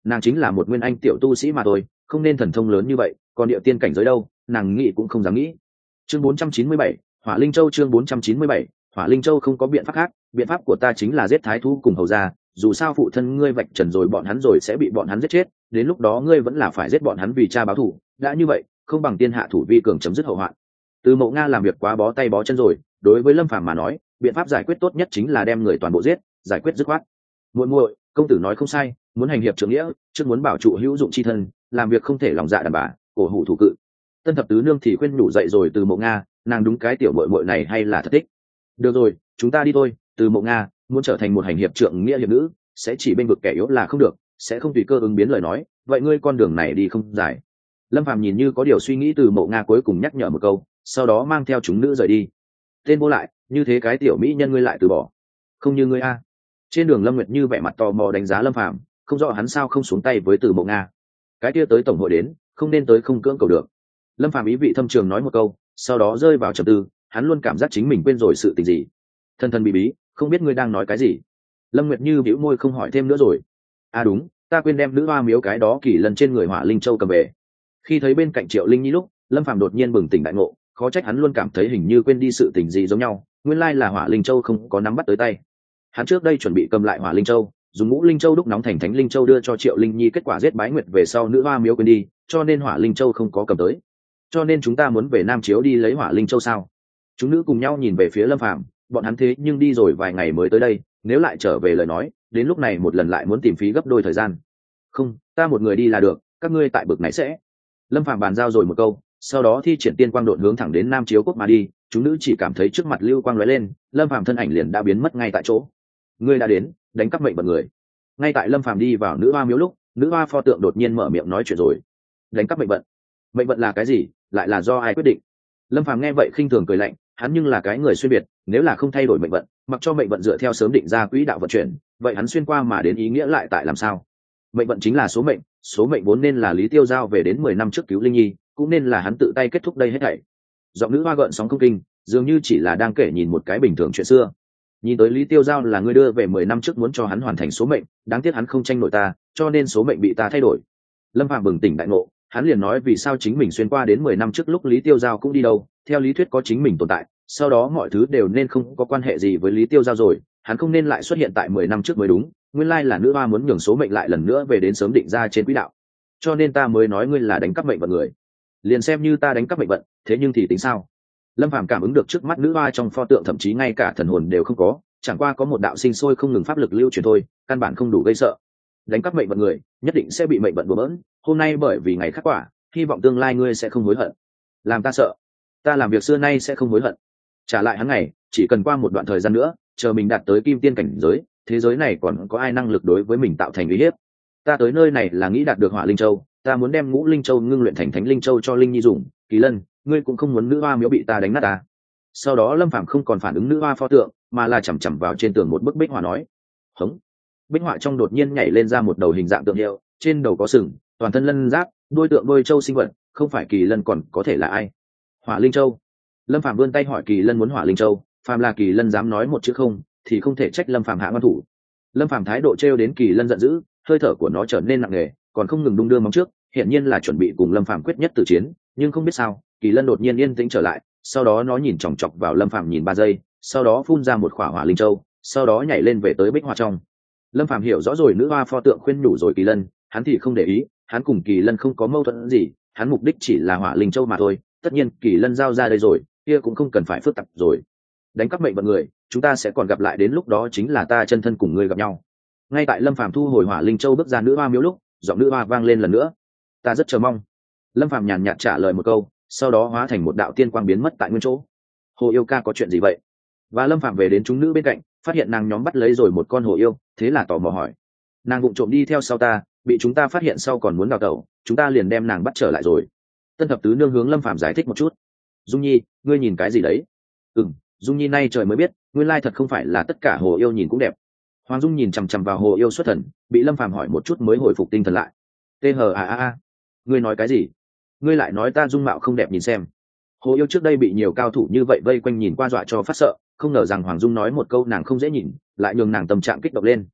nàng chính là một nguyên anh tiểu tu sĩ mà thôi, không nên thần thông lớn như vậy, còn địa tiên cảnh giới đâu, nàng nghĩ cũng không dám nghĩ. Chương bốn trăm chín mươi bảy, Hỏa Linh Châu. Chương bốn trăm chín mươi bảy, Hỏa Linh Châu. Không có biện pháp khác, biện pháp của ta chính là giết thái thú cùng hầu gia, dù sao phụ thân ngươi vạch trần rồi bọn hắn rồi sẽ bị bọn hắn giết chết, đến lúc đó ngươi vẫn là phải giết bọn hắn vì cha báo thù, đã như vậy, không bằng tiên hạ thủ vi cường chấm dứt hậu hoạn. Từ Mộ Nga làm việc quá bó tay bó chân rồi, đối với Lâm Phàm mà nói, biện pháp giải quyết tốt nhất chính là đem người toàn bộ giết, giải quyết dứt khoát. Muội muội, công tử nói không sai, muốn hành hiệp trưởng nghĩa, trước muốn bảo trụ hữu dụng chi thân, làm việc không thể lòng dạ đàn bà, cổ hủ thủ cự. Tân thập tứ nương thì khuyên nhủ dậy rồi Từ Mộ Nga, nàng đúng cái tiểu muội muội này hay là thật thích. Được rồi, chúng ta đi thôi. Từ Mộ Nga muốn trở thành một hành hiệp trưởng nghĩa hiệp nữ, sẽ chỉ bên vực kẻ yếu là không được, sẽ không tùy cơ ứng biến lời nói, vậy ngươi con đường này đi không dài. Lâm Phàm nhìn như có điều suy nghĩ, Từ Mộ Nga cuối cùng nhắc nhở một câu, sau đó mang theo chúng nữ rời đi. Tên vô lại, như thế cái tiểu mỹ nhân ngươi lại từ bỏ, không như ngươi a. Trên đường Lâm Nguyệt Như vẻ mặt tò mò đánh giá Lâm Phàm, không rõ hắn sao không xuống tay với Từ Mộ Nga. Cái kia tới tổng hội đến, không nên tới không cưỡng cầu được. Lâm Phàm ý vị thâm trường nói một câu, sau đó rơi vào trầm tư, hắn luôn cảm giác chính mình quên rồi sự tình gì. Thân thân bí bí, không biết ngươi đang nói cái gì. Lâm Nguyệt Như bĩu môi không hỏi thêm nữa rồi. À đúng, ta quên đem nữ hoa miếu cái đó kỳ lần trên người Hỏa Linh Châu cầm về. Khi thấy bên cạnh Triệu Linh Nhi lúc, Lâm Phàm đột nhiên bừng tỉnh đại ngộ, khó trách hắn luôn cảm thấy hình như quên đi sự tình gì giống nhau, nguyên lai là Hỏa Linh Châu không có nắm bắt tới tay. Hắn trước đây chuẩn bị cầm lại Hỏa Linh Châu, dùng Ngũ Linh Châu đúc nóng thành Thánh Linh Châu đưa cho Triệu Linh Nhi, kết quả giết Bái Nguyệt về sau nữ hoa miếu quên đi, cho nên Hỏa Linh Châu không có cầm tới. Cho nên chúng ta muốn về Nam Chiếu đi lấy Hỏa Linh Châu sao? Chúng nữ cùng nhau nhìn về phía Lâm Phàm, bọn hắn thế nhưng đi rồi vài ngày mới tới đây, nếu lại trở về lời nói, đến lúc này một lần lại muốn tìm phí gấp đôi thời gian. Không, ta một người đi là được, các ngươi tại bực này sẽ. Lâm Phàm bàn giao rồi một câu, sau đó thi triển tiên quang độn hướng thẳng đến Nam Chiếu Quốc mà đi. Chúng nữ chỉ cảm thấy trước mặt lưu quang lóe lên, Lâm Phàm thân ảnh liền đã biến mất ngay tại chỗ. Ngươi đã đến, đánh cắp mệnh vận người. Ngay tại Lâm Phàm đi vào nữ hoa miếu lúc, nữ hoa pho tượng đột nhiên mở miệng nói chuyện rồi. Đánh cắp mệnh vận? Mệnh vận là cái gì, lại là do ai quyết định? Lâm Phàm nghe vậy khinh thường cười lạnh, hắn nhưng là cái người xuyên biệt, nếu là không thay đổi mệnh vận, mặc cho mệnh vận dựa theo sớm định ra quỹ đạo vận chuyển, vậy hắn xuyên qua mà đến ý nghĩa lại tại làm sao? Mệnh vận chính là số mệnh, số mệnh vốn nên là Lý Tiêu giao về đến mười năm trước cứu Linh Nhi, cũng nên là hắn tự tay kết thúc đây hết thảy. Giọng nữ hoa gợn sóng không kinh, dường như chỉ là đang kể nhìn một cái bình thường chuyện xưa. Nhìn tới Lý Tiêu giao là người đưa về mười năm trước muốn cho hắn hoàn thành số mệnh, đáng tiếc hắn không tranh nổi ta, cho nên số mệnh bị ta thay đổi. Lâm Phàm bừng tỉnh đại ngộ, hắn liền nói vì sao chính mình xuyên qua đến mười năm trước lúc Lý Tiêu giao cũng đi đâu, theo lý thuyết có chính mình tồn tại, sau đó mọi thứ đều nên không có quan hệ gì với Lý Tiêu giao rồi, hắn không nên lại xuất hiện tại mười năm trước mới đúng, nguyên lai là nữ hoa muốn nhường số mệnh lại lần nữa về đến sớm định ra trên quỹ đạo. Cho nên ta mới nói ngươi là đánh cắp mệnh vận người. Liền xem như ta đánh cắp mệnh vận, thế nhưng thì tính sao? Lâm Phàm cảm ứng được trước mắt nữ hoa trong pho tượng thậm chí ngay cả thần hồn đều không có, chẳng qua có một đạo sinh sôi không ngừng pháp lực lưu truyền thôi, căn bản không đủ gây sợ. Đánh cắp mệnh vận người, nhất định sẽ bị mệnh vận bừa bỡn, hôm nay bởi vì ngày khắc quả, hy vọng tương lai ngươi sẽ không hối hận. Làm ta sợ, ta làm việc xưa nay sẽ không hối hận. Trả lại hắn ngày, chỉ cần qua một đoạn thời gian nữa, chờ mình đạt tới kim tiên cảnh giới, thế giới này còn có ai năng lực đối với mình tạo thành uy hiếp. Ta tới nơi này là nghĩ đạt được Hỏa Linh Châu, ta muốn đem Ngũ Linh Châu ngưng luyện thành Thánh Linh Châu cho Linh Nhi dùng. Kỳ Lân, ngươi cũng không muốn nữ hoa miếu bị ta đánh nát ta. Sau đó Lâm Phàm không còn phản ứng nữ hoa pho tượng, mà là chằm chằm vào trên tường một bức bích họa nói. Hống. Bích họa trong đột nhiên nhảy lên ra một đầu hình dạng tượng hiệu, trên đầu có sừng, toàn thân lân giáp, đuôi tượng đuôi châu sinh vật, không phải Kỳ Lân còn có thể là ai? Hỏa Linh Châu. Lâm Phàm vươn tay hỏi Kỳ Lân muốn Hỏa Linh Châu, phàm là Kỳ Lân dám nói một chữ không, thì không thể trách Lâm Phàm hạ ngoan thủ. Lâm Phàm thái độ trêu đến Kỳ Lân giận dữ, hơi thở của nó trở nên nặng nề, còn không ngừng đung đưa móng trước, hiển nhiên là chuẩn bị cùng Lâm Phàm quyết nhất tử chiến, nhưng không biết sao, Kỳ Lân đột nhiên yên tĩnh trở lại, sau đó nó nhìn chòng chọc vào Lâm Phàm nhìn ba giây, sau đó phun ra một khỏa Hỏa Linh Châu, sau đó nhảy lên về tới bích hoa trong. Lâm Phàm hiểu rõ rồi nữ hoa pho tượng khuyên nhủ rồi Kỳ Lân, hắn thì không để ý, hắn cùng Kỳ Lân không có mâu thuẫn gì, hắn mục đích chỉ là Hỏa Linh Châu mà thôi, tất nhiên Kỳ Lân giao ra đây rồi, kia cũng không cần phải phức tạp rồi. Đánh cắp mệnh vận người, chúng ta sẽ còn gặp lại, đến lúc đó chính là ta chân thân cùng ngươi gặp nhau. Ngay tại Lâm Phàm thu hồi Hỏa Linh Châu bước ra nữ hoa miếu lúc, giọng nữ hoa vang lên lần nữa. Ta rất chờ mong. Lâm Phàm nhàn nhạt trả lời một câu, sau đó hóa thành một đạo tiên quang biến mất tại nguyên chỗ. Hồ yêu ca có chuyện gì vậy? Và Lâm Phàm về đến chúng nữ bên cạnh, phát hiện nàng nhóm bắt lấy rồi một con hồ yêu, thế là tò mò hỏi. Nàng vụng trộm đi theo sau ta, bị chúng ta phát hiện sau còn muốn đào tẩu, chúng ta liền đem nàng bắt trở lại rồi. Tân thập tứ nương hướng Lâm Phàm giải thích một chút. Dung Nhi, ngươi nhìn cái gì đấy? Ừm, Dung Nhi nay trời mới biết, nguyên lai thật không phải là tất cả hồ yêu nhìn cũng đẹp. Hoàng Dung nhìn chằm chằm vào hồ yêu xuất thần, bị Lâm Phàm hỏi một chút mới hồi phục tinh thần lại. Tê hờ a a a, ngươi nói cái gì? Ngươi lại nói ta dung mạo không đẹp nhìn xem. Hồ yêu trước đây bị nhiều cao thủ như vậy vây quanh nhìn qua dọa cho phát sợ, không ngờ rằng Hoàng Dung nói một câu nàng không dễ nhìn, lại nhường nàng tâm trạng kích động lên.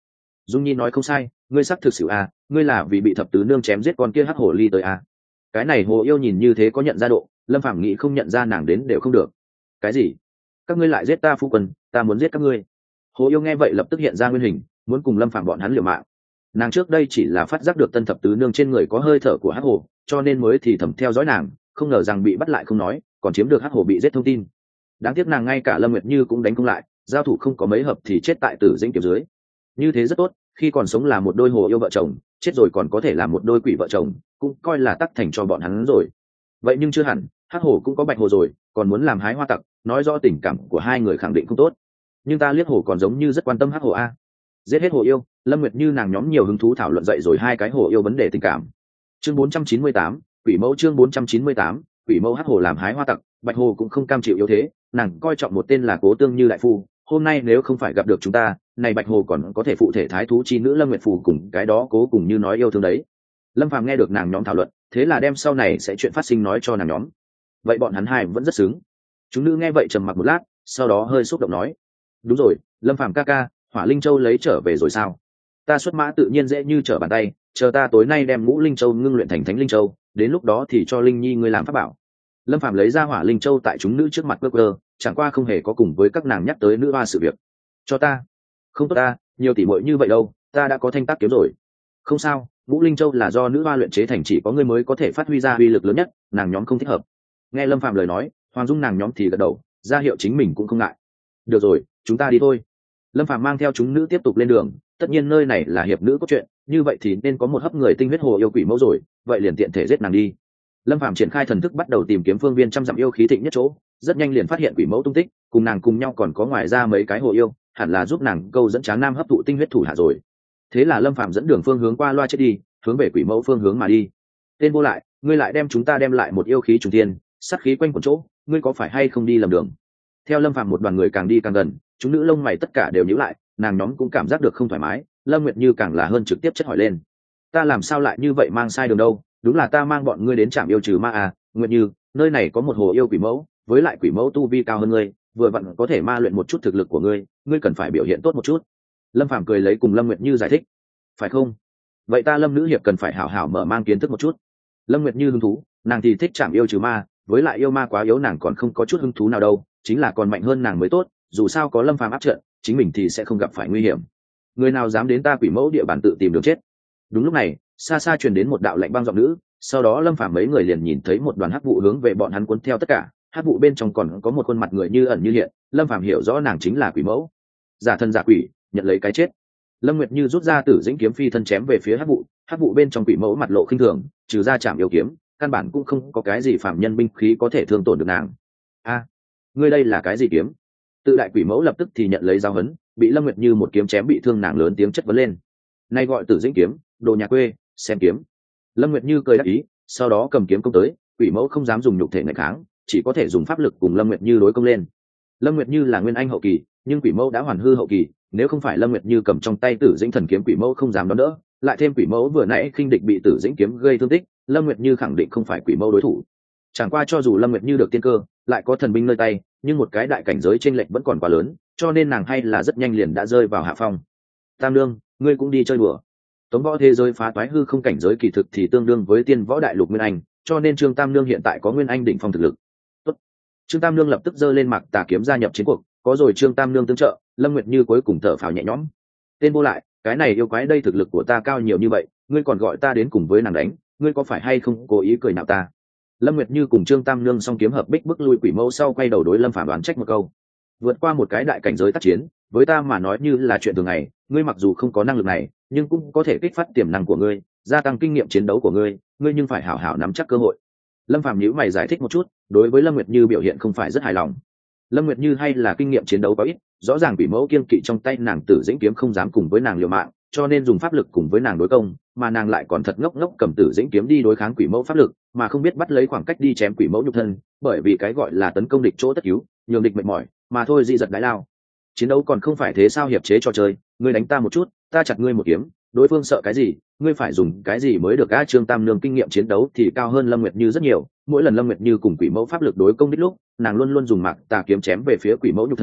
Dung Nhi nói không sai, ngươi xác thực sự à, ngươi là vì bị thập tứ nương chém giết con kia hắc hồ ly tới à. Cái này hồ yêu nhìn như thế có nhận ra độ, Lâm Phàm nghĩ không nhận ra nàng đến đều không được. Cái gì? Các ngươi lại giết ta phu quân, ta muốn giết các ngươi. Hồ yêu nghe vậy lập tức hiện ra nguyên hình, muốn cùng Lâm Phàm bọn hắn liều mạng. Nàng trước đây chỉ là phát giác được tân thập tứ nương trên người có hơi thở của hắc hồ, cho nên mới thì thầm theo dõi nàng, không ngờ rằng bị bắt lại không nói, còn chiếm được hắc hồ bị giết thông tin. Đáng tiếc nàng ngay cả Lâm Nguyệt Như cũng đánh không lại, giao thủ không có mấy hợp thì chết tại Tử Dĩnh kiếm dưới. Như thế rất tốt, khi còn sống là một đôi hồ yêu vợ chồng, chết rồi còn có thể là một đôi quỷ vợ chồng, cũng coi là tắc thành cho bọn hắn rồi. Vậy nhưng chưa hẳn, hắc hồ cũng có bạch hồ rồi, còn muốn làm hái hoa tặc, nói rõ tình cảm của hai người khẳng định không tốt. Nhưng ta liếc hồ còn giống như rất quan tâm hắc hồ a. Giết hết hồ yêu, Lâm Nguyệt Như nàng nhóm nhiều hứng thú thảo luận dậy rồi hai cái hồ yêu vấn đề tình cảm. Chương bốn trăm chín mươi tám, quỷ mẫu chương bốn trăm chín mươi tám, quỷ mẫu hắc hồ làm hái hoa tặc, bạch hồ cũng không cam chịu yếu thế, nàng coi trọng một tên là Cố Tương Như đại phu, hôm nay nếu không phải gặp được chúng ta, này bạch hồ còn có thể phụ thể thái thú chi nữ Lâm Nguyệt Phù cùng cái đó Cố cùng Như nói yêu thương đấy. Lâm Phàm nghe được nàng nhóm thảo luận, thế là đem sau này sẽ chuyện phát sinh nói cho nàng nhóm. Vậy bọn hắn hai vẫn rất sướng. Chúng nữ nghe vậy trầm mặc một lát, sau đó hơi xúc động nói: đúng rồi, Lâm Phàm ca ca, Hỏa Linh Châu lấy trở về rồi sao? Ta xuất mã tự nhiên dễ như trở bàn tay, chờ ta tối nay đem Ngũ Linh Châu ngưng luyện thành Thánh Linh Châu, đến lúc đó thì cho Linh Nhi ngươi làm pháp bảo. Lâm Phàm lấy ra Hỏa Linh Châu tại chúng nữ trước mặt cơ cơ, chẳng qua không hề có cùng với các nàng nhắc tới nữ hoa sự việc. Cho ta? Không tốt ta, nhiều tỷ muội như vậy đâu, ta đã có thanh tác kiếm rồi. Không sao, Ngũ Linh Châu là do nữ hoa luyện chế thành, chỉ có ngươi mới có thể phát huy ra uy lực lớn nhất, nàng nhóm không thích hợp. Nghe Lâm Phàm lời nói, Hoàng Dung nàng nhóm thì gật đầu, ra hiệu chính mình cũng không ngại. Được rồi, chúng ta đi thôi. Lâm Phàm mang theo chúng nữ tiếp tục lên đường, tất nhiên nơi này là hiệp nữ cốt truyện, như vậy thì nên có một hấp người tinh huyết hồ yêu quỷ mẫu rồi, vậy liền tiện thể giết nàng đi. Lâm Phàm triển khai thần thức bắt đầu tìm kiếm phương viên trăm dặm yêu khí thịnh nhất chỗ, rất nhanh liền phát hiện quỷ mẫu tung tích, cùng nàng cùng nhau còn có ngoài ra mấy cái hồ yêu, hẳn là giúp nàng câu dẫn Tráng Nam hấp thụ tinh huyết thủ hạ rồi. Thế là Lâm Phàm dẫn đường phương hướng qua loa chết đi, hướng về quỷ mẫu phương hướng mà đi. Tên vô lại, ngươi lại đem chúng ta đem lại một yêu khí trùng thiên, sát khí quanh quẩn chỗ, ngươi có phải hay không đi lầm đường? Theo Lâm Phàm một đoàn người càng đi càng gần, chúng nữ lông mày tất cả đều nhíu lại, nàng nhóm cũng cảm giác được không thoải mái. Lâm Nguyệt Như càng là hơn trực tiếp chất hỏi lên: ta làm sao lại như vậy mang sai đường đâu? Đúng là ta mang bọn ngươi đến trạm yêu trừ ma à? Nguyệt Như, nơi này có một hồ yêu quỷ mẫu, với lại quỷ mẫu tu vi cao hơn ngươi, vừa vặn có thể ma luyện một chút thực lực của ngươi, ngươi cần phải biểu hiện tốt một chút. Lâm Phàm cười lấy cùng Lâm Nguyệt Như giải thích: phải không? Vậy ta Lâm nữ hiệp cần phải hảo hảo mở mang kiến thức một chút. Lâm Nguyệt Như hứng thú, nàng thì thích trạm yêu trừ ma, với lại yêu ma quá yếu nàng còn không có chút hứng thú nào đâu, chính là còn mạnh hơn nàng mới tốt, dù sao có Lâm Phàm áp trận, chính mình thì sẽ không gặp phải nguy hiểm. Người nào dám đến ta quỷ mẫu địa bàn tự tìm đường chết. Đúng lúc này, xa xa truyền đến một đạo lạnh băng giọng nữ, sau đó Lâm Phàm mấy người liền nhìn thấy một đoàn hắc vụ hướng về bọn hắn cuốn theo tất cả, hắc vụ bên trong còn có một khuôn mặt người như ẩn như hiện, Lâm Phàm hiểu rõ nàng chính là quỷ mẫu. Giả thân giả quỷ, nhận lấy cái chết. Lâm Nguyệt Như rút ra Tử Dĩnh kiếm phi thân chém về phía hắc vụ, hắc vụ bên trong quỷ mẫu mặt lộ khinh thường, trừ ra chạm yêu kiếm, căn bản cũng không có cái gì phàm nhân binh khí có thể thương tổn được nàng. A, ngươi đây là cái gì kiếm? Tự đại quỷ mẫu lập tức thì nhận lấy giáo huấn, bị Lâm Nguyệt Như một kiếm chém bị thương, nàng lớn tiếng chất vấn lên: nay gọi Tử Dĩnh kiếm, đồ nhà quê, xem kiếm. Lâm Nguyệt Như cười đáp ý, sau đó cầm kiếm công tới, quỷ mẫu không dám dùng nhục thể nghịch kháng, chỉ có thể dùng pháp lực cùng Lâm Nguyệt Như đối công lên. Lâm Nguyệt Như là nguyên anh hậu kỳ, nhưng quỷ mẫu đã hoàn hư hậu kỳ, nếu không phải Lâm Nguyệt Như cầm trong tay Tử Dĩnh thần kiếm, quỷ mẫu không dám đón đỡ, lại thêm quỷ mẫu vừa nãy khinh địch bị Tử Dĩnh kiếm gây thương tích, Lâm Nguyệt Như khẳng định không phải quỷ mẫu đối thủ. Chẳng qua cho dù Lâm Nguyệt Như được tiên cơ, lại có thần binh nơi tay, nhưng một cái đại cảnh giới chênh lệch vẫn còn quá lớn, cho nên nàng hay là rất nhanh liền đã rơi vào hạ phong. Tam Nương, ngươi cũng đi chơi đùa. Tống võ thế giới phá toái hư không cảnh giới kỳ thực thì tương đương với tiên võ đại lục nguyên anh, cho nên Trương Tam Nương hiện tại có nguyên anh đỉnh phong thực lực. Tốt. Trương Tam Nương lập tức giơ lên mặc tà kiếm gia nhập chiến cuộc, có rồi Trương Tam Nương tương trợ, Lâm Nguyệt Như cuối cùng thở phào nhẹ nhõm. Tên vô lại, cái này yêu quái đây thực lực của ta cao nhiều như vậy, ngươi còn gọi ta đến cùng với nàng đánh, ngươi có phải hay không cố ý cười nhạo ta? Lâm Nguyệt Như cùng Trương Tam Nương song kiếm hợp bích bức lui quỷ mẫu, sau quay đầu đối Lâm Phàm đoán trách một câu: vượt qua một cái đại cảnh giới tác chiến, với ta mà nói như là chuyện thường ngày, ngươi mặc dù không có năng lực này, nhưng cũng có thể kích phát tiềm năng của ngươi, gia tăng kinh nghiệm chiến đấu của ngươi, ngươi nhưng phải hảo hảo nắm chắc cơ hội. Lâm Phàm nhíu mày giải thích một chút, đối với Lâm Nguyệt Như biểu hiện không phải rất hài lòng. Lâm Nguyệt Như hay là kinh nghiệm chiến đấu có ít, rõ ràng quỷ mẫu kiên kỵ trong tay nàng Tử Dĩnh kiếm không dám cùng với nàng liều mạng, cho nên dùng pháp lực cùng với nàng đối công, mà nàng lại còn thật ngốc ngốc cầm Tử Dĩnh kiếm đi đối kháng quỷ mẫu pháp lực, mà không biết bắt lấy khoảng cách đi chém quỷ mẫu nhục thân, bởi vì cái gọi là tấn công địch chỗ tất cứu, nhường địch mệt mỏi, mà thôi dị giật đái lao. Chiến đấu còn không phải thế sao, hiệp chế cho chơi, ngươi đánh ta một chút, ta chặt ngươi một kiếm, đối phương sợ cái gì, ngươi phải dùng cái gì mới được. A Trương Tam Nương kinh nghiệm chiến đấu thì cao hơn Lâm Nguyệt Như rất nhiều, mỗi lần Lâm Nguyệt Như cùng quỷ mẫu pháp lực đối công đích lúc, nàng luôn luôn dùng mặc tà kiếm chém về phía quỷ mẫu nhục thân,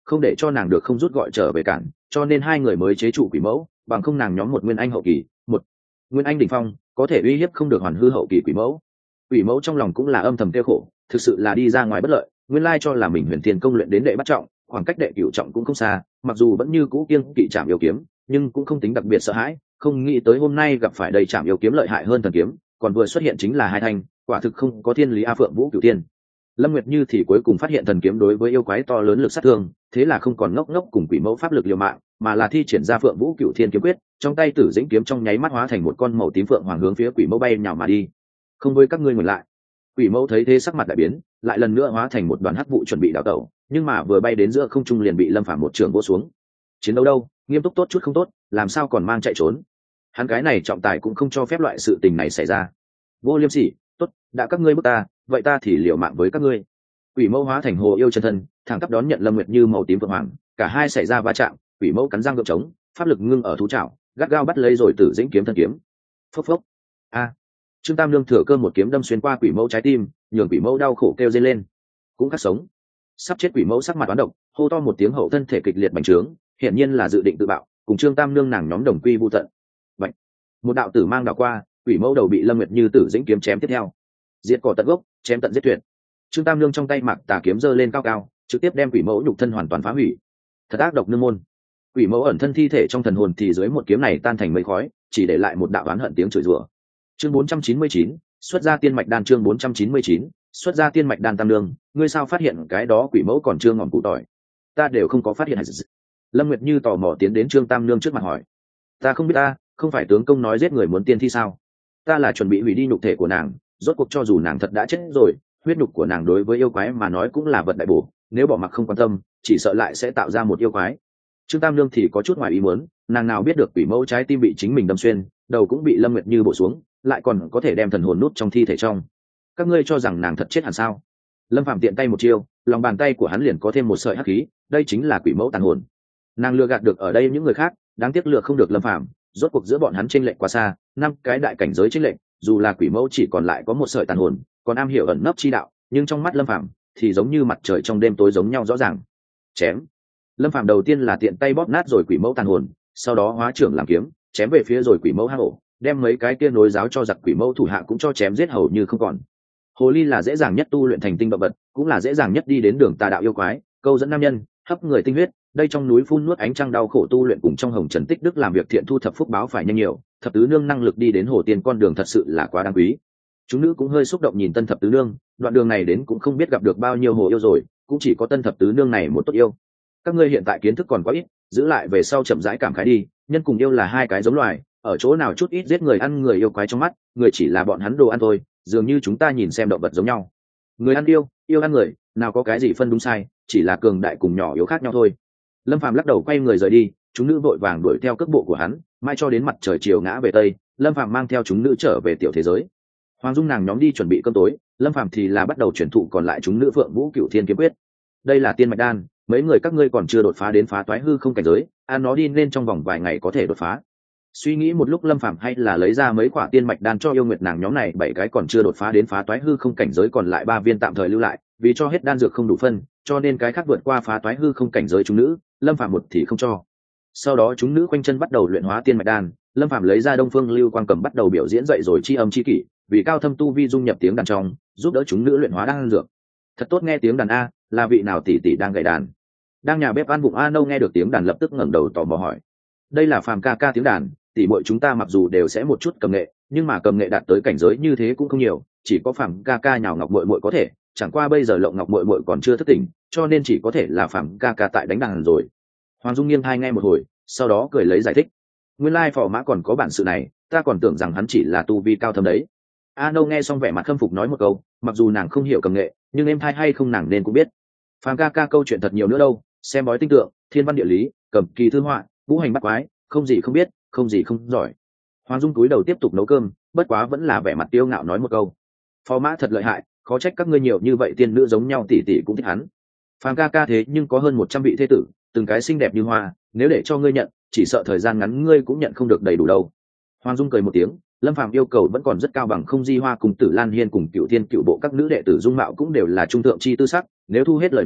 không để cho nàng được không rút gọi trở về cản, cho nên hai người mới chế trụ quỷ mẫu, bằng không nàng nhóm một nguyên anh hậu kỳ, một nguyên anh đỉnh phong có thể uy hiếp không được hoàn hư hậu kỳ quỷ mẫu. Quỷ mẫu trong lòng cũng là âm thầm tiêu khổ, thực sự là đi ra ngoài bất lợi, nguyên lai cho là mình huyền thiên công luyện đến đệ bắt trọng, khoảng cách đệ cửu trọng cũng không xa, mặc dù vẫn như cũ kiêng kỵ chạm yêu kiếm, nhưng cũng không tính đặc biệt sợ hãi, không nghĩ tới hôm nay gặp phải đầy chạm yêu kiếm lợi hại hơn thần kiếm, còn vừa xuất hiện chính là hai thanh, quả thực không có thiên lý a phượng vũ cửu tiên. Lâm Nguyệt Như thì cuối cùng phát hiện thần kiếm đối với yêu quái to lớn lực sát thương, thế là không còn ngốc ngốc cùng quỷ mẫu pháp lực liều mạng, mà là thi triển ra phượng vũ cửu thiên kiếm quyết, trong tay tử dĩnh kiếm trong nháy mắt hóa thành một con màu tím phượng hoàng hướng phía quỷ mẫu bay nhào mà đi. Không với các ngươi ngừng lại. Quỷ mẫu thấy thế sắc mặt đại biến, lại lần nữa hóa thành một đoàn hắc vụ chuẩn bị đào tẩu, nhưng mà vừa bay đến giữa không trung liền bị Lâm Phàm một trường vỗ xuống. Chiến đấu đâu, nghiêm túc tốt chút không tốt, làm sao còn mang chạy trốn? Hắn cái này trọng tài cũng không cho phép loại sự tình này xảy ra. Vô Liêm Sỉ, tốt, đã các ngươi bức ta, vậy ta thì liều mạng với các ngươi. Quỷ mẫu hóa thành hồ yêu chân thân, thẳng tắp đón nhận Lâm Nguyệt Như màu tím phượng hoàng, cả hai xảy ra va chạm, quỷ mẫu cắn răng gượng chống, pháp lực ngưng ở thú trảo, gắt gao bắt lấy rồi tử dĩnh kiếm thân kiếm. Phốc phốc. A. Trương Tam Lương thừa cơ một kiếm đâm xuyên qua quỷ mẫu trái tim, nhường quỷ mẫu đau khổ kêu dây lên. Cũng cắt sống. Sắp chết quỷ mẫu sắc mặt toán độc, hô to một tiếng hậu thân thể kịch liệt bành trướng, hiển nhiên là dự định tự bạo, cùng Trương Tam Lương nàng nhóm đồng quy vu tận. Vậy, một đạo tử mang đảo qua, quỷ mẫu đầu bị Lâm Nguyệt Như tử dĩnh kiếm chém tiếp theo. Diệt cỏ tận gốc, chém tận giết tuyệt. Trương Tam Lương trong tay mạc tà kiếm giơ lên cao cao, trực tiếp đem quỷ mẫu nhục thân hoàn toàn phá hủy. Thật ác độc nương môn. Quỷ mẫu ẩn thân thi thể trong thần hồn thì dưới một kiếm này tan thành mây khói, chỉ để lại một đạo oán hận tiếng chửi rủa. Chương bốn trăm chín mươi chín, xuất ra tiên mạch đan. Chương bốn trăm chín mươi chín, xuất ra tiên mạch đan. Tam Lương, ngươi sao phát hiện cái đó quỷ mẫu còn chưa ngọn cụ tỏi? Ta đều không có phát hiện. Lâm Nguyệt Như tò mò tiến đến Trương Tam Lương trước mặt hỏi. Ta không biết, ta không phải tướng công nói giết người muốn tiên thi sao? Ta là chuẩn bị hủy đi nhục thể của nàng, rốt cuộc cho dù nàng thật đã chết rồi, huyết nhục của nàng đối với yêu quái mà nói cũng là vật đại bổ, nếu bỏ mặc không quan tâm, chỉ sợ lại sẽ tạo ra một yêu quái. Trương Tam Lương thì có chút ngoài ý muốn, nàng nào biết được quỷ mẫu trái tim bị chính mình đâm xuyên, đầu cũng bị Lâm Nguyệt Như bổ xuống, lại còn có thể đem thần hồn nút trong thi thể trong. Các ngươi cho rằng nàng thật chết hẳn sao? Lâm Phàm tiện tay một chiêu, lòng bàn tay của hắn liền có thêm một sợi hắc khí, đây chính là quỷ mẫu tàn hồn. Nàng lừa gạt được ở đây những người khác, đáng tiếc lừa không được Lâm Phàm, rốt cuộc giữa bọn hắn chênh lệch quá xa, năm cái đại cảnh giới chênh lệch, dù là quỷ mẫu chỉ còn lại có một sợi tàn hồn, còn am hiểu ẩn nấp chi đạo, nhưng trong mắt Lâm Phàm thì giống như mặt trời trong đêm tối giống nhau rõ ràng. Chém. Lâm Phàm đầu tiên là tiện tay bóp nát rồi quỷ mẫu tàn hồn, sau đó hóa trưởng làm kiếm, chém về phía rồi quỷ mẫu hang ổ, đem mấy cái kia nối giáo cho giặc quỷ mẫu thủ hạ cũng cho chém giết hầu như không còn. Hồ ly là dễ dàng nhất tu luyện thành tinh động vật, cũng là dễ dàng nhất đi đến đường tà đạo yêu quái, câu dẫn nam nhân, hấp người tinh huyết, đây trong núi phun nuốt ánh trăng đau khổ tu luyện cùng trong hồng trần tích đức làm việc thiện thu thập phúc báo phải nhanh nhiều, thập tứ nương năng lực đi đến hồ tiên con đường thật sự là quá đáng quý. Chúng nữ cũng hơi xúc động nhìn tân thập tứ nương, đoạn đường này đến cũng không biết gặp được bao nhiêu hồ yêu rồi, cũng chỉ có tân thập tứ nương này một tốt yêu. Các ngươi hiện tại kiến thức còn quá ít, giữ lại về sau chậm rãi cảm khái đi, nhân cùng yêu là hai cái giống loài, ở chỗ nào chút ít giết người ăn người yêu quái trong mắt, người chỉ là bọn hắn đồ ăn thôi, dường như chúng ta nhìn xem động vật giống nhau. Người ăn yêu, yêu ăn người, nào có cái gì phân đúng sai, chỉ là cường đại cùng nhỏ yếu khác nhau thôi. Lâm Phàm lắc đầu quay người rời đi, chúng nữ vội vàng đuổi theo cước bộ của hắn, mai cho đến mặt trời chiều ngã về tây, Lâm Phàm mang theo chúng nữ trở về tiểu thế giới. Hoàng Dung nàng nhóm đi chuẩn bị cơm tối, Lâm Phàm thì là bắt đầu chuyển thụ còn lại chúng nữ Phượng Vũ Cửu Thiên kiếm quyết. Đây là tiên mạch đan, mấy người các ngươi còn chưa đột phá đến phá toái hư không cảnh giới, ăn nó đi nên trong vòng vài ngày có thể đột phá. Suy nghĩ một lúc Lâm Phàm hay là lấy ra mấy quả tiên mạch đan cho yêu nguyệt nàng nhóm này bảy cái còn chưa đột phá đến phá toái hư không cảnh giới còn lại ba viên tạm thời lưu lại, vì cho hết đan dược không đủ phân, cho nên cái khác vượt qua phá toái hư không cảnh giới chúng nữ, Lâm Phàm một thì không cho. Sau đó chúng nữ quanh chân bắt đầu luyện hóa tiên mạch đan, Lâm Phàm lấy ra Đông Phương Lưu Quang Cầm bắt đầu biểu diễn dậy rồi chi âm chi kỷ, vì cao thâm tu vi dung nhập tiếng đàn trong, giúp đỡ chúng nữ luyện hóa đan dược. Thật tốt nghe tiếng đàn a, là vị nào tỷ tỷ đang gảy đàn? Đang nhà bếp ăn bụng A Nâu nghe được tiếng đàn lập tức ngẩng đầu tò mò hỏi. Đây là Phàm ca ca tiếng đàn, tỷ muội chúng ta mặc dù đều sẽ một chút cầm nghệ, nhưng mà cầm nghệ đạt tới cảnh giới như thế cũng không nhiều, chỉ có Phàm ca ca nhào ngọc muội muội có thể, chẳng qua bây giờ Lộng Ngọc muội muội còn chưa thức tỉnh, cho nên chỉ có thể là Phàm ca ca tại đánh đàn rồi. Hoàng Dung nghiêng tai nghe một hồi, sau đó cười lấy giải thích. Nguyên lai Phò Mã còn có bản sự này, ta còn tưởng rằng hắn chỉ là tu vi cao thâm đấy. A Nâu nghe xong vẻ mặt khâm phục nói một câu, mặc dù nàng không hiểu cầm nghệ, nhưng em thai hay không nàng nên cũng biết. Phàm ca ca câu chuyện thật nhiều nữa đâu, xem bói tinh tượng, thiên văn địa lý, cầm kỳ thư họa, ngũ hành bắt quái, không gì không biết, không gì không giỏi. Hoàng Dung cúi đầu tiếp tục nấu cơm, bất quá vẫn là vẻ mặt tiêu ngạo nói một câu. Phò Mã thật lợi hại, khó trách các ngươi nhiều như vậy tiên nữ giống nhau tỷ tỷ cũng thích hắn. Phàm ca ca thế nhưng có hơn một trăm vị thế tử, từng cái xinh đẹp như hoa, nếu để cho ngươi nhận, chỉ sợ thời gian ngắn ngươi cũng nhận không được đầy đủ đâu. Hoàng Dung cười một tiếng, Lâm Phàm yêu cầu vẫn còn rất cao bằng không Di Hoa cùng Tử Lan Hiên cùng Cựu Thiên Cựu Bộ các nữ đệ tử dung mạo cũng đều là trung thượng chi tư sắc, nếu thu hết lời nói,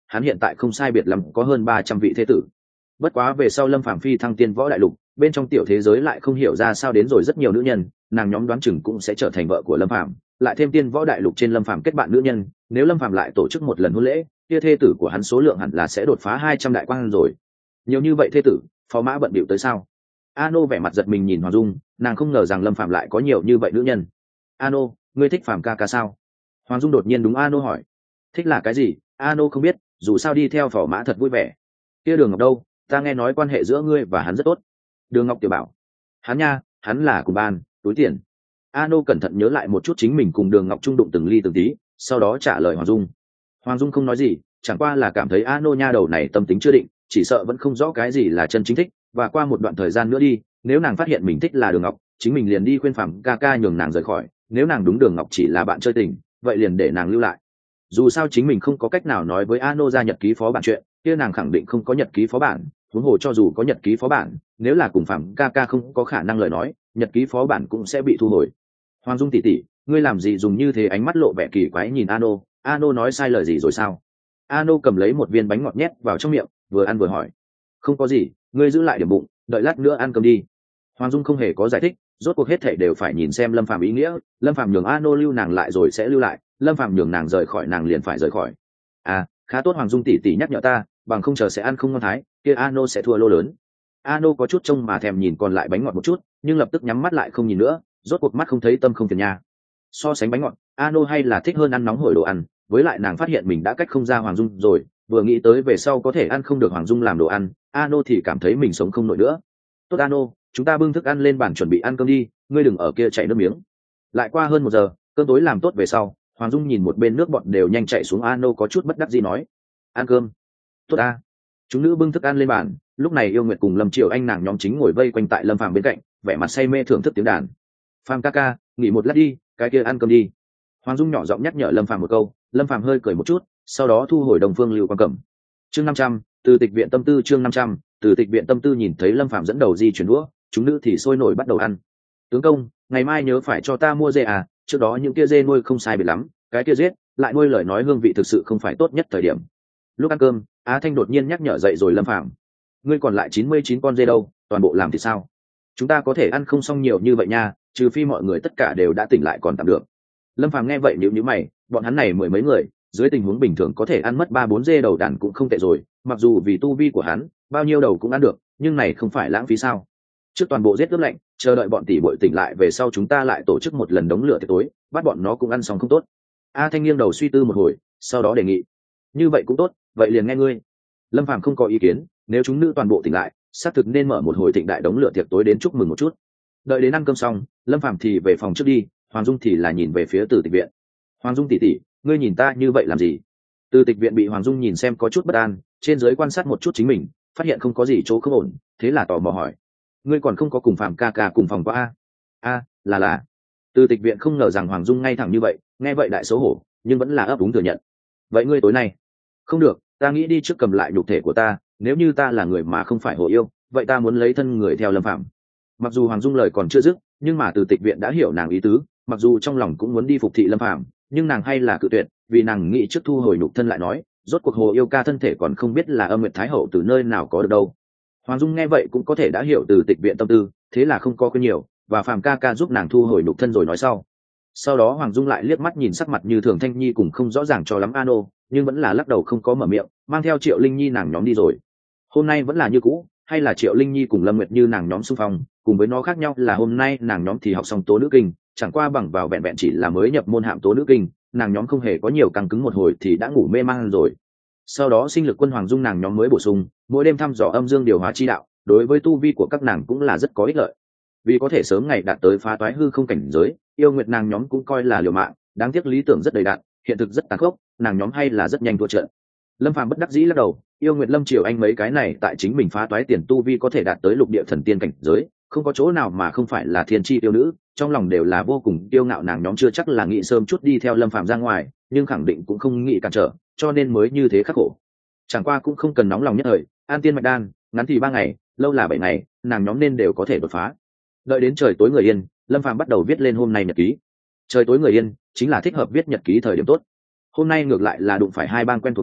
hắn hiện tại không sai biệt lắm có hơn ba trăm vị thế tử. Bất quá về sau Lâm Phàm phi thăng tiên võ đại lục, bên trong tiểu thế giới lại không hiểu ra sao đến rồi rất nhiều nữ nhân, nàng nhóm đoán chừng cũng sẽ trở thành vợ của Lâm Phàm, lại thêm tiên võ đại lục trên Lâm Phàm kết bạn nữ nhân, nếu Lâm Phàm lại tổ chức một lần hôn lễ, kia thê tử của hắn số lượng hẳn là sẽ đột phá hai trăm đại quan rồi. Nhiều như vậy thê tử, phó mã bận bịu tới sao? Ano vẻ mặt giật mình nhìn Hoàng Dung, nàng không ngờ rằng Lâm Phàm lại có nhiều như vậy nữ nhân. Ano, ngươi thích Phàm ca ca sao? Hoàng Dung đột nhiên đúng Ano hỏi. Thích là cái gì? Ano không biết, dù sao đi theo phò mã thật vui vẻ. Kia Đường Ngọc đâu? Ta nghe nói quan hệ giữa ngươi và hắn rất tốt. Đường Ngọc tiểu bảo. Hắn nha, hắn là cùng ban, túi tiền. Ano cẩn thận nhớ lại một chút chính mình cùng Đường Ngọc trung đụng từng ly từng tí, sau đó trả lời Hoàng Dung. Hoàng Dung không nói gì, chẳng qua là cảm thấy Ano nha đầu này tâm tính chưa định, chỉ sợ vẫn không rõ cái gì là chân chính thích, và qua một đoạn thời gian nữa đi, nếu nàng phát hiện mình thích là Đường Ngọc, chính mình liền đi khuyên Phàm ca ca nhường nàng rời khỏi, nếu nàng đúng Đường Ngọc chỉ là bạn chơi tình, vậy liền để nàng lưu lại. Dù sao chính mình không có cách nào nói với Ano ra nhật ký phó bản chuyện, kia nàng khẳng định không có nhật ký phó bản, huống hồ cho dù có nhật ký phó bản, nếu là cùng Phàm ca ca không có khả năng lời nói, nhật ký phó bản cũng sẽ bị thu hồi. Hoàng Dung tỷ tỷ, ngươi làm gì dùng như thế ánh mắt lộ vẻ kỳ quái nhìn Ano, Ano nói sai lời gì rồi sao? Ano cầm lấy một viên bánh ngọt nhét vào trong miệng, vừa ăn vừa hỏi. Không có gì, ngươi giữ lại điểm bụng, đợi lát nữa ăn cơm đi. Hoàng Dung không hề có giải thích, rốt cuộc hết thảy đều phải nhìn xem Lâm Phàm ý nghĩa, Lâm Phàm nhường Ano lưu nàng lại rồi sẽ lưu lại, Lâm Phàm nhường nàng rời khỏi nàng liền phải rời khỏi. À, khá tốt Hoàng Dung tỷ tỷ nhắc nhở ta, bằng không chờ sẽ ăn không ngon thái, kia Ano sẽ thua lô lớn. Ano có chút trông mà thèm nhìn còn lại bánh ngọt một chút, nhưng lập tức nhắm mắt lại không nhìn nữa, rốt cuộc mắt không thấy tâm không phiền nha. So sánh bánh ngọt, Ano hay là thích hơn ăn nóng hổi đồ ăn, với lại nàng phát hiện mình đã cách không ra Hoàng Dung rồi, vừa nghĩ tới về sau có thể ăn không được Hoàng Dung làm đồ ăn, Ano thì cảm thấy mình sống không nổi nữa. Tốt Ano, chúng ta bưng thức ăn lên bàn chuẩn bị ăn cơm đi, ngươi đừng ở kia chảy nước miếng. Lại qua hơn một giờ, cơm tối làm tốt về sau, Hoàng Dung nhìn một bên nước bọt đều nhanh chảy xuống, Ano có chút bất đắc dĩ nói. Ăn cơm. Tốt a. Chúng nữ bưng thức ăn lên bàn, lúc này Yêu Nguyệt cùng Lâm Triều Anh nàng nhóm chính ngồi vây quanh tại Lâm Phàm bên cạnh, vẻ mặt say mê thưởng thức tiếng đàn. Phàm ca ca, nghỉ một lát đi, cái kia ăn cơm đi. Hoàng Dung nhỏ giọng nhắc nhở Lâm Phàm một câu, Lâm Phàm hơi cười một chút, sau đó thu hồi Đồng Phương Lưu Quan Cẩm. Chương năm trăm, từ tịch viện tâm tư chương năm trăm, từ tịch viện tâm tư nhìn thấy Lâm Phàm dẫn đầu di chuyển đũa, chúng nữ thì sôi nổi bắt đầu ăn. Tướng công, ngày mai nhớ phải cho ta mua dê à, trước đó những kia dê nuôi không sai biệt lắm, cái kia giết, lại nuôi lời nói hương vị thực sự không phải tốt nhất thời điểm. Lúc ăn cơm, Á Thanh đột nhiên nhắc nhở dậy rồi Lâm Phàm. Ngươi còn lại chín mươi chín con dê đâu, toàn bộ làm thì sao? Chúng ta có thể ăn không xong nhiều như vậy nha, trừ phi mọi người tất cả đều đã tỉnh lại còn tạm được. Lâm Phàm nghe vậy nhíu nhíu mày, bọn hắn này mười mấy người, dưới tình huống bình thường có thể ăn mất ba bốn dê đầu đàn cũng không tệ rồi, mặc dù vì tu vi của hắn, bao nhiêu đầu cũng ăn được, nhưng này không phải lãng phí sao? Trước toàn bộ giết ướp lạnh, chờ đợi bọn tỷ muội tỉnh lại về sau chúng ta lại tổ chức một lần đống lửa tiệc tối, bắt bọn nó cũng ăn xong không tốt. A Thanh nghiêng đầu suy tư một hồi, sau đó đề nghị. Như vậy cũng tốt, vậy liền nghe ngươi. Lâm Phàm không có ý kiến, nếu chúng nữ toàn bộ tỉnh lại, xác thực nên mở một hồi thịnh đại đống lửa tiệc tối đến chúc mừng một chút. Đợi đến ăn cơm xong, Lâm Phàm thì về phòng trước đi, Hoàng Dung thì là nhìn về phía Từ Tịch viện. Hoàng Dung tỷ tỷ, ngươi nhìn ta như vậy làm gì? Từ Tịch viện bị Hoàng Dung nhìn xem có chút bất an, trên dưới quan sát một chút chính mình, phát hiện không có gì chỗ không ổn, thế là tò mò hỏi. Ngươi còn không có cùng Phạm ca ca cùng phòng qua a? A, là là. Từ Tịch viện không ngờ rằng Hoàng Dung ngay thẳng như vậy, nghe vậy đại xấu hổ, nhưng vẫn là ấp úng thừa nhận. Vậy ngươi tối nay? Không được, ta nghĩ đi trước cầm lại nhục thể của ta, nếu như ta là người mà không phải hồ yêu, vậy ta muốn lấy thân người theo Lâm Phạm. Mặc dù Hoàng Dung lời còn chưa dứt, nhưng mà Từ Tịch viện đã hiểu nàng ý tứ, mặc dù trong lòng cũng muốn đi phục thị Lâm Phạm, nhưng nàng hay là cự tuyệt, vì nàng nghĩ trước thu hồi nhục thân lại nói, rốt cuộc hồ yêu ca thân thể còn không biết là Âm Nguyệt Thái Hậu từ nơi nào có được đâu. Hoàng Dung nghe vậy cũng có thể đã hiểu Từ Tịch viện tâm tư, thế là không có quên nhiều, và Phạm ca ca giúp nàng thu hồi nhục thân rồi nói sau. Sau đó Hoàng Dung lại liếc mắt nhìn sắc mặt như thường Thanh Nhi cùng không rõ ràng cho lắm Ano, nhưng vẫn là lắc đầu không có mở miệng, mang theo Triệu Linh Nhi nàng nhóm đi rồi. Hôm nay vẫn là như cũ, hay là Triệu Linh Nhi cùng Lâm Nguyệt Như nàng nhóm xung phong, cùng với nó khác nhau là hôm nay nàng nhóm thì học xong tố nữ kinh, chẳng qua bằng vào vẹn vẹn chỉ là mới nhập môn hạm tố nữ kinh, nàng nhóm không hề có nhiều căng cứng một hồi thì đã ngủ mê man rồi. Sau đó sinh lực quân Hoàng Dung nàng nhóm mới bổ sung, mỗi đêm thăm dò âm dương điều hòa chi đạo, đối với tu vi của các nàng cũng là rất có ích lợi. Vì có thể sớm ngày đạt tới phá toái hư không cảnh giới, yêu nguyệt nàng nhóm cũng coi là liều mạng, đáng tiếc lý tưởng rất đầy đặn, hiện thực rất tàn khốc, nàng nhóm hay là rất nhanh thua trận. Lâm Phàm bất đắc dĩ lắc đầu, yêu nguyệt Lâm Triều Anh mấy cái này tại chính mình phá toái tiền tu vi có thể đạt tới lục địa thần tiên cảnh giới, không có chỗ nào mà không phải là thiên chi tiêu nữ, trong lòng đều là vô cùng kiêu ngạo, nàng nhóm chưa chắc là nghĩ sớm chút đi theo Lâm Phàm ra ngoài, nhưng khẳng định cũng không nghĩ cản trở, cho nên mới như thế khắc khổ. Chẳng qua cũng không cần nóng lòng nhất thời, an tiên mạch đan, ngắn thì ba ngày, lâu là bảy ngày, nàng nhóm nên đều có thể đột phá. Đợi đến trời tối người yên, Lâm Phàm bắt đầu viết lên hôm nay nhật ký. Trời tối người yên chính là thích hợp viết nhật ký thời điểm tốt. Hôm nay ngược lại là đụng phải hai bang quen thuộc người,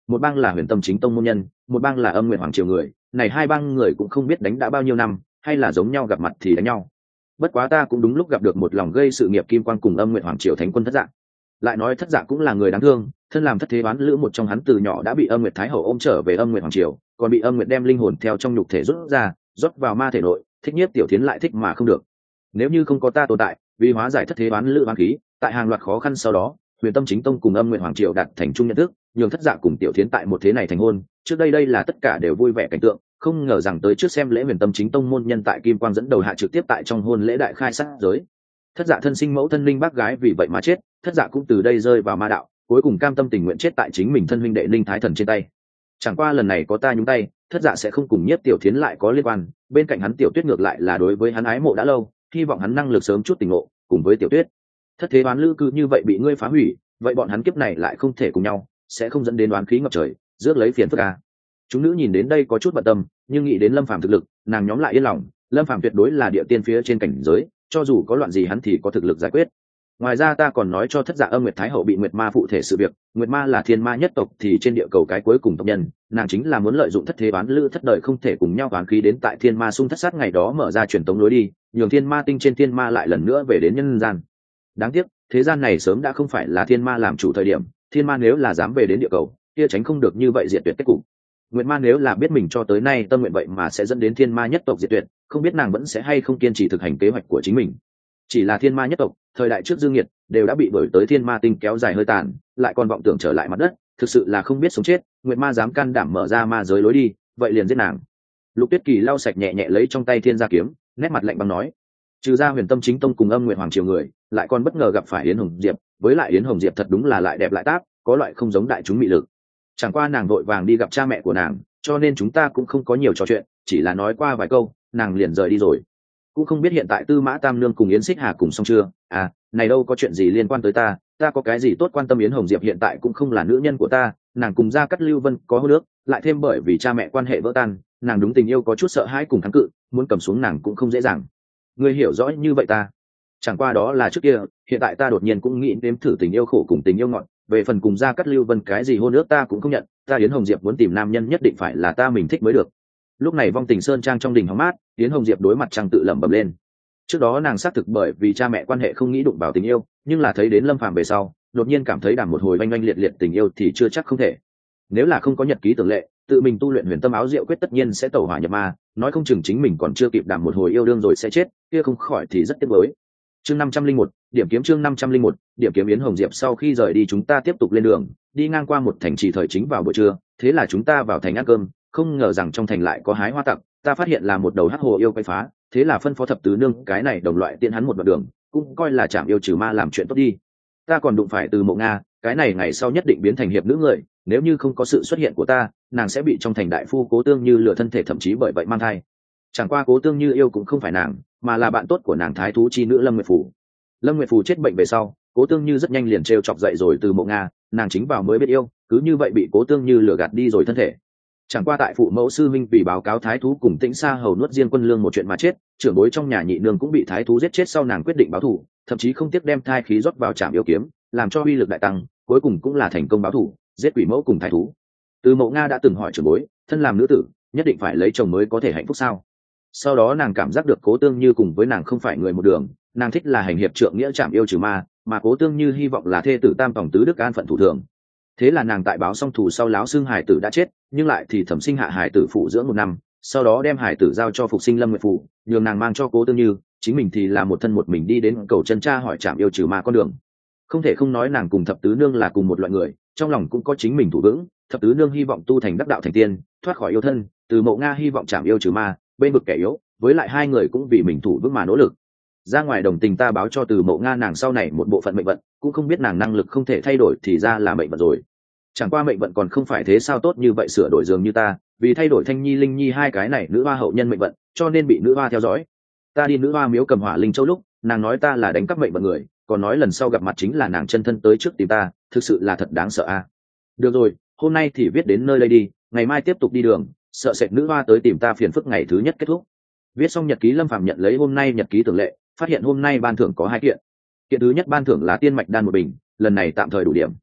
một bang là Huyền Tâm Chính Tông môn nhân, một bang là Âm Nguyệt Hoàng triều người, này hai bang người cũng không biết đánh đã bao nhiêu năm, hay là giống nhau gặp mặt thì đánh nhau. Bất quá ta cũng đúng lúc gặp được một lòng gây sự nghiệp kim quan cùng Âm Nguyệt Hoàng triều thánh quân Thất Dạ. Lại nói Thất Dạ cũng là người đáng thương, thân làm thất thế bán lữ một trong hắn từ nhỏ đã bị Âm Nguyệt Thái hậu ôm trở về Âm Nguyệt Hoàng triều, còn bị Âm Nguyệt đem linh hồn theo trong nhục thể rút ra, rót vào ma thể nội, thích nhiếp tiểu thiến lại thích mà không được. Nếu như không có ta tồn tại, vì hóa giải thất thế bán lữ bán khí, tại hàng loạt khó khăn sau đó, Huyền Tâm Chính Tông cùng Âm Nguyệt Hoàng triều đạt thành chung nhận thức, nhường Thất Dạ cùng tiểu thiến tại một thế này thành hôn. Trước đây đây là tất cả đều vui vẻ cảnh tượng, không ngờ rằng tới trước xem lễ Huyền Tâm Chính Tông môn nhân tại Kim Quang dẫn đầu hạ trực tiếp tại trong hôn lễ đại khai sát giới. Thất Dạ thân sinh mẫu thân linh bác gái vì vậy mà chết, Thất Dạ cũng từ đây rơi vào ma đạo, cuối cùng cam tâm tình nguyện chết tại chính mình thân huynh đệ Linh Thái Thần trên tay. Chẳng qua lần này có ta nhúng tay, Thất Dạ sẽ không cùng Nhiếp Tiểu Thiến lại có liên quan, bên cạnh hắn Tiểu Tuyết ngược lại là đối với hắn ái mộ đã lâu, hy vọng hắn năng lực sớm chút tỉnh ngộ, cùng với Tiểu Tuyết. Thất thế đoán lữ cứ như vậy bị ngươi phá hủy, vậy bọn hắn kiếp này lại không thể cùng nhau, sẽ không dẫn đến đoán khí ngập trời, rước lấy phiền phức à. Chúng nữ nhìn đến đây có chút bận tâm, nhưng nghĩ đến Lâm Phàm thực lực, nàng nhóm lại yên lòng, Lâm Phàm tuyệt đối là địa tiên phía trên cảnh giới, cho dù có loạn gì hắn thì có thực lực giải quyết. Ngoài ra ta còn nói cho Thất Dạ Âm Nguyệt Thái hậu bị Nguyệt Ma phụ thể sự việc, Nguyệt Ma là thiên ma nhất tộc thì trên địa cầu cái cuối cùng tộc nhân, nàng chính là muốn lợi dụng thất thế bán lữ thất đời không thể cùng nhau toán khí đến tại thiên ma xung thất sát ngày đó mở ra truyền tống lối đi, nhường thiên ma tinh trên thiên ma lại lần nữa về đến nhân gian. Đáng tiếc, thế gian này sớm đã không phải là thiên ma làm chủ thời điểm, thiên ma nếu là dám về đến địa cầu, kia tránh không được như vậy diệt tuyệt kết cục. Nguyệt Ma nếu là biết mình cho tới nay tâm nguyện vậy mà sẽ dẫn đến thiên ma nhất tộc diệt tuyệt, không biết nàng vẫn sẽ hay không kiên trì thực hành kế hoạch của chính mình. Chỉ là thiên ma nhất tộc, thời đại trước dương nhiệt đều đã bị đổi tới thiên ma tinh kéo dài hơi tàn, lại còn vọng tưởng trở lại mặt đất, thực sự là không biết sống chết. Nguyệt Ma dám can đảm mở ra ma giới lối đi, vậy liền giết nàng. Lục Tuyết Kỳ lau sạch nhẹ nhẹ lấy trong tay thiên gia kiếm, nét mặt lạnh băng nói: trừ ra Huyền Tâm Chính Tông cùng Âm Nguyệt Hoàng triều người, lại còn bất ngờ gặp phải Yến Hồng Diệp, với lại Yến Hồng Diệp thật đúng là lại đẹp lại táp, có loại không giống đại chúng mị lực. Chẳng qua nàng vội vàng đi gặp cha mẹ của nàng, cho nên chúng ta cũng không có nhiều trò chuyện, chỉ là nói qua vài câu, nàng liền rời đi rồi. Cũng không biết hiện tại Tư Mã Tam Nương cùng Yến Xích Hà cùng xong chưa. À, này đâu có chuyện gì liên quan tới ta, ta có cái gì tốt quan tâm. Yến Hồng Diệp hiện tại cũng không là nữ nhân của ta, nàng cùng Gia Cát Lưu Vân có hôn ước, lại thêm bởi vì cha mẹ quan hệ vỡ tan, nàng đúng tình yêu có chút sợ hãi cùng kháng cự, muốn cầm xuống nàng cũng không dễ dàng. Ngươi hiểu rõ như vậy ta. Chẳng qua đó là trước kia, hiện tại ta đột nhiên cũng nghĩ đến thử tình yêu khổ cùng tình yêu ngọt, về phần cùng Gia Cát Lưu Vân cái gì hôn ước ta cũng không nhận, ta Yến Hồng Diệp muốn tìm nam nhân nhất định phải là ta mình thích mới được. Lúc này Vong Tình Sơn trang trong đình hóng mát, Yến Hồng Diệp đối mặt trăng tự lẩm bẩm lên. Trước đó nàng xác thực bởi vì cha mẹ quan hệ không nghĩ đụng vào tình yêu, nhưng là thấy đến Lâm Phàm về sau, đột nhiên cảm thấy đảm một hồi oanh oanh liệt liệt tình yêu thì chưa chắc không thể. Nếu là không có nhật ký tưởng lệ, tự mình tu luyện Huyền Tâm áo diệu quyết tất nhiên sẽ tẩu hỏa nhập ma, nói không chừng chính mình còn chưa kịp đảm một hồi yêu đương rồi sẽ chết, kia không khỏi thì rất tiếc nuối. Chương năm trăm linh một, điểm kiếm chương năm trăm linh một, điểm kiếm. Yến Hồng Diệp sau khi rời đi chúng ta tiếp tục lên đường, đi ngang qua một thành trì thời chính vào buổi trưa, thế là chúng ta vào thành ăn cơm, không ngờ rằng trong thành lại có hái hoa tặc, ta phát hiện là một đầu hắc hồ yêu quay phá, thế là phân phó thập tứ nương cái này đồng loại tiện hắn một đoạn đường, cũng coi là chạm yêu trừ ma làm chuyện tốt đi. Ta còn đụng phải Từ Mộ Nga, cái này ngày sau nhất định biến thành hiệp nữ người, nếu như không có sự xuất hiện của ta, nàng sẽ bị trong thành đại phu Cố Tương Như lừa thân thể, thậm chí bởi vậy mang thai. Chẳng qua Cố Tương Như yêu cũng không phải nàng, mà là bạn tốt của nàng thái thú chi nữ Lâm Nguyệt Phù. Lâm Nguyệt Phù chết bệnh về sau, Cố Tương Như rất nhanh liền trêu chọc dậy rồi Từ Mộ Nga, nàng chính vào mới biết yêu, cứ như vậy bị Cố Tương Như lừa gạt đi rồi thân thể. Chẳng qua tại phụ mẫu sư minh vì báo cáo thái thú cùng Tĩnh Sa hầu nuốt riêng quân lương một chuyện mà chết, trưởng bối trong nhà nhị nương cũng bị thái thú giết chết, sau nàng quyết định báo thù, thậm chí không tiếc đem thai khí rót vào trảm yêu kiếm, làm cho uy lực đại tăng, cuối cùng cũng là thành công báo thù, giết quỷ mẫu cùng thái thú. Từ Mộ Nga đã từng hỏi trưởng bối, thân làm nữ tử, nhất định phải lấy chồng mới có thể hạnh phúc sao? Sau đó nàng cảm giác được Cố Tương Như cùng với nàng không phải người một đường, nàng thích là hành hiệp trượng nghĩa trảm yêu trừ ma, mà Cố Tương Như hy vọng là thê tử tam tổng tứ đức an phận thủ thường. Thế là nàng tại báo xong thù sau láo xưng hải tử đã chết, nhưng lại thì thẩm sinh hạ hải tử phụ dưỡng một năm, sau đó đem hải tử giao cho phục sinh Lâm Nguyệt Phù, nhường nàng mang cho Cố Tương Như, chính mình thì là một thân một mình đi đến cầu chân cha hỏi trảm yêu trừ ma con đường. Không thể không nói nàng cùng thập tứ nương là cùng một loại người, trong lòng cũng có chính mình thủ vững. Thập tứ nương hy vọng tu thành đắc đạo thành tiên, thoát khỏi yêu thân, Từ Mộ Nga hy vọng trảm yêu trừ ma, bên vực kẻ yếu, với lại hai người cũng vì mình thủ vững mà nỗ lực. Ra ngoài đồng tình ta báo cho Từ Mộ Nga nàng sau này một bộ phận mệnh vận, cũng không biết nàng năng lực không thể thay đổi thì ra là mệnh vận rồi. Chẳng qua mệnh vận còn không phải thế sao tốt như vậy sửa đổi dường như ta, vì thay đổi Thanh Nhi Linh Nhi hai cái này nữ hoa hậu nhân mệnh vận, cho nên bị nữ hoa theo dõi. Ta đi nữ hoa miếu cầm hỏa linh châu lúc, nàng nói ta là đánh cắp mệnh vận người, còn nói lần sau gặp mặt chính là nàng chân thân tới trước tìm ta, thực sự là thật đáng sợ a. Được rồi, hôm nay thì viết đến nơi đây đi, ngày mai tiếp tục đi đường, sợ sệt nữ hoa tới tìm ta phiền phức ngày thứ nhất kết thúc. Viết xong nhật ký, Lâm Phàm nhận lấy hôm nay nhật ký tưởng lệ, phát hiện hôm nay ban thưởng có hai kiện. Kiện thứ nhất ban thưởng là tiên mạch đan một bình, lần này tạm thời đủ điểm.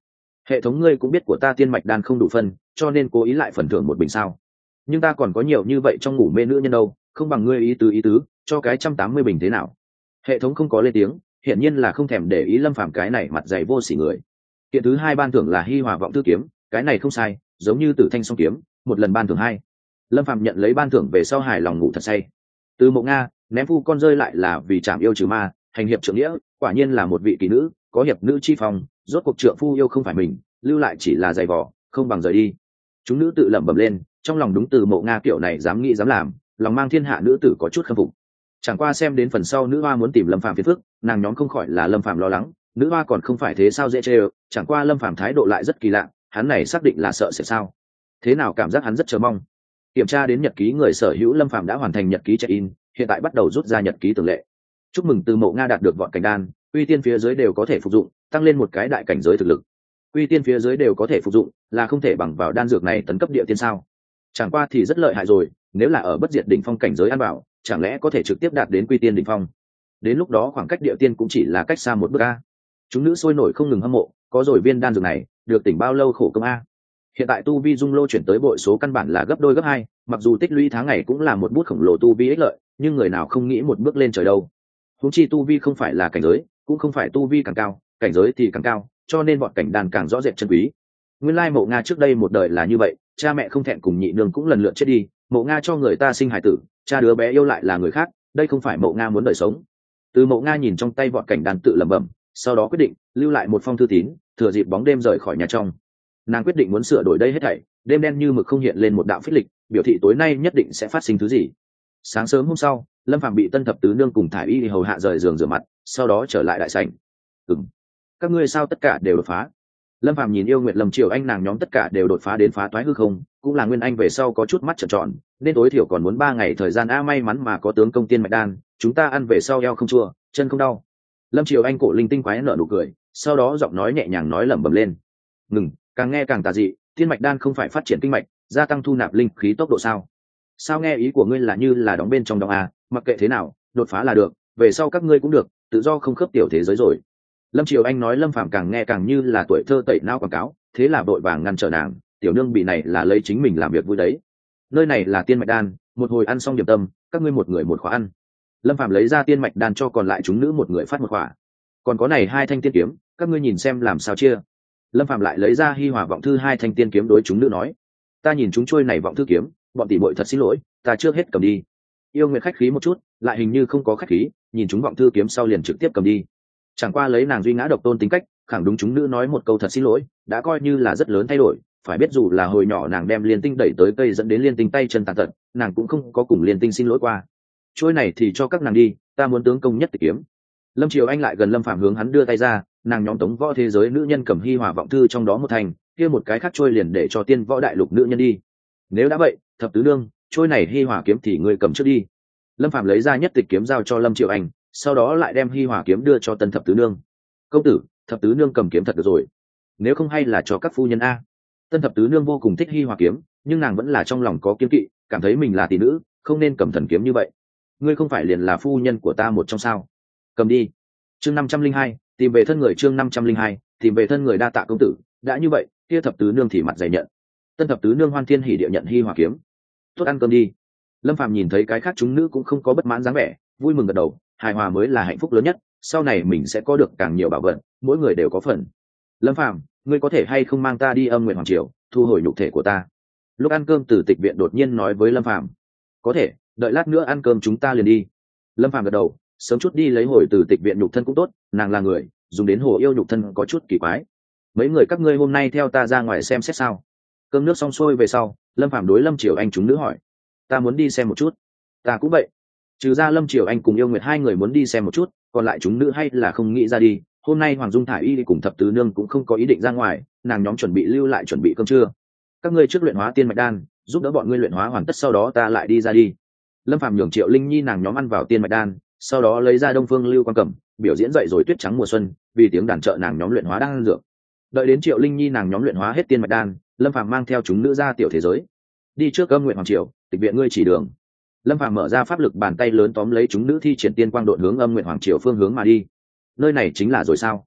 hệ thống ngươi cũng biết của ta tiên mạch đan không đủ phân, cho nên cố ý lại phần thưởng một bình sao. Nhưng ta còn có nhiều như vậy trong ngủ mê nữ nhân đâu, không bằng ngươi ý tứ ý tứ, cho cái trăm tám mươi bình thế nào. Hệ thống không có lên tiếng, hiển nhiên là không thèm để ý Lâm Phàm cái này mặt dày vô sỉ người. Kiện thứ hai ban thưởng là Hi Hòa vọng thư kiếm, cái này không sai, giống như Tử Thanh song kiếm, một lần ban thưởng hai. Lâm Phàm nhận lấy ban thưởng về sau hài lòng ngủ thật say. Từ Mộ Nga, ném phu con rơi lại là vì chạm yêu trừ ma, hành hiệp trượng nghĩa, quả nhiên là một vị kỳ nữ, có hiệp nữ chi phong, rốt cuộc trượng phu yêu không phải mình, lưu lại chỉ là giày vò, không bằng rời đi. Chúng nữ tự lẩm bẩm lên, trong lòng đúng Từ Mộ Nga kiểu này dám nghĩ dám làm, lòng mang thiên hạ nữ tử có chút khâm phục. Chẳng qua xem đến phần sau nữ hoa muốn tìm Lâm Phàm phiền phức, nàng nhóm không khỏi là Lâm Phàm lo lắng, nữ hoa còn không phải thế sao dễ chơi, chẳng qua Lâm Phàm thái độ lại rất kỳ lạ, hắn này xác định là sợ sẽ sao. Thế nào cảm giác hắn rất chờ mong. Kiểm tra đến nhật ký người sở hữu Lâm Phàm đã hoàn thành nhật ký check-in, hiện tại bắt đầu rút ra nhật ký tường lệ. Chúc mừng Từ Mộ Nga đạt được vọn cảnh đan, uy tiên phía dưới đều có thể phục dụng, tăng lên một cái đại cảnh giới thực lực. Uy tiên phía dưới đều có thể phục dụng, là không thể bằng vào đan dược này tấn cấp địa tiên sao? Chẳng qua thì rất lợi hại rồi, nếu là ở bất diệt đỉnh phong cảnh giới ăn bảo, chẳng lẽ có thể trực tiếp đạt đến quy tiên đỉnh phong? Đến lúc đó khoảng cách địa tiên cũng chỉ là cách xa một bước a. Chúng nữ sôi nổi không ngừng hâm mộ, có rồi viên đan dược này, được tỉnh bao lâu khổ công a. Hiện tại tu vi dung lô chuyển tới bội số căn bản là gấp đôi gấp hai, mặc dù tích lũy tháng ngày cũng là một bút khổng lồ tu vi ích lợi, nhưng người nào không nghĩ một bước lên trời đâu. Huống chi tu vi không phải là cảnh giới, cũng không phải tu vi càng cao, cảnh giới thì càng cao, cho nên bọn cảnh đàn càng rõ rệt chân quý. Nguyên lai Mộ Nga trước đây một đời là như vậy, cha mẹ không thẹn cùng nhị nương cũng lần lượt chết đi, Mộ Nga cho người ta sinh hải tử, cha đứa bé yêu lại là người khác, đây không phải Mộ Nga muốn đời sống. Từ Mộ Nga nhìn trong tay vọt cảnh đàn tự lẩm bẩm, sau đó quyết định lưu lại một phong thư tín, thừa dịp bóng đêm rời khỏi nhà trong. Nàng quyết định muốn sửa đổi đây hết thảy, đêm đen như mực không hiện lên một đạo phích lịch, biểu thị tối nay nhất định sẽ phát sinh thứ gì. Sáng sớm hôm sau, Lâm Phàm bị Tân Thập Tứ Nương cùng thải y hầu hạ rời giường rửa mặt, sau đó trở lại đại sảnh. Ừm, các ngươi sao tất cả đều đột phá? Lâm Phàm nhìn Yêu Nguyệt Lâm Triều Anh nàng nhóm tất cả đều đột phá đến phá toái hư không, cũng là Nguyên Anh về sau có chút mắt trợn tròn, nên tối thiểu còn muốn ba ngày thời gian a, may mắn mà có tướng công tiên mạch đan, chúng ta ăn về sau eo không chua, chân không đau. Lâm Triều Anh cổ linh tinh quái nở nụ cười, sau đó giọng nói nhẹ nhàng nói lẩm bẩm lên. Ngừng, càng nghe càng tà dị, tiên mạch đan không phải phát triển kinh mạch, gia tăng thu nạp linh khí tốc độ sao? Sao nghe ý của ngươi là như là đóng bên trong đóng a, mặc kệ thế nào, đột phá là được, về sau các ngươi cũng được, tự do không khớp tiểu thế giới rồi. Lâm Triều Anh nói Lâm Phàm càng nghe càng như là tuổi thơ tẩy não quảng cáo, thế là vội vàng ngăn trở nàng, tiểu nương bị này là lấy chính mình làm việc vui đấy. Nơi này là tiên mạch đan, một hồi ăn xong điểm tâm, các ngươi một người một khóa ăn. Lâm Phàm lấy ra tiên mạch đan cho còn lại chúng nữ một người phát một khóa. Còn có này hai thanh tiên kiếm, các ngươi nhìn xem làm sao chia. Lâm Phàm lại lấy ra Hi Hòa vọng thư hai thanh tiên kiếm đối chúng nữ nói, ta nhìn chúng trôi này vọng thư kiếm, bọn tỷ muội thật xin lỗi, ta trước hết cầm đi. Yêu Nguyệt khách khí một chút, lại hình như không có khách khí, nhìn chúng vọng thư kiếm sau liền trực tiếp cầm đi. Chẳng qua lấy nàng duy ngã độc tôn tính cách, khẳng đúng chúng nữ nói một câu thật xin lỗi, đã coi như là rất lớn thay đổi. Phải biết dù là hồi nhỏ nàng đem liên tinh đẩy tới cây dẫn đến liên tinh tay chân tàn tật, nàng cũng không có cùng liên tinh xin lỗi qua. Trôi này thì cho các nàng đi, ta muốn tướng công nhất tịch kiếm. Lâm Triều Anh lại gần Lâm Phàm hướng hắn đưa tay ra, nàng nhóm tống võ thế giới nữ nhân cầm Hi Hòa vọng thư trong đó một thành, kia một cái khác trôi liền để cho tiên võ đại lục nữ nhân đi. Nếu đã vậy, thập tứ nương, trôi này Hi Hòa kiếm thì ngươi cầm trước đi. Lâm Phàm lấy ra nhất tịch kiếm giao cho Lâm Triều Anh, sau đó lại đem Hi Hòa kiếm đưa cho Tân Thập Tứ Nương. Công tử, Thập Tứ Nương cầm kiếm thật được rồi, nếu không hay là cho các phu nhân a. Tân Thập Tứ Nương vô cùng thích Hi Hòa kiếm, nhưng nàng vẫn là trong lòng có kiêng kỵ, cảm thấy mình là tỷ nữ, không nên cầm thần kiếm như vậy. Ngươi không phải liền là phu nhân của ta một trong sao? Cầm đi. Chương năm trăm linh hai, tìm về thân người. Chương năm trăm linh hai, tìm về thân người. Đa tạ công tử, đã như vậy, kia Thập Tứ Nương thì mặt dày nhận. Tân Thập Tứ Nương hoan thiên hỉ địa nhận Hi Hòa kiếm. Tốt, ăn cơm đi. Lâm Phàm nhìn thấy cái khác chúng nữ cũng không có bất mãn dáng vẻ, vui mừng gật đầu, hài hòa mới là hạnh phúc lớn nhất, sau này mình sẽ có được càng nhiều bảo vật, mỗi người đều có phần. Lâm Phàm, ngươi có thể hay không mang ta đi Âm Nguyện Hoàng Triều, thu hồi nhục thể của ta? Lúc ăn cơm Từ Tịch Viện đột nhiên nói với Lâm Phàm. Có thể, đợi lát nữa ăn cơm chúng ta liền đi. Lâm Phàm gật đầu, sớm chút đi lấy hồi Từ Tịch Viện nhục thân cũng tốt, nàng là người, dùng đến hồ yêu nhục thân có chút kỳ quái. Mấy người các ngươi hôm nay theo ta ra ngoài xem xét sao? Cơm nước xong xuôi về sau, Lâm Phàm đối Lâm Triều Anh chúng nữ hỏi. Ta muốn đi xem một chút. Ta cũng vậy. Trừ ra Lâm Triều Anh cùng Yêu Nguyệt hai người muốn đi xem một chút, còn lại chúng nữ hay là không nghĩ ra đi. Hôm nay Hoàng Dung thải y cùng Thập Tứ Nương cũng không có ý định ra ngoài, nàng nhóm chuẩn bị lưu lại chuẩn bị cơm trưa. Các ngươi trước luyện hóa tiên mạch đan, giúp đỡ bọn ngươi luyện hóa hoàn tất, sau đó ta lại đi ra đi. Lâm Phàm nhường Triệu Linh Nhi nàng nhóm ăn vào tiên mạch đan, sau đó lấy ra Đông Phương Lưu Quan Cẩm biểu diễn dậy rồi Tuyết Trắng Mùa Xuân, vì tiếng đàn trợ nàng nhóm luyện hóa đan dược. Đợi đến Triệu Linh Nhi nàng nhóm luyện hóa hết tiên mạch đan, Lâm Phàm mang theo chúng nữ ra tiểu thế giới, đi trước Âm Nguyện Hoàng Triều, Tịch Viện ngươi chỉ đường. Lâm Phàm mở ra pháp lực bàn tay lớn tóm lấy chúng nữ thi triển tiên quang độn hướng Âm Nguyện Hoàng Triều phương hướng mà đi. Nơi này chính là rồi sao?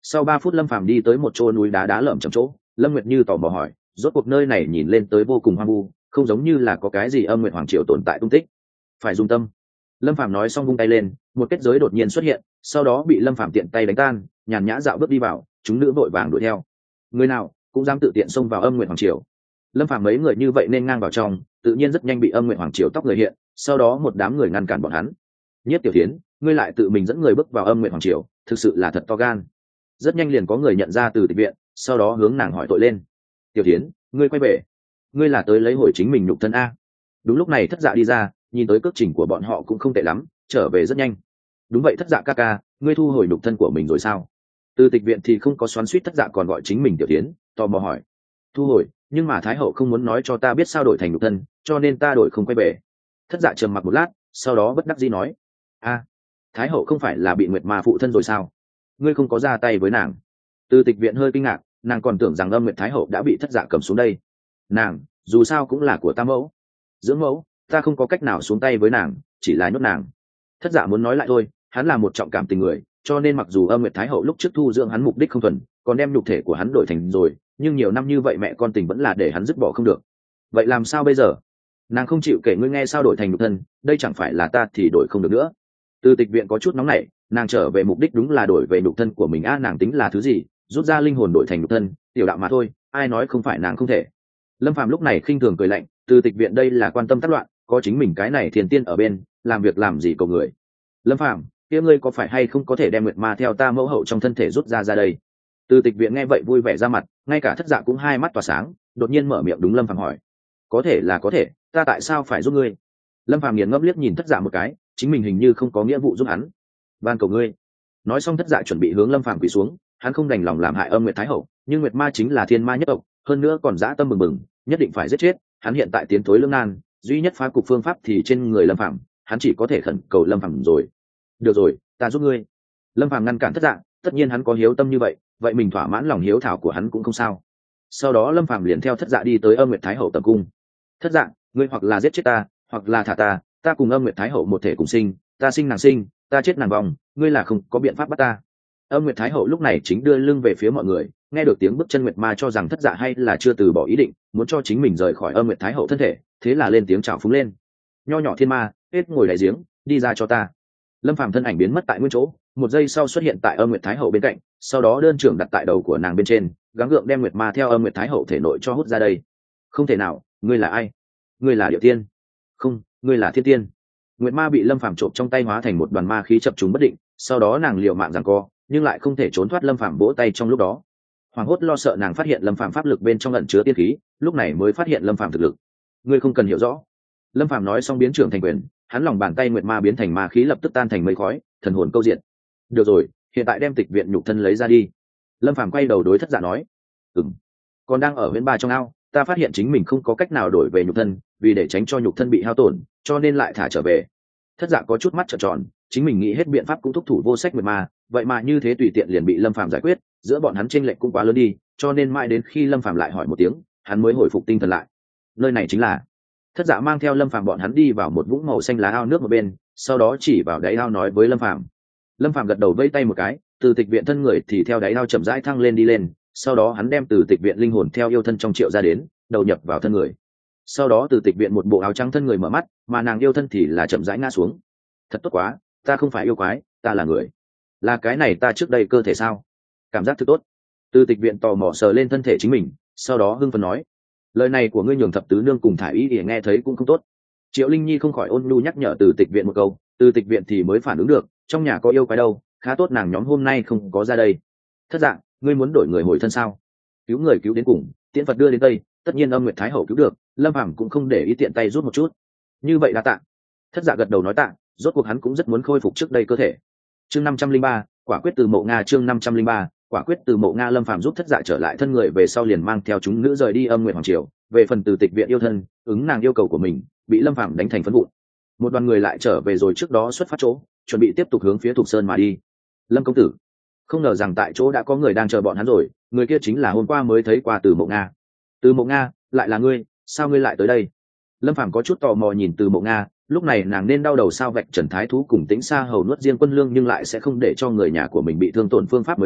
Sau ba phút lâm phàm đi tới một chỗ núi đá đá lởm chởm chỗ, lâm nguyệt như tò mò hỏi, rốt cuộc nơi này nhìn lên tới vô cùng hoang vu, không giống như là có cái gì âm nguyệt hoàng triều tồn tại tung tích. Phải dùng tâm. Lâm phàm nói xong vung tay lên, một kết giới đột nhiên xuất hiện, sau đó bị lâm phàm tiện tay đánh tan, nhàn nhã dạo bước đi vào, chúng nữ vội vàng đuổi theo. Người nào cũng dám tự tiện xông vào âm nguyệt hoàng triều. Lâm phàm mấy người như vậy nên ngang vào trong, tự nhiên rất nhanh bị âm nguyệt hoàng triều tóc người hiện, sau đó một đám người ngăn cản bọn hắn. Nhất Tiểu Thiến, ngươi lại tự mình dẫn người bước vào âm nguyệt hoàng triều, thực sự là thật to gan. Rất nhanh liền có người nhận ra từ tịch viện, sau đó hướng nàng hỏi tội lên. Tiểu Thiến, ngươi quay về, ngươi là tới lấy hồi chính mình nhục thân a? Đúng lúc này thất dạ đi ra, nhìn tới cước trình của bọn họ cũng không tệ lắm, trở về rất nhanh. Đúng vậy thất dạ ca ca, ngươi thu hồi nhục thân của mình rồi sao? Từ tịch viện thì không có xoắn xuýt thất dạ còn gọi chính mình Tiểu Thiến, tò mò hỏi. Thu hồi, nhưng mà thái hậu không muốn nói cho ta biết sao đổi thành nhục thân, cho nên ta đổi không quay về. Thất dạ trầm mặc một lát, sau đó bất đắc dĩ nói. A, thái hậu không phải là bị nguyệt ma phụ thân rồi sao? Ngươi không có ra tay với nàng? Từ tịch viện hơi kinh ngạc, nàng còn tưởng rằng âm nguyệt thái hậu đã bị thất dạ cầm xuống đây. Nàng dù sao cũng là của ta mẫu, dưỡng mẫu, ta không có cách nào xuống tay với nàng, chỉ là nhốt nàng. Thất dạ muốn nói lại thôi, hắn là một trọng cảm tình người, cho nên mặc dù âm nguyệt thái hậu lúc trước thu dưỡng hắn mục đích không thuần, còn đem nhục thể của hắn đổi thành rồi, nhưng nhiều năm như vậy mẹ con tình vẫn là để hắn dứt bỏ không được. Vậy làm sao bây giờ? Nàng không chịu kể ngươi nghe sao đổi thành nhục thân, đây chẳng phải là ta thì đổi không được nữa. Từ tịch viện có chút nóng nảy, nàng trở về mục đích đúng là đổi về nhục thân của mình a, nàng tính là thứ gì, rút ra linh hồn đổi thành nhục thân, tiểu đạo mà thôi, ai nói không phải nàng không thể. Lâm phàm lúc này khinh thường cười lạnh, từ tịch viện đây là quan tâm tác loạn, có chính mình cái này thiền tiên ở bên, làm việc làm gì cầu người. Lâm phàm, kia ngươi có phải hay không có thể đem nguyệt ma theo ta mẫu hậu trong thân thể rút ra ra đây? Từ tịch viện nghe vậy vui vẻ ra mặt, ngay cả thất dạ cũng hai mắt tỏa sáng, đột nhiên mở miệng đúng Lâm phàm hỏi. Có thể là có thể, ta tại sao phải giúp ngươi? Lâm phàm nghiền ngẫm liếc nhìn thất dạ một cái, chính mình hình như không có nghĩa vụ giúp hắn. Van cầu ngươi. Nói xong thất dạ chuẩn bị hướng Lâm phàm quỳ xuống, hắn không đành lòng làm hại âm nguyệt thái hậu, nhưng nguyệt ma chính là thiên ma nhất tộc, hơn nữa còn dã tâm bừng bừng, nhất định phải giết chết. Hắn hiện tại tiến thối lưỡng nan, duy nhất phá cục phương pháp thì trên người Lâm phàm, hắn chỉ có thể khẩn cầu Lâm phàm rồi. Được rồi, ta giúp ngươi. Lâm phàm ngăn cản thất dạ, tất nhiên hắn có hiếu tâm như vậy, vậy mình thỏa mãn lòng hiếu thảo của hắn cũng không sao. Sau đó Lâm phàm liền theo thất dạ đi tới âm nguyệt thái hậu tầm cung. Thất dạ, ngươi hoặc là giết chết ta, hoặc là thả ta, ta cùng âm nguyệt thái hậu một thể cùng sinh, ta sinh nàng sinh, ta chết nàng vong, ngươi là không có biện pháp bắt ta. Âm nguyệt thái hậu lúc này chính đưa lưng về phía mọi người, nghe được tiếng bước chân nguyệt ma cho rằng thất dạ hay là chưa từ bỏ ý định, muốn cho chính mình rời khỏi âm nguyệt thái hậu thân thể, thế là lên tiếng chào phúng lên. Nho nhỏ thiên ma, hết ngồi đại giếng, đi ra cho ta. Lâm phàm thân ảnh biến mất tại nguyên chỗ, một giây sau xuất hiện tại âm nguyệt thái hậu bên cạnh, sau đó đơn trưởng đặt tại đầu của nàng bên trên, gắng gượng đem nguyệt ma theo âm nguyệt thái hậu thể nội cho hút ra đây. Không thể nào, ngươi là ai? Ngươi là địa tiên? Không, ngươi là thiên tiên. Nguyệt ma bị lâm phàm trộm trong tay hóa thành một đoàn ma khí chập trùng bất định, sau đó nàng liều mạng giằng co, nhưng lại không thể trốn thoát lâm phàm vỗ tay trong lúc đó. Hoàng hốt lo sợ nàng phát hiện lâm phàm pháp lực bên trong ẩn chứa tiên khí, lúc này mới phát hiện lâm phàm thực lực. Ngươi không cần hiểu rõ. Lâm phàm nói xong biến trưởng thành quyền, hắn lòng bàn tay nguyệt ma biến thành ma khí lập tức tan thành mây khói, thần hồn câu diện. Được rồi, hiện tại đem tịch viện nhục thân lấy ra đi. Lâm phàm quay đầu đối thất dạ nói. Ừm. Còn đang ở huyện ba trong ao, ta phát hiện chính mình không có cách nào đổi về nhục thân, vì để tránh cho nhục thân bị hao tổn, cho nên lại thả trở về. Thất dạ có chút mắt trợn tròn, chính mình nghĩ hết biện pháp cũng thúc thủ vô sách nguyệt ma, vậy mà như thế tùy tiện liền bị lâm phàm giải quyết, giữa bọn hắn chênh lệch cũng quá lớn đi, cho nên mãi đến khi lâm phàm lại hỏi một tiếng, hắn mới hồi phục tinh thần lại. Nơi này chính là. Thất dạ mang theo lâm phàm bọn hắn đi vào một vũng màu xanh lá ao nước một bên, sau đó chỉ vào đáy ao nói với lâm phàm. Lâm phàm gật đầu vây tay một cái, từ tịch viện thân người thì theo đáy ao chậm rãi thăng lên đi lên, sau đó hắn đem từ tịch viện linh hồn theo yêu thân trong triệu ra đến, đầu nhập vào thân người. Sau đó từ tịch viện một bộ áo trắng thân người mở mắt, mà nàng yêu thân thì là chậm rãi ngã xuống. Thật tốt quá, ta không phải yêu quái, ta là người. Là cái này ta trước đây cơ thể sao? Cảm giác thật tốt. Từ tịch viện tò mò sờ lên thân thể chính mình, sau đó hưng phấn nói. Lời này của ngươi nhường thập tứ nương cùng thả ý để nghe thấy cũng không tốt. Triệu Linh Nhi không khỏi ôn nhu nhắc nhở từ tịch viện một câu, từ tịch viện thì mới phản ứng được, trong nhà có yêu quái đâu, khá tốt nàng nhóm hôm nay không có ra đây. Thất dạng, ngươi muốn đổi người hồi thân sao? Cứu người cứu đến cùng, tiễn Phật đưa đến tây, tất nhiên âm nguyệt thái hậu cứu được, lâm phàm cũng không để ý tiện tay rút một chút. Như vậy đã tạ. Thất dạ gật đầu nói tạ, rốt cuộc hắn cũng rất muốn khôi phục trước đây cơ thể. Chương năm trăm linh ba, quả quyết từ mộ Nga. Chương năm trăm linh ba, quả quyết từ mộ Nga. Lâm phàm giúp thất dạ trở lại thân người về sau liền mang theo chúng nữ rời đi âm nguyệt hoàng triều. Về phần từ tịch viện yêu thân, ứng nàng yêu cầu của mình, bị lâm phàm đánh thành phấn vụn. Một đoàn người lại trở về rồi trước đó xuất phát chỗ, chuẩn bị tiếp tục hướng phía Thục Sơn mà đi. Lâm công tử, không ngờ rằng tại chỗ đã có người đang chờ bọn hắn rồi, người kia chính là hôm qua mới thấy qua từ mộ Nga. Từ mộ Nga, lại là ngươi, sao ngươi lại tới đây? Lâm phàm có chút tò mò nhìn từ mộ Nga, lúc này nàng nên đau đầu sao vạch trần thái thú cùng tính xa hầu nuốt riêng quân lương nhưng lại sẽ không để cho người nhà của mình bị thương tổn phương pháp mới đúng,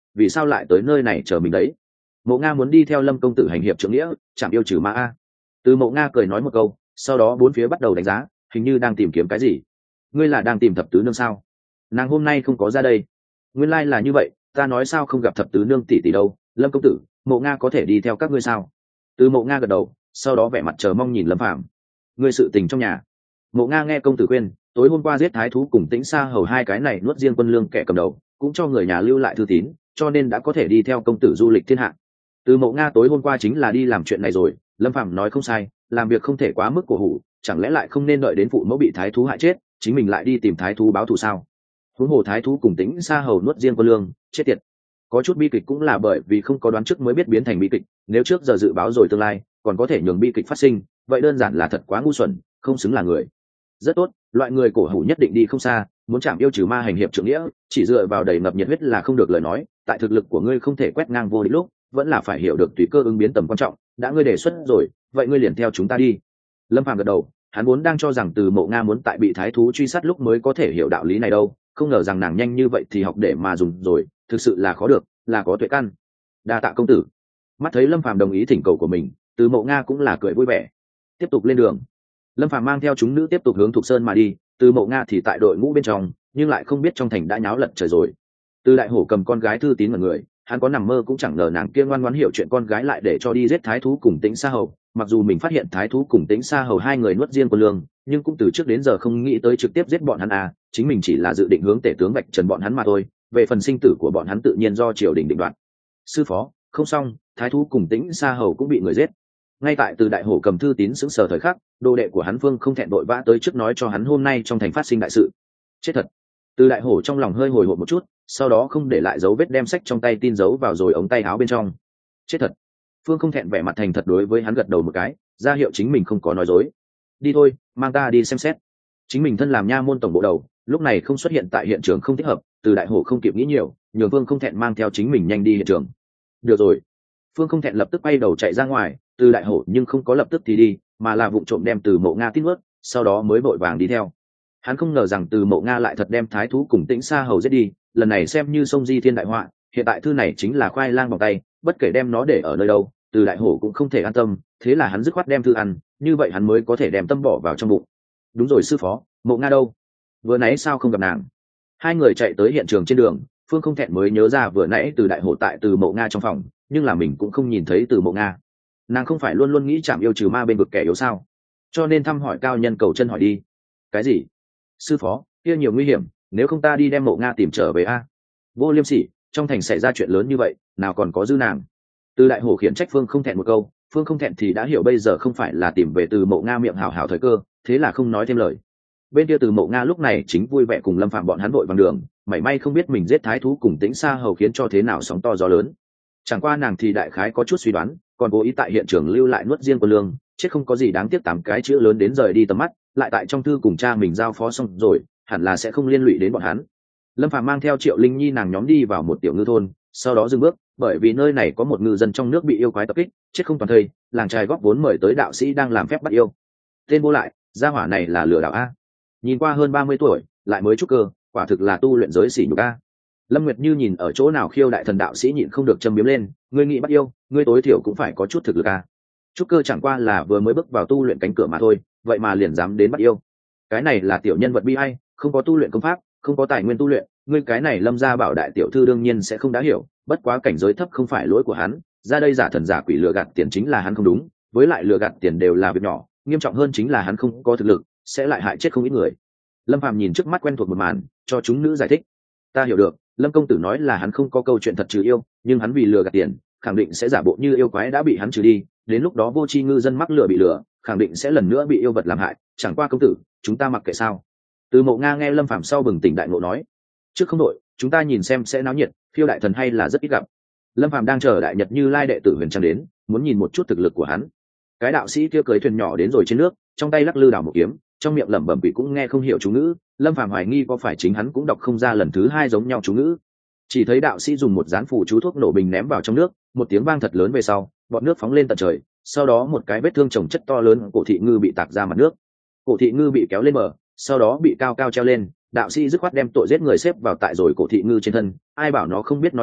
vì sao lại tới nơi này chờ mình đấy? Mộ Nga muốn đi theo Lâm công tử hành hiệp trượng nghĩa, chạm yêu trừ ma a. Từ Mộ Nga cười nói một câu, sau đó bốn phía bắt đầu đánh giá, hình như đang tìm kiếm cái gì. Ngươi là đang tìm thập tứ nương sao? Nàng hôm nay không có ra đây. Nguyên lai là như vậy, ta nói sao không gặp thập tứ nương tỷ tỷ đâu. Lâm công tử, Mộ Nga có thể đi theo các ngươi sao? Từ Mộ Nga gật đầu, sau đó vẻ mặt chờ mong nhìn Lâm Phàm. Ngươi sự tình trong nhà. Mộ Nga nghe công tử khuyên, tối hôm qua giết thái thú cùng Tĩnh Sa hầu hai cái này nuốt riêng quân lương kẻ cầm đầu, cũng cho người nhà lưu lại thư tín, cho nên đã có thể đi theo công tử du lịch thiên hạ. Từ Mộ Nga tối hôm qua chính là đi làm chuyện này rồi. Lâm Phàm nói không sai, làm việc không thể quá mức cổ hủ, chẳng lẽ lại không nên đợi đến phụ mẫu bị thái thú hại chết, chính mình lại đi tìm thái thú báo thù sao? Huống hồ thái thú cùng Tĩnh Sa hầu nuốt riêng quân lương, chết tiệt. Có chút bi kịch cũng là bởi vì không có đoán trước mới biết biến thành bi kịch, nếu trước giờ dự báo rồi tương lai, còn có thể nhường bi kịch phát sinh, vậy đơn giản là thật quá ngu xuẩn, không xứng là người. Rất tốt, loại người cổ hủ nhất định đi không xa, muốn chạm yêu trừ ma hành hiệp trượng nghĩa, chỉ dựa vào đầy ngập nhiệt huyết là không được lời nói, tại thực lực của ngươi không thể quét ngang vô địch lúc, vẫn là phải hiểu được tùy cơ ứng biến tầm quan trọng, đã ngươi đề xuất rồi, vậy ngươi liền theo chúng ta đi. Lâm Phàm gật đầu, hắn vốn đang cho rằng Từ Mộ Nga muốn tại bị thái thú truy sát lúc mới có thể hiểu đạo lý này đâu, không ngờ rằng nàng nhanh như vậy thì học để mà dùng rồi, thực sự là khó được, là có tuệ căn. Đa tạ công tử. Mắt thấy Lâm Phàm đồng ý thỉnh cầu của mình, Từ Mộ Nga cũng là cười vui vẻ. Tiếp tục lên đường. Lâm Phàm mang theo chúng nữ tiếp tục hướng Thục Sơn mà đi, Từ Mộ Nga thì tại đội ngũ bên trong, nhưng lại không biết trong thành đã nháo lật trời rồi. Từ Đại Hổ cầm con gái thư tín mọi người, hắn có nằm mơ cũng chẳng ngờ nàng kia ngoan ngoãn hiểu chuyện con gái lại để cho đi giết thái thú cùng Tĩnh Sa hầu. Mặc dù mình phát hiện thái thú cùng Tĩnh Sa hầu hai người nuốt riêng quân lương, nhưng cũng từ trước đến giờ không nghĩ tới trực tiếp giết bọn hắn à, chính mình chỉ là dự định hướng tể tướng vạch trần bọn hắn mà thôi, về phần sinh tử của bọn hắn tự nhiên do triều đình định đoạt. Sư phó, không xong, thái thú cùng Tĩnh Sa hầu cũng bị người giết. Ngay tại Từ Đại Hổ cầm thư tín sững sờ thời khắc, đồ đệ của hắn Phương không thẹn đội vã tới trước nói cho hắn hôm nay trong thành phát sinh đại sự. Chết thật. Từ Đại Hổ trong lòng hơi hồi hộp một chút, sau đó không để lại dấu vết đem sách trong tay tin giấu vào rồi ống tay áo bên trong. Chết thật. Phương không thẹn vẻ mặt thành thật đối với hắn gật đầu một cái, ra hiệu chính mình không có nói dối. Đi thôi, mang ta đi xem xét. Chính mình thân làm nha môn tổng bộ đầu, lúc này không xuất hiện tại hiện trường không thích hợp, Từ Đại Hổ không kịp nghĩ nhiều, nhường Phương không thẹn mang theo chính mình nhanh đi hiện trường. Được rồi. Phương không thẹn lập tức quay đầu chạy ra ngoài, Từ Đại Hổ nhưng không có lập tức thì đi, mà là vụng trộm đem Từ Mộ Nga tin nuốt, sau đó mới vội vàng đi theo. Hắn không ngờ rằng Từ Mộ Nga lại thật đem thái thú cùng Tĩnh Sa hầu giết đi, lần này xem như sông di thiên đại họa, hiện tại thư này chính là khoai lang bằng tay, bất kể đem nó để ở nơi đâu, Từ Đại Hổ cũng không thể an tâm, thế là hắn dứt khoát đem thư ăn, như vậy hắn mới có thể đem tâm bỏ vào trong bụng. Đúng rồi sư phó, Mộ Nga đâu? Vừa nãy sao không gặp nàng? Hai người chạy tới hiện trường trên đường, Phương không thẹn mới nhớ ra vừa nãy Từ Đại Hổ tại Từ Mộ Nga trong phòng, nhưng là mình cũng không nhìn thấy Từ Mộ Nga. Nàng không phải luôn luôn nghĩ chạm yêu trừ ma bên vực kẻ yếu sao? Cho nên thăm hỏi cao nhân cầu chân hỏi đi. Cái gì? Sư phó, kia nhiều nguy hiểm, nếu không ta đi đem Mộ Nga tìm trở về a. Vô liêm sỉ, trong thành xảy ra chuyện lớn như vậy, nào còn có dư nàng. Từ Đại Hổ khiển trách Phương không thẹn một câu, Phương không thẹn thì đã hiểu bây giờ không phải là tìm về Từ Mộ Nga miệng hảo hảo thời cơ, thế là không nói thêm lời. Bên kia Từ Mộ Nga lúc này chính vui vẻ cùng Lâm Phạm bọn hắn vội vàng đường, mảy may không biết mình giết thái thú cùng Tĩnh Sa hầu khiến cho thế nào sóng to gió lớn. Chẳng qua nàng thì đại khái có chút suy đoán, còn cố ý tại hiện trường lưu lại nuốt riêng quân lương, chết không có gì đáng tiếc, tám cái chữ lớn đến rời đi tầm mắt, lại tại trong thư cùng cha mình giao phó xong rồi, hẳn là sẽ không liên lụy đến bọn hắn. Lâm Phàm mang theo Triệu Linh Nhi nàng nhóm đi vào một tiểu ngư thôn, sau đó dừng bước, bởi vì nơi này có một ngư dân trong nước bị yêu quái tập kích, chết không toàn thây, làng trai góp vốn mời tới đạo sĩ đang làm phép bắt yêu. Tên vô lại, gia hỏa này là lừa đảo a. Nhìn qua hơn ba mươi tuổi, lại mới trúc cơ, quả thực là tu luyện giới xỉ nhục a. Lâm Nguyệt Như nhìn ở chỗ nào khiêu đại thần đạo sĩ nhịn không được châm biếm lên, ngươi nghĩ bắt yêu, ngươi tối thiểu cũng phải có chút thực lực a. Trúc cơ chẳng qua là vừa mới bước vào tu luyện cánh cửa mà thôi, vậy mà liền dám đến bắt yêu. Cái này là tiểu nhân vật bi ai, không có tu luyện công pháp, không có tài nguyên tu luyện, ngươi cái này Lâm gia bảo đại tiểu thư đương nhiên sẽ không đã hiểu, bất quá cảnh giới thấp không phải lỗi của hắn, ra đây giả thần giả quỷ lừa gạt tiền chính là hắn không đúng, với lại lừa gạt tiền đều là việc nhỏ, nghiêm trọng hơn chính là hắn không có thực lực, sẽ lại hại chết không ít người. Lâm Phàm nhìn trước mắt quen thuộc một màn, cho chúng nữ giải thích. Ta hiểu được, Lâm công tử nói là hắn không có câu chuyện thật trừ yêu, nhưng hắn vì lừa gạt tiền, khẳng định sẽ giả bộ như yêu quái đã bị hắn trừ đi, đến lúc đó vô tri ngư dân mắc lừa bị lừa, khẳng định sẽ lần nữa bị yêu vật làm hại, chẳng qua công tử, chúng ta mặc kệ sao? Từ Mộ Nga nghe Lâm Phàm sau bừng tỉnh đại ngộ nói, trước không đội, chúng ta nhìn xem sẽ náo nhiệt, phiêu đại thần hay là rất ít gặp. Lâm Phàm đang chờ đại nhật Như Lai đệ tử Huyền Trang đến, muốn nhìn một chút thực lực của hắn. Cái đạo sĩ kia cưỡi thuyền nhỏ đến rồi trên nước, trong tay lắc lư đảo một kiếm, trong miệng lẩm bẩm bị cũng nghe không hiểu chú ngữ. Lâm Phàm hoài nghi có phải chính hắn cũng đọc không ra lần thứ hai giống nhau chú ngữ. Chỉ thấy đạo sĩ dùng một dán phù chú thuốc nổ bình ném vào trong nước, một tiếng vang thật lớn về sau, bọt nước phóng lên tận trời, sau đó một cái vết thương chồng chất to lớn cổ thị ngư bị tạc ra mặt nước. Cổ thị ngư bị kéo lên bờ, sau đó bị cao cao treo lên, đạo sĩ dứt khoát đem tội giết người xếp vào tại rồi cổ thị ngư trên thân, ai bảo nó không biết nói chuyện,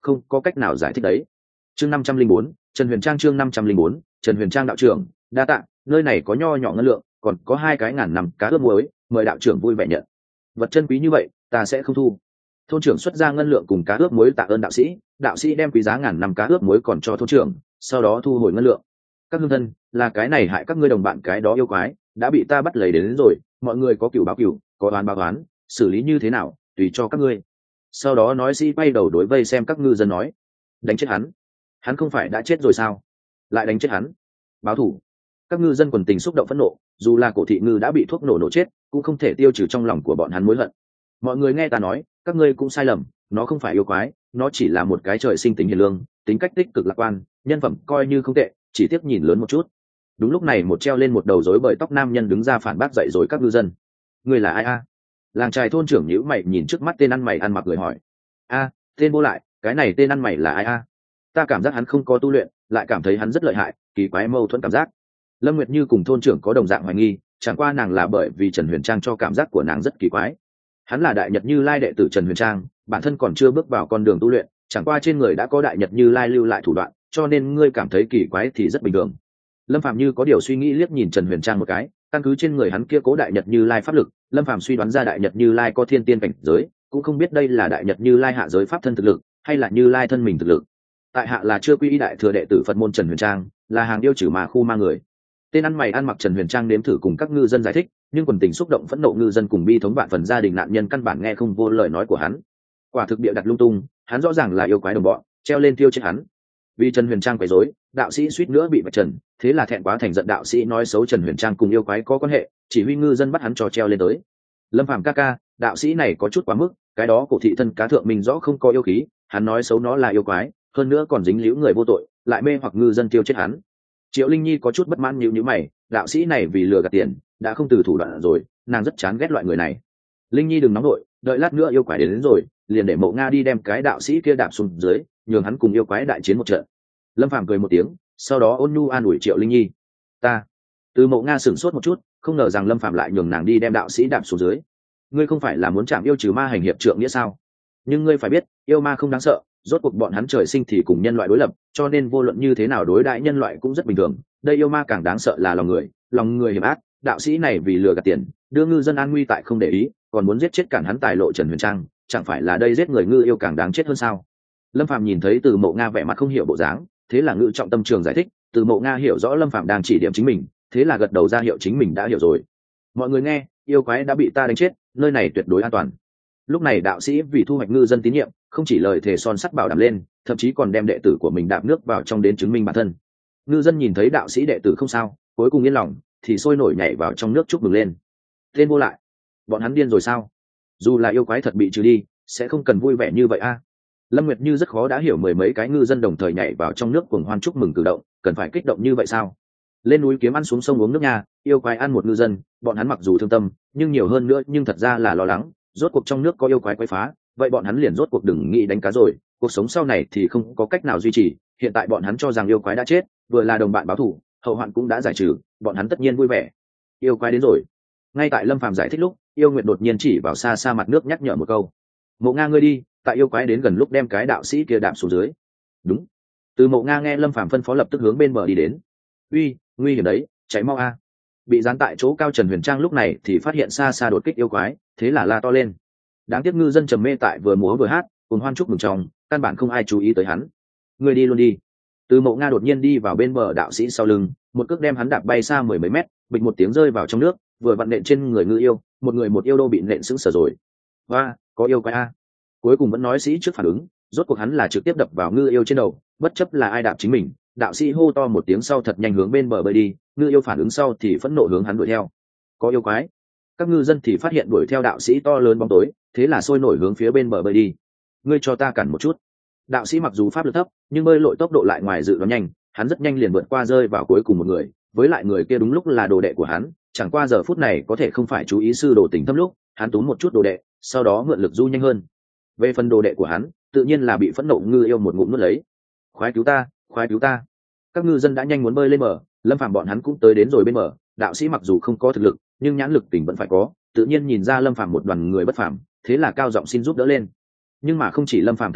không có cách nào giải thích đấy. Chương năm trăm linh bốn, Trần Huyền Trang chương năm trăm linh bốn, Trần Huyền Trang đạo trưởng, đa tạ, nơi này có nho nhỏ ngân lượng, còn có hai cái ngàn nằm cá ướp muối, mời đạo trưởng vui vẻ nhận. Vật chân quý như vậy, ta sẽ không thu. Thôn trưởng xuất ra ngân lượng cùng cá ướp muối tạ ơn đạo sĩ, đạo sĩ đem quý giá ngàn năm cá ướp muối còn cho thôn trưởng, sau đó thu hồi ngân lượng. Các hương thân, là cái này hại các ngươi đồng bạn cái đó yêu quái, đã bị ta bắt lấy đến, đến rồi, mọi người có cửu báo cửu, có oán báo oán, xử lý như thế nào, tùy cho các ngươi. Sau đó nói sĩ bay đầu đối vây xem các ngư dân nói, đánh chết hắn, hắn không phải đã chết rồi sao, lại đánh chết hắn, báo thủ. Các ngư dân quần tình xúc động phẫn nộ, dù là cổ thị ngư đã bị thuốc nổ nổ chết cũng không thể tiêu trừ trong lòng của bọn hắn mối hận. Mọi người nghe ta nói, các ngươi cũng sai lầm, nó không phải yêu quái, nó chỉ là một cái trời sinh tính hiền lương, tính cách tích cực lạc quan, nhân phẩm coi như không tệ, chỉ tiếc nhìn lớn một chút. Đúng lúc này một treo lên một đầu rối bời tóc nam nhân đứng ra phản bác dậy rồi các ngư dân. Ngươi là ai a? Làng trài thôn trưởng nhíu mày nhìn trước mắt tên ăn mày ăn mặc người hỏi. A, tên vô lại, cái này tên ăn mày là ai a? Ta cảm giác hắn không có tu luyện, lại cảm thấy hắn rất lợi hại, kỳ quái mâu thuẫn cảm giác. Lâm Nguyệt Như cùng thôn trưởng có đồng dạng hoài nghi, chẳng qua nàng là bởi vì Trần Huyền Trang cho cảm giác của nàng rất kỳ quái. Hắn là Đại Nhật Như Lai đệ tử Trần Huyền Trang, bản thân còn chưa bước vào con đường tu luyện, chẳng qua trên người đã có Đại Nhật Như Lai lưu lại thủ đoạn, cho nên ngươi cảm thấy kỳ quái thì rất bình thường. Lâm Phàm như có điều suy nghĩ liếc nhìn Trần Huyền Trang một cái, căn cứ trên người hắn kia cố Đại Nhật Như Lai pháp lực, Lâm Phàm suy đoán ra Đại Nhật Như Lai có thiên tiên cảnh giới, cũng không biết đây là Đại Nhật Như Lai hạ giới pháp thân thực lực, hay là Như Lai thân mình thực lực. Tại hạ là chưa quy y đại thừa đệ tử Phật môn Trần Huyền Trang, là hàng yêu trừ mà khu ma người. Tên ăn mày ăn mặc Trần Huyền Trang nếm thử cùng các ngư dân giải thích, nhưng quần tình xúc động phẫn nộ ngư dân cùng bi thống vạn phần gia đình nạn nhân căn bản nghe không vô lời nói của hắn. Quả thực bịa đặt lung tung, hắn rõ ràng là yêu quái đồng bọn, treo lên tiêu chết hắn. Vì Trần Huyền Trang quấy rối, đạo sĩ suýt nữa bị vạch trần, thế là thẹn quá thành giận đạo sĩ nói xấu Trần Huyền Trang cùng yêu quái có quan hệ, chỉ huy ngư dân bắt hắn cho treo lên tới. Lâm Phàm ca ca, đạo sĩ này có chút quá mức, cái đó cổ thị thân cá thượng mình rõ không có yêu khí, hắn nói xấu nó là yêu quái, hơn nữa còn dính líu người vô tội, lại mê hoặc ngư dân tiêu chết hắn. Triệu Linh Nhi có chút bất mãn nhíu nhíu mày, đạo sĩ này vì lừa gạt tiền, đã không từ thủ đoạn rồi, nàng rất chán ghét loại người này. Linh Nhi đừng nóng nổi, đợi lát nữa yêu quái đến, đến rồi, liền để Mộ Nga đi đem cái đạo sĩ kia đạp xuống dưới, nhường hắn cùng yêu quái đại chiến một trận. Lâm Phàm cười một tiếng, sau đó ôn nhu an ủi Triệu Linh Nhi. Ta. Từ Mộ Nga sửng sốt một chút, không ngờ rằng Lâm Phàm lại nhường nàng đi đem đạo sĩ đạp xuống dưới. Ngươi không phải là muốn chạm yêu trừ ma hành hiệp trượng nghĩa sao? Nhưng ngươi phải biết, yêu ma không đáng sợ, rốt cuộc bọn hắn trời sinh thì cùng nhân loại đối lập, cho nên vô luận như thế nào đối đãi nhân loại cũng rất bình thường. Đây yêu ma càng đáng sợ là lòng người, lòng người hiểm ác. Đạo sĩ này vì lừa gạt tiền, đưa ngư dân an nguy tại không để ý, còn muốn giết chết cản hắn tài lộ Trần Huyền Trang, chẳng phải là đây giết người ngư yêu càng đáng chết hơn sao? Lâm Phàm nhìn thấy Từ Mộ Nga vẻ mặt không hiểu bộ dáng, thế là ngự trọng tâm trường giải thích. Từ Mộ Nga hiểu rõ Lâm Phàm đang chỉ điểm chính mình, thế là gật đầu ra hiệu chính mình đã hiểu rồi. Mọi người nghe, yêu quái đã bị ta đánh chết, nơi này tuyệt đối an toàn. Lúc này đạo sĩ vì thu hoạch ngư dân tín nhiệm, không chỉ lời thề son sắt bảo đảm lên, thậm chí còn đem đệ tử của mình đạp nước vào trong đến chứng minh bản thân. Ngư dân nhìn thấy đạo sĩ đệ tử không sao, cuối cùng yên lòng, thì sôi nổi nhảy vào trong nước chúc mừng lên. Tên vô lại, bọn hắn điên rồi sao? Dù là yêu quái thật bị trừ đi, sẽ không cần vui vẻ như vậy a. Lâm Nguyệt Như rất khó đã hiểu mười mấy cái ngư dân đồng thời nhảy vào trong nước cuồng hoan chúc mừng cử động, cần phải kích động như vậy sao? Lên núi kiếm ăn xuống sông uống nước nha, yêu quái ăn một ngư dân, bọn hắn mặc dù thương tâm, nhưng nhiều hơn nữa nhưng thật ra là lo lắng, rốt cuộc trong nước có yêu quái quấy phá, vậy bọn hắn liền rốt cuộc đừng nghĩ đánh cá rồi, cuộc sống sau này thì không có cách nào duy trì. Hiện tại bọn hắn cho rằng yêu quái đã chết, vừa là đồng bạn báo thù, hậu hoạn cũng đã giải trừ, bọn hắn tất nhiên vui vẻ. Yêu quái đến rồi. Ngay tại Lâm Phàm giải thích lúc, Yêu Nguyệt đột nhiên chỉ vào xa xa mặt nước nhắc nhở một câu. Mộ Nga ngươi đi, tại yêu quái đến gần lúc đem cái đạo sĩ kia đạp xuống dưới. Đúng. Từ Mộ Nga nghe Lâm Phàm phân phó lập tức hướng bên bờ đi đến. Uy, nguy hiểm đấy, cháy mau a. Bị dán tại chỗ cao Trần Huyền Trang lúc này thì phát hiện xa xa đột kích yêu quái, thế là la to lên. Đáng tiếc ngư dân trầm mê tại vừa múa vừa hát, cùng hoan chúc mừng trong, căn bản không ai chú ý tới hắn. Ngươi đi luôn đi. Từ Mộ Nga đột nhiên đi vào bên bờ đạo sĩ sau lưng, một cước đem hắn đạp bay xa mười mấy mét, bịch một tiếng rơi vào trong nước, vừa vặn nện trên người ngư yêu, một người một yêu đô bị nện sững sờ rồi. Và, có yêu quái a. Cuối cùng vẫn nói sĩ trước phản ứng, rốt cuộc hắn là trực tiếp đập vào ngư yêu trên đầu, bất chấp là ai đạp chính mình. Đạo sĩ hô to một tiếng sau thật nhanh hướng bên bờ bơi đi, ngư yêu phản ứng sau thì phẫn nộ hướng hắn đuổi theo. Có yêu quái. Các ngư dân thì phát hiện đuổi theo đạo sĩ to lớn bóng tối, thế là sôi nổi hướng phía bên bờ bơi đi. Ngươi cho ta cản một chút. Đạo sĩ mặc dù pháp lực thấp, nhưng bơi lội tốc độ lại ngoài dự đoán nhanh, hắn rất nhanh liền vượt qua rơi vào cuối cùng một người, với lại người kia đúng lúc là đồ đệ của hắn, chẳng qua giờ phút này có thể không phải chú ý sư đồ tình thâm lúc, hắn túm một chút đồ đệ, sau đó mượn lực du nhanh hơn. Về phần đồ đệ của hắn, tự nhiên là bị phẫn nộ ngư yêu một ngụm nuốt lấy. Khoái cứu ta, khoái cứu ta. Các ngư dân đã nhanh muốn bơi lên bờ, Lâm Phàm bọn hắn cũng tới đến rồi bên bờ, đạo sĩ mặc dù không có thực lực, nhưng nhãn lực tỉnh vẫn phải có, tự nhiên nhìn ra Lâm Phàm một đoàn người bất phàm, thế là cao giọng xin giúp đỡ lên. Nhưng mà không chỉ Lâm Phàm thờ ơ,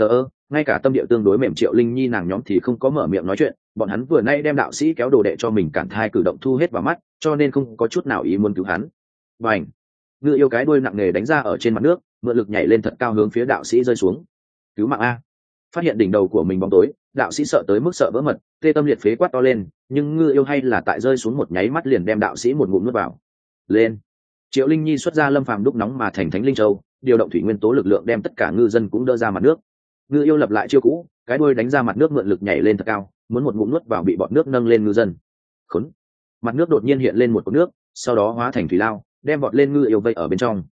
ngay cả tâm địa tương đối mềm Triệu Linh Nhi nàng nhóm thì không có mở miệng nói chuyện, bọn hắn vừa nay đem đạo sĩ kéo đồ đệ cho mình cản thai cử động thu hết vào mắt, cho nên không có chút nào ý muốn cứu hắn. Bành! Ngư yêu cái đuôi nặng nề đánh ra ở trên mặt nước, mượn lực nhảy lên thật cao hướng phía đạo sĩ rơi xuống. Cứu mạng a! Phát hiện đỉnh đầu của mình bóng tối, đạo sĩ sợ tới mức sợ vỡ mật, tê tâm liệt phế quát to lên, nhưng ngư yêu hay là tại rơi xuống một nháy mắt liền đem đạo sĩ một ngụm nuốt vào. Lên! Triệu Linh Nhi xuất ra lâm phàm đúc nóng mà thành thánh linh châu, điều động thủy nguyên tố lực lượng đem tất cả ngư dân cũng đỡ ra mặt nước. Ngư yêu lập lại chiêu cũ, cái đuôi đánh ra mặt nước mượn lực nhảy lên thật cao, muốn một ngụm nuốt vào bị bọn nước nâng lên ngư dân. Khốn! Mặt nước đột nhiên hiện lên một cột nước, sau đó hóa thành thủy lao, đem bọn lên ngư yêu vây ở bên trong.